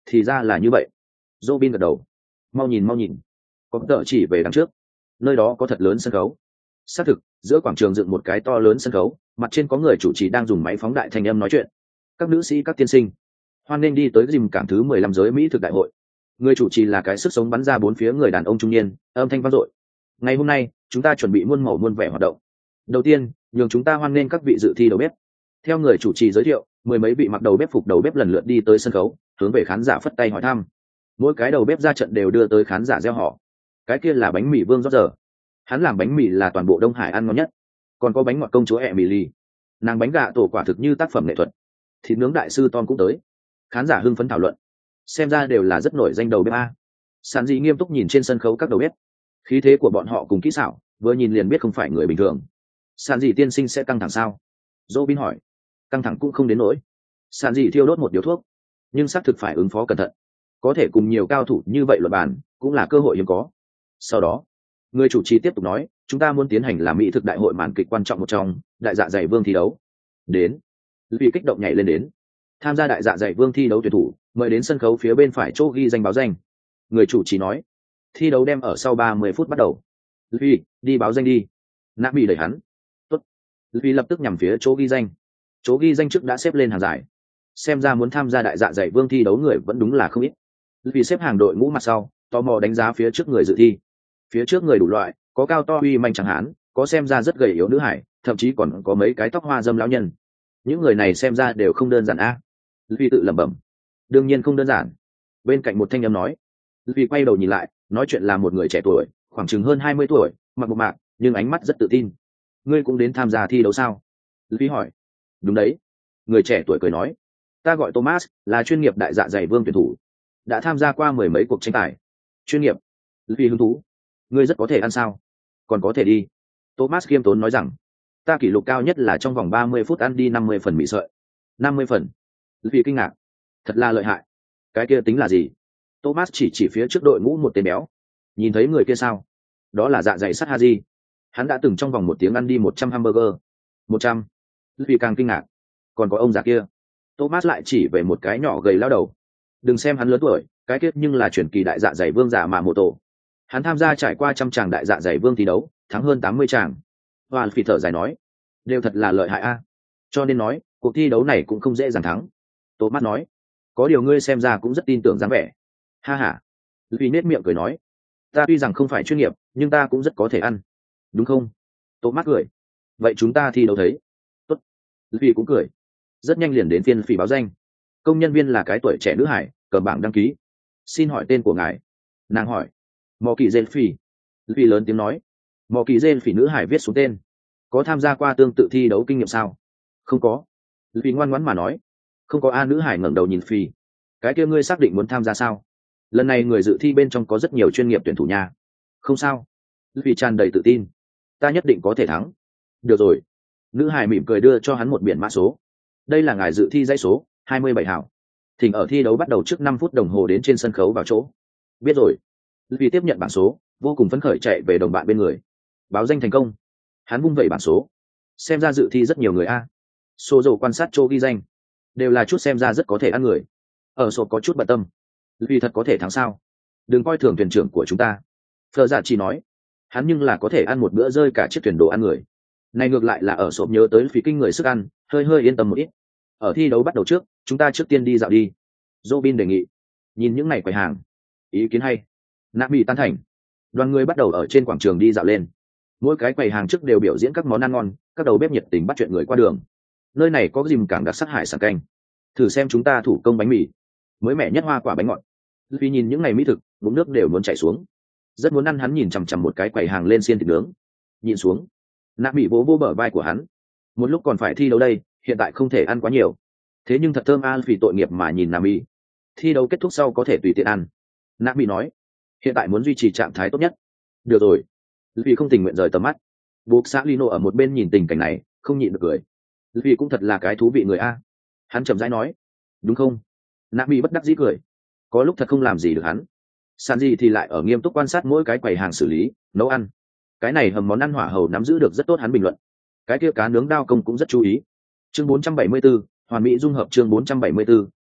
thì ra là như vậy. Robin gật đầu. Mau nhìn mau nhìn. Có tờ chỉ về đằng trước. Nơi đó có thật lớn sân khấu. Xác thực, giữa quảng trường dựng một cái to lớn sân khấu, mặt trên có người chủ trì đang dùng máy phóng đại thanh âm nói chuyện. Các nữ sĩ các tiên sinh, hoan nên đi tới dìm cảng thứ mười lăm giới Mỹ thực đại hội. Người chủ trì là cái sức sống bắn ra bốn phía người đàn ông trung niên, âm thanh vang dội. Ngày hôm nay, chúng ta chuẩn bị muôn màu muôn vẻ hoạt động. Đầu tiên, nhường chúng ta hoan nghênh các vị dự thi đầu bếp. Theo người chủ trì giới thiệu, mười mấy vị mặc đầu bếp phục đầu bếp lần lượt đi tới sân khấu, hướng về khán giả phất tay hỏi thăm. Mỗi cái đầu bếp ra trận đều đưa tới khán giả reo hò. Cái kia là bánh mì Vương Rót Giờ. Hắn làm bánh mì là toàn bộ Đông Hải ăn ngon nhất. Còn có bánh ngọt công chúa Emily. Nàng bánh gà tổ quả thực như tác phẩm nghệ thuật. Thịt nướng đại sư Tom cũng tới. Khán giả hưng phấn thảo luận. Xem ra đều là rất nổi danh đầu bếp a. Sản dị nghiêm túc nhìn trên sân khấu các đầu bếp. Khí thế của bọn họ cùng kỹ xảo, vừa nhìn liền biết không phải người bình thường. Sản dị tiên sinh sẽ căng thẳng sao? Robin hỏi. Căng thẳng cũng không đến nỗi. Sản dị thiêu đốt một điếu thuốc, nhưng xác thực phải ứng phó cẩn thận. Có thể cùng nhiều cao thủ như vậy luận bàn, cũng là cơ hội hiếm có. Sau đó, người chủ trì tiếp tục nói, chúng ta muốn tiến hành làm mỹ thực đại hội màn kịch quan trọng một trong, đại dạ dày vương thi đấu. Đến. Vì kích động nhảy lên đến. Tham gia đại dạ dày vương thi đấu tuyển thủ, mời đến sân khấu phía bên phải chỗ ghi danh báo danh. Người chủ trì nói, thi đấu đem ở sau ba mươi phút bắt đầu. Vì, đi báo danh đi. Nã bị đẩy hắn. Tốt. Vì lập tức nhằm phía chỗ ghi danh. Chỗ ghi danh trước đã xếp lên hàng dài. Xem ra muốn tham gia đại dạ dày vương thi đấu người vẫn đúng là không ít. Vì xếp hàng đội ngũ mặt sau, tò mò đánh giá phía trước người dự thi. Phía trước người đủ loại, có cao to uy manh chẳng hán, có xem ra rất gầy yếu nữ hải, thậm chí còn có mấy cái tóc hoa dâm lão nhân. Những người này xem ra đều không đơn giản a. Vì tự lẩm bẩm. Đương nhiên không đơn giản. Bên cạnh một thanh âm nói. Vì quay đầu nhìn lại, nói chuyện là một người trẻ tuổi, khoảng chừng hơn hai mươi tuổi, mặc một mạc, nhưng ánh mắt rất tự tin. Ngươi cũng đến tham gia thi đấu sao? Vì hỏi. Đúng đấy. Người trẻ tuổi cười nói. Ta gọi Thomas, là chuyên nghiệp đại dạ dày vương tuyển thủ. Đã tham gia qua mười mấy cuộc tranh tài. Chuyên nghiệp. Vì hứng thú. Ngươi rất có thể ăn sao? Còn có thể đi. Thomas khiêm tốn nói rằng. Ta kỷ lục cao nhất là trong vòng ba mươi phút ăn đi năm mươi phần mì sợi. năm mươi phần. Vì kinh ngạc. Thật là lợi hại. Cái kia tính là gì? Thomas chỉ chỉ phía trước đội ngũ một tên béo. Nhìn thấy người kia sao? Đó là dạ dày sắt Haji. Hắn đã từng trong vòng một tiếng ăn đi một trăm hamburger. một trăm. Vì càng kinh ngạc. Còn có ông già kia. Thomas lại chỉ về một cái nhỏ gầy lao đầu. Đừng xem hắn lớn tuổi, cái kết nhưng là chuyển kỳ đại dạ dày vương giả mà mô tổ. Hắn tham gia trải qua trăm tràng đại dạ dày vương thi đấu, thắng hơn tám mươi tràng. Hoàn Phi thở dài nói, đều thật là lợi hại a. Cho nên nói, cuộc thi đấu này cũng không dễ dàng thắng. Thomas nói, có điều ngươi xem ra cũng rất tin tưởng dáng vẻ. Ha ha. Vì nết miệng cười nói, ta tuy rằng không phải chuyên nghiệp, nhưng ta cũng rất có thể ăn. Đúng không? Thomas cười. Vậy chúng ta thi đấu thấy. Tốt. Vì cũng cười. Rất nhanh liền đến phiên Phỉ báo danh. Công nhân viên là cái tuổi trẻ nữ hải, cầm bảng đăng ký. Xin hỏi tên của ngài. Nàng hỏi. Mò kỳ dên Phỉ. Vì lớn tiếng nói. Mò kỳ dên Phỉ nữ hải viết xuống tên. Có tham gia qua tương tự thi đấu kinh nghiệm sao? Không có. Vì ngoan ngoãn mà nói. Không có. A nữ hải ngẩng đầu nhìn Phỉ. Cái kia ngươi xác định muốn tham gia sao? Lần này người dự thi bên trong có rất nhiều chuyên nghiệp tuyển thủ nha. Không sao. Vì tràn đầy tự tin. Ta nhất định có thể thắng. Được rồi. Nữ hải mỉm cười đưa cho hắn một biển mã số. Đây là ngài dự thi dãy số hai mươi bảy hảo. Thỉnh ở thi đấu bắt đầu trước năm phút đồng hồ đến trên sân khấu vào chỗ. Biết rồi. Vì tiếp nhận bảng số, vô cùng phấn khởi chạy về đồng bạn bên người. Báo danh thành công. Hắn vung vẩy bảng số. Xem ra dự thi rất nhiều người a. Sô dầu quan sát chỗ ghi danh. Đều là chút xem ra rất có thể ăn người. Ở sổ có chút bận tâm. Vì thật có thể thắng sao? Đừng coi thường thuyền trưởng của chúng ta. Phờ dạ chỉ nói. Hắn nhưng là có thể ăn một bữa rơi cả chiếc thuyền đồ ăn người. Này ngược lại là ở sổ nhớ tới phí kinh người sức ăn, hơi hơi yên tâm một ít. Ở thi đấu bắt đầu trước, chúng ta trước tiên đi dạo đi. Robin đề nghị. Nhìn những ngày quầy hàng. Ý kiến hay. Nạp bị tan thành. Đoàn người bắt đầu ở trên quảng trường đi dạo lên. Mỗi cái quầy hàng trước đều biểu diễn các món ăn ngon, các đầu bếp nhiệt tình bắt chuyện người qua đường. Nơi này có dìm cảng đặc sắc hải sản canh. Thử xem chúng ta thủ công bánh mì. Mới mẻ nhất hoa quả bánh ngọt. Vì nhìn những ngày mỹ thực, bụng nước đều muốn chảy xuống. Rất muốn ăn. Hắn nhìn chằm chằm một cái quầy hàng lên xiên thịt nướng. Nhìn xuống. Nạp bị vỗ vỗ bờ vai của hắn. Một lúc còn phải thi đấu đây, hiện tại không thể ăn quá nhiều. Thế nhưng thật thơm a. Vì tội nghiệp mà nhìn Nam Mỹ. Thi đấu kết thúc sau có thể tùy tiện ăn. Nạp bị nói. Hiện tại muốn duy trì trạng thái tốt nhất. Được rồi. Vì không tình nguyện rời tầm mắt. Buộc xã Lino ở một bên nhìn tình cảnh này, không nhịn được cười. Vì cũng thật là cái thú vị người a. Hắn chậm rãi nói. Đúng không? Nạp bị bất đắc dĩ cười. Có lúc thật không làm gì được hắn. Sàn gì thì lại ở nghiêm túc quan sát mỗi cái quầy hàng xử lý, nấu ăn. Cái này hầm món ăn hỏa hầu nắm giữ được rất tốt, hắn bình luận. Cái kia cá nướng đao công cũng rất chú ý. Chương bốn trăm bảy mươi bốn, hoàn mỹ dung hợp. Chương bốn trăm bảy mươi 4,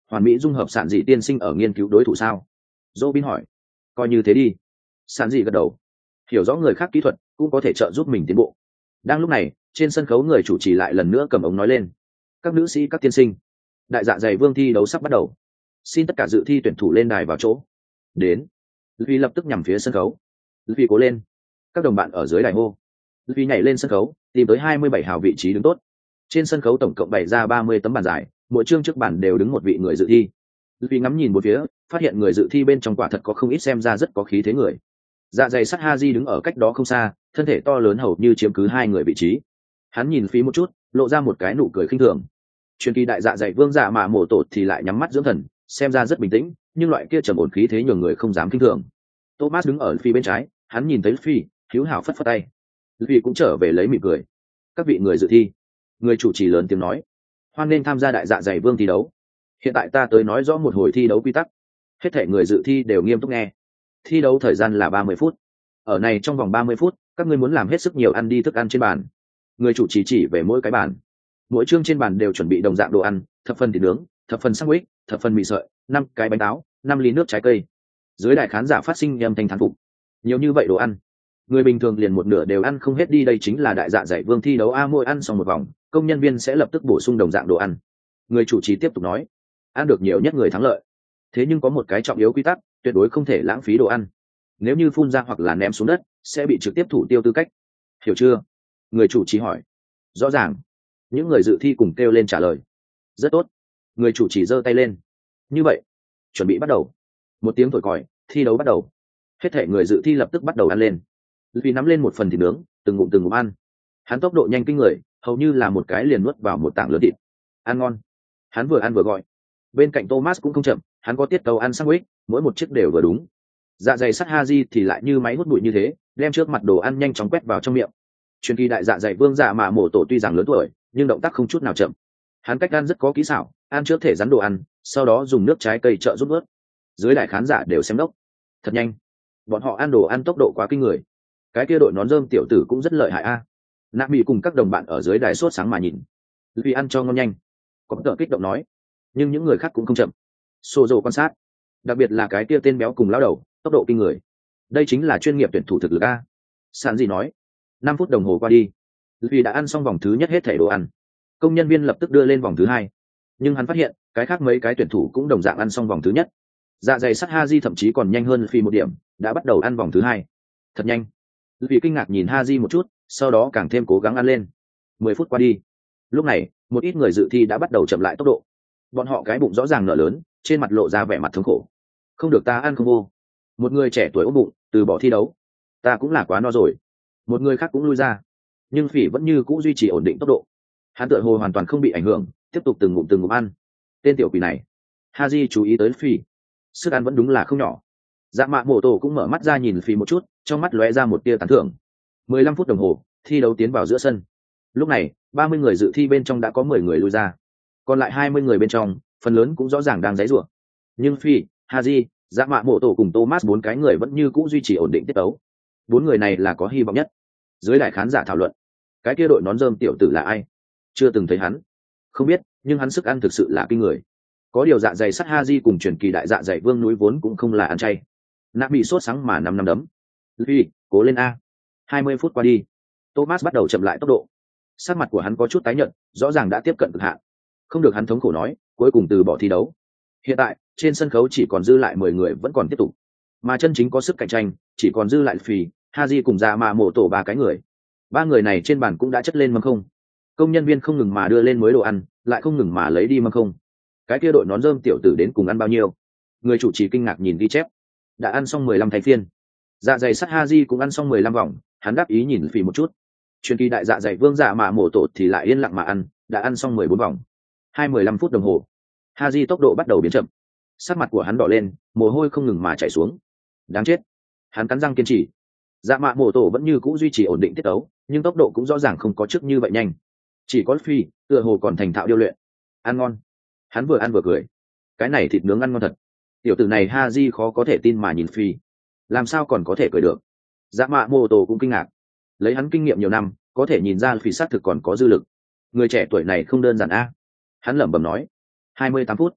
hoàn mỹ dung hợp sản dị tiên sinh ở nghiên cứu đối thủ sao? Dỗ bin hỏi. Coi như thế đi. Sản dị gật đầu. Hiểu rõ người khác kỹ thuật cũng có thể trợ giúp mình tiến bộ. Đang lúc này, trên sân khấu người chủ trì lại lần nữa cầm ống nói lên. Các nữ sĩ, các tiên sinh, đại dạ dày vương thi đấu sắp bắt đầu. Xin tất cả dự thi tuyển thủ lên đài vào chỗ. Đến. Vì lập tức nhằm phía sân khấu. Vì cố lên. Các đồng bạn ở dưới đài hô. Vì nhảy lên sân khấu, tìm tới hai mươi bảy hào vị trí đứng tốt. Trên sân khấu tổng cộng bày ra ba mươi tấm bàn dài, mỗi chương trước bàn đều đứng một vị người dự thi. Vì ngắm nhìn một phía, phát hiện người dự thi bên trong quả thật có không ít xem ra rất có khí thế người. Dạ dày sắt Haji đứng ở cách đó không xa, thân thể to lớn hầu như chiếm cứ hai người vị trí. Hắn nhìn phí một chút, lộ ra một cái nụ cười khinh thường. Truyền kỳ đại dạ dày vương dạ mạ mổ tổ thì lại nhắm mắt dưỡng thần, xem ra rất bình tĩnh, nhưng loại kia trầm ổn khí thế nhường người không dám khinh thường. Thomas đứng ở phi bên trái, hắn nhìn thấy phi, hiếu hảo phất phất tay. Phi cũng trở về lấy mỉm cười. Các vị người dự thi, người chủ trì lớn tiếng nói, hoan nên tham gia đại dạ dày vương thi đấu. Hiện tại ta tới nói rõ một hồi thi đấu quy tắc. Hết thể người dự thi đều nghiêm túc nghe. Thi đấu thời gian là ba mươi phút. Ở này trong vòng ba mươi phút, các ngươi muốn làm hết sức nhiều ăn đi thức ăn trên bàn. Người chủ trì chỉ về mỗi cái bàn. Mỗi chương trên bàn đều chuẩn bị đồng dạng đồ ăn, thập phần thịt nướng, thập phần sandwich, thập phần mì sợi, năm cái bánh táo, năm ly nước trái cây. Dưới đại khán giả phát sinh âm thanh thán phục. Nhiều như vậy đồ ăn, người bình thường liền một nửa đều ăn không hết đi. Đây chính là đại dạ dày vương thi đấu a. Mỗi ăn xong một vòng, công nhân viên sẽ lập tức bổ sung đồng dạng đồ ăn. Người chủ trì tiếp tục nói, ăn được nhiều nhất người thắng lợi. Thế nhưng có một cái trọng yếu quy tắc, tuyệt đối không thể lãng phí đồ ăn. Nếu như phun ra hoặc là ném xuống đất, sẽ bị trực tiếp thủ tiêu tư cách. Hiểu chưa? Người chủ trì hỏi. Rõ ràng. Những người dự thi cùng kêu lên trả lời. Rất tốt. Người chủ trì giơ tay lên. Như vậy, chuẩn bị bắt đầu. Một tiếng thổi còi, thi đấu bắt đầu. Hết thể người dự thi lập tức bắt đầu ăn lên. Vì nắm lên một phần thịt nướng, từng ngụm từng ngụm ăn. Hắn tốc độ nhanh kinh người, hầu như là một cái liền nuốt vào một tảng lớn thịt. Ăn ngon. Hắn vừa ăn vừa gọi. Bên cạnh Thomas cũng không chậm, hắn có tiết tấu ăn sandwich, mỗi một chiếc đều vừa đúng. Dạ dày sắt Haji thì lại như máy hút bụi như thế, đem trước mặt đồ ăn nhanh chóng quét vào trong miệng. Truyền kỳ đại dạ dày vương dạ mạ mổ tổ tuy rằng lớn tuổi, nhưng động tác không chút nào chậm. Hắn cách ăn rất có kỹ xảo, ăn trước thể rắn đồ ăn, sau đó dùng nước trái cây trợ giúp ướt. Dưới đại khán giả đều xem đốc. Thật nhanh. Bọn họ ăn đồ ăn tốc độ quá kinh người. Cái kia đội nón rơm tiểu tử cũng rất lợi hại a. À. Nạp bị cùng các đồng bạn ở dưới đài sốt sáng mà nhìn. Vì ăn cho ngon nhanh. Có tợ kích động nói. Nhưng những người khác cũng không chậm. Xô dầu quan sát. Đặc biệt là cái kia tên béo cùng lao đầu, tốc độ kinh người. Đây chính là chuyên nghiệp tuyển thủ thực lực a. Sàn gì nói. Năm phút đồng hồ qua đi. Vì đã ăn xong vòng thứ nhất hết thảy đồ ăn. Công nhân viên lập tức đưa lên vòng thứ hai. Nhưng hắn phát hiện, cái khác mấy cái tuyển thủ cũng đồng dạng ăn xong vòng thứ nhất. Dạ dày sắt Haji thậm chí còn nhanh hơn Phi một điểm, đã bắt đầu ăn vòng thứ hai. Thật nhanh. Vì kinh ngạc nhìn Haji một chút, sau đó càng thêm cố gắng ăn lên. Mười phút qua đi. Lúc này, một ít người dự thi đã bắt đầu chậm lại tốc độ. Bọn họ cái bụng rõ ràng nở lớn, trên mặt lộ ra vẻ mặt thống khổ. Không được, ta ăn không vô. Một người trẻ tuổi ốm bụng, từ bỏ thi đấu. Ta cũng là quá no rồi. Một người khác cũng lui ra. Nhưng Phỉ vẫn như cũ duy trì ổn định tốc độ. Hắn tựa hồ hoàn toàn không bị ảnh hưởng, tiếp tục từng ngụm từng ngụm ăn. Tên tiểu quỷ này. Haji chú ý tới Phỉ. Sức ăn vẫn đúng là không nhỏ. Dạ mạ mổ tổ cũng mở mắt ra nhìn Phỉ một chút, trong mắt lóe ra một tia tán thưởng. Mười lăm phút đồng hồ, thi đấu tiến vào giữa sân. Lúc này, ba mươi người dự thi bên trong đã có mười người lui ra. Còn lại hai mươi người bên trong, phần lớn cũng rõ ràng đang giãy giụa. Nhưng Phi, Haji, Dạ mạ mổ tổ cùng Thomas bốn cái người vẫn như cũ duy trì ổn định tiết tấu. Bốn người này là có hy vọng nhất. Dưới đại khán giả thảo luận, cái kia đội nón rơm tiểu tử là ai? Chưa từng thấy hắn. Không biết, nhưng hắn sức ăn thực sự là kinh người. Có điều dạ dày sắt Haji cùng truyền kỳ đại dạ dày vương núi vốn cũng không là ăn chay. Nạp bị sốt sáng mà năm năm đấm. Phi, cố lên a. hai mươi phút qua đi. Thomas bắt đầu chậm lại tốc độ. Sắc mặt của hắn có chút tái nhợt, rõ ràng đã tiếp cận cực hạn. Không được, hắn thống khổ nói, cuối cùng từ bỏ thi đấu. Hiện tại, trên sân khấu chỉ còn dư lại mười người vẫn còn tiếp tục. Mà chân chính có sức cạnh tranh, chỉ còn dư lại Phì, Haji cùng Dạ mạ mổ tổ ba cái người. Ba người này trên bàn cũng đã chất lên mâm không. Công nhân viên không ngừng mà đưa lên mới đồ ăn, lại không ngừng mà lấy đi mâm không. Cái kia đội nón rơm tiểu tử đến cùng ăn bao nhiêu? Người chủ trì kinh ngạc nhìn ghi chép. Đã ăn xong mười lăm thay phiên. Dạ dày sắt Haji cũng ăn xong mười lăm vòng, hắn đáp ý nhìn Phì một chút. Truyền kỳ đại dạ dày vương Dạ mạ mổ tổ thì lại yên lặng mà ăn, đã ăn xong mười bốn vòng. Hai mười lăm phút đồng hồ. Haji tốc độ bắt đầu biến chậm. Sắc mặt của hắn đỏ lên, mồ hôi không ngừng mà chảy xuống. Đáng chết. Hắn cắn răng kiên trì. Dạ mạ mổ tổ vẫn như cũ duy trì ổn định tiết tấu, nhưng tốc độ cũng rõ ràng không có trước như vậy nhanh. Chỉ có Phi, tựa hồ còn thành thạo điêu luyện. Ăn ngon. Hắn vừa ăn vừa cười. Cái này thịt nướng ăn ngon thật. Tiểu tử này Haji khó có thể tin mà nhìn Phi. Làm sao còn có thể cười được? Dạ mạ mổ tổ cũng kinh ngạc. Lấy hắn kinh nghiệm nhiều năm, có thể nhìn ra Phi xác thực còn có dư lực. Người trẻ tuổi này không đơn giản a. Hắn lẩm bẩm nói. hai mươi tám phút.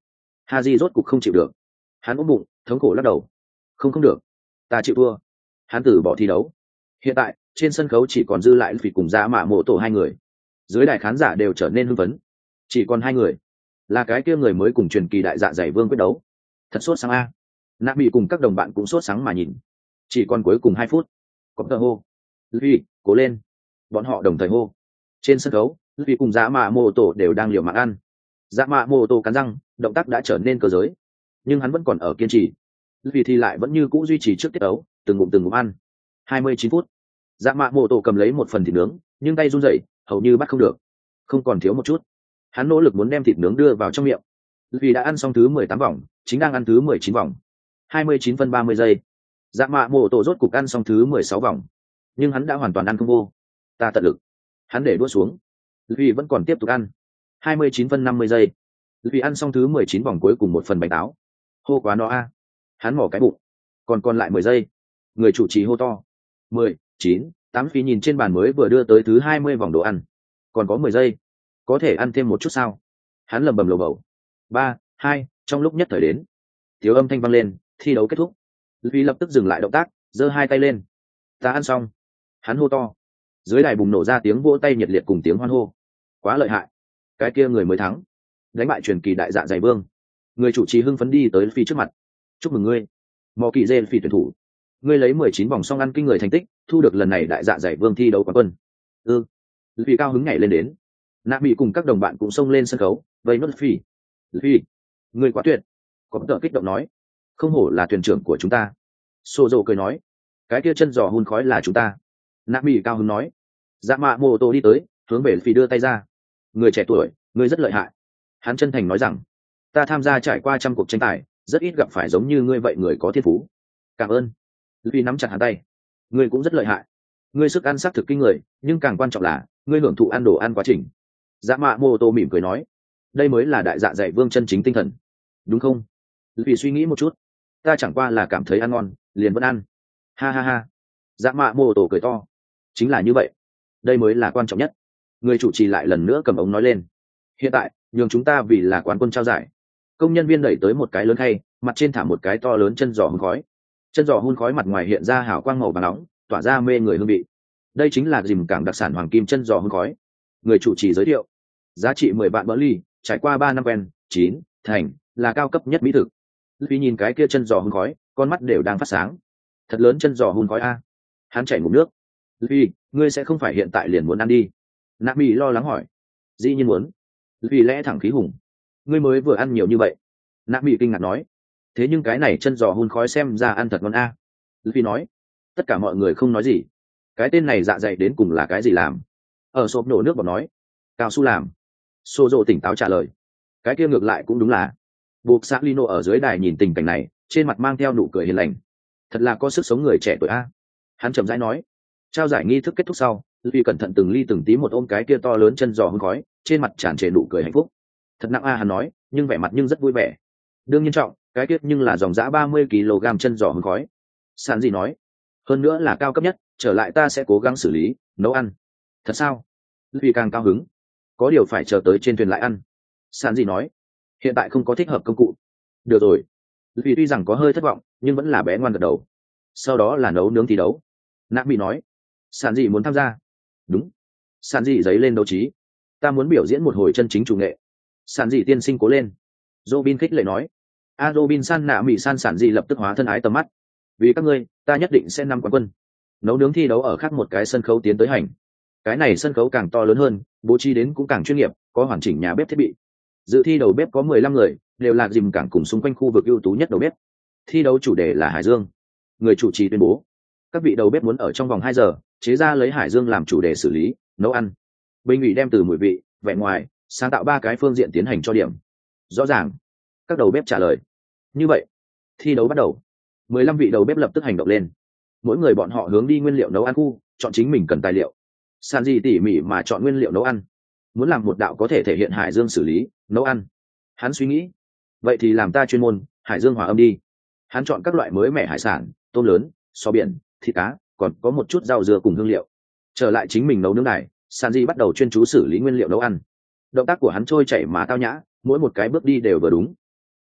Haji rốt cục không chịu được, hắn ôm bụng thống khổ lắc đầu. Không không được, ta chịu thua. Hắn từ bỏ thi đấu. Hiện tại trên sân khấu chỉ còn dư lại vì cùng Dạ Mạ Mộ Tổ hai người. Dưới đài khán giả đều trở nên hưng phấn. Chỉ còn hai người, là cái kia người mới cùng truyền kỳ đại dạ dày vương quyết đấu. Thật sốt sáng a. Nạ Bị cùng các đồng bạn cũng sốt sáng mà nhìn. Chỉ còn cuối cùng hai phút. Có tờ hô. Luffy, cố lên. Bọn họ đồng thời hô. Trên sân khấu, Luffy cùng Dạ Mạ Mộ Tổ đều đang liều mạng ăn. Dạ Mạ Mộ Tổ cắn răng, động tác đã trở nên cơ giới, nhưng hắn vẫn còn ở kiên trì. Luffy thì lại vẫn như cũ duy trì trước tiết đấu, từng ngụm từng ngụm ăn. hai mươi chín phút. Dạ Mạ Mộ Tổ cầm lấy một phần thịt nướng, nhưng tay run rẩy, hầu như bắt không được. Không còn thiếu một chút. Hắn nỗ lực muốn đem thịt nướng đưa vào trong miệng. Luffy đã ăn xong thứ mười tám vòng, chính đang ăn thứ mười chín vòng. hai mươi chín phân ba mươi giây. Dạ Mạ Mộ Tổ rốt cục ăn xong thứ mười sáu vòng, nhưng hắn đã hoàn toàn ăn không vô. Ta tận lực. Hắn để đũa xuống. Luffy vẫn còn tiếp tục ăn. hai mươi chín phân năm mươi giây. Luffy ăn xong thứ mười chín vòng cuối cùng một phần bánh táo. Hô quá no a. Hắn mỏ cái bụng. Còn còn lại mười giây. Người chủ trì hô to. mười, chín, tám. Phi nhìn trên bàn mới vừa đưa tới thứ hai mươi vòng đồ ăn. Còn có mười giây. Có thể ăn thêm một chút sao? Hắn lầm bầm lầu bầu. ba, hai, trong lúc nhất thời đến. Thiếu âm thanh vang lên, thi đấu kết thúc. Luffy lập tức dừng lại động tác, giơ hai tay lên. Ta ăn xong. Hắn hô to. Dưới đài bùng nổ ra tiếng vỗ tay nhiệt liệt cùng tiếng hoan hô. Quá lợi hại. Cái kia người mới thắng, đánh bại truyền kỳ đại dạ dày vương. Người chủ trì hưng phấn đi tới Luffy trước mặt. Chúc mừng ngươi, mò kỳ dê Luffy tuyển thủ. Ngươi lấy mười chín vòng song ăn kinh người thành tích, thu được lần này đại dạ dày vương thi đấu quán quân. Ừ. Luffy cao hứng nhảy lên đến. Nạ Bị cùng các đồng bạn cũng xông lên sân khấu, vây nốt Luffy. Luffy, ngươi quá tuyệt. Có tợ kích động nói. Không hổ là thuyền trưởng của chúng ta. Sô cười nói. Cái kia chân giò hun khói là chúng ta. Nạ Bị cao hứng nói. Dạ Mạ Mộ Tổ đi tới, hướng về Luffy đưa tay ra. Người trẻ tuổi, ngươi rất lợi hại. Hắn chân thành nói rằng, ta tham gia trải qua trăm cuộc tranh tài, rất ít gặp phải giống như ngươi vậy người có thiên phú. Cảm ơn. Luffy nắm chặt hắn tay. Ngươi cũng rất lợi hại. Ngươi sức ăn sắc thực kinh người, nhưng càng quan trọng là ngươi hưởng thụ ăn đồ ăn quá trình. Dạ Mạ Mô Tô mỉm cười nói, đây mới là đại dạ dày vương chân chính tinh thần, đúng không? Luffy suy nghĩ một chút, ta chẳng qua là cảm thấy ăn ngon, liền vẫn ăn. Ha ha ha. Dạ Mạ Mô Tô cười to. Chính là như vậy, đây mới là quan trọng nhất. Người chủ trì lại lần nữa cầm ống nói lên. Hiện tại, nhường chúng ta vì là quán quân trao giải. Công nhân viên đẩy tới một cái lớn khay, mặt trên thả một cái to lớn chân giò hun khói. Chân giò hun khói mặt ngoài hiện ra hào quang màu vàng nóng, tỏa ra mê người hương vị. Đây chính là dìm cảng đặc sản hoàng kim chân giò hun khói. Người chủ trì giới thiệu, giá trị mười vạn bỡ ly, trải qua ba năm quen, chín thành, là cao cấp nhất mỹ thực. Luffy nhìn cái kia chân giò hun khói, con mắt đều đang phát sáng. Thật lớn chân giò hun khói a. Hắn chảy ngụm nước. Luffy, ngươi sẽ không phải hiện tại liền muốn ăn đi? Nami lo lắng hỏi. Dĩ nhiên muốn. Vì lẽ thẳng khí hùng, ngươi mới vừa ăn nhiều như vậy. Nami kinh ngạc nói. Thế nhưng cái này chân giò hun khói xem ra ăn thật ngon a. À. Luffy nói. Tất cả mọi người không nói gì. Cái tên này dạ dày đến cùng là cái gì làm? Ở sộp nổ nước bọt nói. Cao su làm. Sozo tỉnh táo trả lời. Cái kia ngược lại cũng đúng là. Buộc xã Lino ở dưới đài nhìn tình cảnh này, trên mặt mang theo nụ cười hiền lành. Thật là có sức sống người trẻ tuổi a. Hắn chậm rãi nói. Trao giải nghi thức kết thúc sau, Luffy cẩn thận từng ly từng tí một ôm cái kia to lớn chân giò hun khói, trên mặt tràn trề nụ cười hạnh phúc. Thật nặng a, hắn nói, nhưng vẻ mặt nhưng rất vui vẻ. Đương nhiên trọng, cái kia nhưng là dòng dã ba mươi ki lô gam chân giò hun khói. Sàn gì nói, hơn nữa là cao cấp nhất, trở lại ta sẽ cố gắng xử lý, nấu ăn. Thật sao? Luffy càng cao hứng. Có điều phải chờ tới trên thuyền lại ăn. Sàn gì nói, hiện tại không có thích hợp công cụ. Được rồi. Luffy tuy rằng có hơi thất vọng, nhưng vẫn là bé ngoan gật đầu. Sau đó là nấu nướng thi đấu. Nạ bị nói, sàn gì muốn tham gia? Đúng. Sàn gì giấy lên đấu trí. Ta muốn biểu diễn một hồi chân chính chủ nghệ. Sàn gì tiên sinh cố lên. Robin khích lệ nói. A Robin san nạ mỹ san sàn gì lập tức hóa thân ái tầm mắt. Vì các ngươi, ta nhất định sẽ năm quán quân. Nấu nướng thi đấu ở khác một cái sân khấu tiến tới hành. Cái này sân khấu càng to lớn hơn, bố trí đến cũng càng chuyên nghiệp, có hoàn chỉnh nhà bếp thiết bị. Dự thi đầu bếp có mười lăm người, đều là dìm cảng cùng xung quanh khu vực ưu tú nhất đầu bếp. Thi đấu chủ đề là Hải Dương. Người chủ trì tuyên bố, các vị đầu bếp muốn ở trong vòng hai giờ chế ra lấy hải dương làm chủ đề xử lý nấu ăn. Bình ủy đem từ mùi vị, vẻ ngoài, sáng tạo ba cái phương diện tiến hành cho điểm. Rõ ràng. Các đầu bếp trả lời. Như vậy, thi đấu bắt đầu. Mười lăm vị đầu bếp lập tức hành động lên. Mỗi người bọn họ hướng đi nguyên liệu nấu ăn khu, chọn chính mình cần tài liệu. Sàn gì tỉ mỉ mà chọn nguyên liệu nấu ăn. Muốn làm một đạo có thể thể hiện hải dương xử lý nấu ăn. Hắn suy nghĩ, vậy thì làm ta chuyên môn hải dương hòa âm đi. Hắn chọn các loại mới mẻ hải sản, tôm lớn, sò biển, thịt cá, còn có một chút rau dưa cùng hương liệu. Trở lại chính mình nấu nướng này, Sanji bắt đầu chuyên chú xử lý nguyên liệu nấu ăn. Động tác của hắn trôi chảy mà tao nhã, mỗi một cái bước đi đều vừa đúng.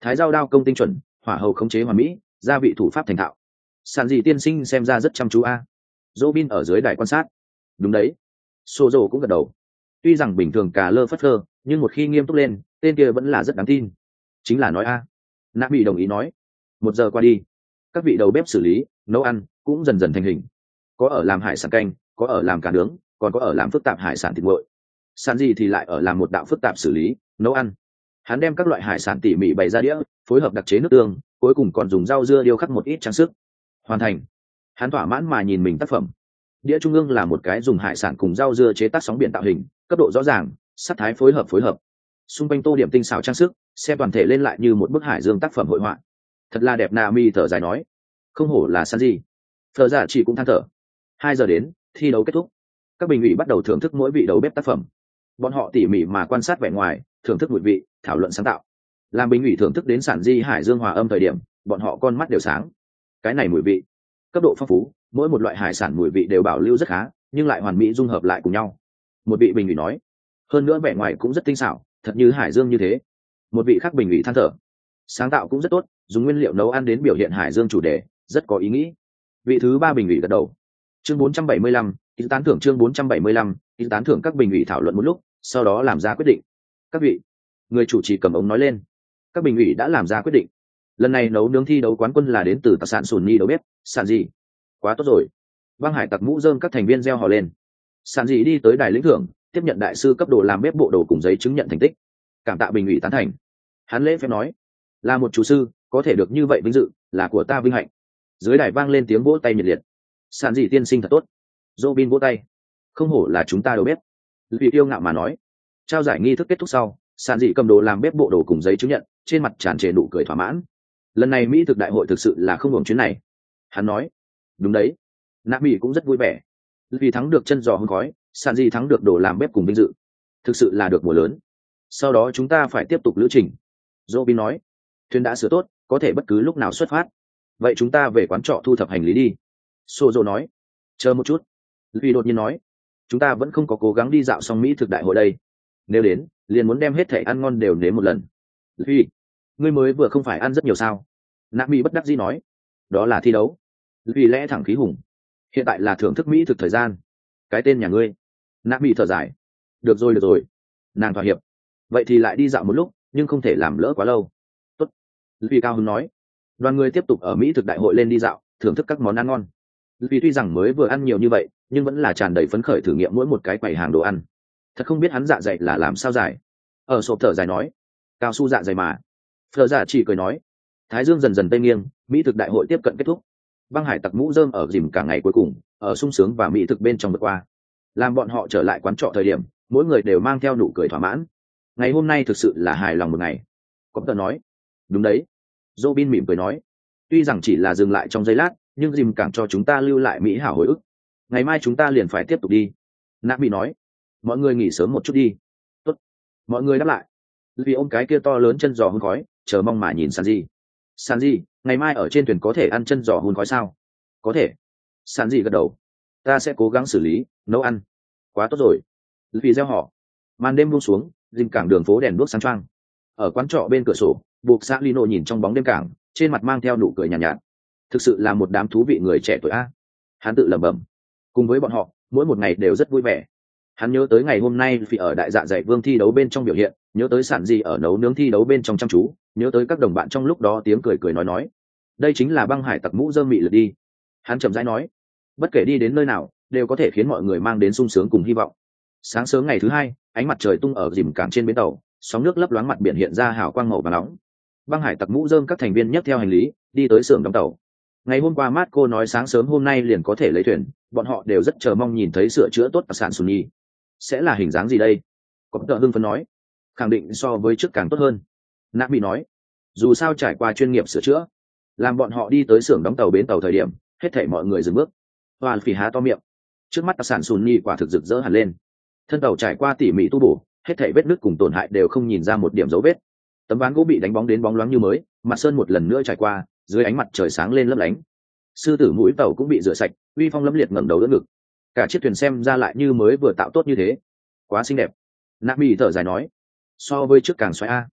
thái dao đao công tinh chuẩn, hỏa hầu khống chế hoàn mỹ, gia vị thủ pháp thành thạo. Sàn gì tiên sinh xem ra rất chăm chú a. Robin ở dưới đài quan sát. Đúng đấy. Sozo cũng gật đầu. Tuy rằng bình thường cả lơ phất lơ, nhưng một khi nghiêm túc lên, tên kia vẫn là rất đáng tin. Chính là nói a. Nạ bị đồng ý nói. Một giờ qua đi, các vị đầu bếp xử lý, nấu ăn cũng dần dần thành hình. Có ở làm hải sản canh, có ở làm cá nướng, còn có ở làm phức tạp hải sản thịt nguội. Sàn gì thì lại ở làm một đạo phức tạp xử lý, nấu ăn. Hắn đem các loại hải sản tỉ mỉ bày ra đĩa, phối hợp đặc chế nước tương, cuối cùng còn dùng rau dưa điêu khắc một ít trang sức. Hoàn thành. Hắn thỏa mãn mà nhìn mình tác phẩm. Đĩa trung ương là một cái dùng hải sản cùng rau dưa chế tác sóng biển tạo hình, cấp độ rõ ràng, sắc thái phối hợp phối hợp. Xung quanh tô điểm tinh xảo trang sức, xem toàn thể lên lại như một bức hải dương tác phẩm hội họa. Thật là đẹp. Nami thở dài nói, không hổ là Sanji. Phở Giả chỉ cũng than thở. Hai giờ đến, thi đấu kết thúc. Các bình ủy bắt đầu thưởng thức mỗi vị đầu bếp tác phẩm. Bọn họ tỉ mỉ mà quan sát vẻ ngoài, thưởng thức mùi vị, thảo luận sáng tạo. Làm bình ủy thưởng thức đến sản di hải dương hòa âm thời điểm, bọn họ con mắt đều sáng. Cái này mùi vị, cấp độ phong phú, mỗi một loại hải sản mùi vị đều bảo lưu rất khá, nhưng lại hoàn mỹ dung hợp lại cùng nhau. Một vị bình ủy nói, hơn nữa vẻ ngoài cũng rất tinh xảo, thật như hải dương như thế. Một vị khác bình ủy than thở, sáng tạo cũng rất tốt, dùng nguyên liệu nấu ăn đến biểu hiện hải dương chủ đề, rất có ý nghĩ. Vị thứ ba bình ủy gật đầu. Chương bốn trăm bảy mươi lăm, ý tán thưởng chương bốn trăm bảy mươi lăm, ý tán thưởng. Các bình ủy thảo luận một lúc, sau đó làm ra quyết định. Các vị, người chủ trì cầm ống nói lên. Các bình ủy đã làm ra quyết định. Lần này nấu nướng thi đấu quán quân là đến từ tạc sản sùn nhi đầu bếp, sản gì? Quá tốt rồi. Băng hải tặc mũ rơm các thành viên reo hò lên. Sản gì đi tới đài lĩnh thưởng, tiếp nhận đại sư cấp độ làm bếp bộ đồ cùng giấy chứng nhận thành tích. Cảm tạ bình ủy tán thành. Hắn lễ phép nói, là một chủ sư, có thể được như vậy vinh dự, là của ta vinh hạnh. Dưới đài vang lên tiếng vỗ tay nhiệt liệt. Sản gì tiên sinh thật tốt. Robin vỗ tay. Không hổ là chúng ta đầu bếp. Vì yêu ngạo mà nói. Trao giải nghi thức kết thúc sau, Sản dị cầm đồ làm bếp bộ đồ cùng giấy chứng nhận, trên mặt tràn trề nụ cười thỏa mãn. Lần này mỹ thực đại hội thực sự là không hưởng chuyến này. Hắn nói, đúng đấy. Nạ mỹ cũng rất vui vẻ. Vì thắng được chân giò hương khói, Sản dị thắng được đồ làm bếp cùng vinh dự. Thực sự là được mùa lớn. Sau đó chúng ta phải tiếp tục lữ trình. Robin nói, thuyền đã sửa tốt, có thể bất cứ lúc nào xuất phát. Vậy chúng ta về quán trọ thu thập hành lý đi. Sozo nói, chờ một chút. Vì đột nhiên nói, chúng ta vẫn không có cố gắng đi dạo xong mỹ thực đại hội đây. Nếu đến, liền muốn đem hết thẻ ăn ngon đều nếm một lần. Vì ngươi mới vừa không phải ăn rất nhiều sao? Nạ mỹ bất đắc dĩ nói, đó là thi đấu. Vì lẽ thẳng khí hùng, hiện tại là thưởng thức mỹ thực thời gian. Cái tên nhà ngươi. Nạ mỹ thở dài, được rồi được rồi. Nàng thỏa hiệp, vậy thì lại đi dạo một lúc, nhưng không thể làm lỡ quá lâu. Tốt. Vì cao hứng nói, đoàn người tiếp tục ở mỹ thực đại hội lên đi dạo, thưởng thức các món ăn ngon. Vì tuy rằng mới vừa ăn nhiều như vậy, nhưng vẫn là tràn đầy phấn khởi thử nghiệm mỗi một cái quầy hàng đồ ăn. Thật không biết hắn dạ dày là làm sao dài. Ở sộp thở dài nói, cao su dạ dày mà. Phở Giả chỉ cười nói, thái dương dần dần tây nghiêng, mỹ thực đại hội tiếp cận kết thúc. Băng hải tặc mũ rơm ở dìm cả ngày cuối cùng, ở sung sướng và mỹ thực bên trong vượt qua. Làm bọn họ trở lại quán trọ thời điểm, mỗi người đều mang theo nụ cười thỏa mãn. Ngày hôm nay thực sự là hài lòng một ngày. Có tờ nói, đúng đấy. Robin mỉm cười nói, tuy rằng chỉ là dừng lại trong giây lát, nhưng dìm càng cho chúng ta lưu lại mỹ hảo hồi ức. Ngày mai chúng ta liền phải tiếp tục đi. Nạ bị nói, mọi người nghỉ sớm một chút đi. Tốt. Mọi người đáp lại. Vì ôm cái kia to lớn chân giò hun khói, chờ mong mà nhìn Sanji. Sanji, ngày mai ở trên thuyền có thể ăn chân giò hun khói sao? Có thể. Sanji gật đầu. Ta sẽ cố gắng xử lý, nấu ăn. Quá tốt rồi. Vì gieo họ. Màn đêm buông xuống, dìm cảng đường phố đèn đuốc sáng choang. Ở quán trọ bên cửa sổ, buộc xã Lino nhìn trong bóng đêm cảng, trên mặt mang theo nụ cười nhàn nhạt, nhạt. Thực sự là một đám thú vị người trẻ tuổi a. Hắn tự lẩm bẩm. Cùng với bọn họ, mỗi một ngày đều rất vui vẻ. Hắn nhớ tới ngày hôm nay vì ở đại dạ dày vương thi đấu bên trong biểu hiện, nhớ tới Sản gì ở nấu nướng thi đấu bên trong chăm chú, nhớ tới các đồng bạn trong lúc đó tiếng cười cười nói nói. Đây chính là băng hải tặc mũ rơm mị lực đi. Hắn chậm rãi nói, bất kể đi đến nơi nào, đều có thể khiến mọi người mang đến sung sướng cùng hy vọng. Sáng sớm ngày thứ hai, ánh mặt trời tung ở dìm cảng trên bến tàu, sóng nước lấp loáng mặt biển hiện ra hào quang màu vàng nóng. Băng hải tặc mũ rơm các thành viên nhấc theo hành lý, đi tới xưởng đóng tàu. Ngày hôm qua Marco nói sáng sớm hôm nay liền có thể lấy thuyền, bọn họ đều rất chờ mong nhìn thấy sửa chữa tốt đặc sản Sunny. Sẽ là hình dáng gì đây? Có tờ hưng phấn nói, khẳng định so với trước càng tốt hơn. Nạ bị nói, dù sao trải qua chuyên nghiệp sửa chữa, làm bọn họ đi tới xưởng đóng tàu bến tàu thời điểm, hết thảy mọi người dừng bước. Hoàn phỉ há to miệng, trước mắt đặc sản Sunny quả thực rực rỡ hẳn lên. Thân tàu trải qua tỉ mỉ tu bổ, hết thảy vết nứt cùng tổn hại đều không nhìn ra một điểm dấu vết. Tấm ván gỗ bị đánh bóng đến bóng loáng như mới, mặt sơn một lần nữa trải qua, dưới ánh mặt trời sáng lên lấp lánh. Sư tử mũi tàu cũng bị rửa sạch, uy phong lẫm liệt ngẩng đầu đỡ ngực. Cả chiếc thuyền xem ra lại như mới vừa tạo tốt như thế, quá xinh đẹp. Nạ Mỹ thở dài nói, so với trước càng xoáy a.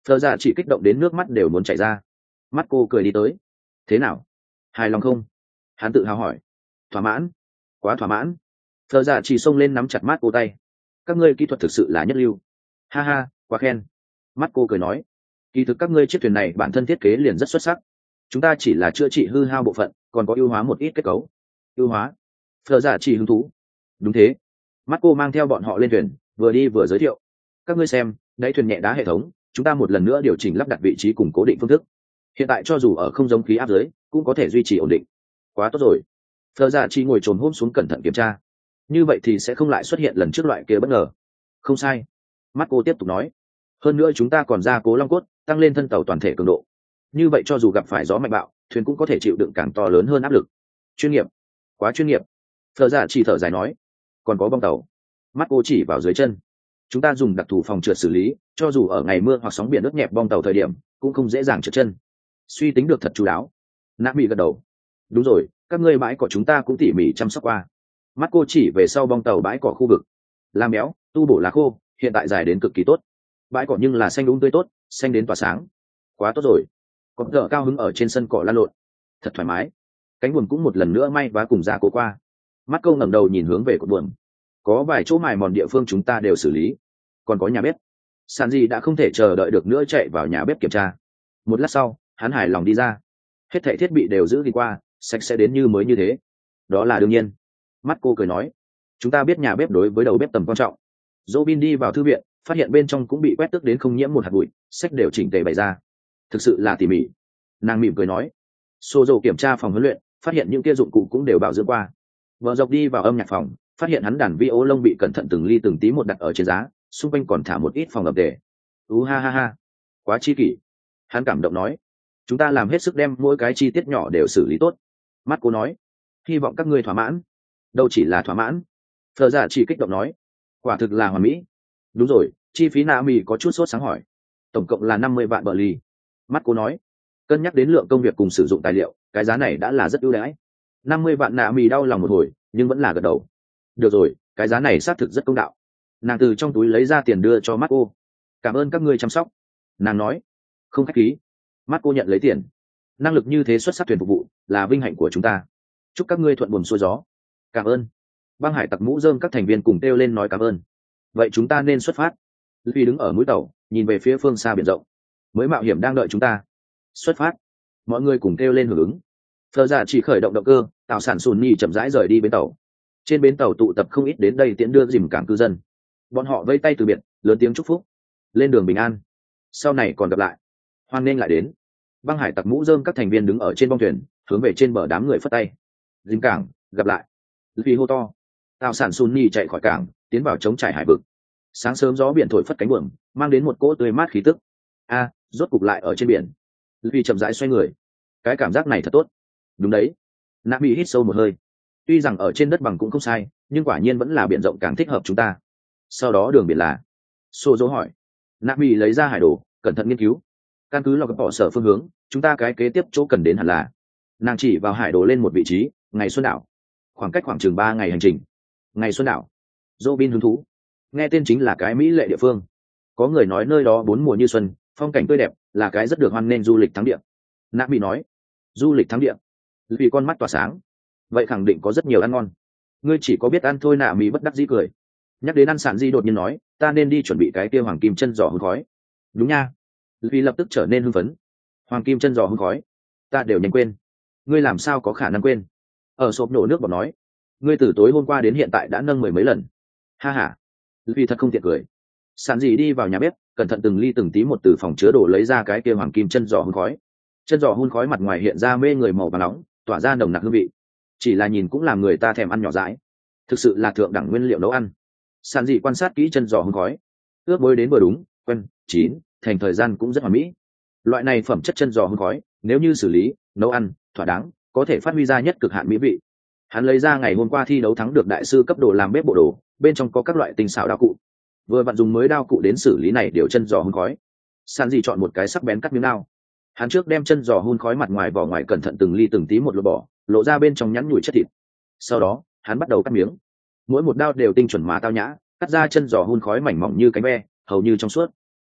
Thờ Dạ chỉ kích động đến nước mắt đều muốn chảy ra. Mắt cô cười đi tới. Thế nào, hài lòng không? Hắn tự hào hỏi. Thỏa mãn, quá thỏa mãn. Thờ Dạ chỉ xông lên nắm chặt mắt cô tay. Các ngươi kỹ thuật thực sự là nhất lưu. Ha ha, quá khen. Mắt cô cười nói. Kỳ thực các ngươi chiếc thuyền này bản thân thiết kế liền rất xuất sắc. Chúng ta chỉ là chữa trị hư hao bộ phận, còn có ưu hóa một ít kết cấu. Ưu hóa? Thờ Dạ chỉ hứng thú. Đúng thế. Mắt cô mang theo bọn họ lên thuyền, vừa đi vừa giới thiệu. Các ngươi xem, đáy thuyền nhẹ đá hệ thống, chúng ta một lần nữa điều chỉnh lắp đặt vị trí cùng cố định phương thức. Hiện tại cho dù ở không giống khí áp dưới, cũng có thể duy trì ổn định. Quá tốt rồi. Thờ Dạ chỉ ngồi trồn hôm xuống cẩn thận kiểm tra. Như vậy thì sẽ không lại xuất hiện lần trước loại kia bất ngờ. Không sai. Mắt cô tiếp tục nói. Hơn nữa chúng ta còn gia cố long cốt, tăng lên thân tàu toàn thể cường độ. Như vậy cho dù gặp phải gió mạnh bạo, thuyền cũng có thể chịu đựng càng to lớn hơn áp lực. Chuyên nghiệp, quá chuyên nghiệp. Thờ Dạ chỉ thở dài nói. Còn có bong tàu. Mắt cô chỉ vào dưới chân. Chúng ta dùng đặc thù phòng trượt xử lý, cho dù ở ngày mưa hoặc sóng biển ướt nhẹp bong tàu thời điểm, cũng không dễ dàng trượt chân. Suy tính được thật chú đáo. Nã Mỹ gật đầu. Đúng rồi, các ngươi bãi cỏ chúng ta cũng tỉ mỉ chăm sóc qua. Mắt cô chỉ về sau bong tàu bãi cỏ khu vực. Làm béo, tu bổ lá khô, hiện tại dài đến cực kỳ tốt. Bãi cỏ nhưng là xanh đúng tươi tốt, xanh đến tỏa sáng. Quá tốt rồi. Có thợ cao hứng ở trên sân cỏ lăn lộn. Thật thoải mái. Cánh buồm cũng một lần nữa may vá cùng ra cố qua. Mắt câu ngẩng đầu nhìn hướng về cột buồm. Có vài chỗ mài mòn địa phương chúng ta đều xử lý. Còn có nhà bếp. Sản gì đã không thể chờ đợi được nữa chạy vào nhà bếp kiểm tra. Một lát sau, hắn hài lòng đi ra. Hết thảy thiết bị đều giữ đi qua, sạch sẽ đến như mới như thế. Đó là đương nhiên. Mắt cô cười nói. Chúng ta biết nhà bếp đối với đầu bếp tầm quan trọng. Robin đi vào thư viện, phát hiện bên trong cũng bị quét tước đến không nhiễm một hạt bụi, sách đều chỉnh tề bày ra. Thực sự là tỉ mỉ. Nàng mỉm cười nói. Xô dầu kiểm tra phòng huấn luyện, phát hiện những kia dụng cụ cũng đều bảo dưỡng qua. Vợ dọc đi vào âm nhạc phòng, phát hiện hắn đàn vi ô lông bị cẩn thận từng ly từng tí một đặt ở trên giá, xung quanh còn thả một ít phòng ập đề. U ha ha ha, quá chi kỷ. Hắn cảm động nói. Chúng ta làm hết sức đem mỗi cái chi tiết nhỏ đều xử lý tốt. Mắt cô nói. Hy vọng các ngươi thỏa mãn. Đâu chỉ là thỏa mãn. Thờ Dạ chỉ kích động nói. Quả thực là hoàn mỹ. Đúng rồi, chi phí Nạ Mỹ có chút sốt sáng hỏi. Tổng cộng là năm mươi vạn bờ ly. Mắt cô nói. Cân nhắc đến lượng công việc cùng sử dụng tài liệu, cái giá này đã là rất ưu đãi. năm mươi vạn Nạ Mỹ đau lòng một hồi, nhưng vẫn là gật đầu. Được rồi, cái giá này xác thực rất công đạo. Nàng từ trong túi lấy ra tiền đưa cho mắt cô. Cảm ơn các ngươi chăm sóc. Nàng nói. Không khách khí. Mắt cô nhận lấy tiền. Năng lực như thế xuất sắc thuyền phục vụ là vinh hạnh của chúng ta. Chúc các ngươi thuận buồm xuôi gió. Cảm ơn. Băng hải tặc mũ rơm các thành viên cùng kêu lên nói cảm ơn. Vậy chúng ta nên xuất phát. Luffy đứng ở mũi tàu, nhìn về phía phương xa biển rộng. Mới mạo hiểm đang đợi chúng ta. Xuất phát. Mọi người cùng kêu lên hưởng ứng. Thờ Dạ chỉ khởi động động cơ, tạo sản sùn nhì chậm rãi rời đi bến tàu. Trên bến tàu tụ tập không ít đến đây tiễn đưa dìm cảng cư dân. Bọn họ vây tay từ biệt, lớn tiếng chúc phúc. Lên đường bình an. Sau này còn gặp lại. Hoan nghênh lại đến. Băng hải tặc mũ rơm các thành viên đứng ở trên bong thuyền, hướng về trên bờ đám người phất tay. Dìm cảng, gặp lại. Luffy hô to. Tạo sản sùn nhì chạy khỏi cảng, tiến vào chống trải hải vực. Sáng sớm gió biển thổi phất cánh buồm, mang đến một cỗ tươi mát khí tức. A, rốt cục lại ở trên biển. Luffy chậm rãi xoay người. Cái cảm giác này thật tốt. Đúng đấy. Nạ Mỹ hít sâu một hơi. Tuy rằng ở trên đất bằng cũng không sai, nhưng quả nhiên vẫn là biển rộng càng thích hợp chúng ta. Sau đó đường biển là. Sô dỗ hỏi. Nạ Mỹ lấy ra hải đồ, cẩn thận nghiên cứu. Căn cứ lò gặp bỏ sở phương hướng, chúng ta cái kế tiếp chỗ cần đến hẳn là. Nàng chỉ vào hải đồ lên một vị trí, ngày xuân đảo. Khoảng cách khoảng chừng ba ngày hành trình. Ngày xuân đảo. Robin hứng thú. Nghe tên chính là cái mỹ lệ địa phương. Có người nói nơi đó bốn mùa như xuân, phong cảnh tươi đẹp, là cái rất được hoan nghênh du lịch thắng địa. Nạ Mỹ nói. Du lịch thắng địa. Vì con mắt tỏa sáng. Vậy khẳng định có rất nhiều ăn ngon. Ngươi chỉ có biết ăn thôi. Nạ Mỹ bất đắc dĩ cười. Nhắc đến ăn sản di đột nhiên nói, ta nên đi chuẩn bị cái kia hoàng kim chân giò hương khói. Đúng nha. Vì lập tức trở nên hưng phấn. Hoàng kim chân giò hương khói. Ta đều nhanh quên. Ngươi làm sao có khả năng quên? Ở sộp nổ nước bọt nói. Ngươi từ tối hôm qua đến hiện tại đã nâng mười mấy lần. Ha ha. Vì thật không tiện cười. Sản dị đi vào nhà bếp, cẩn thận từng ly từng tí một từ phòng chứa đồ lấy ra cái kia hoàng kim chân giò hun khói. Chân giò hun khói mặt ngoài hiện ra mê người màu vàng nóng, tỏa ra nồng nặc hương vị. Chỉ là nhìn cũng làm người ta thèm ăn nhỏ dãi. Thực sự là thượng đẳng nguyên liệu nấu ăn. Sản dị quan sát kỹ chân giò hun khói. Ướp muối đến vừa đúng, quen, chín, thành thời gian cũng rất hoàn mỹ. Loại này phẩm chất chân giò hun khói, nếu như xử lý, nấu ăn, thỏa đáng, có thể phát huy ra nhất cực hạn mỹ vị. Hắn lấy ra ngày hôm qua thi đấu thắng được đại sư cấp độ làm bếp bộ đồ, bên trong có các loại tinh xảo đao cụ. Vừa vặn dùng mới đao cụ đến xử lý này điều chân giò hun khói. San dị chọn một cái sắc bén cắt miếng đao. Hắn trước đem chân giò hun khói mặt ngoài vỏ ngoài cẩn thận từng ly từng tí một lỗ bỏ, lộ ra bên trong nhẵn nhủi chất thịt. Sau đó, hắn bắt đầu cắt miếng. Mỗi một đao đều tinh chuẩn mà tao nhã, cắt ra chân giò hun khói mảnh mỏng như cánh ve, hầu như trong suốt.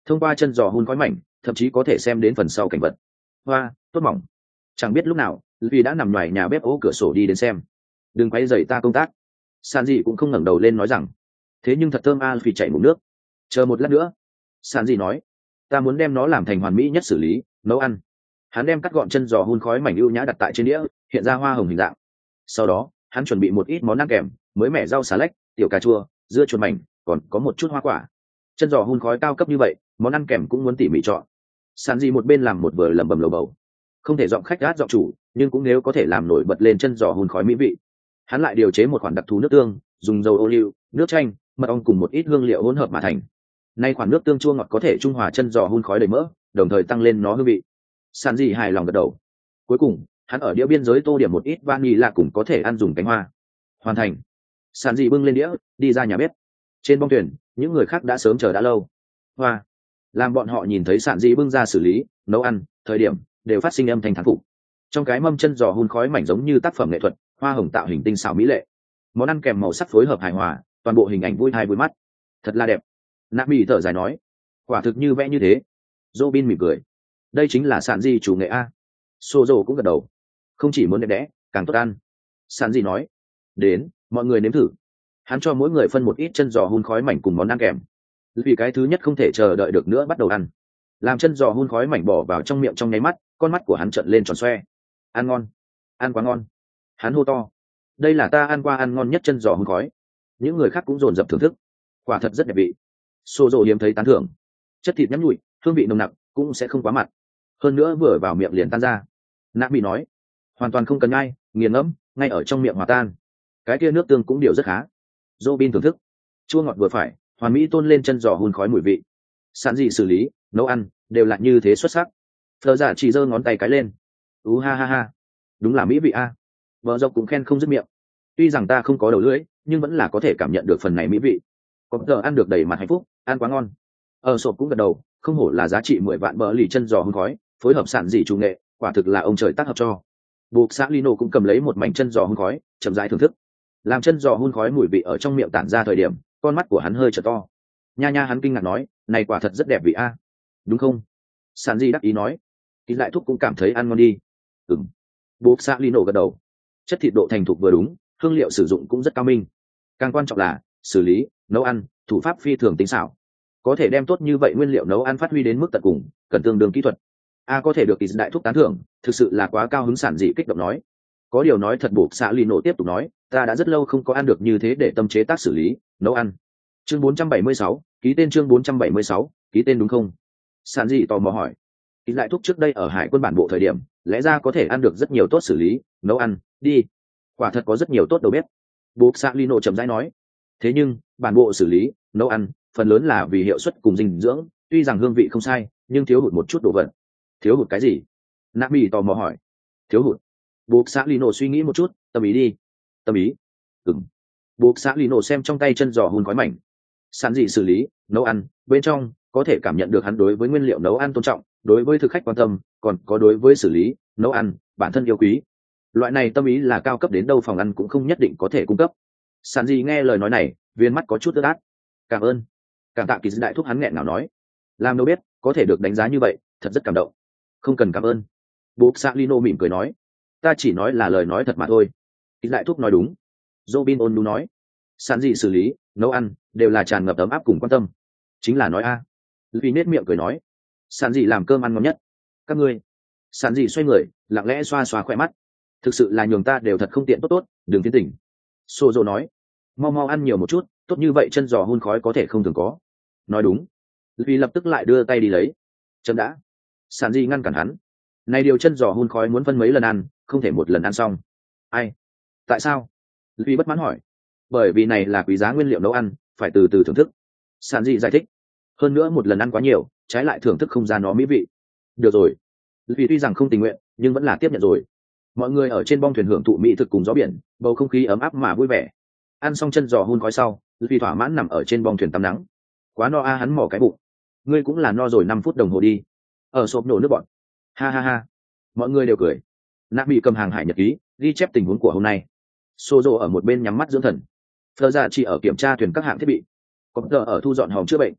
thông qua chân giò hun khói mảnh thậm chí có thể xem đến phần sau cảnh vật. Hoa tốt mỏng. Chẳng biết lúc nào vì đã nằm ngoài nhà bếp ố cửa sổ đi đến xem. Đừng quay dậy ta công tác. San dị cũng không ngẩng đầu lên nói rằng, thế nhưng thật thơm a. Vì chạy ngủ nước. Chờ một lát nữa. San dị nói, ta muốn đem nó làm thành hoàn mỹ nhất xử lý nấu ăn. Hắn đem cắt gọn chân giò hun khói mảnh ưu nhã đặt tại trên đĩa, hiện ra hoa hồng hình dạng. Sau đó hắn chuẩn bị một ít món ăn kèm, mới mẻ rau xà lách, tiểu cà chua, dưa chuột mảnh, còn có một chút hoa quả. Chân giò hun khói cao cấp như vậy, món ăn kèm cũng muốn tỉ mỉ chọn. San dị một bên làm một vừa lẩm bẩm lầu bầu, không thể giọng khách gát giọng chủ, nhưng cũng nếu có thể làm nổi bật lên chân giò hun khói mỹ vị. Hắn lại điều chế một khoản đặc thù nước tương, dùng dầu ô liu, nước chanh, mật ong cùng một ít hương liệu hỗn hợp mà thành. Nay khoản nước tương chua ngọt có thể trung hòa chân giò hun khói đầy mỡ, đồng thời tăng lên nó hương vị. San dị hài lòng gật đầu. Cuối cùng hắn ở đĩa biên giới tô điểm một ít vanilla cùng có thể ăn dùng cánh hoa. Hoàn thành. San dị bưng lên đĩa, đi ra nhà bếp. Trên bong thuyền những người khác đã sớm chờ đã lâu. Hoa làm bọn họ nhìn thấy San dị bưng ra xử lý nấu ăn thời điểm đều phát sinh âm thanh thán phục. Trong cái mâm chân giò hun khói mảnh giống như tác phẩm nghệ thuật, hoa hồng tạo hình tinh xảo mỹ lệ, món ăn kèm màu sắc phối hợp hài hòa, toàn bộ hình ảnh vui tai vui mắt, thật là đẹp. Nạp Bỉ thở dài nói, quả thực như vẽ như thế. Robin mỉm cười, đây chính là San dị chủ nghệ a. Sozo cũng gật đầu, không chỉ muốn đẹp đẽ càng tốt ăn. San dị nói, đến mọi người nếm thử. Hắn cho mỗi người phân một ít chân giò hun khói mảnh cùng món ăn kèm, vì cái thứ nhất không thể chờ đợi được nữa bắt đầu ăn. Làm chân giò hun khói mảnh bỏ vào trong miệng trong nháy mắt, con mắt của hắn trợn lên tròn xoe. Ăn ngon, ăn quá ngon. Hắn hô to, đây là ta ăn qua ăn ngon nhất chân giò hun khói. Những người khác cũng dồn dập thưởng thức, quả thật rất đẹp vị. Sozo hiếm thấy tán thưởng, chất thịt nhắm nhụi, hương vị nồng nặc, cũng sẽ không quá mặn, hơn nữa vừa vào miệng liền tan ra. Nạp Bỉ nói, hoàn toàn không cần nhai, nghiền ngẫm, ngay ở trong miệng hòa tan. Cái kia nước tương cũng điều rất khá. Robin thưởng thức, chua ngọt vừa phải, hoàn mỹ tôn lên chân giò hun khói mùi vị. San dị xử lý nấu ăn đều là như thế xuất sắc. Phờ giả chỉ giơ ngón tay cái lên, ú ha ha ha, đúng là mỹ vị a. Vợ dọc cũng khen không dứt miệng. Tuy rằng ta không có đầu lưỡi, nhưng vẫn là có thể cảm nhận được phần này mỹ vị. Có giờ ăn được đầy mặt hạnh phúc, ăn quá ngon. Ở sộp cũng gật đầu, không hổ là giá trị mười vạn bờ lì chân giò hun khói, phối hợp sản dị chủ nghệ, quả thực là ông trời tác hợp cho. Buộc xã Lino cũng cầm lấy một mảnh chân giò hun khói, chậm rãi thưởng thức. Làm chân giò hun khói mùi vị ở trong miệng tản ra thời điểm, con mắt của hắn hơi trở to. Nha nha, hắn kinh ngạc nói, này quả thật rất đẹp vị a. Đúng không? Sản dị đắc ý nói. Kỳ lại thúc cũng cảm thấy ăn ngon đi. Ừm. Buộc xã Lino gật đầu. Chất thịt độ thành thục vừa đúng, hương liệu sử dụng cũng rất cao minh. Càng quan trọng là xử lý nấu ăn thủ pháp phi thường tinh xảo, có thể đem tốt như vậy nguyên liệu nấu ăn phát huy đến mức tận cùng, cần tương đương kỹ thuật. A có thể được kỳ đại thúc tán thưởng, thực sự là quá cao hứng. Sản dị kích động nói. Có điều nói thật, buộc xã Lino tiếp tục nói, ta đã rất lâu không có ăn được như thế để tâm chế tác xử lý nấu ăn. Chương bốn trăm bảy mươi sáu, ký tên. Chương bốn trăm bảy mươi sáu, ký tên đúng không? Sản dị tò mò hỏi. Kỳ lại thúc trước đây ở hải quân bản bộ thời điểm, lẽ ra có thể ăn được rất nhiều tốt xử lý nấu ăn đi. Quả thật có rất nhiều tốt đầu bếp. Buộc xã Lino chậm rãi nói. Thế nhưng bản bộ xử lý nấu ăn phần lớn là vì hiệu suất cùng dinh dưỡng, tuy rằng hương vị không sai, nhưng thiếu hụt một chút đồ vật. Thiếu hụt cái gì? Nạp Bỉ tò mò hỏi. Thiếu hụt. Buộc xã Lino suy nghĩ một chút, tâm ý đi. Tâm ý. Ừm. Buộc xã Lino xem trong tay chân giò hun khói mảnh. Sản dị xử lý nấu ăn bên trong có thể cảm nhận được hắn đối với nguyên liệu nấu ăn tôn trọng, đối với thực khách quan tâm, còn có đối với xử lý nấu ăn bản thân yêu quý. Loại này tâm ý là cao cấp đến đâu phòng ăn cũng không nhất định có thể cung cấp. Sản dị nghe lời nói này, viên mắt có chút ướt át. Cảm ơn. Cảm tạ kỳ đại thúc, hắn nghẹn ngào nói. Làm đâu biết có thể được đánh giá như vậy, thật rất cảm động. Không cần cảm ơn. Buộc xã Lino mỉm cười nói, ta chỉ nói là lời nói thật mà thôi. Kỳ đại thúc nói đúng. Robin ôn nhu nói, sản dị xử lý nấu ăn đều là tràn ngập ấm áp cùng quan tâm. Chính là nói a. À. Vì nết miệng cười nói, sản dị làm cơm ăn ngon nhất. Các ngươi. Sản dị xoay người, lặng lẽ xoa xoa khỏe mắt. Thực sự là nhường ta đều thật không tiện. Tốt tốt, đừng tiến tỉnh. Sozo nói, mau mau ăn nhiều một chút, tốt như vậy chân giò hun khói có thể không thường có. Nói đúng. Vì lập tức lại đưa tay đi lấy. Chậm đã. Sản dị ngăn cản hắn. Này điều chân giò hun khói muốn phân mấy lần ăn, không thể một lần ăn xong. Ai? Tại sao? Vì bất mãn hỏi. Bởi vì này là quý giá nguyên liệu nấu ăn, phải từ từ thưởng thức. Sản dị giải thích. Hơn nữa một lần ăn quá nhiều, trái lại thưởng thức không ra nó mỹ vị. Được rồi. Vì tuy rằng không tình nguyện, nhưng vẫn là tiếp nhận rồi. Mọi người ở trên bong thuyền hưởng thụ mỹ thực cùng gió biển, bầu không khí ấm áp mà vui vẻ. Ăn xong chân giò hun khói sau, vì thỏa mãn nằm ở trên bong thuyền tắm nắng. Quá no a, hắn mỏ cái bụng. Ngươi cũng là no rồi năm phút đồng hồ đi. Ở sộp nổ nước bọn. Ha ha ha. Mọi người đều cười. Nạp Bỉ cầm hàng hải nhật ký, ghi chép tình huống của hôm nay. Sozo ở một bên nhắm mắt dưỡng thần. Phờ dạ chỉ ở kiểm tra thuyền các hạng thiết bị. Có giờ ở thu dọn hòm chữa bệnh.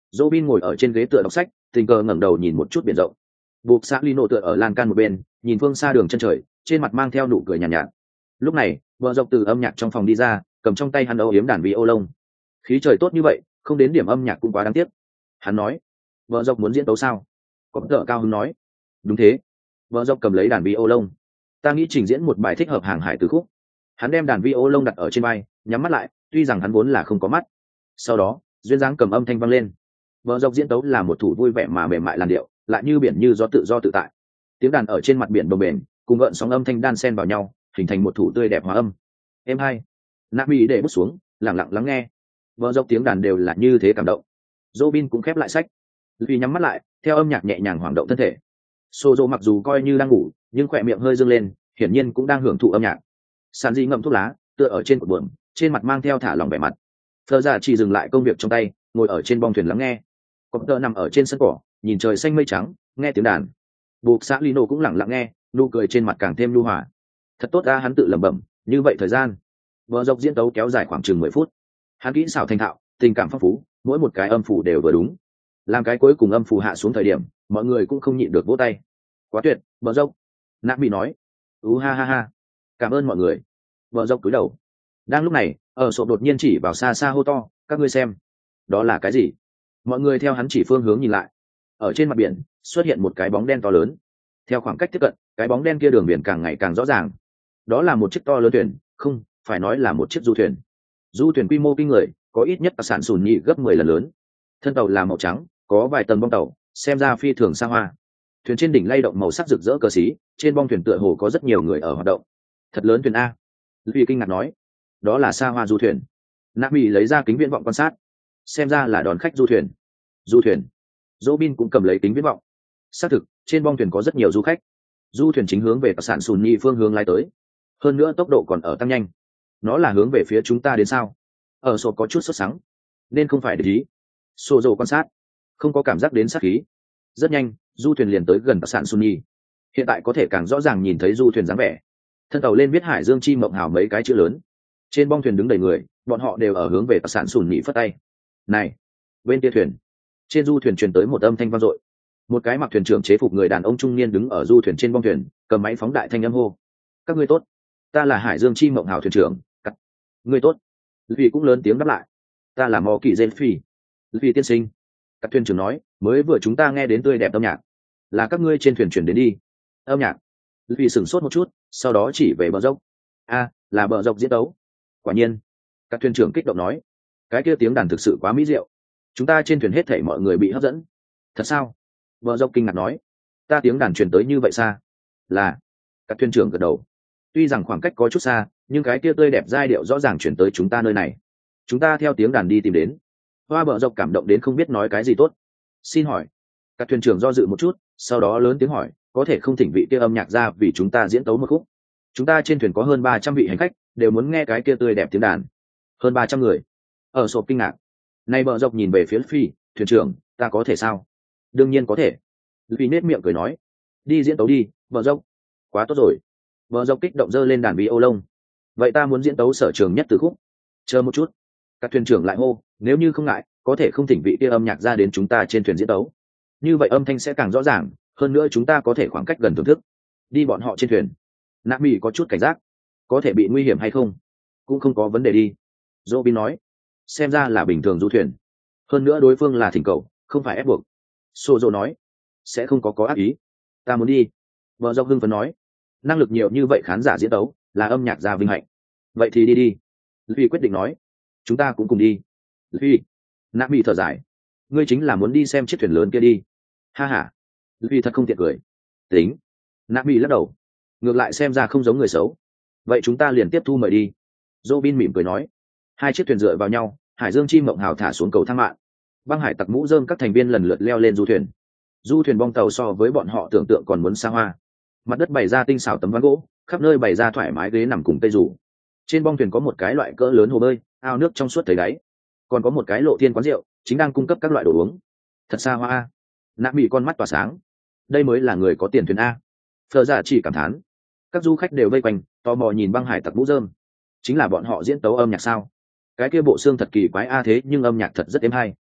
Robin ngồi ở trên ghế tựa đọc sách, tình cờ ngẩng đầu nhìn một chút biển rộng. Buộc xã Lino tựa ở lan can một bên, nhìn phương xa đường chân trời, trên mặt mang theo nụ cười nhàn nhạt, nhạt. Lúc này, vợ dọc từ âm nhạc trong phòng đi ra, cầm trong tay hắn âu yếm đàn violon. Khí trời tốt như vậy, không đến điểm âm nhạc cũng quá đáng tiếc. Hắn nói, vợ dọc muốn diễn tấu sao? Có tợ cao hứng nói, đúng thế. Vợ dọc cầm lấy đàn violon. Ta nghĩ trình diễn một bài thích hợp hàng hải từ khúc. Hắn đem đàn violon đặt ở trên vai, nhắm mắt lại, tuy rằng hắn vốn là không có mắt. Sau đó, duyên dáng cầm âm thanh vang lên. Vợ dọc diễn tấu là một thủ vui vẻ mà mềm mại làn điệu, lại như biển như gió tự do tự tại. Tiếng đàn ở trên mặt biển bồng bềnh, cùng gợn sóng âm thanh đan xen vào nhau, hình thành một thủ tươi đẹp hòa âm. Em hay. Nabi để bút xuống, lặng lặng lắng nghe. Vợ dọc tiếng đàn đều là như thế cảm động. Robin cũng khép lại sách, vì nhắm mắt lại, theo âm nhạc nhẹ nhàng hoảng động thân thể. Sozo mặc dù coi như đang ngủ, nhưng khỏe miệng hơi dương lên, hiển nhiên cũng đang hưởng thụ âm nhạc. Sàn Di ngậm thuốc lá, tựa ở trên cột buồm, trên mặt mang theo thả lỏng vẻ mặt. Thơ ra chỉ dừng lại công việc trong tay, ngồi ở trên bong thuyền lắng nghe. Copter nằm ở trên sân cỏ, nhìn trời xanh mây trắng, nghe tiếng đàn. Buộc xã Lino cũng lặng lặng nghe, nụ cười trên mặt càng thêm nhu hòa. Thật tốt ra, hắn tự lẩm bẩm, như vậy thời gian. Vợ dọc diễn tấu kéo dài khoảng chừng mười phút. Hắn kỹ xảo thành thạo, tình cảm phong phú, mỗi một cái âm phủ đều vừa đúng. Làm cái cuối cùng âm phủ hạ xuống thời điểm, mọi người cũng không nhịn được vỗ tay. Quá tuyệt, vợ dốc. Nạp bị nói, ú ha ha ha, cảm ơn mọi người. Vợ dốc cúi đầu. Đang lúc này, ở sổ đột nhiên chỉ vào xa xa hô to, các ngươi xem, đó là cái gì? Mọi người theo hắn chỉ phương hướng nhìn lại. Ở trên mặt biển xuất hiện một cái bóng đen to lớn. Theo khoảng cách tiếp cận, cái bóng đen kia đường biển càng ngày càng rõ ràng. Đó là một chiếc to lớn thuyền, không phải nói là một chiếc du thuyền. Du thuyền quy mô kinh người, có ít nhất sản sùn nhị gấp mười lần lớn. Thân tàu là màu trắng, có vài tầng bong tàu, xem ra phi thường xa hoa. Thuyền trên đỉnh lay động màu sắc rực rỡ cờ xí, trên bong thuyền tựa hồ có rất nhiều người ở hoạt động. Thật lớn thuyền a. Luffy kinh ngạc nói, đó là xa hoa du thuyền. Nami lấy ra kính viễn vọng quan sát, xem ra là đón khách du thuyền. Du thuyền. Robin cũng cầm lấy kính viễn vọng. Xác thực, trên bong thuyền có rất nhiều du khách. Du thuyền chính hướng về sản sùn nhị phương hướng lái tới. Hơn nữa tốc độ còn ở tăng nhanh. Nó là hướng về phía chúng ta đến sao? Ở sổ có chút sốt sắng, nên không phải để ý. Sô dầu quan sát, không có cảm giác đến sát khí. Rất nhanh, du thuyền liền tới gần sản Sunny. Hiện tại có thể càng rõ ràng nhìn thấy du thuyền dáng vẻ. Thân tàu lên viết Hải Dương Chi Mộng Hào mấy cái chữ lớn. Trên bong thuyền đứng đầy người, bọn họ đều ở hướng về sản Sunny phất tay. Này, bên kia thuyền. Trên du thuyền truyền tới một âm thanh vang dội. Một cái mặc thuyền trưởng chế phục người đàn ông trung niên đứng ở du thuyền trên bong thuyền, cầm máy phóng đại thanh âm hô: các ngươi tốt, ta là Hải Dương Chi Mộng Hào thuyền trưởng. Cắt. Ngươi tốt. Vì cũng lớn tiếng đáp lại: ta là Mò Kỳ Dên Phi. Vì tiên sinh, các thuyền trưởng nói, mới vừa chúng ta nghe đến tươi đẹp âm nhạc, là các ngươi trên thuyền chuyển đến đi. Âm nhạc. Vì sửng sốt một chút, sau đó chỉ về bờ dốc. A, là bờ dốc diễn đấu. Quả nhiên. Các thuyền trưởng kích động nói, cái kia tiếng đàn thực sự quá mỹ diệu, chúng ta trên thuyền hết thảy mọi người bị hấp dẫn. Thật sao? Bờ dốc kinh ngạc nói, ta tiếng đàn truyền tới như vậy xa. Là. Các thuyền trưởng gật đầu. Tuy rằng khoảng cách có chút xa, nhưng cái kia tươi đẹp giai điệu rõ ràng chuyển tới chúng ta nơi này. Chúng ta theo tiếng đàn đi tìm đến. Hoa bờ dọc cảm động đến không biết nói cái gì tốt. Xin hỏi. Các thuyền trưởng do dự một chút, sau đó lớn tiếng hỏi, có thể không thỉnh vị kia âm nhạc ra vì chúng ta diễn tấu một khúc? Chúng ta trên thuyền có hơn ba trăm vị hành khách, đều muốn nghe cái kia tươi đẹp tiếng đàn. Hơn ba trăm người. Ở sộp kinh ngạc. Nay bờ dọc nhìn về phía Phi, thuyền trưởng, ta có thể sao? Đương nhiên có thể. Phi nết miệng cười nói, đi diễn tấu đi, bờ dọc. Quá tốt rồi. Bờ dọc kích động dơ lên đàn violon. Vậy ta muốn diễn tấu sở trường nhất từ khúc. Chờ một chút. Các thuyền trưởng lại hô, nếu như không ngại, có thể không thỉnh vị kia âm nhạc ra đến chúng ta trên thuyền diễn tấu. Như vậy âm thanh sẽ càng rõ ràng, hơn nữa chúng ta có thể khoảng cách gần thưởng thức. Đi bọn họ trên thuyền. Nami có chút cảnh giác, có thể bị nguy hiểm hay không? Cũng không có vấn đề đi. Robin nói, xem ra là bình thường du thuyền. Hơn nữa đối phương là thỉnh cầu, không phải ép buộc. Sozo nói, sẽ không có có ác ý. Ta muốn đi. Vợ dọc hưng phấn nói, năng lực nhiều như vậy khán giả diễn tấu, là âm nhạc gia vinh hạnh. Vậy thì đi đi. Luffy quyết định nói, chúng ta cũng cùng đi. Luffy. Nami thở dài, ngươi chính là muốn đi xem chiếc thuyền lớn kia đi. Ha ha. Luffy thật không tiện cười. Tính. Nami lắc đầu, ngược lại xem ra không giống người xấu. Vậy chúng ta liền tiếp thu mời đi. Robin mỉm cười nói. Hai chiếc thuyền dựa vào nhau, Hải Dương Chi Mộng Hào thả xuống cầu thang mạng. Băng hải tặc mũ rơm các thành viên lần lượt leo lên du thuyền. Du thuyền bong tàu so với bọn họ tưởng tượng còn muốn xa hoa. Mặt đất bày ra tinh xảo tấm ván gỗ, khắp nơi bày ra thoải mái ghế nằm cùng cây rủ. Trên bong thuyền có một cái loại cỡ lớn hồ bơi, ao nước trong suốt thấy đáy. Còn có một cái lộ thiên quán rượu, chính đang cung cấp các loại đồ uống. Thật xa hoa. Nạp bị con mắt tỏa sáng. Đây mới là người có tiền thuyền a. Phở Dạ chỉ cảm thán. Các du khách đều vây quanh, tò mò nhìn băng hải tặc mũ rơm. Chính là bọn họ diễn tấu âm nhạc sao? Cái kia bộ xương thật kỳ quái a, thế nhưng âm nhạc thật rất êm hay.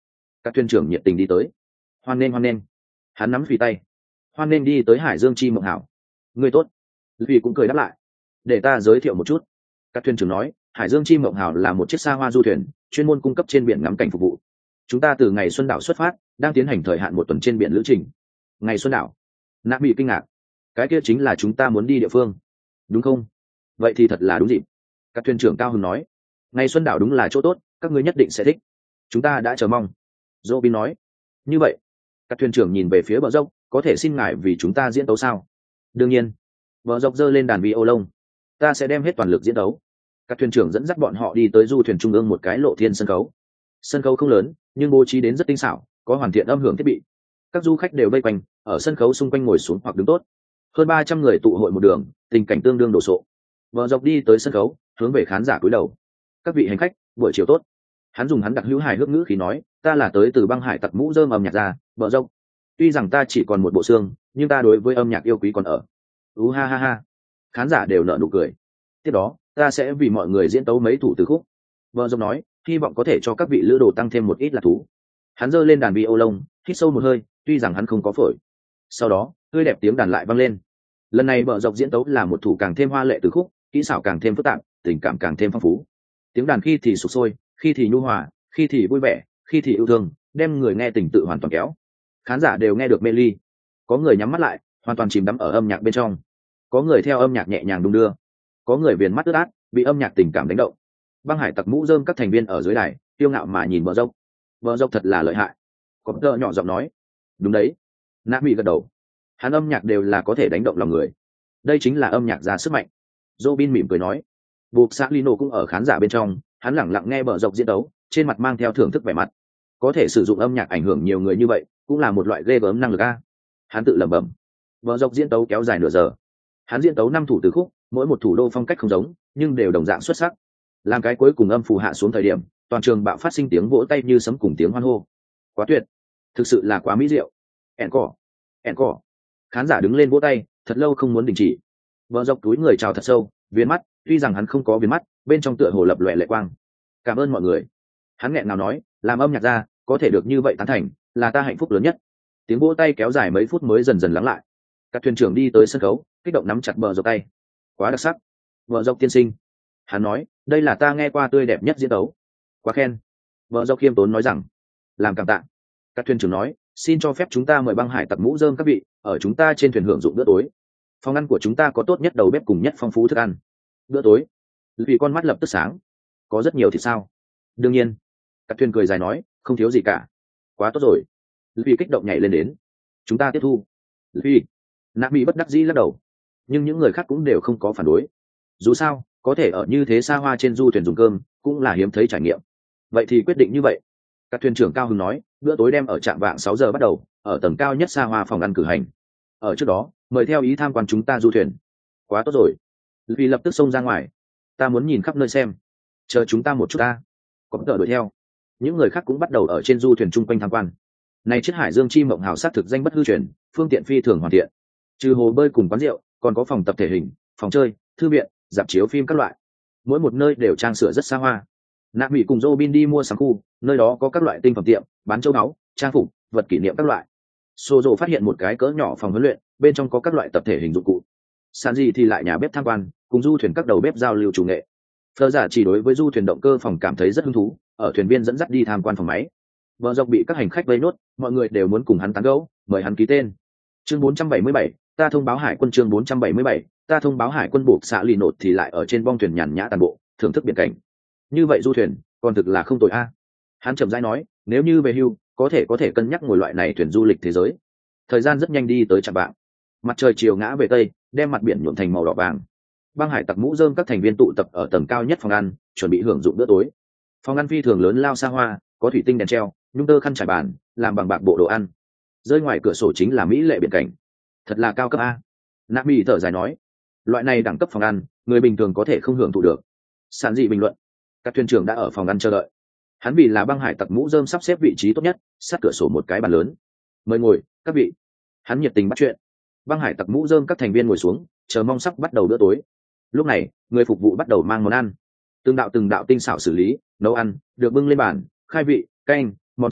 Các thuyền trưởng nhiệt tình đi tới. Hoan nghênh hoan nghênh. Hắn nắm Vì tay. Hoan nghênh đi tới Hải Dương Chi Mộng Hảo. Người tốt. Vì cũng cười đáp lại. Để ta giới thiệu một chút. Các thuyền trưởng nói, Hải Dương Chi Mộng Hảo là một chiếc xa hoa du thuyền, chuyên môn cung cấp trên biển ngắm cảnh phục vụ. Chúng ta từ ngày Xuân Đảo xuất phát, đang tiến hành thời hạn một tuần trên biển lữ trình. Ngày Xuân Đảo? Nã bị kinh ngạc. Cái kia chính là chúng ta muốn đi địa phương, đúng không? Vậy thì thật là đúng dịp. Các thuyền trưởng cao hứng nói, ngày Xuân Đảo đúng là chỗ tốt, các ngươi nhất định sẽ thích. Chúng ta đã chờ mong. Robin nói. Như vậy, các thuyền trưởng nhìn về phía bờ dốc, có thể xin ngài vì chúng ta diễn tấu sao? Đương nhiên. Bờ dốc giơ lên đàn vi ô lông. Ta sẽ đem hết toàn lực diễn tấu. Các thuyền trưởng dẫn dắt bọn họ đi tới du thuyền trung ương một cái lộ thiên sân khấu. Sân khấu không lớn, nhưng bố trí đến rất tinh xảo, có hoàn thiện âm hưởng thiết bị. Các du khách đều vây quanh, ở sân khấu xung quanh ngồi xuống hoặc đứng tốt. Hơn ba trăm người tụ hội một đường, tình cảnh tương đương đồ sộ. Bờ dọc đi tới sân khấu, hướng về khán giả cúi đầu. Các vị hành khách, buổi chiều tốt. Hắn dùng hắn đặc hữu hài hước ngữ khí nói, ta là tới từ băng hải tặc mũ rơm âm nhạc ra, bờ dọc. Tuy rằng ta chỉ còn một bộ xương, nhưng ta đối với âm nhạc yêu quý còn ở. Ú ha ha ha. Khán giả đều nở nụ cười. Tiếp đó, ta sẽ vì mọi người diễn tấu mấy thủ từ khúc. Bờ dọc nói, hy vọng có thể cho các vị lữ đồ tăng thêm một ít lạc thú. Hắn giơ lên đàn vi ô lông, hít sâu một hơi, tuy rằng hắn không có phổi. Sau đó, tươi đẹp tiếng đàn lại vang lên. Lần này bờ dọc diễn tấu là một thủ càng thêm hoa lệ từ khúc, kỹ xảo càng thêm phức tạp, tình cảm càng thêm phong phú. Tiếng đàn khi thì sục sôi, khi thì nhu hòa, khi thì vui vẻ, khi thì yêu thương, đem người nghe tình tự hoàn toàn kéo. Khán giả đều nghe được mê ly. Có người nhắm mắt lại, hoàn toàn chìm đắm ở âm nhạc bên trong. Có người theo âm nhạc nhẹ nhàng đung đưa. Có người viền mắt ướt át, bị âm nhạc tình cảm đánh động. Băng hải tặc mũ rơm các thành viên ở dưới đài, kiêu ngạo mà nhìn bờ dốc. Bờ dốc thật là lợi hại. Có tơ nhỏ giọng nói. Đúng đấy. Nã bị gật đầu. Hắn âm nhạc đều là có thể đánh động lòng người. Đây chính là âm nhạc ra sức mạnh. Robin mỉm cười nói. Buộc xã Lino cũng ở khán giả bên trong, hắn lẳng lặng nghe bờ dọc diễn đấu, trên mặt mang theo thưởng thức vẻ mặt. Có thể sử dụng âm nhạc ảnh hưởng nhiều người như vậy, cũng là một loại ghê gớm năng lực a. Hắn tự lẩm bẩm. Bờ dọc diễn tấu kéo dài nửa giờ. Hắn diễn tấu năm thủ từ khúc, mỗi một thủ đô phong cách không giống, nhưng đều đồng dạng xuất sắc. Làm cái cuối cùng âm phù hạ xuống thời điểm, toàn trường bạo phát sinh tiếng vỗ tay như sấm cùng tiếng hoan hô. Quá tuyệt, thực sự là quá mỹ diệu. Encore, encore. Khán giả đứng lên vỗ tay, thật lâu không muốn đình chỉ. Bờ dọc túi người chào thật sâu, viền mắt, tuy rằng hắn không có viền mắt, bên trong tựa hồ lập lòe lệ quang. Cảm ơn mọi người. Hắn nghẹn ngào nói, làm âm nhạc ra, có thể được như vậy tán thành, là ta hạnh phúc lớn nhất. Tiếng vỗ tay kéo dài mấy phút mới dần dần lắng lại. Các thuyền trưởng đi tới sân khấu, kích động nắm chặt bờ dọc tay. Quá đặc sắc. Bờ dọc tiên sinh. Hắn nói, đây là ta nghe qua tươi đẹp nhất diễn đấu. Quá khen. Bờ dọc khiêm tốn nói rằng, làm cảm tạ. Các thuyền trưởng nói, xin cho phép chúng ta mời băng hải tặc mũ rơm các vị ở chúng ta trên thuyền hưởng dụng bữa tối. Phòng ăn của chúng ta có tốt nhất đầu bếp cùng nhất phong phú thức ăn. Bữa tối. Vì con mắt lập tức sáng. Có rất nhiều thì sao? Đương nhiên. Các thuyền cười dài nói, không thiếu gì cả. Quá tốt rồi. Vì kích động nhảy lên đến. Chúng ta tiếp thu. Vì. Nã bị bất đắc dĩ lắc đầu. Nhưng những người khác cũng đều không có phản đối. Dù sao, có thể ở như thế xa hoa trên du thuyền dùng cơm, cũng là hiếm thấy trải nghiệm. Vậy thì quyết định như vậy. Các thuyền trưởng cao hứng nói, bữa tối đem ở trạm vạng sáu giờ bắt đầu, ở tầng cao nhất xa hoa phòng ăn cử hành. Ở trước đó, mời theo ý tham quan chúng ta du thuyền. Quá tốt rồi. Vì lập tức xông ra ngoài. Ta muốn nhìn khắp nơi xem. Chờ chúng ta một chút ta. Có tờ đuổi theo. Những người khác cũng bắt đầu ở trên du thuyền chung quanh tham quan. Này chiếc Hải Dương Chi Mộng Hào sát thực danh bất hư truyền, phương tiện phi thường hoàn thiện. Trừ hồ bơi cùng quán rượu, còn có phòng tập thể hình, phòng chơi, thư viện, rạp chiếu phim các loại. Mỗi một nơi đều trang sửa rất xa hoa. Nạ Mỹ cùng Robin đi mua sắm khu, nơi đó có các loại tinh phẩm tiệm, bán châu báu, trang phục, vật kỷ niệm các loại. Sozo phát hiện một cái cỡ nhỏ phòng huấn luyện, bên trong có các loại tập thể hình dụng cụ. Sanji thì lại nhà bếp tham quan, cùng du thuyền các đầu bếp giao lưu chủ nghệ. Fleur giả chỉ đối với du thuyền động cơ phòng cảm thấy rất hứng thú, ở thuyền viên dẫn dắt đi tham quan phòng máy. Vợ dọc bị các hành khách vây nốt, mọi người đều muốn cùng hắn tán gẫu, mời hắn ký tên. Chương bốn trăm bảy mươi bảy, ta thông báo hải quân. Chương bốn trăm bảy mươi bảy, ta thông báo hải quân. Buộc xạ lì nột thì lại ở trên bong thuyền nhàn nhã tàn bộ, thưởng thức biển cảnh. Như vậy du thuyền, còn thực là không tồi a. Hắn chậm rãi nói, nếu như về hưu, có thể có thể cân nhắc ngồi loại này thuyền du lịch thế giới. Thời gian rất nhanh đi tới chạm vạng. Mặt trời chiều ngã về tây, đem mặt biển nhuộm thành màu đỏ vàng. Băng hải tặc mũ rơm các thành viên tụ tập ở tầng cao nhất phòng ăn, chuẩn bị hưởng dụng bữa tối. Phòng ăn phi thường lớn lao xa hoa, có thủy tinh đèn treo, nhung tơ khăn trải bàn, làm bằng bạc bộ đồ ăn. Rơi ngoài cửa sổ chính là mỹ lệ biển cảnh. Thật là cao cấp a. Nạ Mỹ thở dài nói, loại này đẳng cấp phòng ăn, người bình thường có thể không hưởng thụ được. Sản dị bình luận, các thuyền trưởng đã ở phòng ăn chờ đợi. Hắn vì là băng hải tặc mũ rơm sắp xếp vị trí tốt nhất, sát cửa sổ một cái bàn lớn. Mời ngồi, các vị. Hắn nhiệt tình bắt chuyện. Băng hải tặc mũ rơm các thành viên ngồi xuống, chờ mong sắp bắt đầu bữa tối. Lúc này, người phục vụ bắt đầu mang món ăn. Từng đạo từng đạo tinh xảo xử lý, nấu ăn, được bưng lên bàn, khai vị, canh, món chính,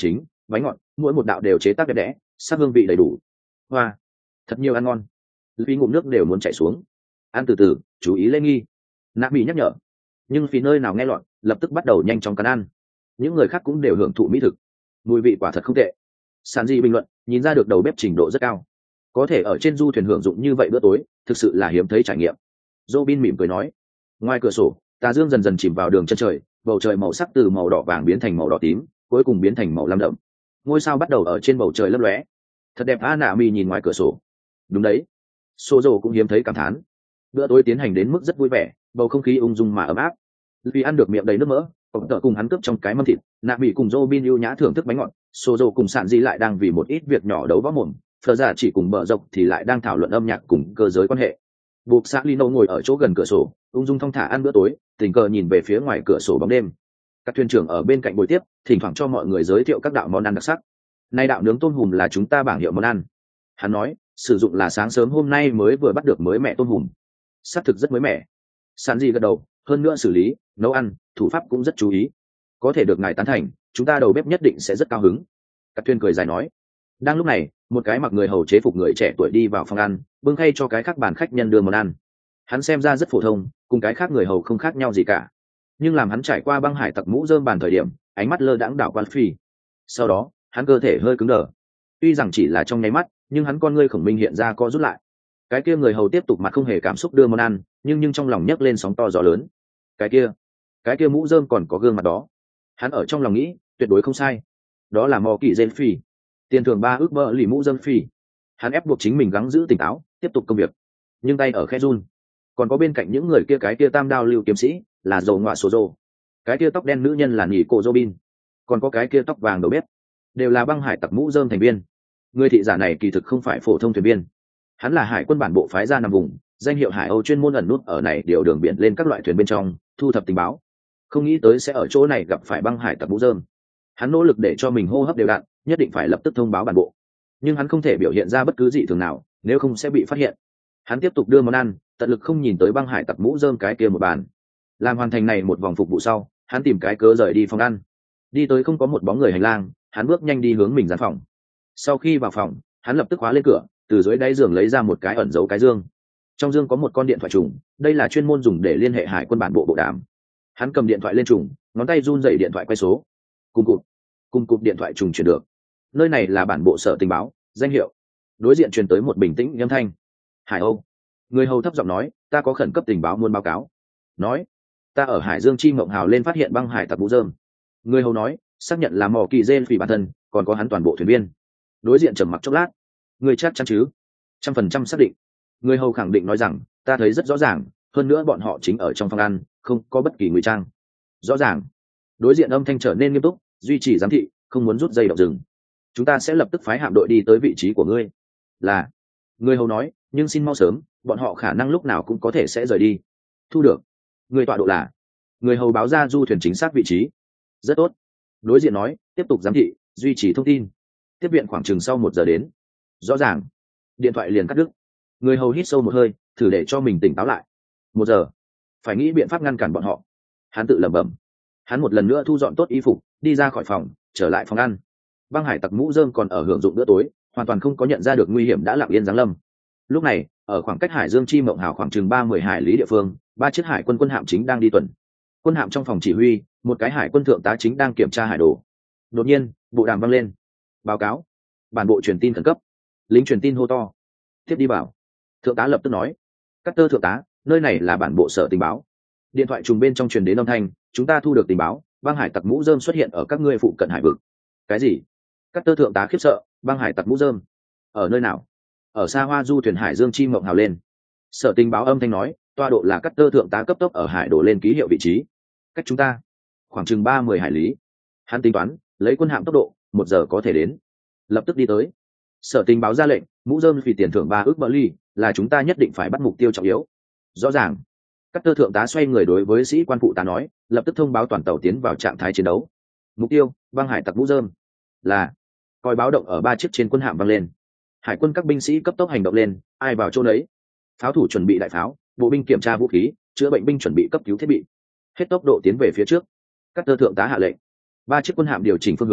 bánh ngọt mỗi một đạo đều chế tác đẹp đẽ, sắc hương vị đầy đủ. Hoa, thật nhiều ăn ngon, vì ngụm nước đều muốn chảy xuống. Ăn từ từ, chú ý lễ nghi, nạ bị nhắc nhở. Nhưng vì nơi nào nghe lọt, lập tức bắt đầu nhanh chóng cắn ăn. Những người khác cũng đều hưởng thụ mỹ thực, mùi vị quả thật không tệ. Sản Di bình luận, nhìn ra được đầu bếp trình độ rất cao, có thể ở trên du thuyền hưởng dụng như vậy bữa tối, thực sự là hiếm thấy trải nghiệm. Robin mỉm cười nói. Ngoài cửa sổ, tà dương dần dần chìm vào đường chân trời, bầu trời màu sắc từ màu đỏ vàng biến thành màu đỏ tím, cuối cùng biến thành màu lam đậm. Ngôi sao bắt đầu ở trên bầu trời lấp lóe. Thật đẹp. A Nạ Mi nhìn ngoài cửa sổ. Đúng đấy, Sô Dô cũng hiếm thấy cảm thán. Bữa tối tiến hành đến mức rất vui vẻ, bầu không khí ung dung mà ấm áp. Vì ăn được miệng đầy nước mỡ, ông tợ cùng hắn cướp trong cái mâm thịt, Nạ Mi cùng Robin ưu nhã thưởng thức bánh ngọt, Sô Dô cùng Sản Di lại đang vì một ít việc nhỏ đấu võ mồm, Phở Giả chỉ cùng Bờ Dọc thì lại đang thảo luận âm nhạc cùng cơ giới quan hệ. Buộc Xã Lino ngồi ở chỗ gần cửa sổ, ung dung thong thả ăn bữa tối, tình cờ nhìn về phía ngoài cửa sổ bóng đêm. Các thuyền trưởng ở bên cạnh buổi tiếp, thỉnh thoảng cho mọi người giới thiệu các đạo món ăn đặc sắc. Nay đạo nướng tôm hùm là chúng ta bảng hiệu món ăn. Hắn nói, sử dụng là sáng sớm hôm nay mới vừa bắt được mới mẹ tôm hùm, xác thực rất mới mẻ. Sản Di gật đầu, hơn nữa xử lý, nấu ăn, thủ pháp cũng rất chú ý. Có thể được ngài tán thành, chúng ta đầu bếp nhất định sẽ rất cao hứng. Các thuyền cười dài nói. Đang lúc này, một cái mặc người hầu chế phục người trẻ tuổi đi vào phòng ăn, bưng khay cho cái khác bàn khách nhân đưa món ăn. Hắn xem ra rất phổ thông, cùng cái khác người hầu không khác nhau gì cả. Nhưng làm hắn trải qua băng hải tặc mũ rơm bàn thời điểm, ánh mắt lơ đãng đảo quan phi. Sau đó, hắn cơ thể hơi cứng đờ. Tuy rằng chỉ là trong nháy mắt, nhưng hắn con ngươi khổng minh hiện ra co rút lại. Cái kia người hầu tiếp tục mặt không hề cảm xúc đưa món ăn, nhưng nhưng trong lòng nhấc lên sóng to gió lớn. Cái kia, cái kia mũ rơm còn có gương mặt đó. Hắn ở trong lòng nghĩ, tuyệt đối không sai. Đó là Mò Kỳ Gen Phi. Tiền thưởng ba ước bơ lì mũ rơm phi. Hắn ép buộc chính mình gắng giữ tỉnh táo, tiếp tục công việc. Nhưng tay ở khe run. Còn có bên cạnh những người kia cái kia tam đao lưu kiếm sĩ, là dầu ngọa sổ rồ. Cái kia tóc đen nữ nhân là Nhỉ Cổ Robin. Còn có cái kia tóc vàng đầu bếp, đều là băng hải tặc mũ rơm thành viên. Người thị giả này kỳ thực không phải phổ thông thuyền viên. Hắn là hải quân bản bộ phái ra nằm vùng, danh hiệu Hải Âu chuyên môn ẩn nút ở này điều đường biển lên các loại thuyền bên trong, thu thập tình báo. Không nghĩ tới sẽ ở chỗ này gặp phải băng hải tặc mũ rơm. Hắn nỗ lực để cho mình hô hấp đều đặn, nhất định phải lập tức thông báo bản bộ. Nhưng hắn không thể biểu hiện ra bất cứ dị thường nào, nếu không sẽ bị phát hiện. Hắn tiếp tục đưa món ăn, tận lực không nhìn tới băng hải tặc mũ rơm cái kia một bàn. Làm hoàn thành này một vòng phục vụ sau, hắn tìm cái cớ rời đi phòng ăn. Đi tới không có một bóng người hành lang, hắn bước nhanh đi hướng mình gian phòng. Sau khi vào phòng, hắn lập tức khóa lên cửa, từ dưới đáy giường lấy ra một cái ẩn giấu cái dương. Trong dương có một con điện thoại trùng, đây là chuyên môn dùng để liên hệ hải quân bản bộ bộ đàm. Hắn cầm điện thoại lên trùng, ngón tay run rẩy điện thoại quay số. Cùng cụt, cùng cụt điện thoại trùng chuyển được. Nơi này là bản bộ sở tình báo, danh hiệu. Đối diện truyền tới một bình tĩnh âm thanh. Hải Âu. Người hầu thấp giọng nói, ta có khẩn cấp tình báo muốn báo cáo. Nói, ta ở Hải Dương Chi Mộng Hào lên phát hiện băng hải tặc mũ rơm. Người hầu nói, xác nhận là Mò Kỳ Gen Phỉ bản thân, còn có hắn toàn bộ thuyền viên. Đối diện trầm mặc chốc lát. Người chắc chắn chứ? Trăm phần trăm xác định. Người hầu khẳng định nói rằng, ta thấy rất rõ ràng, hơn nữa bọn họ chính ở trong phòng ăn, không có bất kỳ ngụy trang. Rõ ràng. Đối diện âm thanh trở nên nghiêm túc, duy trì giám thị, không muốn rút dây động rừng. Chúng ta sẽ lập tức phái hạm đội đi tới vị trí của ngươi. Là. Người hầu nói, nhưng xin mau sớm, bọn họ khả năng lúc nào cũng có thể sẽ rời đi. Thu được. Người tọa độ là. Người hầu báo ra du thuyền chính xác vị trí. Rất tốt. Đối diện nói, tiếp tục giám thị, duy trì thông tin. Tiếp viện khoảng chừng sau một giờ đến. Rõ ràng. Điện thoại liền cắt đứt. Người hầu hít sâu một hơi, thử để cho mình tỉnh táo lại. Một giờ. Phải nghĩ biện pháp ngăn cản bọn họ. Hắn tự lẩm bẩm. Hắn một lần nữa thu dọn tốt y phục, đi ra khỏi phòng, trở lại phòng ăn. Băng hải tặc mũ rơm còn ở hưởng dụng bữa tối, hoàn toàn không có nhận ra được nguy hiểm đã lặng yên giáng lâm. Lúc này, ở khoảng cách Hải Dương Chi Mộng Hào khoảng chừng ba mươi hải lý địa phương, ba chiếc hải quân quân hạm chính đang đi tuần. Quân hạm trong phòng chỉ huy, một cái hải quân thượng tá chính đang kiểm tra hải đồ. Đột nhiên, bộ đàm vang lên. Báo cáo. Bản bộ truyền tin khẩn cấp. Lính truyền tin hô to. Tiếp đi bảo. Thượng tá lập tức nói. Cắt tơ thượng tá, nơi này là bản bộ sở tình báo. Điện thoại trùng bên trong truyền đến âm thanh, chúng ta thu được tình báo, băng hải tặc mũ rơm xuất hiện ở các ngươi phụ cận hải vực. Cái gì? Cắt tơ thượng tá khiếp sợ, băng hải tặc mũ rơm ở nơi nào? Ở xa hoa du thuyền Hải Dương Chi Mộng Hào lên. Sở tình báo âm thanh nói, tọa độ là cắt tơ thượng tá cấp tốc ở hải đổ lên ký hiệu vị trí. Cách chúng ta khoảng chừng ba mươi hải lý. Hắn tính toán, lấy quân hạm tốc độ, một giờ có thể đến. Lập tức đi tới. Sở tình báo ra lệnh, mũ rơm vì tiền thưởng ba ước bờ ly, là chúng ta nhất định phải bắt mục tiêu trọng yếu. Rõ ràng. Cắt tơ thượng tá xoay người đối với sĩ quan phụ tá nói, lập tức thông báo toàn tàu tiến vào trạng thái chiến đấu. Mục tiêu, băng hải tặc mũ rơm. Là. Còi báo động ở ba chiếc trên quân hạm vang lên. Hải quân các binh sĩ cấp tốc hành động lên, ai vào chỗ nấy. Pháo thủ chuẩn bị đại pháo, bộ binh kiểm tra vũ khí, chữa bệnh binh chuẩn bị cấp cứu thiết bị. Hết tốc độ tiến về phía trước. Cắt tơ thượng tá hạ lệnh. Ba chiếc quân hạm điều chỉnh phương hướng,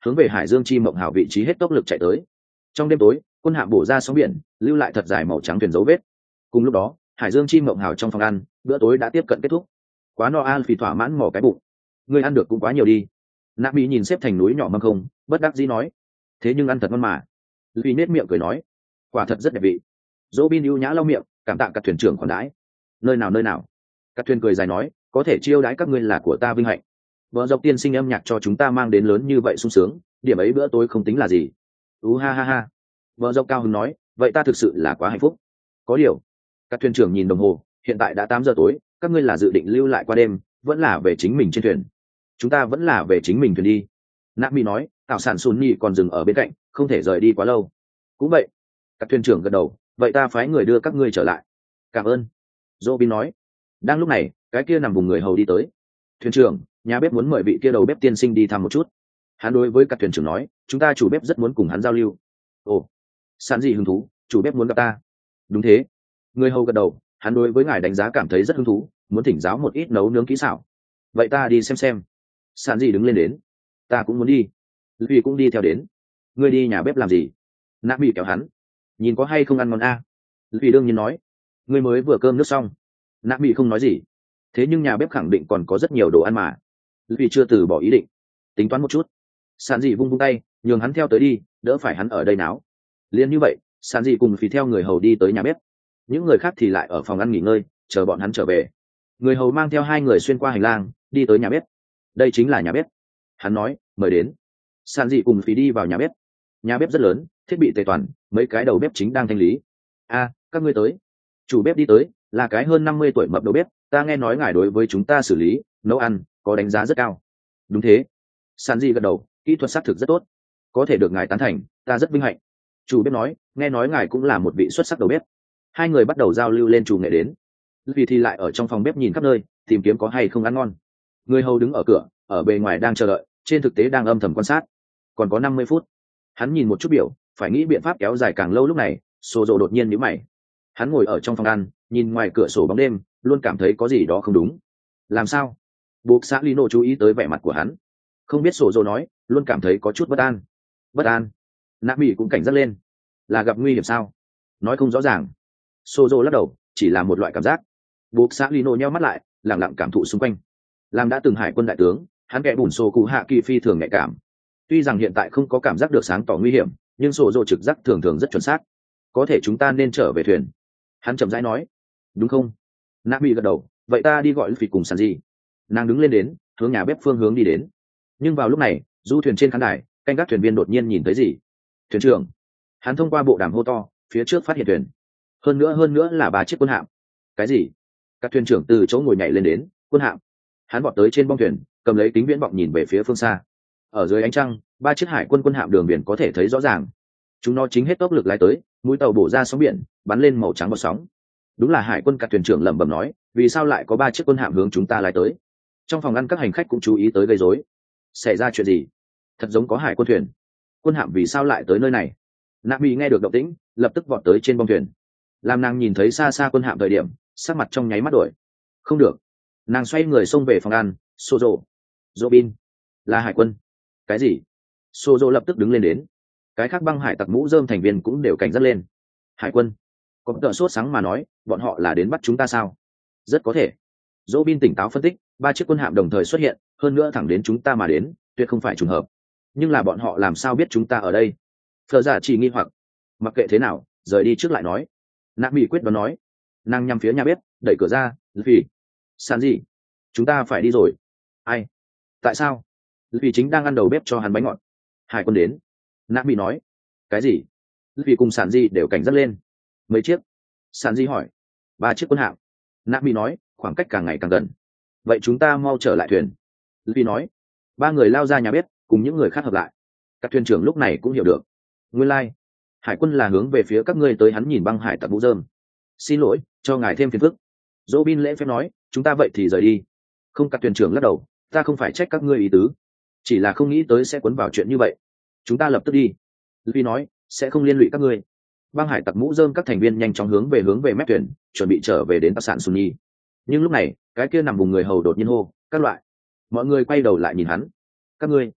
hướng về hải dương chi mộng hào vị trí hết tốc lực chạy tới. Trong đêm tối, quân hạm bổ ra sóng biển, lưu lại thật dài màu trắng thuyền dấu vết. Cùng lúc đó, hải dương chi mộng hào trong phòng ăn, bữa tối đã tiếp cận kết thúc. Quá no an phì thỏa mãn mỏ cái bụng. Ngươi ăn được cũng quá nhiều đi. Nạ Mỹ nhìn xếp thành núi nhỏ mâm không, bất đắc dĩ nói. Thế nhưng ăn thật ngon mà. Vì nết miệng cười nói, quả thật rất đẹp vị. Dỗ bin ưu nhã lau miệng, cảm tạ các thuyền trưởng khoản đãi. Nơi nào nơi nào. Các thuyền cười dài nói, có thể chiêu đãi các ngươi là của ta vinh hạnh. Vợ dọc tiên sinh âm nhạc cho chúng ta mang đến lớn như vậy sung sướng, điểm ấy bữa tối không tính là gì. Ú ha ha ha. Vợ dọc cao hứng nói, vậy ta thực sự là quá hạnh phúc. Có điều, các thuyền trưởng nhìn đồng hồ, hiện tại đã tám giờ tối, các ngươi là dự định lưu lại qua đêm, vẫn là về chính mình trên thuyền. Chúng ta vẫn là về chính mình thuyền đi. Nạ Mỹ nói, tạo sản Sunni còn dừng ở bên cạnh, không thể rời đi quá lâu. Cũng vậy. Các thuyền trưởng gật đầu, vậy ta phái người đưa các ngươi trở lại. Cảm ơn. Robin nói. Đang lúc này, cái kia nằm vùng người hầu đi tới. Thuyền trưởng, nhà bếp muốn mời vị kia đầu bếp tiên sinh đi thăm một chút. Hắn đối với các thuyền trưởng nói, chúng ta chủ bếp rất muốn cùng hắn giao lưu. Ồ, sẵn gì hứng thú, chủ bếp muốn gặp ta. Đúng thế. Người hầu gật đầu, hắn đối với ngài đánh giá cảm thấy rất hứng thú, muốn thỉnh giáo một ít nấu nướng kỹ xảo. Vậy ta đi xem xem. Sẵn gì đứng lên đến. Ta cũng muốn đi. Vì cũng đi theo đến. Ngươi đi nhà bếp làm gì? Nạ Mỹ kéo hắn. Nhìn có hay không ăn ngon a? À? Vì đương nhiên nói. Ngươi mới vừa cơm nước xong. Nạ Mỹ không nói gì. Thế nhưng nhà bếp khẳng định còn có rất nhiều đồ ăn mà. Vì chưa từ bỏ ý định. Tính toán một chút. Sàn dị vung vung tay, nhường hắn theo tới đi, đỡ phải hắn ở đây náo. Liên như vậy, Sàn dị cùng phí theo người hầu đi tới nhà bếp. Những người khác thì lại ở phòng ăn nghỉ ngơi, chờ bọn hắn trở về. Người hầu mang theo hai người xuyên qua hành lang, đi tới nhà bếp. Đây chính là nhà bếp. Hắn nói, mời đến. Sàn dị cùng phí đi vào nhà bếp. Nhà bếp rất lớn, thiết bị tề toàn, mấy cái đầu bếp chính đang thanh lý. A, các ngươi tới. Chủ bếp đi tới, là cái hơn năm mươi tuổi mập đầu bếp, ta nghe nói ngài đối với chúng ta xử lý, nấu ăn, có đánh giá rất cao. Đúng thế. Sàn dị gật đầu, kỹ thuật xác thực rất tốt. Có thể được ngài tán thành, ta rất vinh hạnh. Chủ bếp nói, nghe nói ngài cũng là một vị xuất sắc đầu bếp. Hai người bắt đầu giao lưu lên chủ nghệ đến. Vì thì lại ở trong phòng bếp nhìn khắp nơi, tìm kiếm có hay không ăn ngon. Người hầu đứng ở cửa, ở bề ngoài đang chờ đợi, trên thực tế đang âm thầm quan sát. Còn có năm mươi phút. Hắn nhìn một chút biểu, phải nghĩ biện pháp kéo dài càng lâu lúc này, Sô Dô đột nhiên nhíu mày. Hắn ngồi ở trong phòng ăn, nhìn ngoài cửa sổ bóng đêm, luôn cảm thấy có gì đó không đúng. Làm sao? Buộc xã Lino chú ý tới vẻ mặt của hắn. Không biết Sô Dô nói, luôn cảm thấy có chút bất an. Bất an. Nạ Mỹ cũng cảnh giác lên. Là gặp nguy hiểm sao? Nói không rõ ràng. Sô Dô lắc đầu, chỉ là một loại cảm giác. Buộc xã Lino nheo mắt lại, lặng lặng cảm thụ xung quanh. Làm đã từng hải quân đại tướng, hắn kẻ bùn Sô Cụ Hạ Kỳ phi thường nhạy cảm. Tuy rằng hiện tại không có cảm giác được sáng tỏ nguy hiểm, nhưng Sô Dô trực giác thường thường rất chuẩn xác. Có thể chúng ta nên trở về thuyền. Hắn chậm rãi nói. Đúng không? Nạ Mỹ gật đầu, vậy ta đi gọi Luffy cùng Sàn Di. Nàng đứng lên đến, hướng nhà bếp phương hướng đi đến. Nhưng vào lúc này, du thuyền trên khán đài, canh gác thuyền viên đột nhiên nhìn thấy gì? Thuyền trưởng. Hắn thông qua bộ đàm hô to, phía trước phát hiện thuyền. Hơn nữa hơn nữa là ba chiếc quân hạm. Cái gì? Các thuyền trưởng từ chỗ ngồi nhảy lên đến, quân hạm. Hắn vọt tới trên bong thuyền, cầm lấy kính viễn vọng nhìn về phía phương xa. Ở dưới ánh trăng, ba chiếc hải quân quân hạm đường biển có thể thấy rõ ràng. Chúng nó chính hết tốc lực lái tới, mũi tàu bổ ra sóng biển, bắn lên màu trắng bọt sóng. Đúng là hải quân. Các thuyền trưởng lẩm bẩm nói, vì sao lại có ba chiếc quân hạm hướng chúng ta lái tới? Trong phòng ăn các hành khách cũng chú ý tới gây rối. Xảy ra chuyện gì? Thật giống có hải quân thuyền. Quân hạm vì sao lại tới nơi này? Nạ Mỹ nghe được động tĩnh, lập tức vọt tới trên bong thuyền. Làm nàng nhìn thấy xa xa quân hạm thời điểm, sắc mặt trong nháy mắt đổi. Không được. Nàng xoay người xông về phòng ăn. Sozo, Robin, là hải quân. Cái gì? Sozo lập tức đứng lên đến. Cái khác băng hải tặc mũ rơm thành viên cũng đều cảnh giác lên. Hải quân? Có tợ sốt sáng mà nói, bọn họ là đến bắt chúng ta sao? Rất có thể. Robin tỉnh táo phân tích, ba chiếc quân hạm đồng thời xuất hiện, hơn nữa thẳng đến chúng ta mà đến, tuyệt không phải trùng hợp. Nhưng là bọn họ làm sao biết chúng ta ở đây? Phở giả chỉ nghi hoặc. Mặc kệ thế nào, rời đi trước lại nói. Nạ Mỹ quyết đoán nói. Nàng nhằm phía nhà bếp, đẩy cửa ra. Vì San gì? Chúng ta phải đi rồi. Ai? Tại sao? Vì chính đang ăn đầu bếp cho hắn bánh ngọt. Hải quân đến. Nạ Mỹ nói. Cái gì? Vì cùng Sản Di đều cảnh giác lên. Mấy chiếc? Sản Di hỏi. Ba chiếc quân hạm. Nạ Mỹ nói, khoảng cách càng ngày càng gần. Vậy chúng ta mau trở lại thuyền. Vì nói. Ba người lao ra nhà bếp, cùng những người khác hợp lại. Các thuyền trưởng lúc này cũng hiểu được. Nguyên lai, hải quân là hướng về phía các ngươi tới. Hắn nhìn băng hải tặc mũ rơm. Xin lỗi, cho ngài thêm phiền phức. Robin lễ phép nói, chúng ta vậy thì rời đi. Không, các thuyền trưởng lắc đầu, ta không phải trách các ngươi ý tứ, chỉ là không nghĩ tới sẽ cuốn vào chuyện như vậy. Chúng ta lập tức đi. Luffy nói, sẽ không liên lụy các ngươi. Băng hải tặc mũ rơm các thành viên nhanh chóng hướng về hướng về mép thuyền, chuẩn bị trở về đến tàu sản Sunny. Nhưng lúc này, cái kia nằm vùng người hầu đột nhiên hô, các loại. Mọi người quay đầu lại nhìn hắn. Các ngươi,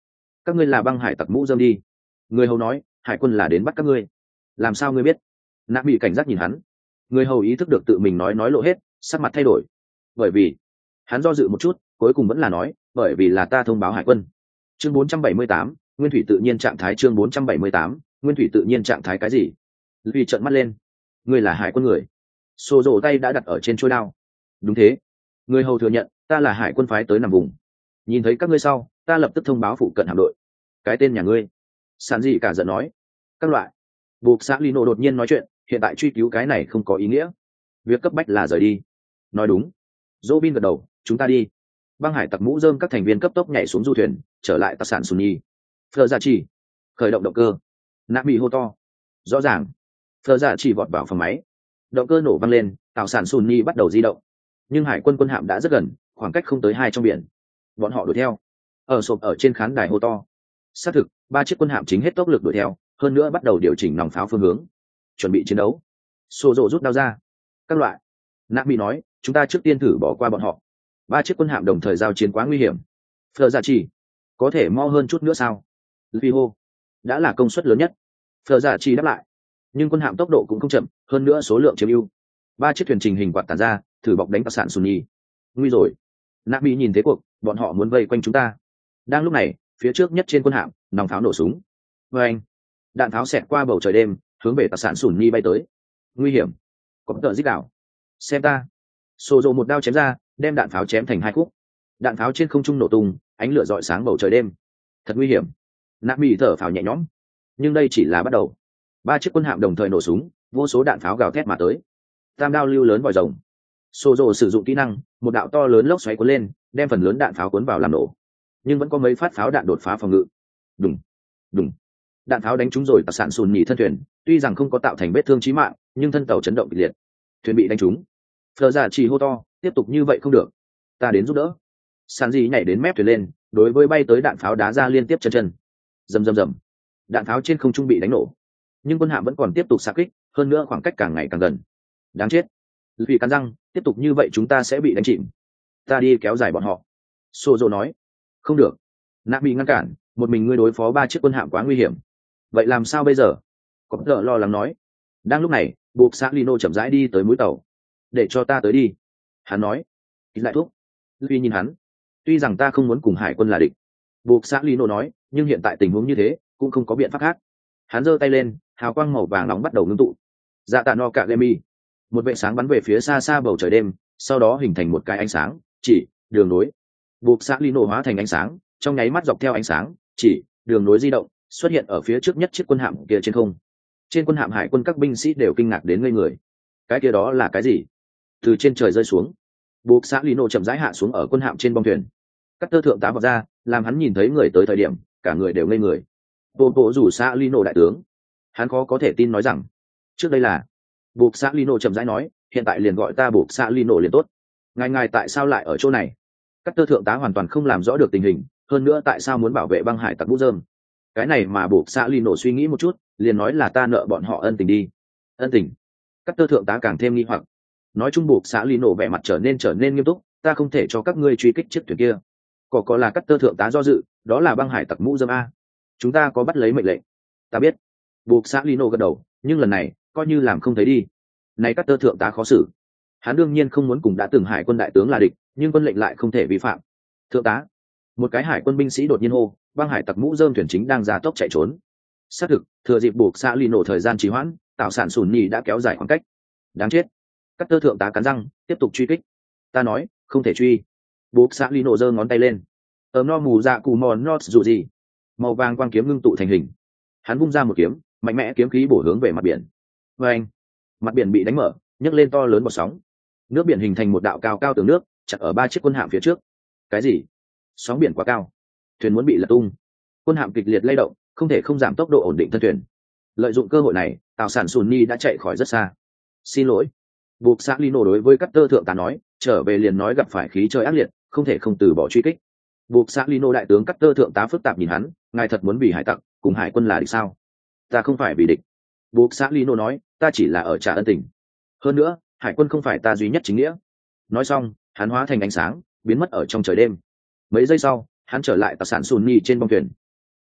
các ngươi là băng hải tặc mũ dơm đi. Người hầu nói, hải quân là đến bắt các ngươi. Làm sao ngươi biết? Nạ bị cảnh giác nhìn hắn. Người hầu ý thức được tự mình nói nói lộ hết, sắc mặt thay đổi. Bởi vì, hắn do dự một chút, cuối cùng vẫn là nói, bởi vì là ta thông báo hải quân. Chương bốn trăm bảy mươi tám, nguyên thủy tự nhiên trạng thái. Chương bốn trăm bảy mươi tám, nguyên thủy tự nhiên trạng thái cái gì? Vì trợn mắt lên. Ngươi là hải quân người. Xô rổ tay đã đặt ở trên chuôi đao. Đúng thế. Người hầu thừa nhận, ta là hải quân phái tới nằm vùng. Nhìn thấy các ngươi sau, ta lập tức thông báo phụ cận hạm đội. Cái tên nhà ngươi? Sản gì cả giận nói. Các loại. Buộc xã Lino đột nhiên nói chuyện, hiện tại truy cứu cái này không có ý nghĩa. Việc cấp bách là rời đi. Nói đúng. Robin gật đầu, chúng ta đi. Băng hải tặc mũ rơm các thành viên cấp tốc nhảy xuống du thuyền, trở lại tạc sản Sunny. Phờ giả chỉ. Khởi động động cơ. Nạ bị hô to. Rõ ràng. Phờ giả chỉ vọt vào phòng máy. Động cơ nổ văng lên, tạo sản Sunny bắt đầu di động. Nhưng hải quân quân hạm đã rất gần, khoảng cách không tới hai trong biển. Bọn họ đuổi theo. Ở sộp ở trên khán đài hô to. Xác thực, ba chiếc quân hạm chính hết tốc lực đuổi theo, hơn nữa bắt đầu điều chỉnh nòng pháo phương hướng, chuẩn bị chiến đấu. Xô rộ rút đao ra. Các loại. Nạ bị nói, chúng ta trước tiên thử bỏ qua bọn họ. Ba chiếc quân hạm đồng thời giao chiến quá nguy hiểm. Phờ giả chỉ. Có thể mo hơn chút nữa sao? Vì hô. Đã là công suất lớn nhất. Phờ giả chỉ đáp lại. Nhưng quân hạm tốc độ cũng không chậm, hơn nữa số lượng chiếm ưu. Ba chiếc thuyền trình hình quạt tản ra, thử bọc đánh tạc sản Sunny. Nguy rồi. Nạ bị nhìn thế cuộc, bọn họ muốn vây quanh chúng ta. Đang lúc này, phía trước nhất trên quân hạm, nòng pháo nổ súng. Vê anh. Đạn pháo xẹt qua bầu trời đêm, hướng về tạc sản Sunny bay tới. Nguy hiểm. Có tợ dích đảo. Xem ta. Sô dô một đao chém ra, đem đạn pháo chém thành hai khúc. Đạn pháo trên không trung nổ tung, ánh lửa rọi sáng bầu trời đêm. Thật nguy hiểm. Nạ bị thở phào nhẹ nhõm. Nhưng đây chỉ là bắt đầu. Ba chiếc quân hạm đồng thời nổ súng, vô số đạn pháo gào thét mà tới. Tam đao lưu lớn vòi rồng. Sô dô sử dụng kỹ năng, một đạo to lớn lốc xoáy cuốn lên, đem phần lớn đạn pháo cuốn vào làm nổ. Nhưng vẫn có mấy phát pháo đạn đột phá phòng ngự. Đùng, đùng. Đạn pháo đánh trúng rồi tạc sản sùn nhì thân thuyền, tuy rằng không có tạo thành vết thương chí mạng, nhưng thân tàu chấn động kịch liệt. Thuyền bị đánh trúng. Phờ giả chỉ hô to, tiếp tục như vậy không được, ta đến giúp đỡ. Sản dị nhảy đến mép thuyền lên, đối với bay tới đạn pháo đá ra liên tiếp chân chân. Rầm rầm rầm. Đạn pháo trên không trung bị đánh nổ, nhưng quân hạm vẫn còn tiếp tục xạ kích, hơn nữa khoảng cách càng ngày càng gần. Đáng chết. Vì cắn răng, tiếp tục như vậy chúng ta sẽ bị đánh chìm. Ta đi kéo dài bọn họ. Sô dô nói. Không được. Nạ bị ngăn cản, một mình ngươi đối phó ba chiếc quân hạm quá nguy hiểm. Vậy làm sao bây giờ? Có tợ lo lắng nói. Đang lúc này, buộc xã Lino chậm rãi đi tới mũi tàu. Để cho ta tới đi. Hắn nói. Ít lại thuốc. Luy nhìn hắn. Tuy rằng ta không muốn cùng hải quân là địch. Buộc xã Lino nói, nhưng hiện tại tình huống như thế, cũng không có biện pháp khác. Hắn giơ tay lên, hào quang màu vàng nóng bắt đầu ngưng tụ. Dạ tạ no cả Gemi. Một vệ sáng bắn về phía xa xa bầu trời đêm, sau đó hình thành một cái ánh sáng, chỉ, đường nối. Buộc xã Lino hóa thành ánh sáng, trong nháy mắt dọc theo ánh sáng, chỉ, đường nối di động, xuất hiện ở phía trước nhất chiếc quân hạm kia trên không. Trên quân hạm hải quân các binh sĩ đều kinh ngạc đến ngây người. Cái kia đó là cái gì? Từ trên trời rơi xuống. Buộc xã Lino chậm rãi hạ xuống ở quân hạm trên bong thuyền. Các tơ thượng tá vào ra, làm hắn nhìn thấy người tới thời điểm, cả người đều ngây người. Bộ bộ rủ xã Lino đại tướng. Hắn khó có thể tin nói rằng, trước đây là. Buộc xã Lino chậm rãi nói, hiện tại liền gọi ta buộc xã Lino liền tốt. Ngài ngài tại sao lại ở chỗ này? Các tơ thượng tá hoàn toàn không làm rõ được tình hình, hơn nữa tại sao muốn bảo vệ băng hải tặc mũ rơm. Cái này mà buộc xã Lino suy nghĩ một chút, liền nói là ta nợ bọn họ ân tình đi. Ân tình? Các tơ thượng tá càng thêm nghi hoặc. Nói chung buộc xã Lino vẻ mặt trở nên trở nên nghiêm túc, ta không thể cho các ngươi truy kích chiếc thuyền kia. Có có là các tơ thượng tá do dự, đó là băng hải tặc mũ rơm a. Chúng ta có bắt lấy mệnh lệnh. Ta biết. Buộc xã Lino gật đầu, nhưng lần này coi như làm không thấy đi. Này các tơ thượng tá khó xử. Hắn đương nhiên không muốn cùng đã từng hải quân đại tướng là địch, nhưng quân lệnh lại không thể vi phạm. Thượng tá. Một cái hải quân binh sĩ đột nhiên hô, băng hải tặc mũ rơm thuyền chính đang ra tốc chạy trốn. Xác thực, thừa dịp buộc xã Lino thời gian trì hoãn, tạo sản sùn nhì đã kéo dài khoảng cách. Đáng chết. Các tơ thượng tá cắn răng, tiếp tục truy kích. Ta nói, không thể truy. Buộc xã Lino giơ ngón tay lên. Ấm no mù dạ cù mòn not dù gì. Màu vàng quang kiếm ngưng tụ thành hình. Hắn vung ra một kiếm, mạnh mẽ kiếm khí bổ hướng về mặt biển. Và anh, mặt biển bị đánh mở, nhấc lên to lớn bọt sóng. Nước biển hình thành một đạo cao cao tường nước, chặt ở ba chiếc quân hạm phía trước. Cái gì? Sóng biển quá cao, thuyền muốn bị lật tung. Quân hạm kịch liệt lay động, không thể không giảm tốc độ ổn định thân thuyền. Lợi dụng cơ hội này, tàu sản Sunny đã chạy khỏi rất xa. Xin lỗi. Buộc xã Lino đối với các tơ thượng tá nói, trở về liền nói gặp phải khí trời ác liệt, không thể không từ bỏ truy kích. Buộc xã Lino đại tướng các tơ thượng tá phức tạp nhìn hắn, ngài thật muốn vì hải tặc cùng hải quân là địch sao? Ta không phải vì địch. Buộc xã Lino nói, ta chỉ là ở trả ân tình. Hơn nữa, hải quân không phải ta duy nhất chính nghĩa. Nói xong, hắn hóa thành ánh sáng, biến mất ở trong trời đêm. Mấy giây sau, hắn trở lại tàu sản Sunny trên bong thuyền.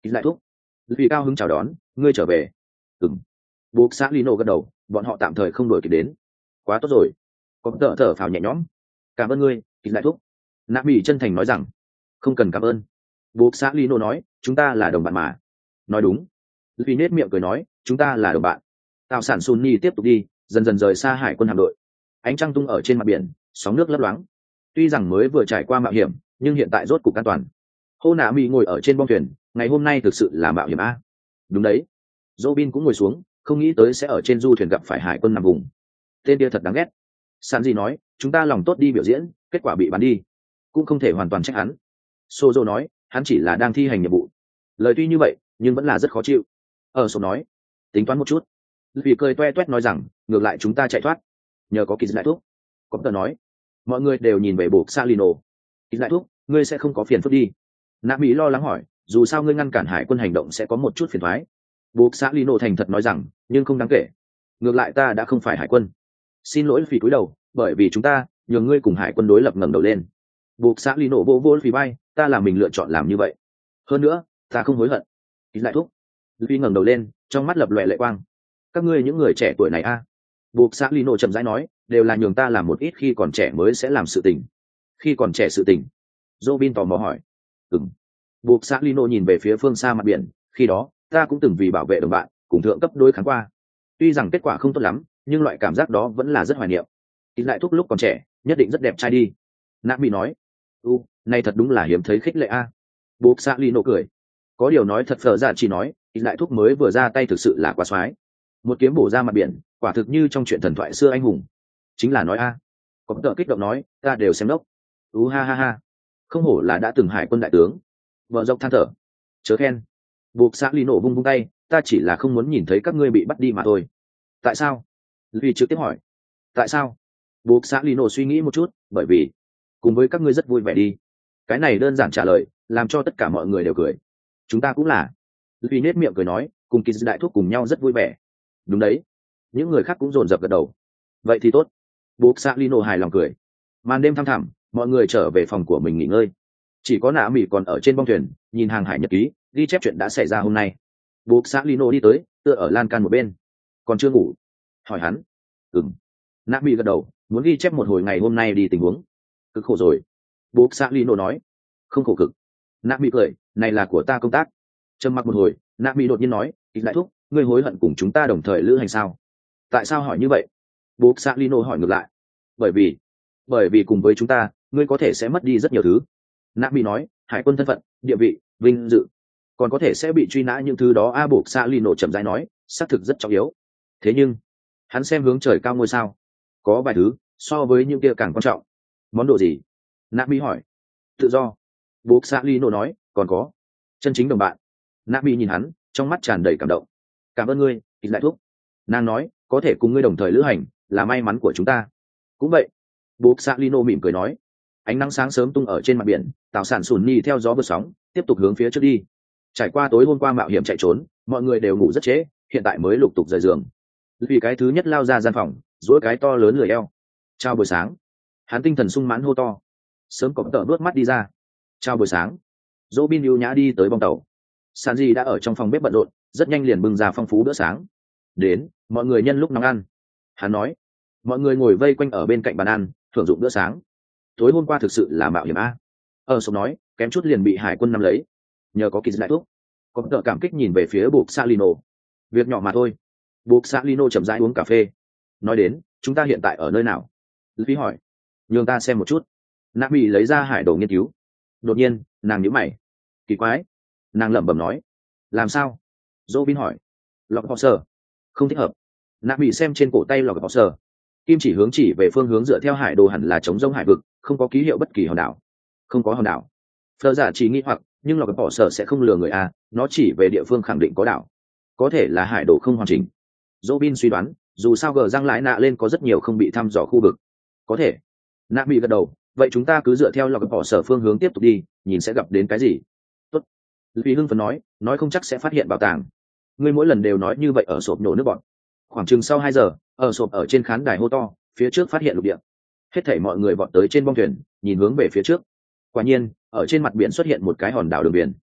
Kịch đại thúc. Vì cao hứng chào đón, ngươi trở về. Ừm. Buộc xã Lino gật đầu, bọn họ tạm thời không đổi kịp đến. Quá tốt rồi. Có tợ thở phào nhẹ nhõm. Cảm ơn ngươi, kịch đại thúc. Nạ Mỹ chân thành nói rằng, không cần cảm ơn. Buộc xã Lino nói, chúng ta là đồng bạn mà. Nói đúng. Vì nết miệng cười nói, chúng ta là đồng bạn. Tàu sản Sunni tiếp tục đi, dần dần rời xa hải quân hạm đội. Ánh trăng tung ở trên mặt biển, sóng nước lấp loáng. Tuy rằng mới vừa trải qua mạo hiểm, nhưng hiện tại rốt cục an toàn. Hô Nạ Mỹ ngồi ở trên bong thuyền, ngày hôm nay thực sự là mạo hiểm a. Đúng đấy. Robin cũng ngồi xuống, không nghĩ tới sẽ ở trên du thuyền gặp phải hải quân nằm vùng. Tên kia thật đáng ghét. Sanji nói, chúng ta lòng tốt đi biểu diễn, kết quả bị bắn đi, cũng không thể hoàn toàn trách hắn. Sozo nói, hắn chỉ là đang thi hành nhiệm vụ. Lời tuy như vậy, nhưng vẫn là rất khó chịu. Ở số nói, tính toán một chút. Vì cười toe toét nói rằng, ngược lại chúng ta chạy thoát, nhờ có kỳ đại thuốc. Có tờ nói, mọi người đều nhìn về buộc Salino. Kỳ đại thuốc, ngươi sẽ không có phiền phức đi. Nạ Mỹ lo lắng hỏi, dù sao ngươi ngăn cản hải quân hành động sẽ có một chút phiền toái. Buộc Salino thành thật nói rằng, nhưng không đáng kể. Ngược lại ta đã không phải hải quân. Xin lỗi vì cúi đầu, bởi vì chúng ta nhường ngươi cùng hải quân đối lập ngẩng đầu lên. Buộc Salino vô vô vì bay, ta là mình lựa chọn làm như vậy. Hơn nữa, ta không hối hận. Kỳ đại thuốc. Vì ngẩng đầu lên, trong mắt lập lòe lệ quang. Các ngươi những người trẻ tuổi này a, à? Buộc xã Lino chậm rãi nói, đều là nhường ta làm một ít khi còn trẻ mới sẽ làm sự tình. Khi còn trẻ sự tình. Robin tò mò hỏi. Ừm. Buộc xã Lino nhìn về phía phương xa mặt biển, khi đó ta cũng từng vì bảo vệ đồng bạn cùng thượng cấp đối kháng qua. Tuy rằng kết quả không tốt lắm, nhưng loại cảm giác đó vẫn là rất hoài niệm. Ít lại thúc lúc còn trẻ nhất định rất đẹp trai đi. Nạ Mỹ nói. U, này thật đúng là hiếm thấy khích lệ a. À? Buộc xã Lino cười. Có điều nói thật, phở dạ chỉ nói, ít lại thúc mới vừa ra tay thực sự là quá xoái. Một kiếm bổ ra mặt biển, quả thực như trong chuyện thần thoại xưa anh hùng. Chính là nói a. Có tợ kích động nói, ta đều xem đốc. Ú ha ha ha. Không hổ là đã từng hải quân đại tướng. Vợ dọc than thở. Chớ khen. Buộc xã Lino vung vung tay, ta chỉ là không muốn nhìn thấy các ngươi bị bắt đi mà thôi. Tại sao? Vì trực tiếp hỏi. Tại sao? Buộc xã Lino suy nghĩ một chút, bởi vì cùng với các ngươi rất vui vẻ đi. Cái này đơn giản trả lời, làm cho tất cả mọi người đều cười. Chúng ta cũng là. Vì nết miệng cười nói, cùng kỳ đại thuốc cùng nhau rất vui vẻ. Đúng đấy. Những người khác cũng dồn dập gật đầu. Vậy thì tốt. Buộc xã Lino hài lòng cười. Màn đêm thăm thẳm, mọi người trở về phòng của mình nghỉ ngơi. Chỉ có Nạ Mỹ còn ở trên bong thuyền, nhìn hàng hải nhật ký, ghi chép chuyện đã xảy ra hôm nay. Buộc xã Lino đi tới, tựa ở lan can một bên. Còn chưa ngủ? Hỏi hắn. Ừm. Nạ Mỹ gật đầu, muốn ghi chép một hồi ngày hôm nay đi tình huống. Cực khổ rồi. Buộc xã Lino nói. Không khổ cực. Nạ Mỹ cười, này là của ta công tác. Trầm mặc một hồi, Nạ Mỹ đột nhiên nói, ít lại thúc, ngươi hối hận cùng chúng ta đồng thời lữ hành sao? Tại sao hỏi như vậy? Buộc xã Lino hỏi ngược lại. Bởi vì, bởi vì cùng với chúng ta, ngươi có thể sẽ mất đi rất nhiều thứ. Nạ Mỹ nói, hải quân thân phận, địa vị, vinh dự, còn có thể sẽ bị truy nã những thứ đó. A Buộc xã Lino chậm rãi nói, xác thực rất trọng yếu. Thế nhưng, hắn xem hướng trời cao ngôi sao, có vài thứ so với những kia càng quan trọng. Món đồ gì? Nạ Mỹ hỏi. Tự do. Buộc xã Lino nói, còn có chân chính đồng bạn. Nạ Mỹ nhìn hắn, trong mắt tràn đầy cảm động. Cảm ơn ngươi, ít lại thuốc. Nàng nói, có thể cùng ngươi đồng thời lữ hành là may mắn của chúng ta. Cũng vậy. Buộc xã Lino mỉm cười nói. Ánh nắng sáng sớm tung ở trên mặt biển, tạo sản sùn nhi theo gió vượt sóng, tiếp tục hướng phía trước đi. Trải qua tối hôm qua mạo hiểm chạy trốn, mọi người đều ngủ rất trễ, hiện tại mới lục tục rời giường. Vì cái thứ nhất lao ra gian phòng, duỗi cái to lớn lười eo. Chào buổi sáng. Hắn tinh thần sung mãn hô to. Sớm có tợ nuốt mắt đi ra. Chào buổi sáng. Robin ưu nhã đi tới bong tàu. Sanji đã ở trong phòng bếp bận rộn, rất nhanh liền bưng ra phong phú bữa sáng. Đến, mọi người nhân lúc nóng ăn. Hắn nói. Mọi người ngồi vây quanh ở bên cạnh bàn ăn, thưởng dụng bữa sáng. Tối hôm qua thực sự là mạo hiểm a. Ở sông nói, kém chút liền bị hải quân nắm lấy. Nhờ có kỳ đại thuốc. Có tợ cảm kích nhìn về phía buộc Salino. Việc nhỏ mà thôi. Buộc Salino chậm rãi uống cà phê. Nói đến, chúng ta hiện tại ở nơi nào? Luffy hỏi. Nhường ta xem một chút. Nạ Mỹ lấy ra hải đồ nghiên cứu. Đột nhiên, nàng nhíu mày. Kỳ quái. Nàng lẩm bẩm nói. Làm sao? Robin hỏi. Lọc họ sờ. Không thích hợp. Nạ Mỹ xem trên cổ tay lọc họ sờ. Kim chỉ hướng chỉ về phương hướng dựa theo hải đồ hẳn là chống rông hải vực, không có ký hiệu bất kỳ hòn đảo. Không có hòn đảo. Phờ giả chỉ nghĩ hoặc, nhưng lọc họ sờ sẽ không lừa người a, nó chỉ về địa phương khẳng định có đảo. Có thể là hải đồ không hoàn chỉnh. Robin suy đoán, dù sao gờ răng lái nạ lên có rất nhiều không bị thăm dò khu vực. Có thể. Nạ Mỹ gật đầu, vậy chúng ta cứ dựa theo lọc họ sở phương hướng tiếp tục đi, nhìn sẽ gặp đến cái gì. Tốt. Vì hưng phấn nói, nói không chắc sẽ phát hiện bảo tàng. Ngươi mỗi lần đều nói như vậy ở sộp nổ nước bọn. Khoảng chừng sau hai giờ, ở sộp ở trên khán đài hô to, phía trước phát hiện lục địa. Hết thảy mọi người vọt tới trên bong thuyền, nhìn hướng về phía trước. Quả nhiên, ở trên mặt biển xuất hiện một cái hòn đảo đường biển.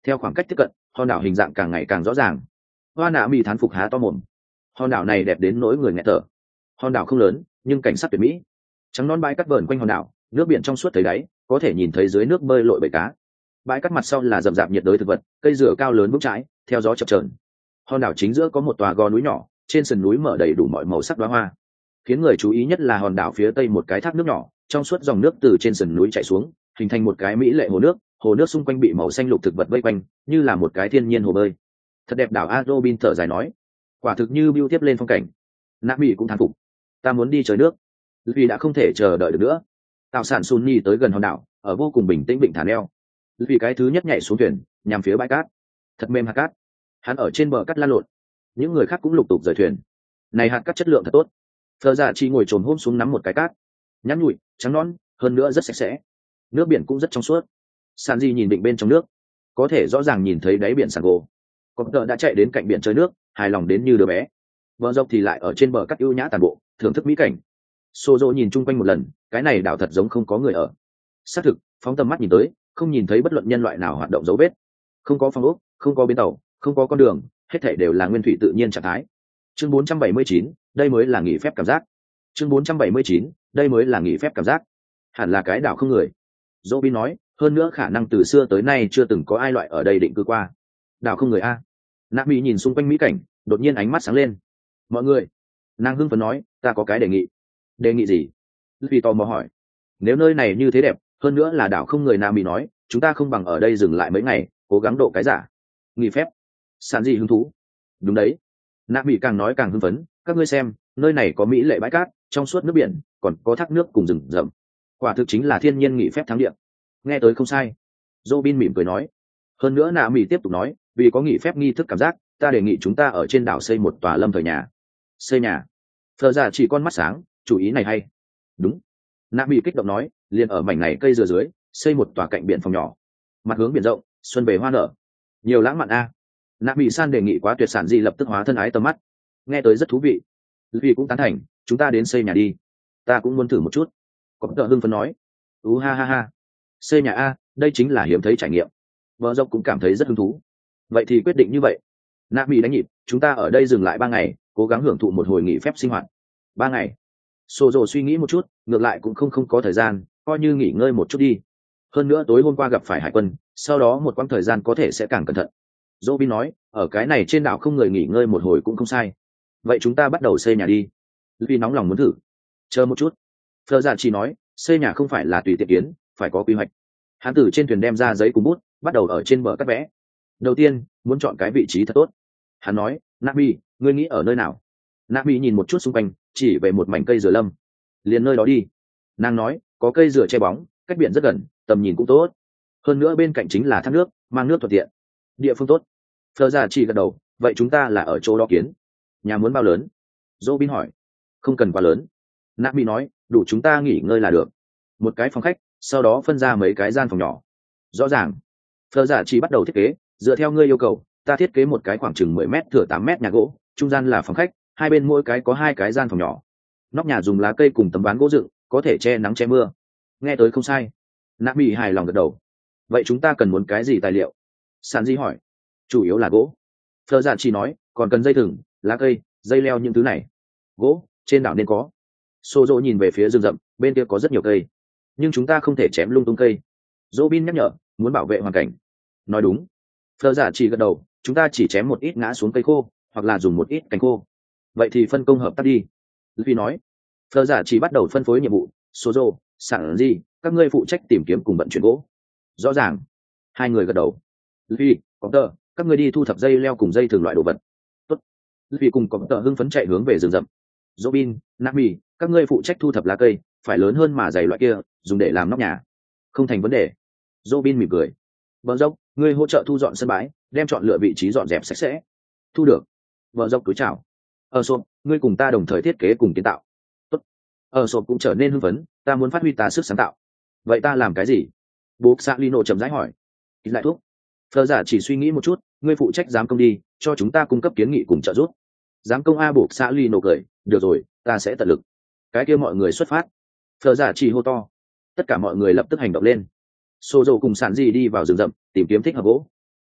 Theo khoảng cách tiếp cận, hòn đảo hình dạng càng ngày càng rõ ràng. Hoa nạ mỹ thán phục há to mồm. Hòn đảo này đẹp đến nỗi người nghẹt thở. Hòn đảo không lớn nhưng cảnh sắc tuyệt mỹ, trắng non bãi cát vờn quanh hòn đảo, nước biển trong suốt thấy đáy, có thể nhìn thấy dưới nước bơi lội bầy cá. Bãi cát mặt sau là rậm rạp nhiệt đới thực vật, cây dừa cao lớn vững chãi theo gió chập chờn. Hòn đảo chính giữa có một tòa gò núi nhỏ, trên sườn núi mở đầy đủ mọi màu sắc đóa hoa. Khiến người chú ý nhất là hòn đảo phía tây một cái thác nước nhỏ, trong suốt dòng nước từ trên sườn núi chảy xuống, hình thành một cái mỹ lệ hồ nước. Hồ nước xung quanh bị màu xanh lục thực vật vây quanh, như là một cái thiên nhiên hồ bơi. Thật đẹp. Đảo A Robin thở dài nói, quả thực như bưu tiếp lên phong cảnh. Nạ mỹ cũng thán phục, ta muốn đi chơi nước, vì đã không thể chờ đợi được nữa. Tào sản Sunni tới gần hòn đảo, ở vô cùng bình tĩnh bình thả neo. Vì cái thứ nhất nhảy xuống thuyền, nhằm phía bãi cát. Thật mềm hạt cát. Hắn ở trên bờ cát lăn lộn. Những người khác cũng lục tục rời thuyền. Này hạt cát chất lượng thật tốt. Phờ Dạ chỉ ngồi trồm hôm xuống nắm một cái cát, nhắn nhụi, trắng nõn, hơn nữa rất sạch sẽ. Nước biển cũng rất trong suốt. San Di nhìn định bên trong nước, có thể rõ ràng nhìn thấy đáy biển sàn gỗ. Con tợ đã chạy đến cạnh biển chơi nước, hài lòng đến như đứa bé. Vợ dọc thì lại ở trên bờ cát ưu nhã tàn bộ, thưởng thức mỹ cảnh. Sô Dô nhìn chung quanh một lần, cái này đảo thật giống không có người ở. Xác thực, phóng tầm mắt nhìn tới, không nhìn thấy bất luận nhân loại nào hoạt động dấu vết. Không có phòng ốc, không có bến tàu, không có con đường, hết thảy đều là nguyên thủy tự nhiên trạng thái. Chương bốn trăm bảy mươi chín, đây mới là nghỉ phép cảm giác. Chương bốn trăm bảy mươi chín, đây mới là nghỉ phép cảm giác. Hẳn là cái đảo không người. Robin nói, hơn nữa khả năng từ xưa tới nay chưa từng có ai loại ở đây định cư qua. Đảo không người a. Nami nhìn xung quanh mỹ cảnh, đột nhiên ánh mắt sáng lên. Mọi người, nàng hưng phấn nói, ta có cái đề nghị. Đề nghị gì? Vì tò mò hỏi. Nếu nơi này như thế đẹp, hơn nữa là đảo không người, Nami nói, chúng ta không bằng ở đây dừng lại mấy ngày, cố gắng độ cái giả. Nghỉ phép. Sản gì hứng thú? Đúng đấy. Nami càng nói càng hưng phấn, các ngươi xem, nơi này có mỹ lệ bãi cát, trong suốt nước biển, còn có thác nước cùng rừng rậm. Quả thực chính là thiên nhiên nghỉ phép thắng địa. Nghe tới không sai. Robin mỉm cười nói. Hơn nữa Nami tiếp tục nói, vì có nghỉ phép nghi thức cảm giác, ta đề nghị chúng ta ở trên đảo xây một tòa lâm thời nhà. Xây nhà? Phờ Dạ chỉ con mắt sáng, chủ ý này hay. Đúng. Nami kích động nói, liền ở mảnh này cây dừa dưới, xây một tòa cạnh biển phòng nhỏ, mặt hướng biển rộng, xuân về hoa nở, nhiều lãng mạn a. Nami san đề nghị quá tuyệt, sản gì lập tức hóa thân ái tầm mắt. Nghe tới rất thú vị. Vì cũng tán thành, chúng ta đến xây nhà đi. Ta cũng muốn thử một chút. Có tợ hưng phấn nói. Ú ha ha ha. Xây nhà a, đây chính là hiếm thấy trải nghiệm. Vợ dọc cũng cảm thấy rất hứng thú. Vậy thì quyết định như vậy. Nami đánh nhịp, chúng ta ở đây dừng lại ba ngày, cố gắng hưởng thụ một hồi nghỉ phép sinh hoạt. Ba ngày. Sozo suy nghĩ một chút, ngược lại cũng không không có thời gian, coi như nghỉ ngơi một chút đi. Hơn nữa tối hôm qua gặp phải hải quân, sau đó một quãng thời gian có thể sẽ càng cẩn thận. Robin nói, ở cái này trên đảo không người nghỉ ngơi một hồi cũng không sai. Vậy chúng ta bắt đầu xây nhà đi. Vì nóng lòng muốn thử. Chờ một chút. Phờ Dạ chỉ nói, xây nhà không phải là tùy tiện kiến, phải có quy hoạch. Hắn từ trên thuyền đem ra giấy cùng bút, bắt đầu ở trên bờ cắt vẽ. Đầu tiên, muốn chọn cái vị trí thật tốt. Hắn nói, Nabi, ngươi nghĩ ở nơi nào? Nabi nhìn một chút xung quanh, chỉ về một mảnh cây dừa lâm. Liền nơi đó đi. Nàng nói, có cây dừa che bóng, cách biển rất gần, tầm nhìn cũng tốt. Hơn nữa bên cạnh chính là thác nước, mang nước thuận tiện. Địa phương tốt. Phờ Dạ chỉ gật đầu, vậy chúng ta là ở chỗ đó kiến. Nhà muốn bao lớn? Robin hỏi. Không cần quá lớn. Nabi nói, đủ chúng ta nghỉ ngơi là được. Một cái phòng khách, sau đó phân ra mấy cái gian phòng nhỏ. Rõ ràng. Phờ Dạ chỉ bắt đầu thiết kế, dựa theo ngươi yêu cầu, ta thiết kế một cái khoảng chừng mười mét thừa tám mét nhà gỗ, trung gian là phòng khách, hai bên mỗi cái có hai cái gian phòng nhỏ. Nóc nhà dùng lá cây cùng tấm ván gỗ dựng, có thể che nắng che mưa. Nghe tới không sai. Nabi hài lòng gật đầu. Vậy chúng ta cần muốn cái gì tài liệu? Sản Di hỏi. Chủ yếu là gỗ. Phờ Dạ chỉ nói, còn cần dây thừng, lá cây, dây leo những thứ này. Gỗ trên đảo nên có. Sozo nhìn về phía rừng rậm, bên kia có rất nhiều cây, nhưng chúng ta không thể chém lung tung cây. Robin nhắc nhở, muốn bảo vệ hoàn cảnh. Nói đúng. Phờ Dạ chỉ gật đầu, chúng ta chỉ chém một ít ngã xuống cây khô, hoặc là dùng một ít cành khô. Vậy thì phân công hợp tác đi. Luffy nói. Phờ Dạ chỉ bắt đầu phân phối nhiệm vụ. Sozo, Sản Di, các ngươi phụ trách tìm kiếm cùng vận chuyển gỗ. Rõ ràng. Hai người gật đầu. Luffy, có tờ, các ngươi đi thu thập dây leo cùng dây thường loại đồ vật. Tốt. Luffy cùng có tờ hưng phấn chạy hướng về rừng rậm. Robin, Nami, các ngươi phụ trách thu thập lá cây, phải lớn hơn mà dày loại kia, dùng để làm nóc nhà. Không thành vấn đề. Robin mỉm cười. Bờ dốc, ngươi hỗ trợ thu dọn sân bãi, đem chọn lựa vị trí dọn dẹp sạch sẽ. Thu được. Bờ dốc túi chào. Ở sộp, ngươi cùng ta đồng thời thiết kế cùng kiến tạo. Tốt. Ở sộp cũng trở nên hưng phấn, ta muốn phát huy ta sức sáng tạo. Vậy ta làm cái gì? Bố Salino chậm rãi hỏi. Ít lại thuốc. Phờ Dạ chỉ suy nghĩ một chút, ngươi phụ trách giám công đi, cho chúng ta cung cấp kiến nghị cùng trợ giúp. Giám công a Bố Salino cười, được rồi, ta sẽ tận lực. Cái kia mọi người xuất phát. Phờ Dạ chỉ hô to. Tất cả mọi người lập tức hành động lên. Sozo cùng Sản Di đi vào rừng rậm, tìm kiếm thích hợp gỗ.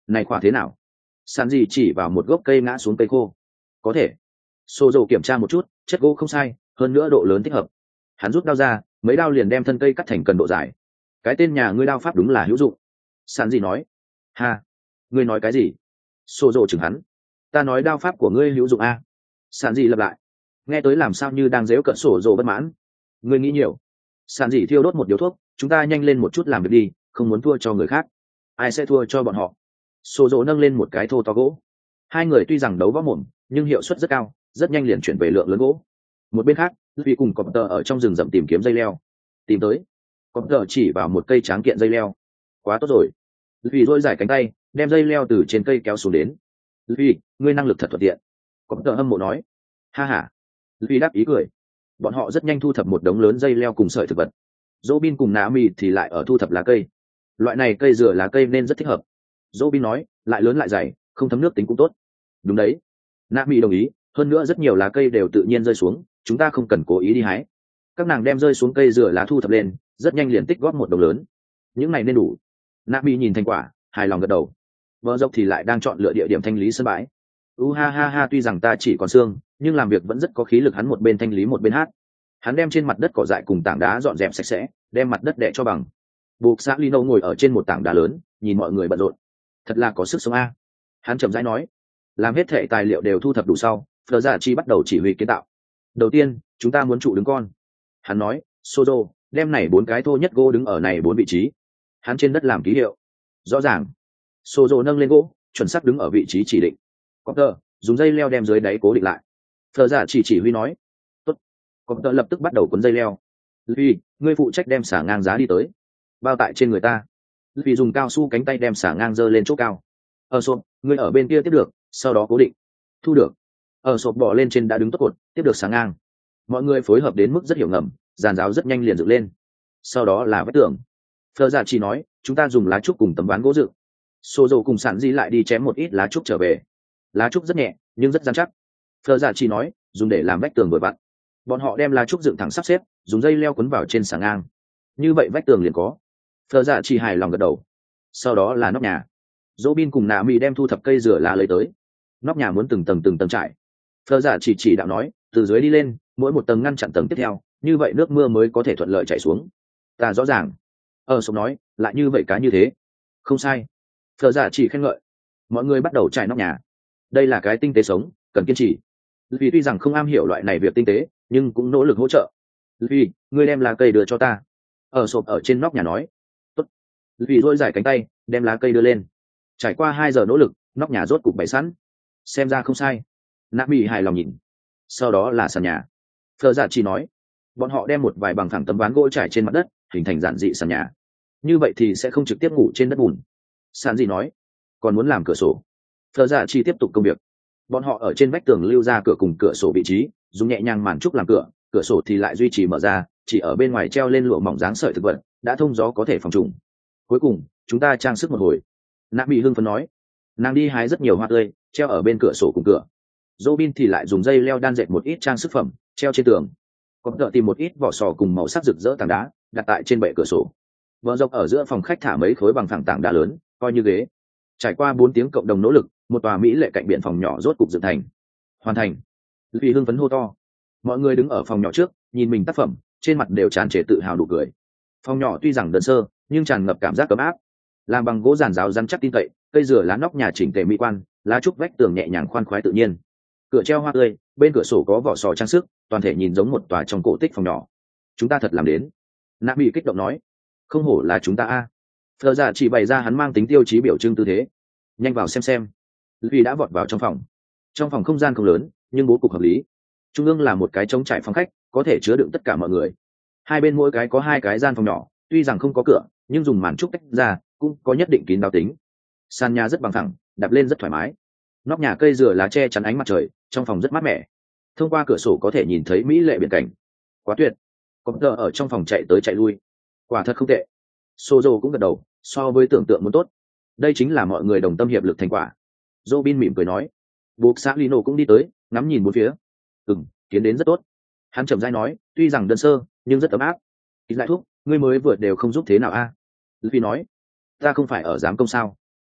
này khỏa thế nào? Sàn gì chỉ vào một gốc cây ngã xuống cây khô. Có thể. Sô dầu kiểm tra một chút, chất gỗ không sai, hơn nữa độ lớn thích hợp. Hắn rút đao ra, mấy đao liền đem thân cây cắt thành cần độ dài. Cái tên nhà ngươi đao pháp đúng là hữu dụng. Sàn gì nói. Ha, ngươi nói cái gì? Sô dầu chừng hắn. Ta nói đao pháp của ngươi hữu dụng a. Sàn gì lặp lại. Nghe tới làm sao như đang dếu cận sổ dầu bất mãn. Ngươi nghĩ nhiều. Sàn gì thiêu đốt một điếu thuốc, chúng ta nhanh lên một chút làm việc đi, không muốn thua cho người khác. Ai sẽ thua cho bọn họ? Sô dầu nâng lên một cái thô to gỗ. Hai người tuy rằng đấu võ mồm, nhưng hiệu suất rất cao, rất nhanh liền chuyển về lượng lớn gỗ. Một bên khác, vì cùng cọp tờ ở trong rừng rậm tìm kiếm dây leo. Tìm tới. Cọp tờ chỉ vào một cây tráng kiện dây leo. Quá tốt rồi. Vì dôi dài cánh tay, đem dây leo từ trên cây kéo xuống đến. Vì, ngươi năng lực thật thuận tiện. Cọp tờ hâm mộ nói. Ha ha. Vì đáp ý cười. Bọn họ rất nhanh thu thập một đống lớn dây leo cùng sợi thực vật. Robin cùng Naomi thì lại ở thu thập lá cây. Loại này cây dừa lá cây nên rất thích hợp. Robin nói, lại lớn lại dày, không thấm nước tính cũng tốt. Đúng đấy. Naomi đồng ý, hơn nữa rất nhiều lá cây đều tự nhiên rơi xuống, chúng ta không cần cố ý đi hái. Các nàng đem rơi xuống cây dừa lá thu thập lên, rất nhanh liền tích góp một đống lớn. Những này nên đủ. Naomi nhìn thành quả, hài lòng gật đầu. Vợ dốc thì lại đang chọn lựa địa điểm thanh lý sân bãi. U ha ha ha, tuy rằng ta chỉ còn xương, nhưng làm việc vẫn rất có khí lực. Hắn một bên thanh lý một bên hát. Hắn đem trên mặt đất cỏ dại cùng tảng đá dọn dẹp sạch sẽ, đem mặt đất đè cho bằng. Buộc xã Lino ngồi ở trên một tảng đá lớn, nhìn mọi người bận rộn. Thật là có sức sống a. Hắn chậm rãi nói. Làm hết thệ tài liệu đều thu thập đủ sau, Fleur Dạ Chi bắt đầu chỉ huy kiến tạo. Đầu tiên, chúng ta muốn trụ đứng con. Hắn nói, Sozo, đem này bốn cái thô nhất gỗ đứng ở này bốn vị trí. Hắn trên đất làm ký hiệu. Rõ ràng. Sozo nâng lên gỗ, chuẩn xác đứng ở vị trí chỉ định. Copter, dùng dây leo đem dưới đáy cố định lại. Fleur Dạ chỉ chỉ huy nói. Tốt. Copter lập tức bắt đầu cuốn dây leo. Luffy, ngươi phụ trách đem xả ngang giá đi tới. Bao tại trên người ta. Luffy dùng cao su cánh tay đem xả ngang giơ lên chỗ cao. Ở sộp, ngươi ở bên kia tiếp được, sau đó cố định. Thu được. Ở sộp bỏ lên trên đã đứng tốt cột, tiếp được xả ngang. Mọi người phối hợp đến mức rất hiểu ngầm, giàn giáo rất nhanh liền dựng lên. Sau đó là vách tường. Fleur Dạ chỉ nói, chúng ta dùng lá trúc cùng tấm ván gỗ dựng. Sozo cùng Sản Di lại đi chém một ít lá trúc trở về. Lá trúc rất nhẹ, nhưng rất dán chắc. Fleur Dạ chỉ nói, dùng để làm vách tường vừa vặn. Bọn họ đem lá trúc dựng thẳng sắp xếp, dùng dây leo quấn vào trên xà ngang. Như vậy vách tường liền có. Fleur Dạ chỉ hài lòng gật đầu. Sau đó là nóc nhà. Robin cùng Naomi đem thu thập cây dừa lá lấy tới. Nóc nhà muốn từng tầng từng tầng trải. Fleur Dạ chỉ chỉ đạo nói, từ dưới đi lên, mỗi một tầng ngăn chặn tầng tiếp theo, như vậy nước mưa mới có thể thuận lợi chảy xuống. Ta rõ ràng. Ở sông nói, lại như vậy cá như thế. Không sai. Fleur Dạ chỉ khen ngợi. Mọi người bắt đầu trải nóc nhà. Đây là cái tinh tế sống, cần kiên trì. Vì tuy rằng không am hiểu loại này việc tinh tế, nhưng cũng nỗ lực hỗ trợ. Vì, ngươi đem lá cây đưa cho ta. Ở sộp ở trên nóc nhà nói. Tốt. Vì dỗi dài cánh tay, đem lá cây đưa lên. Trải qua hai giờ nỗ lực, nóc nhà rốt cục bày sẵn. Xem ra không sai. Naomi hài lòng nhìn. Sau đó là sàn nhà. Fleur Dạ chỉ nói. Bọn họ đem một vài bằng phẳng tấm ván gỗ trải trên mặt đất, hình thành giản dị sàn nhà. Như vậy thì sẽ không trực tiếp ngủ trên đất bùn. Sàn gì nói. Còn muốn làm cửa sổ. Fleur Dạ chỉ tiếp tục công việc. Bọn họ ở trên vách tường lưu ra cửa cùng cửa sổ vị trí, dùng nhẹ nhàng màn trúc làm cửa, cửa sổ thì lại duy trì mở ra, chỉ ở bên ngoài treo lên lụa mỏng dáng sợi thực vật, đã thông gió có thể phòng trùng. Cuối cùng, chúng ta trang sức một hồi. Naomi hưng phấn nói. Nàng đi hái rất nhiều hoa tươi, treo ở bên cửa sổ cùng cửa. Robin thì lại dùng dây leo đan dệt một ít trang sức phẩm, treo trên tường. Còn đợi tìm một ít vỏ sò cùng màu sắc rực rỡ tảng đá, đặt tại trên bệ cửa sổ. Vợ dọc ở giữa phòng khách thả mấy khối bằng phẳng tảng đá lớn, coi như ghế. Trải qua bốn tiếng cộng đồng nỗ lực, một tòa mỹ lệ cạnh biển phòng nhỏ rốt cục dựng thành. Hoàn thành. Vì hưng phấn hô to. Mọi người đứng ở phòng nhỏ trước, nhìn mình tác phẩm, trên mặt đều tràn trề tự hào đủ cười. Phòng nhỏ tuy rằng đơn sơ, nhưng tràn ngập cảm giác ấm áp. Làm bằng gỗ giàn giáo rắn chắc tin cậy, cây dừa lá nóc nhà chỉnh tề mỹ quan, lá trúc vách tường nhẹ nhàng khoan khoái tự nhiên. Cửa treo hoa tươi, bên cửa sổ có vỏ sò trang sức, toàn thể nhìn giống một tòa trong cổ tích phòng nhỏ. Chúng ta thật làm đến. Naomi kích động nói. Không hổ là chúng ta a. Fleur Dạ chỉ bày ra hắn mang tính tiêu chí biểu trưng tư thế. Nhanh vào xem xem. Vì đã vọt vào trong phòng. Trong phòng không gian không lớn, nhưng bố cục hợp lý. Trung ương là một cái trống trải phòng khách, có thể chứa đựng tất cả mọi người. Hai bên mỗi cái có hai cái gian phòng nhỏ, tuy rằng không có cửa, nhưng dùng màn trúc tách ra, cũng có nhất định kín đáo tính. Sàn nhà rất bằng phẳng, đạp lên rất thoải mái. Nóc nhà cây dừa lá che chắn ánh mặt trời, trong phòng rất mát mẻ. Thông qua cửa sổ có thể nhìn thấy mỹ lệ biển cảnh. Quá tuyệt. Có tờ ở trong phòng chạy tới chạy lui. Quả thật không tệ. Sozo cũng gật đầu, so với tưởng tượng muốn tốt. Đây chính là mọi người đồng tâm hiệp lực thành quả. Robin mỉm cười nói. Buộc xã Lino cũng đi tới, ngắm nhìn bốn phía. Ừm, kiến đến rất tốt. Hắn chậm rãi nói, tuy rằng đơn sơ, nhưng rất ấm áp. Ít lại thuốc, ngươi mới vừa đều không giúp thế nào a? À? Luffy nói, ta không phải ở giám công sao?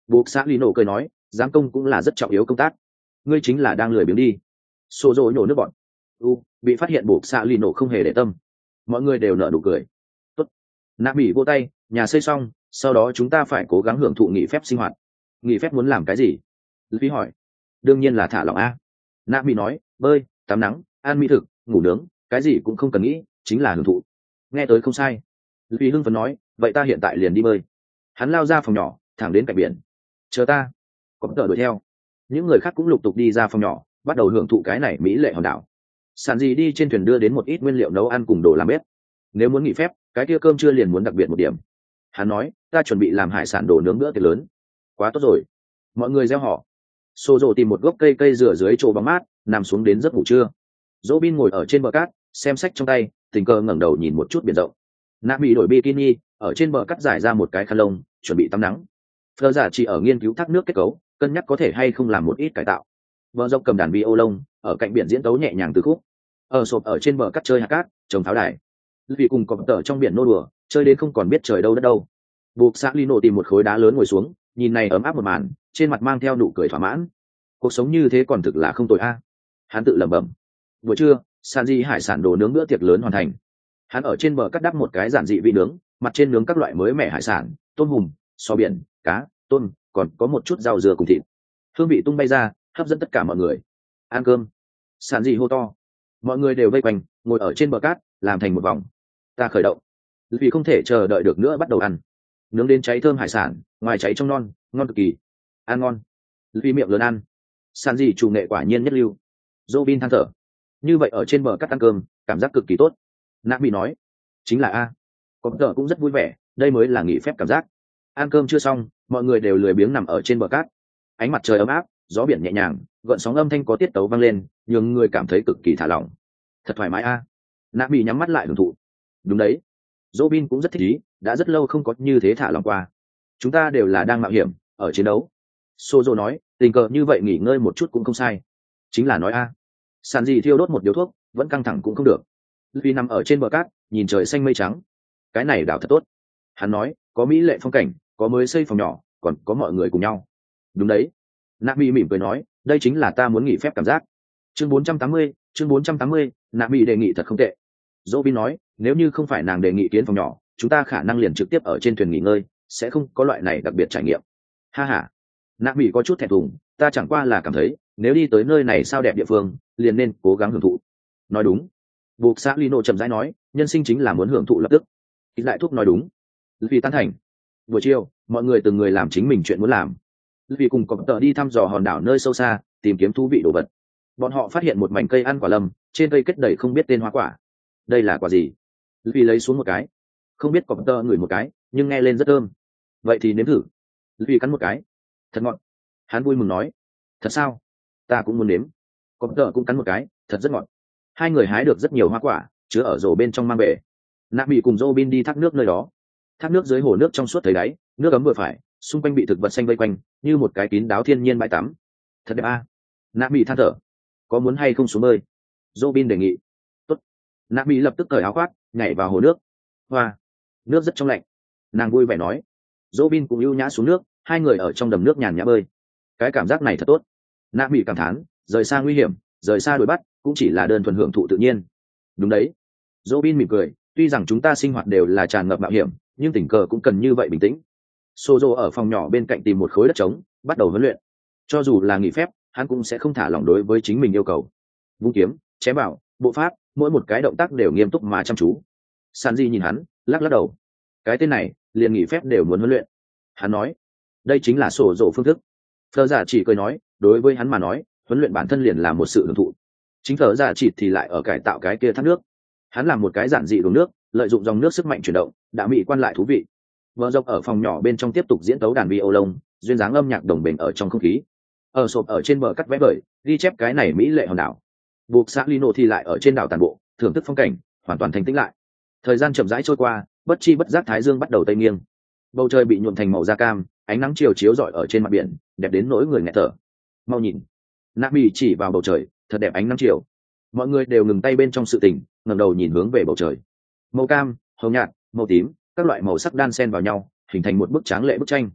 buộc xã lino cười nói, giám công cũng là rất trọng yếu công tác, ngươi chính là đang lười biếng đi. Xô rộ nhổ nước bọn. U bị phát hiện buộc xã lino không hề để tâm, mọi người đều nở nụ cười. Tốt. Nạ Bỉ vô tay, nhà xây xong, sau đó chúng ta phải cố gắng hưởng thụ nghỉ phép sinh hoạt. Nghỉ phép muốn làm cái gì? Luffy hỏi. Đương nhiên là thả lỏng a. Nạ Bỉ nói, bơi, tắm nắng, ăn mỹ thực, ngủ nướng, cái gì cũng không cần nghĩ, chính là hưởng thụ. Nghe tới không sai. Luffy hưng phấn nói, vậy ta hiện tại liền đi bơi. Hắn lao ra phòng nhỏ, thẳng đến cạnh biển. Chờ ta. Có tờ đuổi theo. Những người khác cũng lục tục đi ra phòng nhỏ, bắt đầu hưởng thụ cái này mỹ lệ hòn đảo. Sản gì đi trên thuyền đưa đến một ít nguyên liệu nấu ăn cùng đồ làm bếp. Nếu muốn nghỉ phép, cái kia cơm trưa liền muốn đặc biệt một điểm. Hắn nói, ta chuẩn bị làm hải sản đồ nướng bữa tiệc lớn. Quá tốt rồi. Mọi người reo hò. Sô Dô tìm một gốc cây cây rửa dưới chỗ bóng mát, nằm xuống đến giấc ngủ trưa. Dỗ Bin ngồi ở trên bờ cát, xem sách trong tay, tình cờ ngẩng đầu nhìn một chút biển rộng. Nạ bị đổi bikini, ở trên bờ cát giải ra một cái khăn lông, chuẩn bị tắm nắng. Phờ giả chỉ ở nghiên cứu thác nước kết cấu, cân nhắc có thể hay không làm một ít cải tạo. Vợ rộng cầm đàn vi ô lông, ở cạnh biển diễn tấu nhẹ nhàng từ khúc. Ở sộp ở trên bờ cát chơi hạt cát, trồng pháo đài. Vì cùng cọp tờ trong biển nô đùa, chơi đến không còn biết trời đâu đất đâu. Buộc xã Lino tìm một khối đá lớn ngồi xuống, nhìn này ấm áp một màn, trên mặt mang theo nụ cười thỏa mãn. Cuộc sống như thế còn thực là không tồi a. Hắn tự lẩm bẩm. Buổi trưa, Sanji hải sản đồ nướng bữa tiệc lớn hoàn thành. Hắn ở trên bờ cắt đắp một cái giản dị vị nướng, mặt trên nướng các loại mới mẻ hải sản, tôm hùm, sò biển, cá, tôm, còn có một chút rau dừa cùng thịt. Hương vị tung bay ra, hấp dẫn tất cả mọi người. Ăn cơm. Sanji hô to. Mọi người đều vây quanh, ngồi ở trên bờ cát, làm thành một vòng. Ta khởi động. Vì không thể chờ đợi được nữa bắt đầu ăn. Nướng đến cháy thơm hải sản, ngoài cháy trong non, ngon cực kỳ. Ăn ngon. Vì miệng lớn ăn. Sanji chủ nghệ quả nhiên nhất lưu. Robin than thở. Như vậy ở trên bờ cát ăn cơm, cảm giác cực kỳ tốt. Nami nói. Chính là a. Có tờ cũng rất vui vẻ, đây mới là nghỉ phép cảm giác. Ăn cơm chưa xong, mọi người đều lười biếng nằm ở trên bờ cát. Ánh mặt trời ấm áp, gió biển nhẹ nhàng, gợn sóng âm thanh có tiết tấu vang lên, nhường người cảm thấy cực kỳ thả lỏng. Thật thoải mái a. Nami nhắm mắt lại hưởng thụ. Đúng đấy. Robin cũng rất thích ý, đã rất lâu không có như thế thả lòng qua. Chúng ta đều là đang mạo hiểm, ở chiến đấu. Sozo nói, tình cờ như vậy nghỉ ngơi một chút cũng không sai. Chính là nói a. Sàn gì thiêu đốt một điếu thuốc, vẫn căng thẳng cũng không được. Vì nằm ở trên bờ cát, nhìn trời xanh mây trắng. Cái này đảo thật tốt. Hắn nói, có mỹ lệ phong cảnh, có mới xây phòng nhỏ, còn có mọi người cùng nhau. Đúng đấy. Nami mỉm cười nói, đây chính là ta muốn nghỉ phép cảm giác. Chương bốn trăm tám mươi, chương bốn trăm tám mươi, Nami đề nghị thật không tệ. Robin nói, nếu như không phải nàng đề nghị kiến phòng nhỏ, chúng ta khả năng liền trực tiếp ở trên thuyền nghỉ ngơi, sẽ không có loại này đặc biệt trải nghiệm. Ha ha. Nami có chút thẹn thùng, ta chẳng qua là cảm thấy, nếu đi tới nơi này sao đẹp địa phương, liền nên cố gắng hưởng thụ. Nói đúng. Buộc xã Lino chậm rãi nói, nhân sinh chính là muốn hưởng thụ lập tức. Ít lại thuốc nói đúng. Vì tán thành. Buổi chiều, mọi người từng người làm chính mình chuyện muốn làm. Vì cùng cọp tờ đi thăm dò hòn đảo nơi sâu xa, tìm kiếm thú vị đồ vật. Bọn họ phát hiện một mảnh cây ăn quả lâm, trên cây kết đầy không biết tên hoa quả. Đây là quả gì? Vì lấy xuống một cái. Không biết cọp tờ ngửi một cái, nhưng nghe lên rất thơm. Vậy thì nếm thử. Vì cắn một cái. Thật ngọt. Hắn vui mừng nói. Thật sao? Ta cũng muốn nếm. Cọp tờ cũng cắn một cái, thật rất ngọt. Hai người hái được rất nhiều hoa quả, chứa ở rổ bên trong mang về. Nạ bị cùng Robin đi thác nước nơi đó. Thác nước dưới hồ nước trong suốt thấy đáy, nước ấm vừa phải, xung quanh bị thực vật xanh vây quanh, như một cái kín đáo thiên nhiên bãi tắm. Thật đẹp a. À. Nạ bị than thở. Có muốn hay không xuống bơi? Robin đề nghị. Tốt. Nạ bị lập tức cởi áo khoác, nhảy vào hồ nước. Hoa. Nước rất trong lạnh. Nàng vui vẻ nói. Robin cũng ưu nhã xuống nước, hai người ở trong đầm nước nhàn nhã bơi. Cái cảm giác này thật tốt. Nạ bị cảm thán, rời xa nguy hiểm, rời xa đuổi bắt, cũng chỉ là đơn thuần hưởng thụ tự nhiên. Đúng đấy. Robin mỉm cười, tuy rằng chúng ta sinh hoạt đều là tràn ngập mạo hiểm, nhưng tình cờ cũng cần như vậy bình tĩnh. Sozo ở phòng nhỏ bên cạnh tìm một khối đất trống, bắt đầu huấn luyện. Cho dù là nghỉ phép, hắn cũng sẽ không thả lỏng đối với chính mình yêu cầu. Vung kiếm, chém bảo, bộ pháp, mỗi một cái động tác đều nghiêm túc mà chăm chú. Sanji nhìn hắn, lắc lắc đầu. Cái tên này, liền nghỉ phép đều muốn huấn luyện. Hắn nói, đây chính là sổ rổ phương thức. Phờ giả chỉ cười nói, đối với hắn mà nói, huấn luyện bản thân liền là một sự hưởng thụ. Chính phở giả chỉ thì lại ở cải tạo cái kia thác nước. Hắn làm một cái giản dị đổ nước, lợi dụng dòng nước sức mạnh chuyển động, đã bị quan lại thú vị. Vợ dọc ở phòng nhỏ bên trong tiếp tục diễn tấu đàn violon, duyên dáng âm nhạc đồng bền ở trong không khí. Ở sộp ở trên bờ cắt vẽ vời, ghi chép cái này mỹ lệ hòn đảo. Buộc xã Lino thì lại ở trên đảo tàn bộ, thưởng thức phong cảnh, hoàn toàn thanh tĩnh lại. Thời gian chậm rãi trôi qua, bất chi bất giác thái dương bắt đầu tây nghiêng. Bầu trời bị nhuộm thành màu da cam, ánh nắng chiều chiếu rọi ở trên mặt biển, đẹp đến nỗi người nghẹt thở. Mau nhìn. Nami chỉ vào bầu trời, thật đẹp ánh nắng chiều. Mọi người đều ngừng tay bên trong sự tình, ngẩng đầu nhìn hướng về bầu trời. Màu cam, hồng nhạt, màu tím, các loại màu sắc đan xen vào nhau, hình thành một bức tráng lệ bức tranh.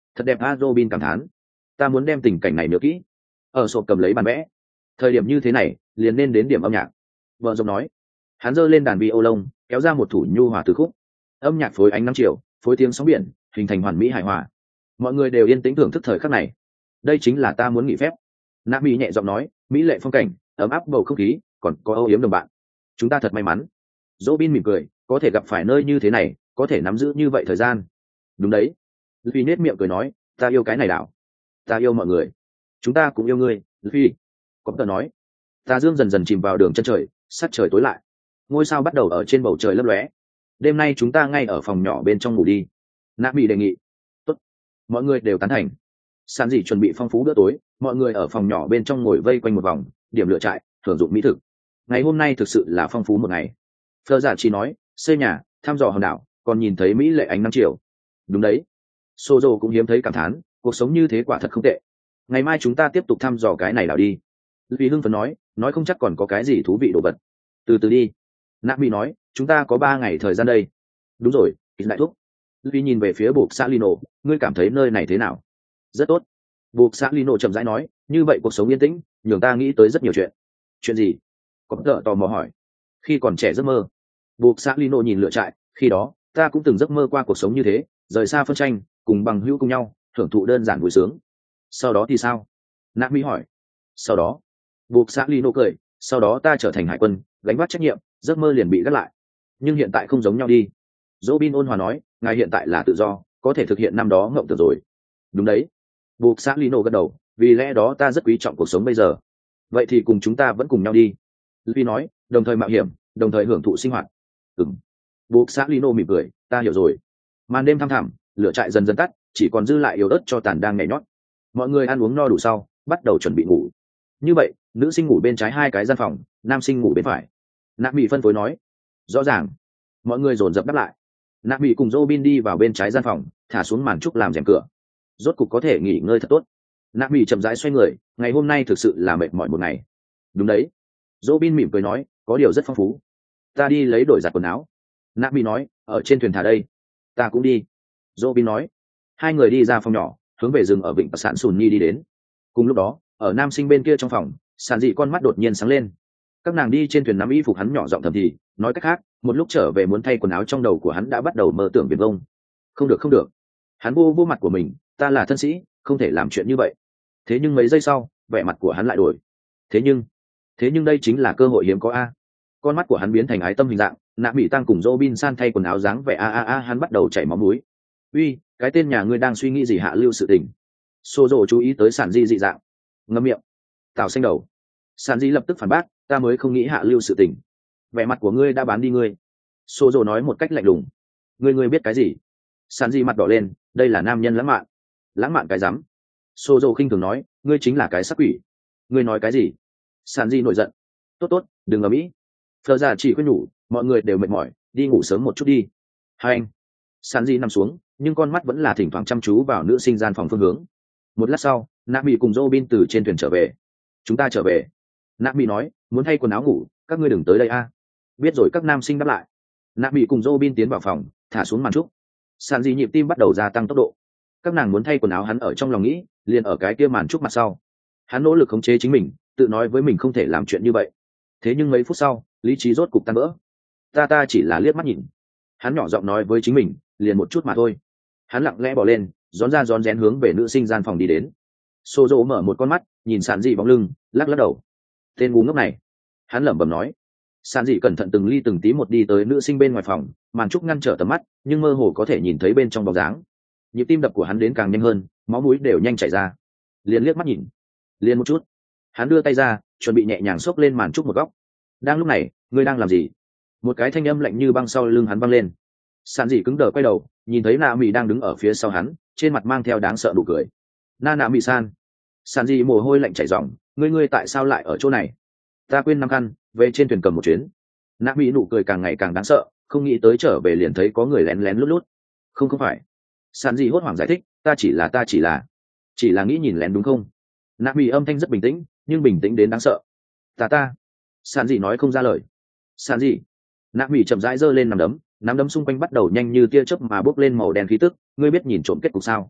Thật đẹp a, Robin cảm thán. Ta muốn đem tình cảnh này nhớ kỹ. Ở sộp cầm lấy bàn vẽ. Thời điểm như thế này liền nên đến điểm âm nhạc. Vợ rồng nói. Hắn giơ lên đàn vi ô lông, kéo ra một thủ nhu hòa từ khúc. Âm nhạc phối ánh nắng chiều, phối tiếng sóng biển, hình thành hoàn mỹ hài hòa. Mọi người đều yên tĩnh thưởng thức thời khắc này. Đây chính là ta muốn nghỉ phép. Nạ Mỹ nhẹ giọng nói, mỹ lệ phong cảnh, ấm áp bầu không khí, còn có âu yếm đồng bạn. Chúng ta thật may mắn. Robin mỉm cười, có thể gặp phải nơi như thế này, có thể nắm giữ như vậy thời gian. Đúng đấy. Luffy nết miệng cười nói, ta yêu cái này đảo. Ta yêu mọi người. Chúng ta cũng yêu ngươi, Luffy. Có tờ nói. Tà dương dần dần chìm vào đường chân trời, sát trời tối lại. Ngôi sao bắt đầu ở trên bầu trời lấp lóe. Đêm nay chúng ta ngay ở phòng nhỏ bên trong ngủ đi. Nạ Mỹ đề nghị. Tốt. Mọi người đều tán thành. Sản dị chuẩn bị phong phú bữa tối, mọi người ở phòng nhỏ bên trong ngồi vây quanh một vòng, điểm lửa trại, thưởng dụng mỹ thực. Ngày hôm nay thực sự là phong phú một ngày. Phơ giả chỉ nói, xây nhà, thăm dò hòn đảo, còn nhìn thấy mỹ lệ ánh nắng chiều. Đúng đấy. Sozo cũng hiếm thấy cảm thán, cuộc sống như thế quả thật không tệ. Ngày mai chúng ta tiếp tục thăm dò cái này đảo đi. Vì hưng phấn nói, nói không chắc còn có cái gì thú vị đồ vật. Từ từ đi. Nạ Mỹ nói, chúng ta có ba ngày thời gian đây. Đúng rồi, đại thúc. Vì nhìn về phía buộc xã Lino, ngươi cảm thấy nơi này thế nào? Rất tốt. Buộc xã Lino chậm rãi nói, như vậy cuộc sống yên tĩnh, nhường ta nghĩ tới rất nhiều chuyện. Chuyện gì? Có thợ tò mò hỏi. Khi còn trẻ giấc mơ. Buộc xã Lino nhìn lựa trại, khi đó ta cũng từng giấc mơ qua cuộc sống như thế, rời xa phân tranh, cùng bằng hữu cùng nhau hưởng thụ đơn giản vui sướng. Sau đó thì sao? Nạ Mỹ hỏi. Sau đó, buộc xã Lino cười, sau đó ta trở thành hải quân, gánh vác trách nhiệm, giấc mơ liền bị gác lại. Nhưng hiện tại không giống nhau đi. Robin ôn hòa nói, ngài hiện tại là tự do, có thể thực hiện năm đó ngộng tưởng rồi. Đúng đấy. Buộc xã Lino gật đầu, vì lẽ đó ta rất quý trọng cuộc sống bây giờ. Vậy thì cùng chúng ta vẫn cùng nhau đi. Luffy nói, đồng thời mạo hiểm, đồng thời hưởng thụ sinh hoạt. Ừm. Buộc xã Lino mỉm cười, ta hiểu rồi. Màn đêm thăm thẳm, lửa trại dần dần tắt, chỉ còn dư lại yếu ớt cho tàn đang nhảy nhót. Mọi người ăn uống no đủ sau, bắt đầu chuẩn bị ngủ. Như vậy, nữ sinh ngủ bên trái hai cái gian phòng, nam sinh ngủ bên phải. Nạ Mỹ phân phối nói. Rõ ràng. Mọi người dồn dập đáp lại. Nạ Mỹ cùng Robin đi vào bên trái gian phòng, thả xuống màn trúc làm rèm cửa. Rốt cục có thể nghỉ ngơi thật tốt. Nạ Mỹ chậm rãi xoay người, ngày hôm nay thực sự là mệt mỏi một ngày. Đúng đấy. Robin mỉm cười nói, có điều rất phong phú. Ta đi lấy đổi giặt quần áo. Nạ Mỹ nói, ở trên thuyền thả đây. Ta cũng đi. Robin nói. Hai người đi ra phòng nhỏ, hướng về rừng ở vịnh Sản Sùn Nhi đi đến. Cùng lúc đó, ở nam sinh bên kia trong phòng, Sản dị con mắt đột nhiên sáng lên. Các nàng đi trên thuyền nắm y phục hắn nhỏ giọng thầm thì, nói cách khác, một lúc trở về muốn thay quần áo trong đầu của hắn đã bắt đầu mơ tưởng viển vông. Không được không được. Hắn vô vô mặt của mình, ta là thân sĩ, không thể làm chuyện như vậy. Thế nhưng mấy giây sau, vẻ mặt của hắn lại đổi. Thế nhưng, thế nhưng đây chính là cơ hội hiếm có a. Con mắt của hắn biến thành ái tâm hình dạng, Nạ Mỹ tăng cùng Robin san thay quần áo dáng vẻ a a a, hắn bắt đầu chảy máu mũi. Uy, cái tên nhà ngươi đang suy nghĩ gì hạ lưu sự tình? Xô rộ chú ý tới Sản di dị dạng, ngậm miệng. Tào xanh đầu. Sản di lập tức phản bác, ta mới không nghĩ hạ lưu sự tình. Vẻ mặt của ngươi đã bán đi ngươi. Xô rộ nói một cách lạnh lùng. Ngươi ngươi biết cái gì? Sản di mặt đỏ lên, đây là nam nhân lãng mạn. Lãng mạn cái rắm. Xô rộ khinh thường nói, ngươi chính là cái sắc quỷ. Ngươi nói cái gì? Sản di nổi giận. Tốt tốt, đừng ở mỹ. Phờ ra chỉ khuyên nhủ, mọi người đều mệt mỏi, đi ngủ sớm một chút đi. Hai anh. Sản di nằm xuống, nhưng con mắt vẫn là thỉnh thoảng chăm chú vào nữ sinh gian phòng phương hướng. Một lát sau, Nạ Mỹ cùng Robin từ trên thuyền trở về. Chúng ta trở về. Nạ Mỹ nói, muốn thay quần áo ngủ, các ngươi đừng tới đây a. Biết rồi, các nam sinh đáp lại. Nạ Mỹ cùng Robin tiến vào phòng, thả xuống màn trúc. Sản dị nhịp tim bắt đầu gia tăng tốc độ. Các nàng muốn thay quần áo hắn ở trong lòng nghĩ, liền ở cái kia màn trúc mặt sau. Hắn nỗ lực khống chế chính mình, tự nói với mình không thể làm chuyện như vậy. Thế nhưng mấy phút sau, lý trí rốt cục tan vỡ. Ta ta chỉ là liếc mắt nhìn. Hắn nhỏ giọng nói với chính mình, liền một chút mà thôi. Hắn lặng lẽ bỏ lên, rón ra rón rén hướng về nữ sinh gian phòng đi đến. Xô dỗ mở một con mắt, nhìn Sản dị bóng lưng, lắc lắc đầu. Tên ngu ngốc này. Hắn lẩm bẩm nói. Sản dị cẩn thận từng ly từng tí một đi tới nữ sinh bên ngoài phòng, màn trúc ngăn trở tầm mắt, nhưng mơ hồ có thể nhìn thấy bên trong bóng dáng. Nhịp tim đập của hắn đến càng nhanh hơn, máu mũi đều nhanh chảy ra. Liền liếc mắt nhìn, liền một chút. Hắn đưa tay ra, chuẩn bị nhẹ nhàng xốc lên màn trúc một góc. Đang lúc này, ngươi đang làm gì? Một cái thanh âm lạnh như băng sau lưng hắn văng lên. Sản dị cứng đờ quay đầu, nhìn thấy Nạ Mỹ đang đứng ở phía sau hắn, trên mặt mang theo đáng sợ nụ cười. Na Nạ Mỹ san. Sản dị mồ hôi lạnh chảy ròng, ngươi ngươi tại sao lại ở chỗ này? Ta quên năm khăn, về trên thuyền cầm một chuyến. Nạ Mỹ nụ cười càng ngày càng đáng sợ, không nghĩ tới trở về liền thấy có người lén lén lút lút. Không không phải. Sản dị hốt hoảng giải thích, ta chỉ là ta chỉ là chỉ là nghĩ nhìn lén đúng không? Nạ Mỹ âm thanh rất bình tĩnh, nhưng bình tĩnh đến đáng sợ. Ta ta. Sản dị nói không ra lời. Sản dị. Nạ Mỹ chậm rãi giơ lên nắm đấm, nắm đấm xung quanh bắt đầu nhanh như tia chớp mà bốc lên màu đen khí tức, ngươi biết nhìn trộm kết cục sao?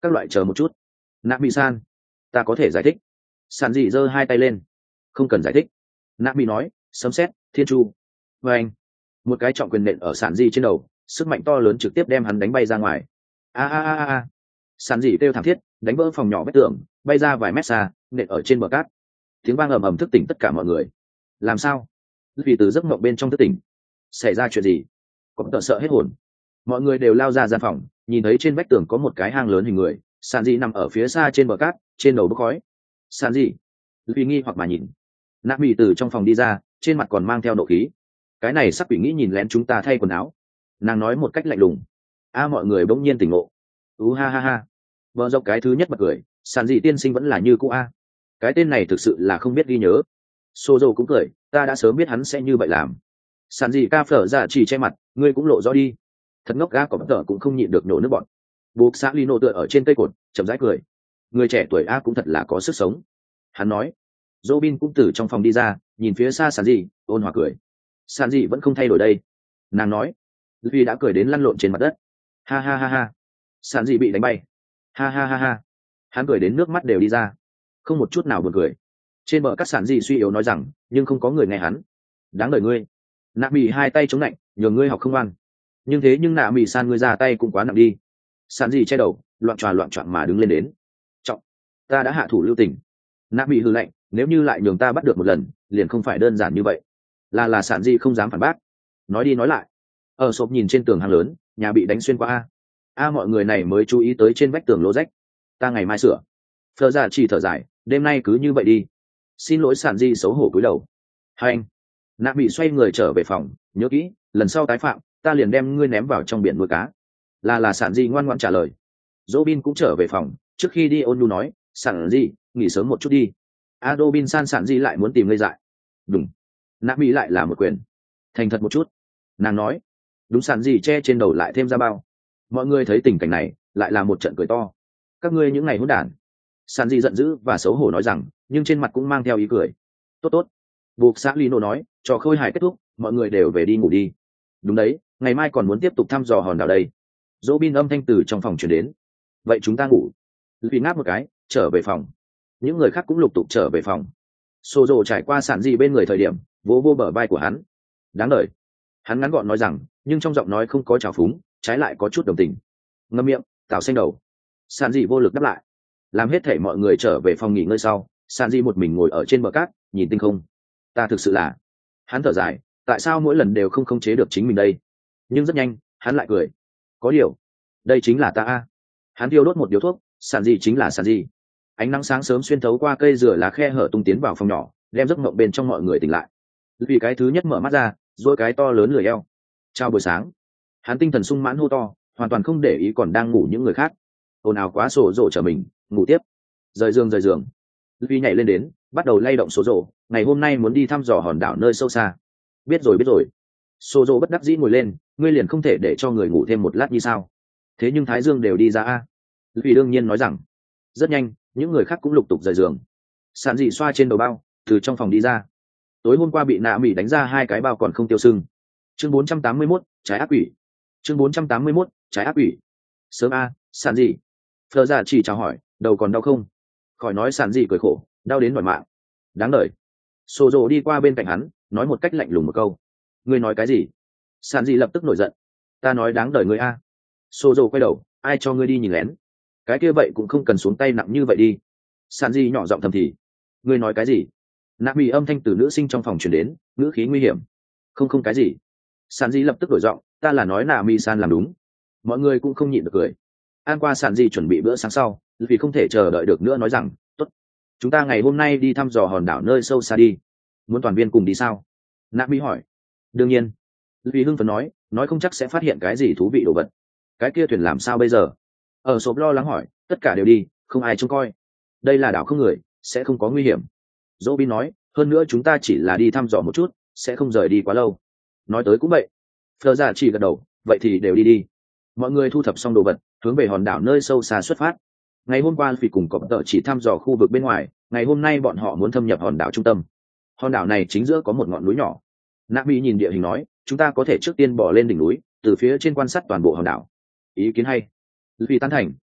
các loại chờ một chút. Nạ bị san, ta có thể giải thích. Sàn dị giơ hai tay lên. Không cần giải thích. Nạ bị nói, sấm sét, thiên chu. Và anh, một cái trọng quyền nện ở sàn dị trên đầu, sức mạnh to lớn trực tiếp đem hắn đánh bay ra ngoài. A a a a. Sàn dị kêu thảm thiết, đánh vỡ phòng nhỏ vách tường, bay ra vài mét xa, nện ở trên bờ cát. Tiếng vang ầm ầm thức tỉnh tất cả mọi người. Làm sao? Vì từ giấc mộng bên trong thức tỉnh. Xảy ra chuyện gì? Có tợ sợ hết hồn. Mọi người đều lao ra gian phòng, nhìn thấy trên vách tường có một cái hang lớn hình người. Sàn dị nằm ở phía xa trên bờ cát, trên đầu bốc khói. Sàn dị? Vì nghi hoặc mà nhìn. Nạ Mị từ trong phòng đi ra, trên mặt còn mang theo nộ khí. Cái này sắc quỷ nghĩ nhìn lén chúng ta thay quần áo. Nàng nói một cách lạnh lùng. A mọi người bỗng nhiên tỉnh ngộ. Ú ha ha ha. Vợ dọc cái thứ nhất bật cười. Sàn dị tiên sinh vẫn là như cũ a. Cái tên này thực sự là không biết ghi nhớ. Sô dầu cũng cười, ta đã sớm biết hắn sẽ như vậy làm. Sàn dị ca phở ra chỉ che mặt, ngươi cũng lộ rõ đi. Thật ngốc ga có bất tờ cũng không nhịn được nổ nước bọn. Buộc xã Lino tựa ở trên cây cột, chậm rãi cười. Người trẻ tuổi a cũng thật là có sức sống. Hắn nói. Robin cũng từ trong phòng đi ra, nhìn phía xa sàn dị, ôn hòa cười. Sàn dị vẫn không thay đổi đây. Nàng nói. Vì đã cười đến lăn lộn trên mặt đất. Ha ha ha ha. Sàn dị bị đánh bay. Ha ha ha ha. Hắn cười đến nước mắt đều đi ra. Không một chút nào buồn cười. Trên bờ các sản dị suy yếu nói rằng, nhưng không có người nghe hắn. Đáng đời ngươi. Nạ Mị hai tay chống lạnh, nhường ngươi học không ngoan. Nhưng thế nhưng Nạ Mị san ngươi ra tay cũng quá nặng đi. Sản dị che đầu, loạn tròa loạn trọn mà đứng lên đến. Trọng, ta đã hạ thủ lưu tình. Nạ Mị hừ lạnh, nếu như lại nhường ta bắt được một lần, liền không phải đơn giản như vậy. Là là sản dị không dám phản bác. Nói đi nói lại. Ở sộp nhìn trên tường hang lớn, nhà bị đánh xuyên qua a. A mọi người này mới chú ý tới trên vách tường lỗ rách. Ta ngày mai sửa. Phờ ra chỉ thở dài, đêm nay cứ như vậy đi. Xin lỗi sản di xấu hổ cúi đầu. Hai anh. Nạ bị xoay người trở về phòng, nhớ kỹ, lần sau tái phạm, ta liền đem ngươi ném vào trong biển nuôi cá. Là là sản di ngoan ngoãn trả lời. Robin cũng trở về phòng, trước khi đi ôn nhu nói, sản di, nghỉ sớm một chút đi. A Robin san sản di lại muốn tìm ngươi dại. Đúng. Nạ bị lại là một quyền. Thành thật một chút. Nàng nói. Đúng, sản di che trên đầu lại thêm ra bao. Mọi người thấy tình cảnh này, lại là một trận cười to. Các ngươi những ngày hỗn đản. Sản di giận dữ và xấu hổ nói rằng, nhưng trên mặt cũng mang theo ý cười. Tốt tốt. Buộc xã Lino nói, trò khôi hài kết thúc, mọi người đều về đi ngủ đi. Đúng đấy, ngày mai còn muốn tiếp tục thăm dò hòn đảo đây. Robin âm thanh từ trong phòng chuyển đến. Vậy chúng ta ngủ. Vì ngáp một cái, trở về phòng. Những người khác cũng lục tục trở về phòng. Sô dồ trải qua sản di bên người thời điểm, vỗ vô bờ vai của hắn. Đáng đời. Hắn ngắn gọn nói rằng, nhưng trong giọng nói không có trào phúng, trái lại có chút đồng tình. Ngâm miệng, tảo xanh đầu. Sản di vô lực đáp lại. Làm hết thể mọi người trở về phòng nghỉ ngơi sau, Sản di một mình ngồi ở trên bờ cát, nhìn tinh không. Ta thực sự là. Hắn thở dài, tại sao mỗi lần đều không khống chế được chính mình đây? Nhưng rất nhanh, hắn lại cười. Có điều, đây chính là ta a. Hắn thiêu đốt một điếu thuốc, Sản di chính là Sản di. Ánh nắng sáng sớm xuyên thấu qua cây dừa lá khe hở tung tiến vào phòng nhỏ, đem giấc mộng bên trong mọi người tỉnh lại. Vì cái thứ nhất mở mắt ra, rồi cái to lớn lười eo. Chào buổi sáng. Hắn tinh thần sung mãn hô to, hoàn toàn không để ý còn đang ngủ những người khác. Ồn ào quá sổ rộ trở mình, ngủ tiếp. Rời giường rời giường. Vì nhảy lên đến, bắt đầu lay động số rộ, ngày hôm nay muốn đi thăm dò hòn đảo nơi sâu xa. Biết rồi biết rồi. Số rộ bất đắc dĩ ngồi lên, ngươi liền không thể để cho người ngủ thêm một lát như sao? Thế nhưng Thái Dương đều đi ra a. Vì đương nhiên nói rằng. Rất nhanh, những người khác cũng lục tục rời giường. Sản dị xoa trên đầu bao, từ trong phòng đi ra. Tối hôm qua bị Nạ Mị đánh ra hai cái bao còn không tiêu sưng. Chương bốn trăm tám mươi mốt, trái ác quỷ. Chương bốn trăm tám mươi mốt, trái ác quỷ. Sớm a, Sản dị. Phờ ra chỉ chào hỏi, đầu còn đau không? Khỏi nói, Sản dị cười khổ, đau đến mỏi mạng. Đáng đời. Sô dồ đi qua bên cạnh hắn, nói một cách lạnh lùng một câu. Ngươi nói cái gì? Sản dị lập tức nổi giận. Ta nói đáng đời ngươi a. Sô dồ quay đầu, ai cho ngươi đi nhìn lén? Cái kia vậy cũng không cần xuống tay nặng như vậy đi. Sản dị nhỏ giọng thầm thì. Ngươi nói cái gì? Nạ Mị âm thanh từ nữ sinh trong phòng truyền đến, ngữ khí nguy hiểm. Không không cái gì. Sản dị lập tức đổi giọng, ta là nói Nạ Mị san làm đúng. Mọi người cũng không nhịn được cười. An qua Sản dị chuẩn bị bữa sáng sau, vì không thể chờ đợi được nữa nói rằng, tốt, chúng ta ngày hôm nay đi thăm dò hòn đảo nơi sâu xa đi. Muốn toàn viên cùng đi sao? Nạ Mị hỏi. Đương nhiên. Vì hưng phấn nói, nói không chắc sẽ phát hiện cái gì thú vị đồ vật. Cái kia thuyền làm sao bây giờ? Ở sộp lo lắng hỏi, tất cả đều đi, không ai trông coi. Đây là đảo không người, sẽ không có nguy hiểm. Robin nói, hơn nữa chúng ta chỉ là đi thăm dò một chút, sẽ không rời đi quá lâu. Nói tới cũng vậy. Phờ ra chỉ gật đầu, vậy thì đều đi đi. Mọi người thu thập xong đồ vật, hướng về hòn đảo nơi sâu xa xuất phát. Ngày hôm qua vì cùng cọp tợ chỉ thăm dò khu vực bên ngoài, ngày hôm nay bọn họ muốn thâm nhập hòn đảo trung tâm. Hòn đảo này chính giữa có một ngọn núi nhỏ. Nạ Mị nhìn địa hình nói, chúng ta có thể trước tiên bỏ lên đỉnh núi, từ phía trên quan sát toàn bộ hòn đảo. Ý kiến hay. Vì tán thành,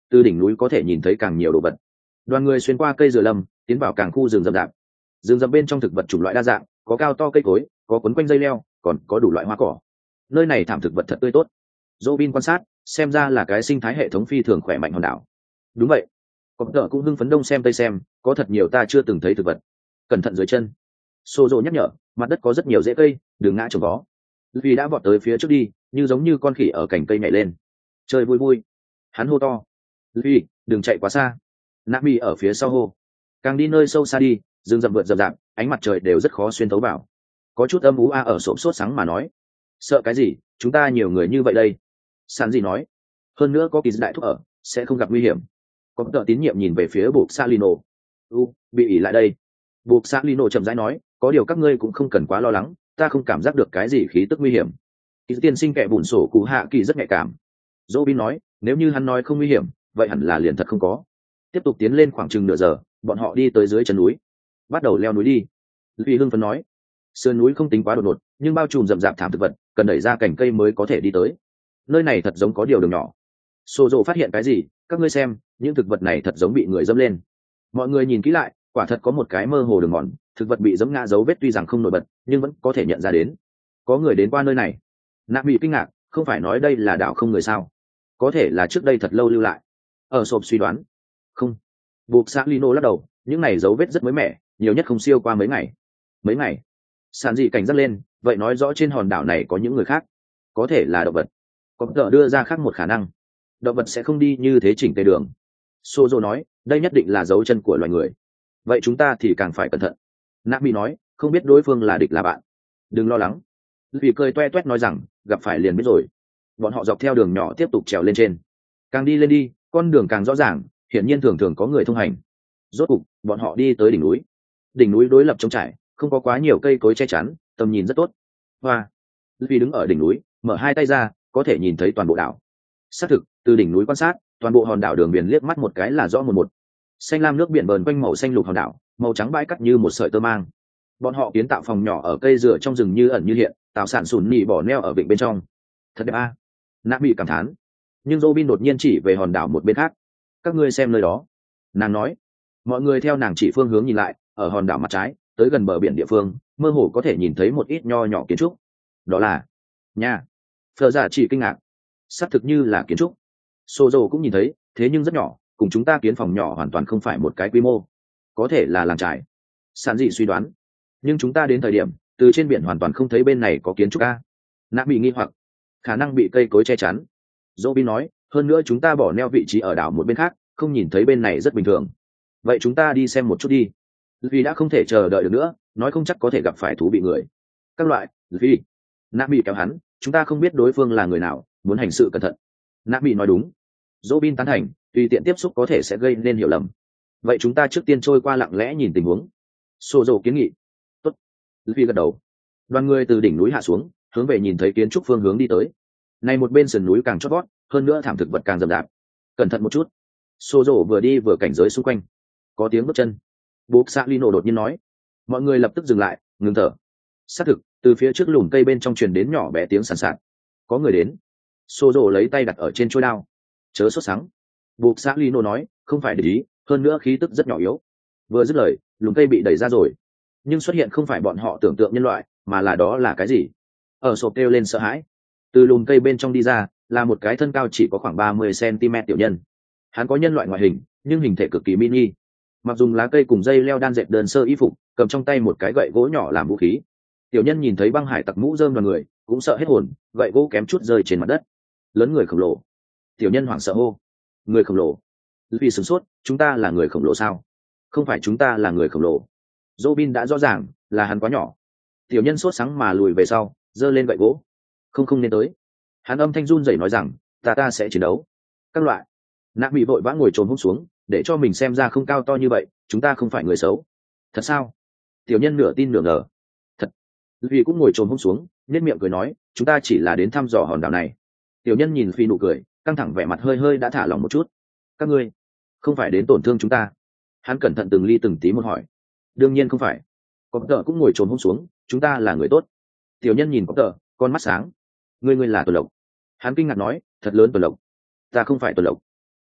từ đỉnh núi có thể nhìn thấy càng nhiều đồ vật. Đoàn người xuyên qua cây dừa lâm, tiến vào càng khu rừng rậm rạp. Rừng rậm bên trong thực vật chủng loại đa dạng, có cao to cây cối, có quấn quanh dây leo, còn có đủ loại hoa cỏ. Nơi này thảm thực vật thật tươi tốt. Robin quan sát, xem ra là cái sinh thái hệ thống phi thường khỏe mạnh hòn đảo. Đúng vậy. Có tợ cũng hưng phấn đông xem tây xem, có thật nhiều ta chưa từng thấy thực vật. Cẩn thận dưới chân. Sozo nhắc nhở, mặt đất có rất nhiều rễ cây, đừng ngã trồng vó. Vì đã vọt tới phía trước đi, như giống như con khỉ ở cành cây nhảy lên. Chơi vui vui. Hắn hô to. Vì, đừng chạy quá xa. Nami ở phía sau hô. Càng đi nơi sâu xa đi, rừng rậm vượt rậm rạp, ánh mặt trời đều rất khó xuyên thấu vào. Có chút âm ú a ở xộp sốt sáng mà nói. Sợ cái gì, chúng ta nhiều người như vậy đây. Sàn gì nói. Hơn nữa có kỳ đại thúc ở, sẽ không gặp nguy hiểm. Có tợ tín nhiệm nhìn về phía buộc Salino. U, bị ỉ lại đây. Buộc Salino chậm rãi nói, có điều các ngươi cũng không cần quá lo lắng, ta không cảm giác được cái gì khí tức nguy hiểm. Kỳ tiên sinh kẻ bùn sổ cú hạ kỳ rất nhạy cảm. Robin nói, nếu như hắn nói không nguy hiểm, vậy hẳn là liền thật không có. Tiếp tục tiến lên khoảng chừng nửa giờ, bọn họ đi tới dưới chân núi, bắt đầu leo núi đi. Vì hưng phấn nói, sườn núi không tính quá đột ngột, nhưng bao trùm rậm rạp thảm thực vật, cần đẩy ra cành cây mới có thể đi tới. Nơi này thật giống có điều đường nhỏ. Sô dô phát hiện cái gì? Các ngươi xem, những thực vật này thật giống bị người dẫm lên. Mọi người nhìn kỹ lại, quả thật có một cái mơ hồ đường mòn, thực vật bị dẫm ngã dấu vết tuy rằng không nổi bật, nhưng vẫn có thể nhận ra đến. Có người đến qua nơi này. Nạp bị kinh ngạc, không phải nói đây là đảo không người sao? Có thể là trước đây thật lâu lưu lại. Ở sộp suy đoán. Không. Buộc xã Lino lắc đầu, những này dấu vết rất mới mẻ, nhiều nhất không siêu qua mấy ngày. Mấy ngày. Sản dị cảnh giác lên, vậy nói rõ trên hòn đảo này có những người khác. Có thể là động vật. Có tờ đưa ra khác một khả năng. Động vật sẽ không đi như thế chỉnh tề đường. Sozo nói, đây nhất định là dấu chân của loài người. Vậy chúng ta thì càng phải cẩn thận. Nabi nói, không biết đối phương là địch là bạn. Đừng lo lắng. Vì cười toe toét nói rằng, gặp phải liền biết rồi. Bọn họ dọc theo đường nhỏ tiếp tục trèo lên trên. Càng đi lên đi, con đường càng rõ ràng, hiển nhiên thường thường có người thông hành. Rốt cục, bọn họ đi tới đỉnh núi. Đỉnh núi đối lập trống trải, không có quá nhiều cây cối che chắn, tầm nhìn rất tốt. Hoa. Vì đứng ở đỉnh núi, mở hai tay ra, có thể nhìn thấy toàn bộ đảo. Xác thực, từ đỉnh núi quan sát, toàn bộ hòn đảo đường biển liếc mắt một cái là rõ một một. Xanh lam nước biển bờn quanh màu xanh lục hòn đảo, màu trắng bãi cắt như một sợi tơ mang. Bọn họ kiến tạo phòng nhỏ ở cây dừa trong rừng như ẩn như hiện, tạo sản sùn nhị bỏ neo ở vịnh bên trong. Thật đẹp a. À. Nạ bị cảm thán. Nhưng Robin đột nhiên chỉ về hòn đảo một bên khác. Các ngươi xem nơi đó. Nàng nói. Mọi người theo nàng chỉ phương hướng nhìn lại, ở hòn đảo mặt trái, tới gần bờ biển địa phương, mơ hồ có thể nhìn thấy một ít nho nhỏ kiến trúc. Đó là nhà. Phở giả chỉ kinh ngạc. Xác thực như là kiến trúc. Sozo cũng nhìn thấy, thế nhưng rất nhỏ, cùng chúng ta kiến phòng nhỏ hoàn toàn không phải một cái quy mô. Có thể là làng trại. Sản dị suy đoán. Nhưng chúng ta đến thời điểm, từ trên biển hoàn toàn không thấy bên này có kiến trúc a. Nạ bị nghi hoặc. Khả năng bị cây cối che chắn. Robin nói, hơn nữa chúng ta bỏ neo vị trí ở đảo một bên khác, không nhìn thấy bên này rất bình thường. Vậy chúng ta đi xem một chút đi. Vì đã không thể chờ đợi được nữa, nói không chắc có thể gặp phải thú bị người. Các loại, vì Nạ bị kéo hắn, chúng ta không biết đối phương là người nào, muốn hành sự cẩn thận. Nạ bị nói đúng. Robin tán thành, tùy tiện tiếp xúc có thể sẽ gây nên hiểu lầm. Vậy chúng ta trước tiên trôi qua lặng lẽ nhìn tình huống. Sozo kiến nghị. Tốt. Vì gật đầu. Đoàn người từ đỉnh núi hạ xuống, hướng về nhìn thấy kiến trúc phương hướng đi tới. Này một bên sườn núi càng chót vót, hơn nữa thảm thực vật càng rậm rạp. Cẩn thận một chút. Sozo vừa đi vừa cảnh giới xung quanh. Có tiếng bước chân. Bốp Salino đột nhiên nói. Mọi người lập tức dừng lại, ngừng thở. Xác thực, từ phía trước lùm cây bên trong truyền đến nhỏ bé tiếng sàn sạt. Có người đến. Sozo lấy tay đặt ở trên chuôi đao. Chớ sốt sắng. Bốp Salino nói, không phải để ý, hơn nữa khí tức rất nhỏ yếu. Vừa dứt lời, lùm cây bị đẩy ra rồi. Nhưng xuất hiện không phải bọn họ tưởng tượng nhân loại, mà là đó là cái gì? Ở sộp kêu lên sợ hãi. Từ lùm cây bên trong đi ra, là một cái thân cao chỉ có khoảng ba mươi xăng-ti-mét tiểu nhân. Hắn có nhân loại ngoại hình, nhưng hình thể cực kỳ mini. Mặc dùng lá cây cùng dây leo đan dệt đơn sơ y phục, cầm trong tay một cái gậy gỗ nhỏ làm vũ khí. Tiểu nhân nhìn thấy băng hải tặc mũ rơm đoàn người, cũng sợ hết hồn, gậy gỗ kém chút rơi trên mặt đất. Lớn người khổng lồ. Tiểu nhân hoảng sợ hô. Người khổng lồ. Vì sửng sốt, chúng ta là người khổng lồ sao? Không phải chúng ta là người khổng lồ. Robin đã rõ ràng, là hắn quá nhỏ. Tiểu nhân sốt sắng mà lùi về sau, giơ lên gậy gỗ. Không không nên tới. Hắn âm thanh run rẩy nói rằng, ta ta sẽ chiến đấu. Các loại. Nạ bị vội vã ngồi trồm hôm xuống, để cho mình xem ra không cao to như vậy, chúng ta không phải người xấu. Thật sao? Tiểu nhân nửa tin nửa ngờ. Thật. Vì cũng ngồi trồm hôm xuống, nhếch miệng cười nói, chúng ta chỉ là đến thăm dò hòn đảo này. Tiểu nhân nhìn Phi nụ cười, căng thẳng vẻ mặt hơi hơi đã thả lỏng một chút. Các ngươi không phải đến tổn thương chúng ta? Hắn cẩn thận từng ly từng tí một hỏi. Đương nhiên không phải. Có tờ cũng ngồi trồm hôm xuống, chúng ta là người tốt. Tiểu nhân nhìn có tờ, con mắt sáng. Ngươi ngươi là Tuần Lộc. Hắn kinh ngạc nói, thật lớn Tuần Lộc. Ta không phải Tuần Lộc.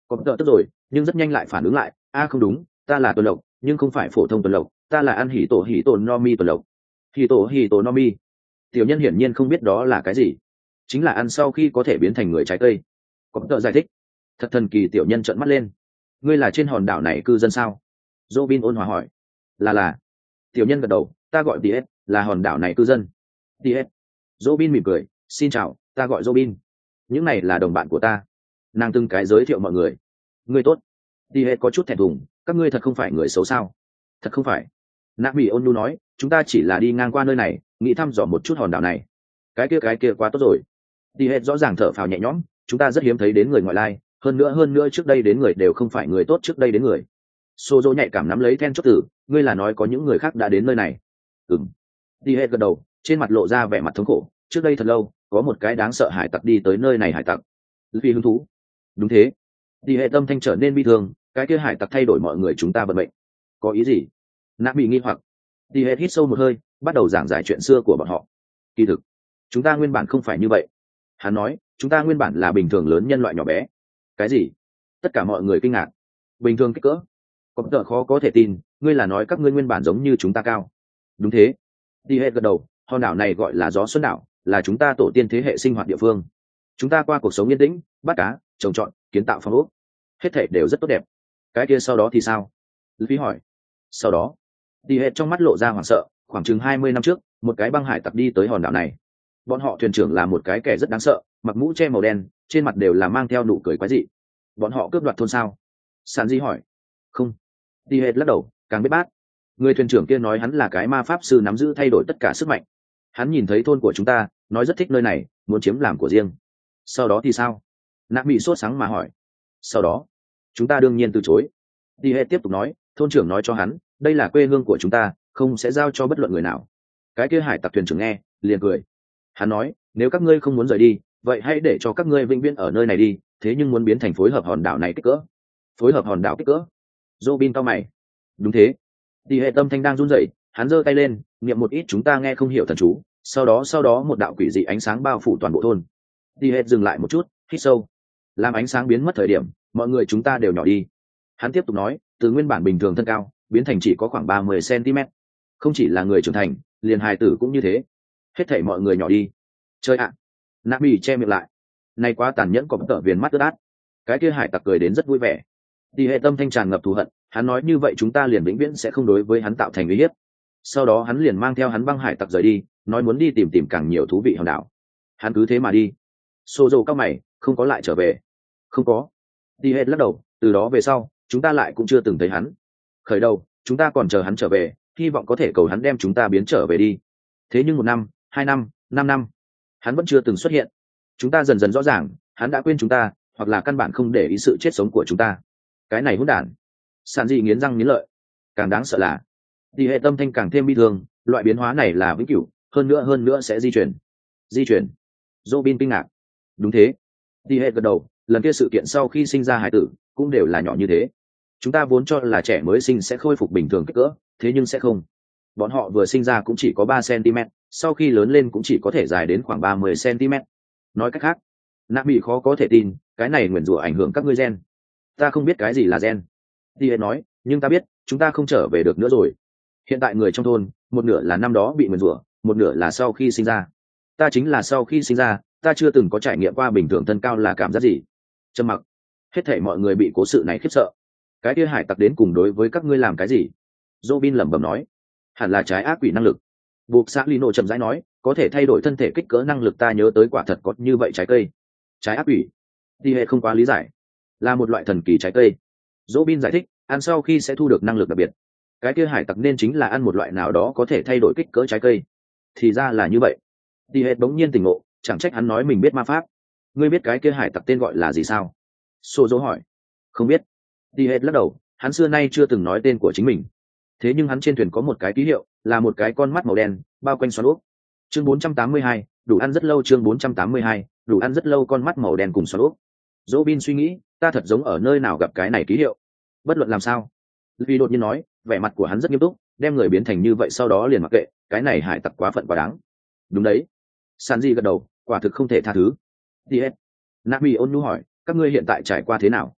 Có tợ tức rồi, nhưng rất nhanh lại phản ứng lại, a không đúng, ta là tuần lộc, nhưng không phải phổ thông tuần lộc, ta là ăn hỉ tổ hỉ tổ no mi tuần lộc. Hỉ tổ hỉ tổ no mi. Tiểu nhân hiển nhiên không biết đó là cái gì, chính là ăn sau khi có thể biến thành người trái cây. Có tợ giải thích. Thật thần kỳ. Tiểu nhân trợn mắt lên. Ngươi là trên hòn đảo này cư dân sao? Robin ôn hòa hỏi. Là là. Tiểu nhân gật đầu, ta gọi Tiet, là hòn đảo này cư dân. Tiet. Robin mỉm cười, xin chào, ta gọi Robin. Những này là đồng bạn của ta. Nàng từng cái giới thiệu mọi người. Ngươi tốt. Tiet có chút thẹn thùng, các ngươi thật không phải người xấu sao? Thật không phải. Nạ Mỹ ôn nhu nói, chúng ta chỉ là đi ngang qua nơi này, nghĩ thăm dò một chút hòn đảo này. Cái kia cái kia quá tốt rồi. Tiet rõ ràng thở phào nhẹ nhõm, chúng ta rất hiếm thấy đến người ngoại lai, hơn nữa hơn nữa trước đây đến người đều không phải người tốt trước đây đến người. Sozo nhạy cảm nắm lấy then chốt tử, ngươi là nói có những người khác đã đến nơi này. Ừm. Tiet gật đầu, trên mặt lộ ra vẻ mặt thống khổ, trước đây thật lâu, có một cái đáng sợ hải tặc đi tới nơi này hải tặc. Vì hứng thú. Đúng thế. Tiet tâm thanh trở nên bi thương, cái kia hải tặc thay đổi mọi người chúng ta vận mệnh. Có ý gì? Nạ bị nghi hoặc. Tiet hít sâu một hơi, bắt đầu giảng giải chuyện xưa của bọn họ. Kỳ thực, chúng ta nguyên bản không phải như vậy. Hắn nói, chúng ta nguyên bản là bình thường lớn nhân loại nhỏ bé. Cái gì? Tất cả mọi người kinh ngạc. Bình thường kích cỡ? Có tờ khó có thể tin, ngươi là nói các ngươi nguyên bản giống như chúng ta cao. Đúng thế. Đi hết gật đầu, hòn đảo này gọi là gió xuân đảo, là chúng ta tổ tiên thế hệ sinh hoạt địa phương. Chúng ta qua cuộc sống yên tĩnh, bắt cá, trồng trọt, kiến tạo phong ốc. Hết thể đều rất tốt đẹp. Cái kia sau đó thì sao? Luffy hỏi. Sau đó, đi hết trong mắt lộ ra hoảng sợ, khoảng chừng hai mươi năm trước, một cái băng hải tặc đi tới hòn đảo này. Bọn họ thuyền trưởng là một cái kẻ rất đáng sợ, mặc mũ che màu đen, trên mặt đều là mang theo nụ cười quái dị. Bọn họ cướp đoạt thôn sao? Sanji hỏi. Không. Đi hết lắc đầu, càng biết bát. Người thuyền trưởng kia nói hắn là cái ma pháp sư nắm giữ thay đổi tất cả sức mạnh. Hắn nhìn thấy thôn của chúng ta, nói rất thích nơi này, muốn chiếm làm của riêng. Sau đó thì sao? Nạp bị sốt sáng mà hỏi. Sau đó, chúng ta đương nhiên từ chối. Đi hết tiếp tục nói, thôn trưởng nói cho hắn, đây là quê hương của chúng ta, không sẽ giao cho bất luận người nào. Cái kia hải tặc thuyền trưởng nghe, liền cười. Hắn nói, nếu các ngươi không muốn rời đi, vậy hãy để cho các ngươi vĩnh viễn ở nơi này đi, thế nhưng muốn biến thành phối hợp hòn đảo này kích cỡ. Phối hợp hòn đảo kích cỡ. Robin cao mày. Đúng thế. Đi hệ tâm thanh đang run rẩy, hắn giơ tay lên, niệm một ít chúng ta nghe không hiểu thần chú, sau đó sau đó một đạo quỷ dị ánh sáng bao phủ toàn bộ thôn. Đi hệ dừng lại một chút, hít sâu. Làm ánh sáng biến mất thời điểm, mọi người chúng ta đều nhỏ đi. Hắn tiếp tục nói, từ nguyên bản bình thường thân cao, biến thành chỉ có khoảng ba mươi xăng-ti-mét. Không chỉ là người trưởng thành, liền hài tử cũng như thế. Hết thảy mọi người nhỏ đi. Chơi ạ. À. Nabi che miệng lại. Này quá tàn nhẫn, có tợ viền mắt ướt át. Cái kia hải tặc cười đến rất vui vẻ. Đi hệ tâm thanh tràn ngập thù hận, hắn nói như vậy chúng ta liền vĩnh viễn sẽ không đối với hắn tạo thành uy hiếp. Sau đó hắn liền mang theo hắn băng hải tặc rời đi, nói muốn đi tìm tìm càng nhiều thú vị hòn đảo. Hắn cứ thế mà đi. Sozo cao mày, không có lại trở về. Không có. Đi hệ lắc đầu, từ đó về sau, chúng ta lại cũng chưa từng thấy hắn. Khởi đầu, chúng ta còn chờ hắn trở về, hy vọng có thể cầu hắn đem chúng ta biến trở về đi. Thế nhưng một năm, hai năm, năm năm, hắn vẫn chưa từng xuất hiện. Chúng ta dần dần rõ ràng, hắn đã quên chúng ta, hoặc là căn bản không để ý sự chết sống của chúng ta. Cái này hỗn đản. Sàn dị nghiến răng nghiến lợi. Càng đáng sợ là, đi hệ tâm thanh càng thêm bi thương, loại biến hóa này là vĩnh cửu, hơn nữa hơn nữa sẽ di chuyển. Di chuyển. Robin kinh ngạc. Đúng thế. Đi hệ gật đầu, lần kia sự kiện sau khi sinh ra hải tử, cũng đều là nhỏ như thế. Chúng ta vốn cho là trẻ mới sinh sẽ khôi phục bình thường kích cỡ, thế nhưng sẽ không. Bọn họ vừa sinh ra cũng chỉ có ba xăng-ti-mét, sau khi lớn lên cũng chỉ có thể dài đến khoảng ba mươi xăng-ti-mét. Nói cách khác, Nạp bị khó có thể tin, cái này nguyền rủa ảnh hưởng các ngươi gen. Ta không biết cái gì là gen. Đi hệ nói, nhưng ta biết, chúng ta không trở về được nữa rồi. Hiện tại người trong thôn, một nửa là năm đó bị nguyền rủa, một nửa là sau khi sinh ra. Ta chính là sau khi sinh ra, ta chưa từng có trải nghiệm qua bình thường thân cao là cảm giác gì. Trầm mặc. Hết thảy mọi người bị cố sự này khiếp sợ. Cái kia hải tặc đến cùng đối với các ngươi làm cái gì? Robin lẩm bẩm nói, hẳn là trái ác quỷ năng lực. Buộc xã Lino chậm rãi nói, có thể thay đổi thân thể kích cỡ năng lực ta nhớ tới quả thật có như vậy trái cây. Trái ác quỷ. Đi hệ không quá lý giải. Là một loại thần kỳ trái cây. Robin giải thích, ăn sau khi sẽ thu được năng lực đặc biệt. Cái kia hải tặc nên chính là ăn một loại nào đó có thể thay đổi kích cỡ trái cây. Thì ra là như vậy. Đi hệ bỗng nhiên tỉnh ngộ, chẳng trách hắn nói mình biết ma pháp. Ngươi biết cái kia hải tặc tên gọi là gì sao? Sozo hỏi. Không biết. Đi hệ lắc đầu, hắn xưa nay chưa từng nói tên của chính mình. Thế nhưng hắn trên thuyền có một cái ký hiệu, là một cái con mắt màu đen, bao quanh xoắn ốc. Chương bốn trăm tám mươi hai, đủ ăn rất lâu. Chương bốn trăm tám mươi hai, đủ ăn rất lâu. Con mắt màu đen cùng xoắn ốc. Robin suy nghĩ, ta thật giống ở nơi nào gặp cái này ký hiệu. Bất luận làm sao. Vì đột nhiên nói, vẻ mặt của hắn rất nghiêm túc, đem người biến thành như vậy sau đó liền mặc kệ, cái này hải tặc quá phận quá đáng. Đúng đấy. Sanji gật đầu, quả thực không thể tha thứ. Đi hết. Nabi ôn nhu hỏi, các ngươi hiện tại trải qua thế nào?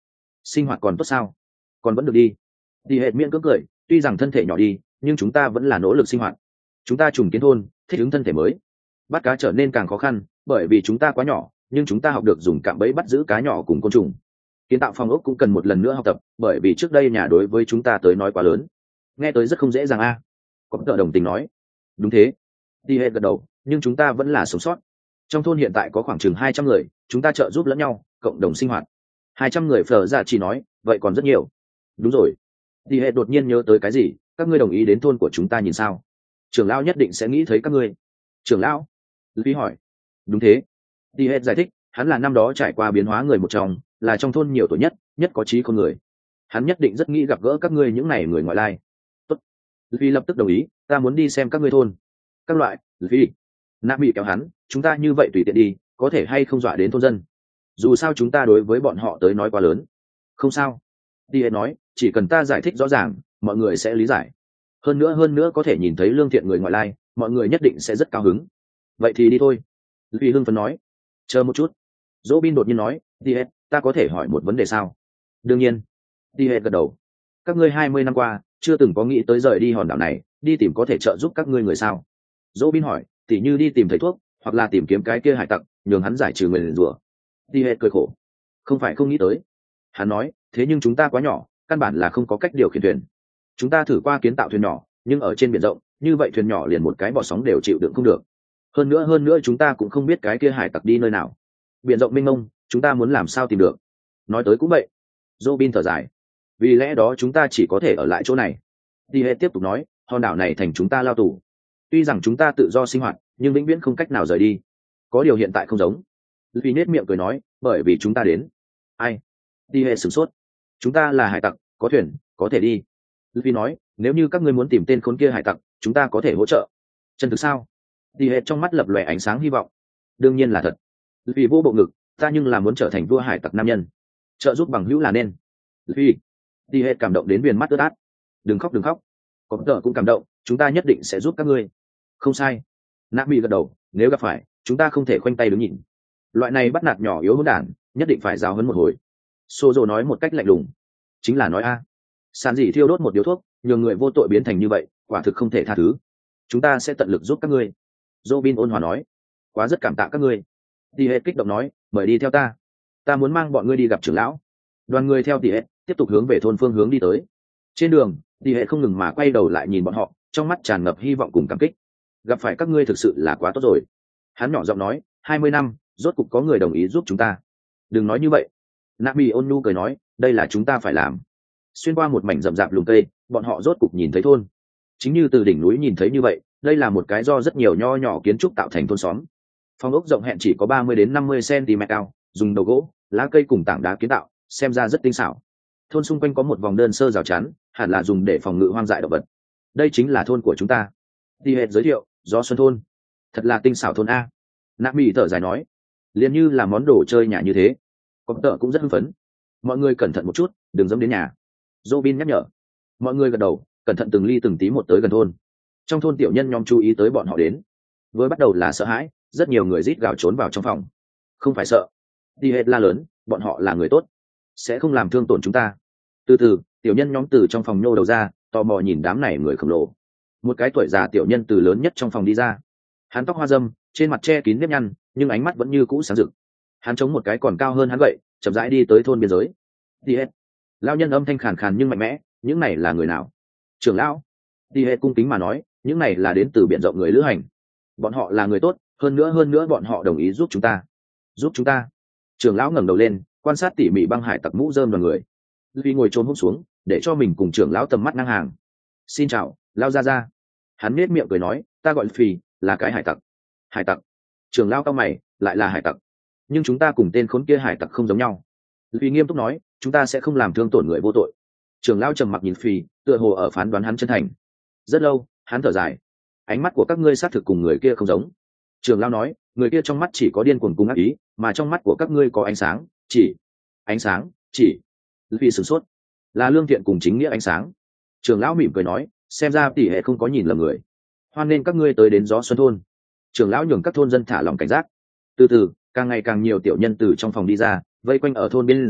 sinh hoạt còn tốt sao? Còn vẫn được đi. Đi hệ miễn cưỡng cười, tuy rằng thân thể nhỏ đi nhưng chúng ta vẫn là nỗ lực sinh hoạt. Chúng ta trùng kiến thôn, thích ứng thân thể mới. Bắt cá trở nên càng khó khăn bởi vì chúng ta quá nhỏ, nhưng chúng ta học được dùng cạm bẫy bắt giữ cá nhỏ cùng côn trùng. Kiến tạo phòng ốc cũng cần một lần nữa học tập bởi vì trước đây nhà đối với chúng ta tới nói quá lớn. Nghe tới rất không dễ dàng a à. Có tợ đồng tình nói. Đúng thế. Đi hệ gật đầu, nhưng chúng ta vẫn là sống sót. Trong thôn hiện tại có khoảng chừng hai trăm người, chúng ta trợ giúp lẫn nhau, cộng đồng sinh hoạt. Hai trăm người phở dạ chỉ nói, vậy còn rất nhiều. Đúng rồi. Đi hệ đột nhiên nhớ tới cái gì, các ngươi đồng ý đến thôn của chúng ta nhìn sao? Trưởng lão nhất định sẽ nghĩ thấy các ngươi. Trưởng lão? Lý hỏi. Đúng thế. Đi hệ giải thích, hắn là năm đó trải qua biến hóa người một trong, là trong thôn nhiều tuổi nhất, nhất có trí con người. Hắn nhất định rất nghĩ gặp gỡ các ngươi những này người ngoại lai. Tốt. Lý lập tức đồng ý, ta muốn đi xem các ngươi thôn. Các loại, Lý. Nạ bị kéo hắn, chúng ta như vậy tùy tiện đi, có thể hay không dọa đến thôn dân. Dù sao chúng ta đối với bọn họ tới nói quá lớn. Không sao. Đi hệ nói, chỉ cần ta giải thích rõ ràng, mọi người sẽ lý giải. Hơn nữa hơn nữa có thể nhìn thấy lương thiện người ngoại lai, mọi người nhất định sẽ rất cao hứng. Vậy thì đi thôi. Lý hưng phấn nói. Chờ một chút. Dỗ bin đột nhiên nói, đi hệ, ta có thể hỏi một vấn đề sao? Đương nhiên. Đi hệ gật đầu. Các ngươi hai mươi năm qua chưa từng có nghĩ tới rời đi hòn đảo này, đi tìm có thể trợ giúp các ngươi người sao? Dỗ bin hỏi, tỉ như đi tìm thầy thuốc hoặc là tìm kiếm cái kia hải tặc nhường hắn giải trừ người liền rủa. Đi hệ cười khổ. Không phải không nghĩ tới. Hắn nói, thế nhưng chúng ta quá nhỏ, căn bản là không có cách điều khiển thuyền. Chúng ta thử qua kiến tạo thuyền nhỏ, nhưng ở trên biển rộng, như vậy thuyền nhỏ liền một cái bọt sóng đều chịu đựng không được. Hơn nữa hơn nữa chúng ta cũng không biết cái kia hải tặc đi nơi nào. Biển rộng mênh mông, chúng ta muốn làm sao tìm được? Nói tới cũng vậy. Robin thở dài. Vì lẽ đó chúng ta chỉ có thể ở lại chỗ này. Đi hệ tiếp tục nói, hòn đảo này thành chúng ta lao tù. Tuy rằng chúng ta tự do sinh hoạt, nhưng vĩnh viễn không cách nào rời đi. Có điều hiện tại không giống. Vì nết miệng cười nói, bởi vì chúng ta đến. Ai? Đi hệ sửng sốt. Chúng ta là hải tặc, có thuyền, có thể đi. Vì nói, nếu như các ngươi muốn tìm tên khốn kia hải tặc, chúng ta có thể hỗ trợ. Chân thực sao? Đi hệ trong mắt lập lòe ánh sáng hy vọng. Đương nhiên là thật. Vì vô bộ ngực, ta nhưng là muốn trở thành vua hải tặc nam nhân. Trợ giúp bằng hữu là nên. Vì đi hệ cảm động đến viền mắt ướt át. Đừng khóc đừng khóc. Có tờ cũng cảm động, chúng ta nhất định sẽ giúp các ngươi. Không sai. Nạ bị gật đầu, nếu gặp phải, chúng ta không thể khoanh tay đứng nhìn. Loại này bắt nạt nhỏ yếu hỗn đản, nhất định phải giáo huấn một hồi. Sô dô nói một cách lạnh lùng. Chính là nói a. Sàn dì thiêu đốt một điếu thuốc, nhường người vô tội biến thành như vậy, quả thực không thể tha thứ. Chúng ta sẽ tận lực giúp các ngươi. Robin ôn hòa nói. Quá rất cảm tạ các ngươi. Đi hệ kích động nói, mời đi theo ta. Ta muốn mang bọn ngươi đi gặp trưởng lão. Đoàn người theo tỷ hệ tiếp tục hướng về thôn phương hướng đi tới. Trên đường, tỷ hệ không ngừng mà quay đầu lại nhìn bọn họ, trong mắt tràn ngập hy vọng cùng cảm kích. Gặp phải các ngươi thực sự là quá tốt rồi. Hắn nhỏ giọng nói, hai mươi năm, rốt cục có người đồng ý giúp chúng ta. Đừng nói như vậy. Nabi ôn nhu cười nói, đây là chúng ta phải làm. Xuyên qua một mảnh rậm rạp lùm cây, bọn họ rốt cục nhìn thấy thôn. Chính như từ đỉnh núi nhìn thấy như vậy, đây là một cái do rất nhiều nho nhỏ kiến trúc tạo thành thôn xóm. Phòng ốc rộng hẹn chỉ có ba mươi đến năm mươi xăng-ti-mét cao, dùng đầu gỗ, lá cây cùng tảng đá kiến tạo, xem ra rất tinh xảo. Thôn xung quanh có một vòng đơn sơ rào chắn, hẳn là dùng để phòng ngự hoang dại động vật. Đây chính là thôn của chúng ta. Đi hệ giới thiệu, Gió Xuân thôn. Thật là tinh xảo thôn a. Nạp Mỹ thở dài nói, liền như là món đồ chơi nhà như thế. Có tợ cũng rất hưng phấn. Mọi người cẩn thận một chút, đừng dẫm đến nhà. Robin nhắc nhở. Mọi người gật đầu, cẩn thận từng ly từng tí một tới gần thôn. Trong thôn tiểu nhân nhóm chú ý tới bọn họ đến. Với bắt đầu là sợ hãi, rất nhiều người rít gào trốn vào trong phòng. Không phải sợ. Đi hết la lớn, bọn họ là người tốt, sẽ không làm thương tổn chúng ta. Từ từ, tiểu nhân nhóm từ trong phòng nhô đầu ra, tò mò nhìn đám này người khổng lồ. Một cái tuổi già tiểu nhân từ lớn nhất trong phòng đi ra. Hắn tóc hoa râm, trên mặt che kín nếp nhăn, nhưng ánh mắt vẫn như cũ sáng rực. Hắn chống một cái còn cao hơn hắn vậy, chậm rãi đi tới thôn biên giới. Đi hết. Lão nhân âm thanh khàn khàn nhưng mạnh mẽ, những này là người nào? Trưởng lão. Đi hết cung kính mà nói, những này là đến từ biển rộng người lữ hành. Bọn họ là người tốt, hơn nữa hơn nữa bọn họ đồng ý giúp chúng ta. Giúp chúng ta? Trưởng lão ngẩng đầu lên, quan sát tỉ mỉ băng hải tặc mũ rơm đoàn người. Vì ngồi trốn hút xuống, để cho mình cùng trưởng lão tầm mắt ngang hàng. Xin chào, lao ra ra. Hắn nết miệng cười nói, ta gọi Phi, là cái hải tặc. Hải tặc? Trưởng lão cao mày, lại là hải tặc. Nhưng chúng ta cùng tên khốn kia hải tặc không giống nhau. Vì nghiêm túc nói, chúng ta sẽ không làm thương tổn người vô tội. Trưởng lão trầm mặc nhìn Phi, tựa hồ ở phán đoán hắn chân thành. Rất lâu, hắn thở dài. Ánh mắt của các ngươi xác thực cùng người kia không giống. Trưởng lão nói, người kia trong mắt chỉ có điên cuồng cùng ác ý, mà trong mắt của các ngươi có ánh sáng, chỉ ánh sáng, chỉ. Vì sửng sốt, là lương thiện cùng chính nghĩa ánh sáng. Trưởng lão mỉm cười nói, xem ra tỷ hệ không có nhìn lầm người. Hoan nên các ngươi tới đến Gió Xuân thôn. Trưởng lão nhường các thôn dân thả lòng cảnh giác. Từ từ, càng ngày càng nhiều tiểu nhân từ trong phòng đi ra, vây quanh ở thôn biên giới,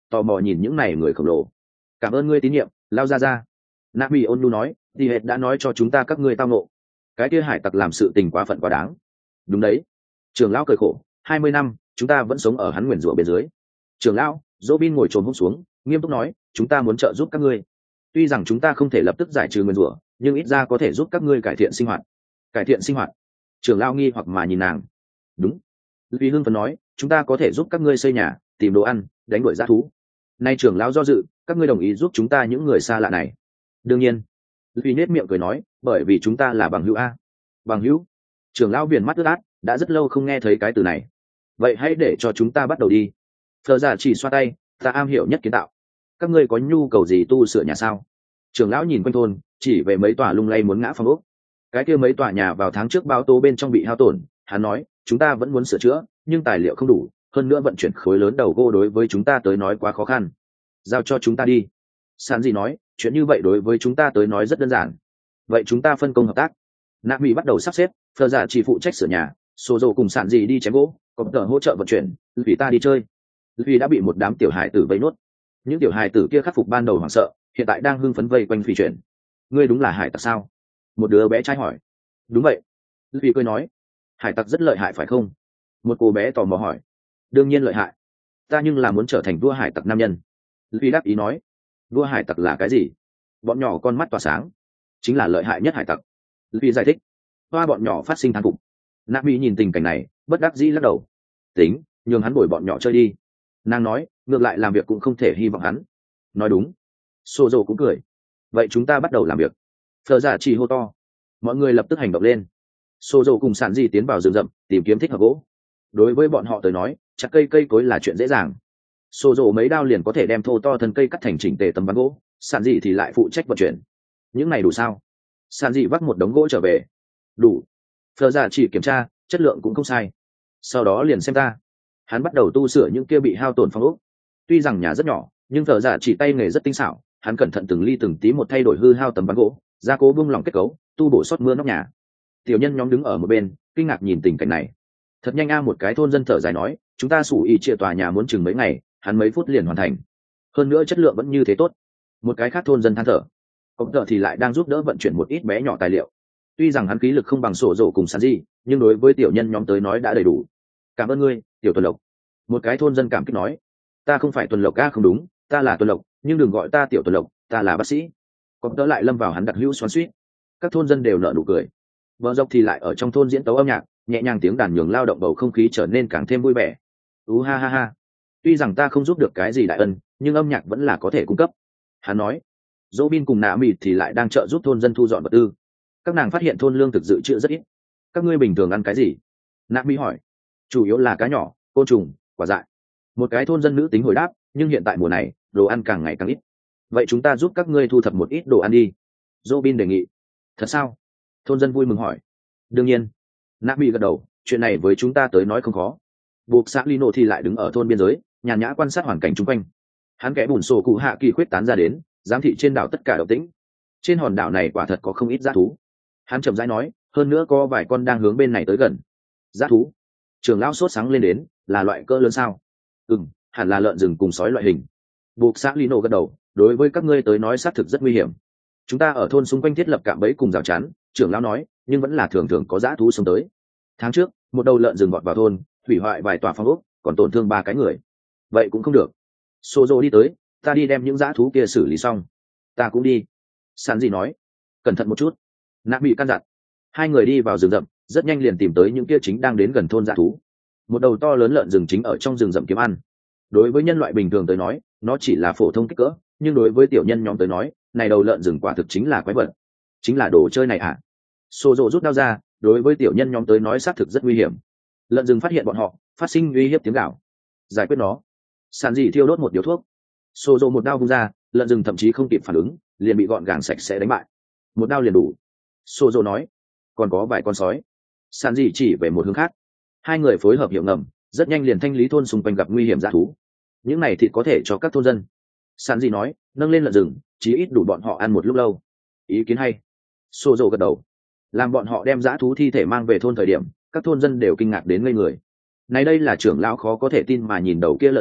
tò mò nhìn những này người khổng lồ. Cảm ơn ngươi tín nhiệm, lao ra ra. Nabi ôn nhu nói, thì hệt đã nói cho chúng ta các ngươi tao ngộ. Cái kia hải tặc làm sự tình quá phận quá đáng. Đúng đấy. Trưởng lão cười khổ, hai mươi năm chúng ta vẫn sống ở hắn nguyền rủa bên dưới. Trưởng lão Robin ngồi trồm hôm xuống, nghiêm túc nói, chúng ta muốn trợ giúp các ngươi. Tuy rằng chúng ta không thể lập tức giải trừ nguyền rủa, nhưng ít ra có thể giúp các ngươi cải thiện sinh hoạt. Cải thiện sinh hoạt? Trưởng lão nghi hoặc mà nhìn nàng. Đúng. Vì hưng phấn nói, chúng ta có thể giúp các ngươi xây nhà, tìm đồ ăn, đánh đuổi dã thú. Nay trưởng lão do dự, các ngươi đồng ý giúp chúng ta những người xa lạ này? Đương nhiên. Vì nết miệng cười nói, bởi vì chúng ta là bằng hữu a. Bằng hữu? Trưởng lão viền mắt ướt át, đã rất lâu không nghe thấy cái từ này. Vậy hãy để cho chúng ta bắt đầu đi. Phờ giả chỉ xoa tay, ta am hiểu nhất kiến tạo. Các ngươi có nhu cầu gì tu sửa nhà sao? Trưởng lão nhìn quanh thôn, chỉ về mấy tòa lung lay muốn ngã phong ốc. Cái kia mấy tòa nhà vào tháng trước báo tố bên trong bị hao tổn, hắn nói, chúng ta vẫn muốn sửa chữa, nhưng tài liệu không đủ, hơn nữa vận chuyển khối lớn đầu gỗ đối với chúng ta tới nói quá khó khăn. Giao cho chúng ta đi. San gì nói, chuyện như vậy đối với chúng ta tới nói rất đơn giản. Vậy chúng ta phân công hợp tác. Nạp Mỹ bắt đầu sắp xếp, Phờ giả chỉ phụ trách sửa nhà, Sô Dô cùng Sản gì đi chém gỗ, có tờ hỗ trợ vận chuyển, vì ta đi chơi. Vì đã bị một đám tiểu hài tử vây nốt. Những tiểu hài tử kia khắc phục ban đầu hoảng sợ, hiện tại đang hưng phấn vây quanh phi chuyển. Ngươi đúng là hải tặc sao? Một đứa bé trai hỏi. Đúng vậy. Vì cười nói, hải tặc rất lợi hại phải không? Một cô bé tò mò hỏi. Đương nhiên lợi hại. Ta nhưng là muốn trở thành vua hải tặc nam nhân. Vì đáp ý nói, vua hải tặc là cái gì? Bọn nhỏ con mắt tỏa sáng. Chính là lợi hại nhất hải tặc. Vì giải thích. Hoa bọn nhỏ phát sinh thán phục. Nạp Mỹ nhìn tình cảnh này, bất đắc dĩ lắc đầu. Tính, nhường hắn bồi bọn nhỏ chơi đi. Nàng nói, ngược lại làm việc cũng không thể hy vọng hắn. Nói đúng. Sô Dô cũng cười. Vậy chúng ta bắt đầu làm việc. Phờ giả chỉ hô to. Mọi người lập tức hành động lên. Sô Dô cùng Sản Di tiến vào rừng rậm, tìm kiếm thích hợp gỗ. Đối với bọn họ tới nói, chặt cây cây cối là chuyện dễ dàng. Sô Dô mấy đao liền có thể đem thô to thân cây cắt thành chỉnh tề tấm ván gỗ, Sản Di thì lại phụ trách vận chuyển. Những này đủ sao? Sản Di vác một đống gỗ trở về. Đủ. Phờ giả chỉ kiểm tra, chất lượng cũng không sai. Sau đó liền xem ta. Hắn bắt đầu tu sửa những kia bị hao tổn phong ốc. Tuy rằng nhà rất nhỏ, nhưng Phờ giả chỉ tay nghề rất tinh xảo, hắn cẩn thận từng ly từng tí một thay đổi hư hao tấm ván gỗ, gia cố bung lỏng kết cấu, tu bổ sót mưa nóc nhà. Tiểu nhân nhóm đứng ở một bên, kinh ngạc nhìn tình cảnh này. Thật nhanh a, một cái thôn dân thở dài nói, chúng ta sủ ý chia tòa nhà muốn chừng mấy ngày, hắn mấy phút liền hoàn thành. Hơn nữa chất lượng vẫn như thế tốt. Một cái khác thôn dân than thở. Ông thợ thì lại đang giúp đỡ vận chuyển một ít bé nhỏ tài liệu. Tuy rằng hắn khí lực không bằng sổ rổ cùng Sản Di, nhưng đối với tiểu nhân nhóm tới nói đã đầy đủ. Cảm ơn ngươi, tiểu Tuần Lộc. Một cái thôn dân cảm kích nói, ta không phải Tuần Lộc a, không đúng, ta là Tuần Lộc, nhưng đừng gọi ta tiểu Tuần Lộc, ta là bác sĩ. Còn đỡ lại lâm vào hắn đặc hữu xoắn xuýt. Các thôn dân đều nở nụ cười. Vợ dọc thì lại ở trong thôn diễn tấu âm nhạc, nhẹ nhàng tiếng đàn nhường lao động bầu không khí trở nên càng thêm vui vẻ. Ú ha ha ha. Tuy rằng ta không giúp được cái gì đại ân, nhưng âm nhạc vẫn là có thể cung cấp. Hắn nói. Robin cùng Nạ Mịt thì lại đang trợ giúp thôn dân thu dọn vật tư. Các nàng phát hiện thôn lương thực dự trữ rất ít. Các ngươi bình thường ăn cái gì? Nạ Mịt hỏi. Chủ yếu là cá nhỏ, côn trùng, quả dại. Một cái thôn dân nữ tính hồi đáp, nhưng hiện tại mùa này, đồ ăn càng ngày càng ít. Vậy chúng ta giúp các ngươi thu thập một ít đồ ăn đi. Robin đề nghị. Thật sao? Thôn dân vui mừng hỏi. Đương nhiên. Nạ Mịt gật đầu, chuyện này với chúng ta tới nói không khó. Buộc xã Lino thì lại đứng ở thôn biên giới, nhàn nhã quan sát hoàn cảnh chung quanh. Hắn kẽ bùn sổ cụ hạ kỳ khuyết tán ra đến, giám thị trên đảo tất cả động tĩnh. Trên hòn đảo này quả thật có không ít dã thú. Hắn chậm rãi nói, hơn nữa có vài con đang hướng bên này tới gần. Dã thú? Trường lão sốt sáng lên đến, là loại cỡ lớn sao? Ừm, hẳn là lợn rừng cùng sói loại hình. Buộc xã Lino gật đầu, đối với các ngươi tới nói xác thực rất nguy hiểm. Chúng ta ở thôn xung quanh thiết lập cạm bẫy cùng rào chắn, trưởng lão nói, nhưng vẫn là thường thường có dã thú xông tới. Tháng trước, một đầu lợn rừng vọt vào thôn, hủy hoại vài tòa phòng ốc, còn tổn thương ba cái người. Vậy cũng không được. Sozo đi tới, ta đi đem những dã thú kia xử lý xong. Ta cũng đi. Sản gì nói, cẩn thận một chút. Nạ bị căn dặn. Hai người đi vào rừng rậm, rất nhanh liền tìm tới những kia chính đang đến gần thôn dã thú. Một đầu to lớn lợn rừng chính ở trong rừng rậm kiếm ăn. Đối với nhân loại bình thường tới nói, nó chỉ là phổ thông kích cỡ, nhưng đối với tiểu nhân nhóm tới nói, này đầu lợn rừng quả thực chính là quái vật, chính là đồ chơi này à? Sozo rút đao ra, đối với tiểu nhân nhóm tới nói xác thực rất nguy hiểm. Lợn rừng phát hiện bọn họ, phát sinh uy hiếp tiếng gào. Giải quyết nó. Sản dị thiêu đốt một điếu thuốc. Sozo một đao vung ra, lợn rừng thậm chí không kịp phản ứng, liền bị gọn gàng sạch sẽ đánh bại. Một đao liền đủ. Sozo nói, còn có vài con sói. Sản dị chỉ về một hướng khác. Hai người phối hợp hiệu ngầm, rất nhanh liền thanh lý thôn xung quanh gặp nguy hiểm dã thú. Những này thịt có thể cho các thôn dân. Sản dị nói, nâng lên lợn rừng, chí ít đủ bọn họ ăn một lúc lâu. Ý kiến hay. Sozo gật đầu. Làm bọn họ đem dã thú thi thể mang về thôn thời điểm, các thôn dân đều kinh ngạc đến ngây người. Này đây là trưởng lão khó có thể tin mà nhìn đầu kia lợn rừng,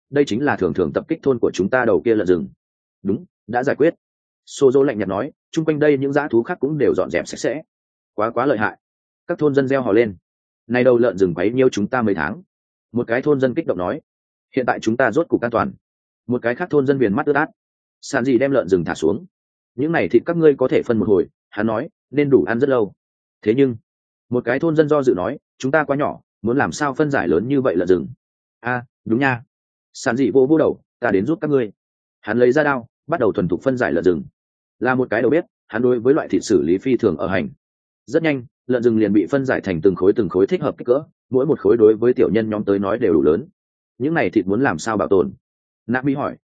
đây chính là thường thường tập kích thôn của chúng ta đầu kia lợn rừng. Đúng, đã giải quyết. Sô dô lạnh nhạt nói, chung quanh đây những dã thú khác cũng đều dọn dẹp sạch sẽ. Quá quá lợi hại. Các thôn dân reo hò lên. Này đầu lợn rừng quấy nhiêu chúng ta mấy tháng. Một cái thôn dân kích động nói, hiện tại chúng ta rốt cục an toàn. Một cái khác thôn dân viền mắt ướt át. Sàn gì đem lợn rừng thả xuống. Những này thịt các ngươi có thể phân một hồi, hắn nói, nên đủ ăn rất lâu. Thế nhưng, một cái thôn dân do dự nói, chúng ta quá nhỏ, muốn làm sao phân giải lớn như vậy lợn rừng. A, đúng nha. Sàn dị vô vô đầu, ta đến giúp các ngươi. Hắn lấy ra đao, bắt đầu thuần thục phân giải lợn rừng. Là một cái đầu bếp, hắn đối với loại thịt xử lý phi thường ở hành. Rất nhanh, lợn rừng liền bị phân giải thành từng khối từng khối thích hợp kích cỡ, mỗi một khối đối với tiểu nhân nhóm tới nói đều đủ lớn. Những này thịt muốn làm sao bảo tồn? Nạp Mi hỏi,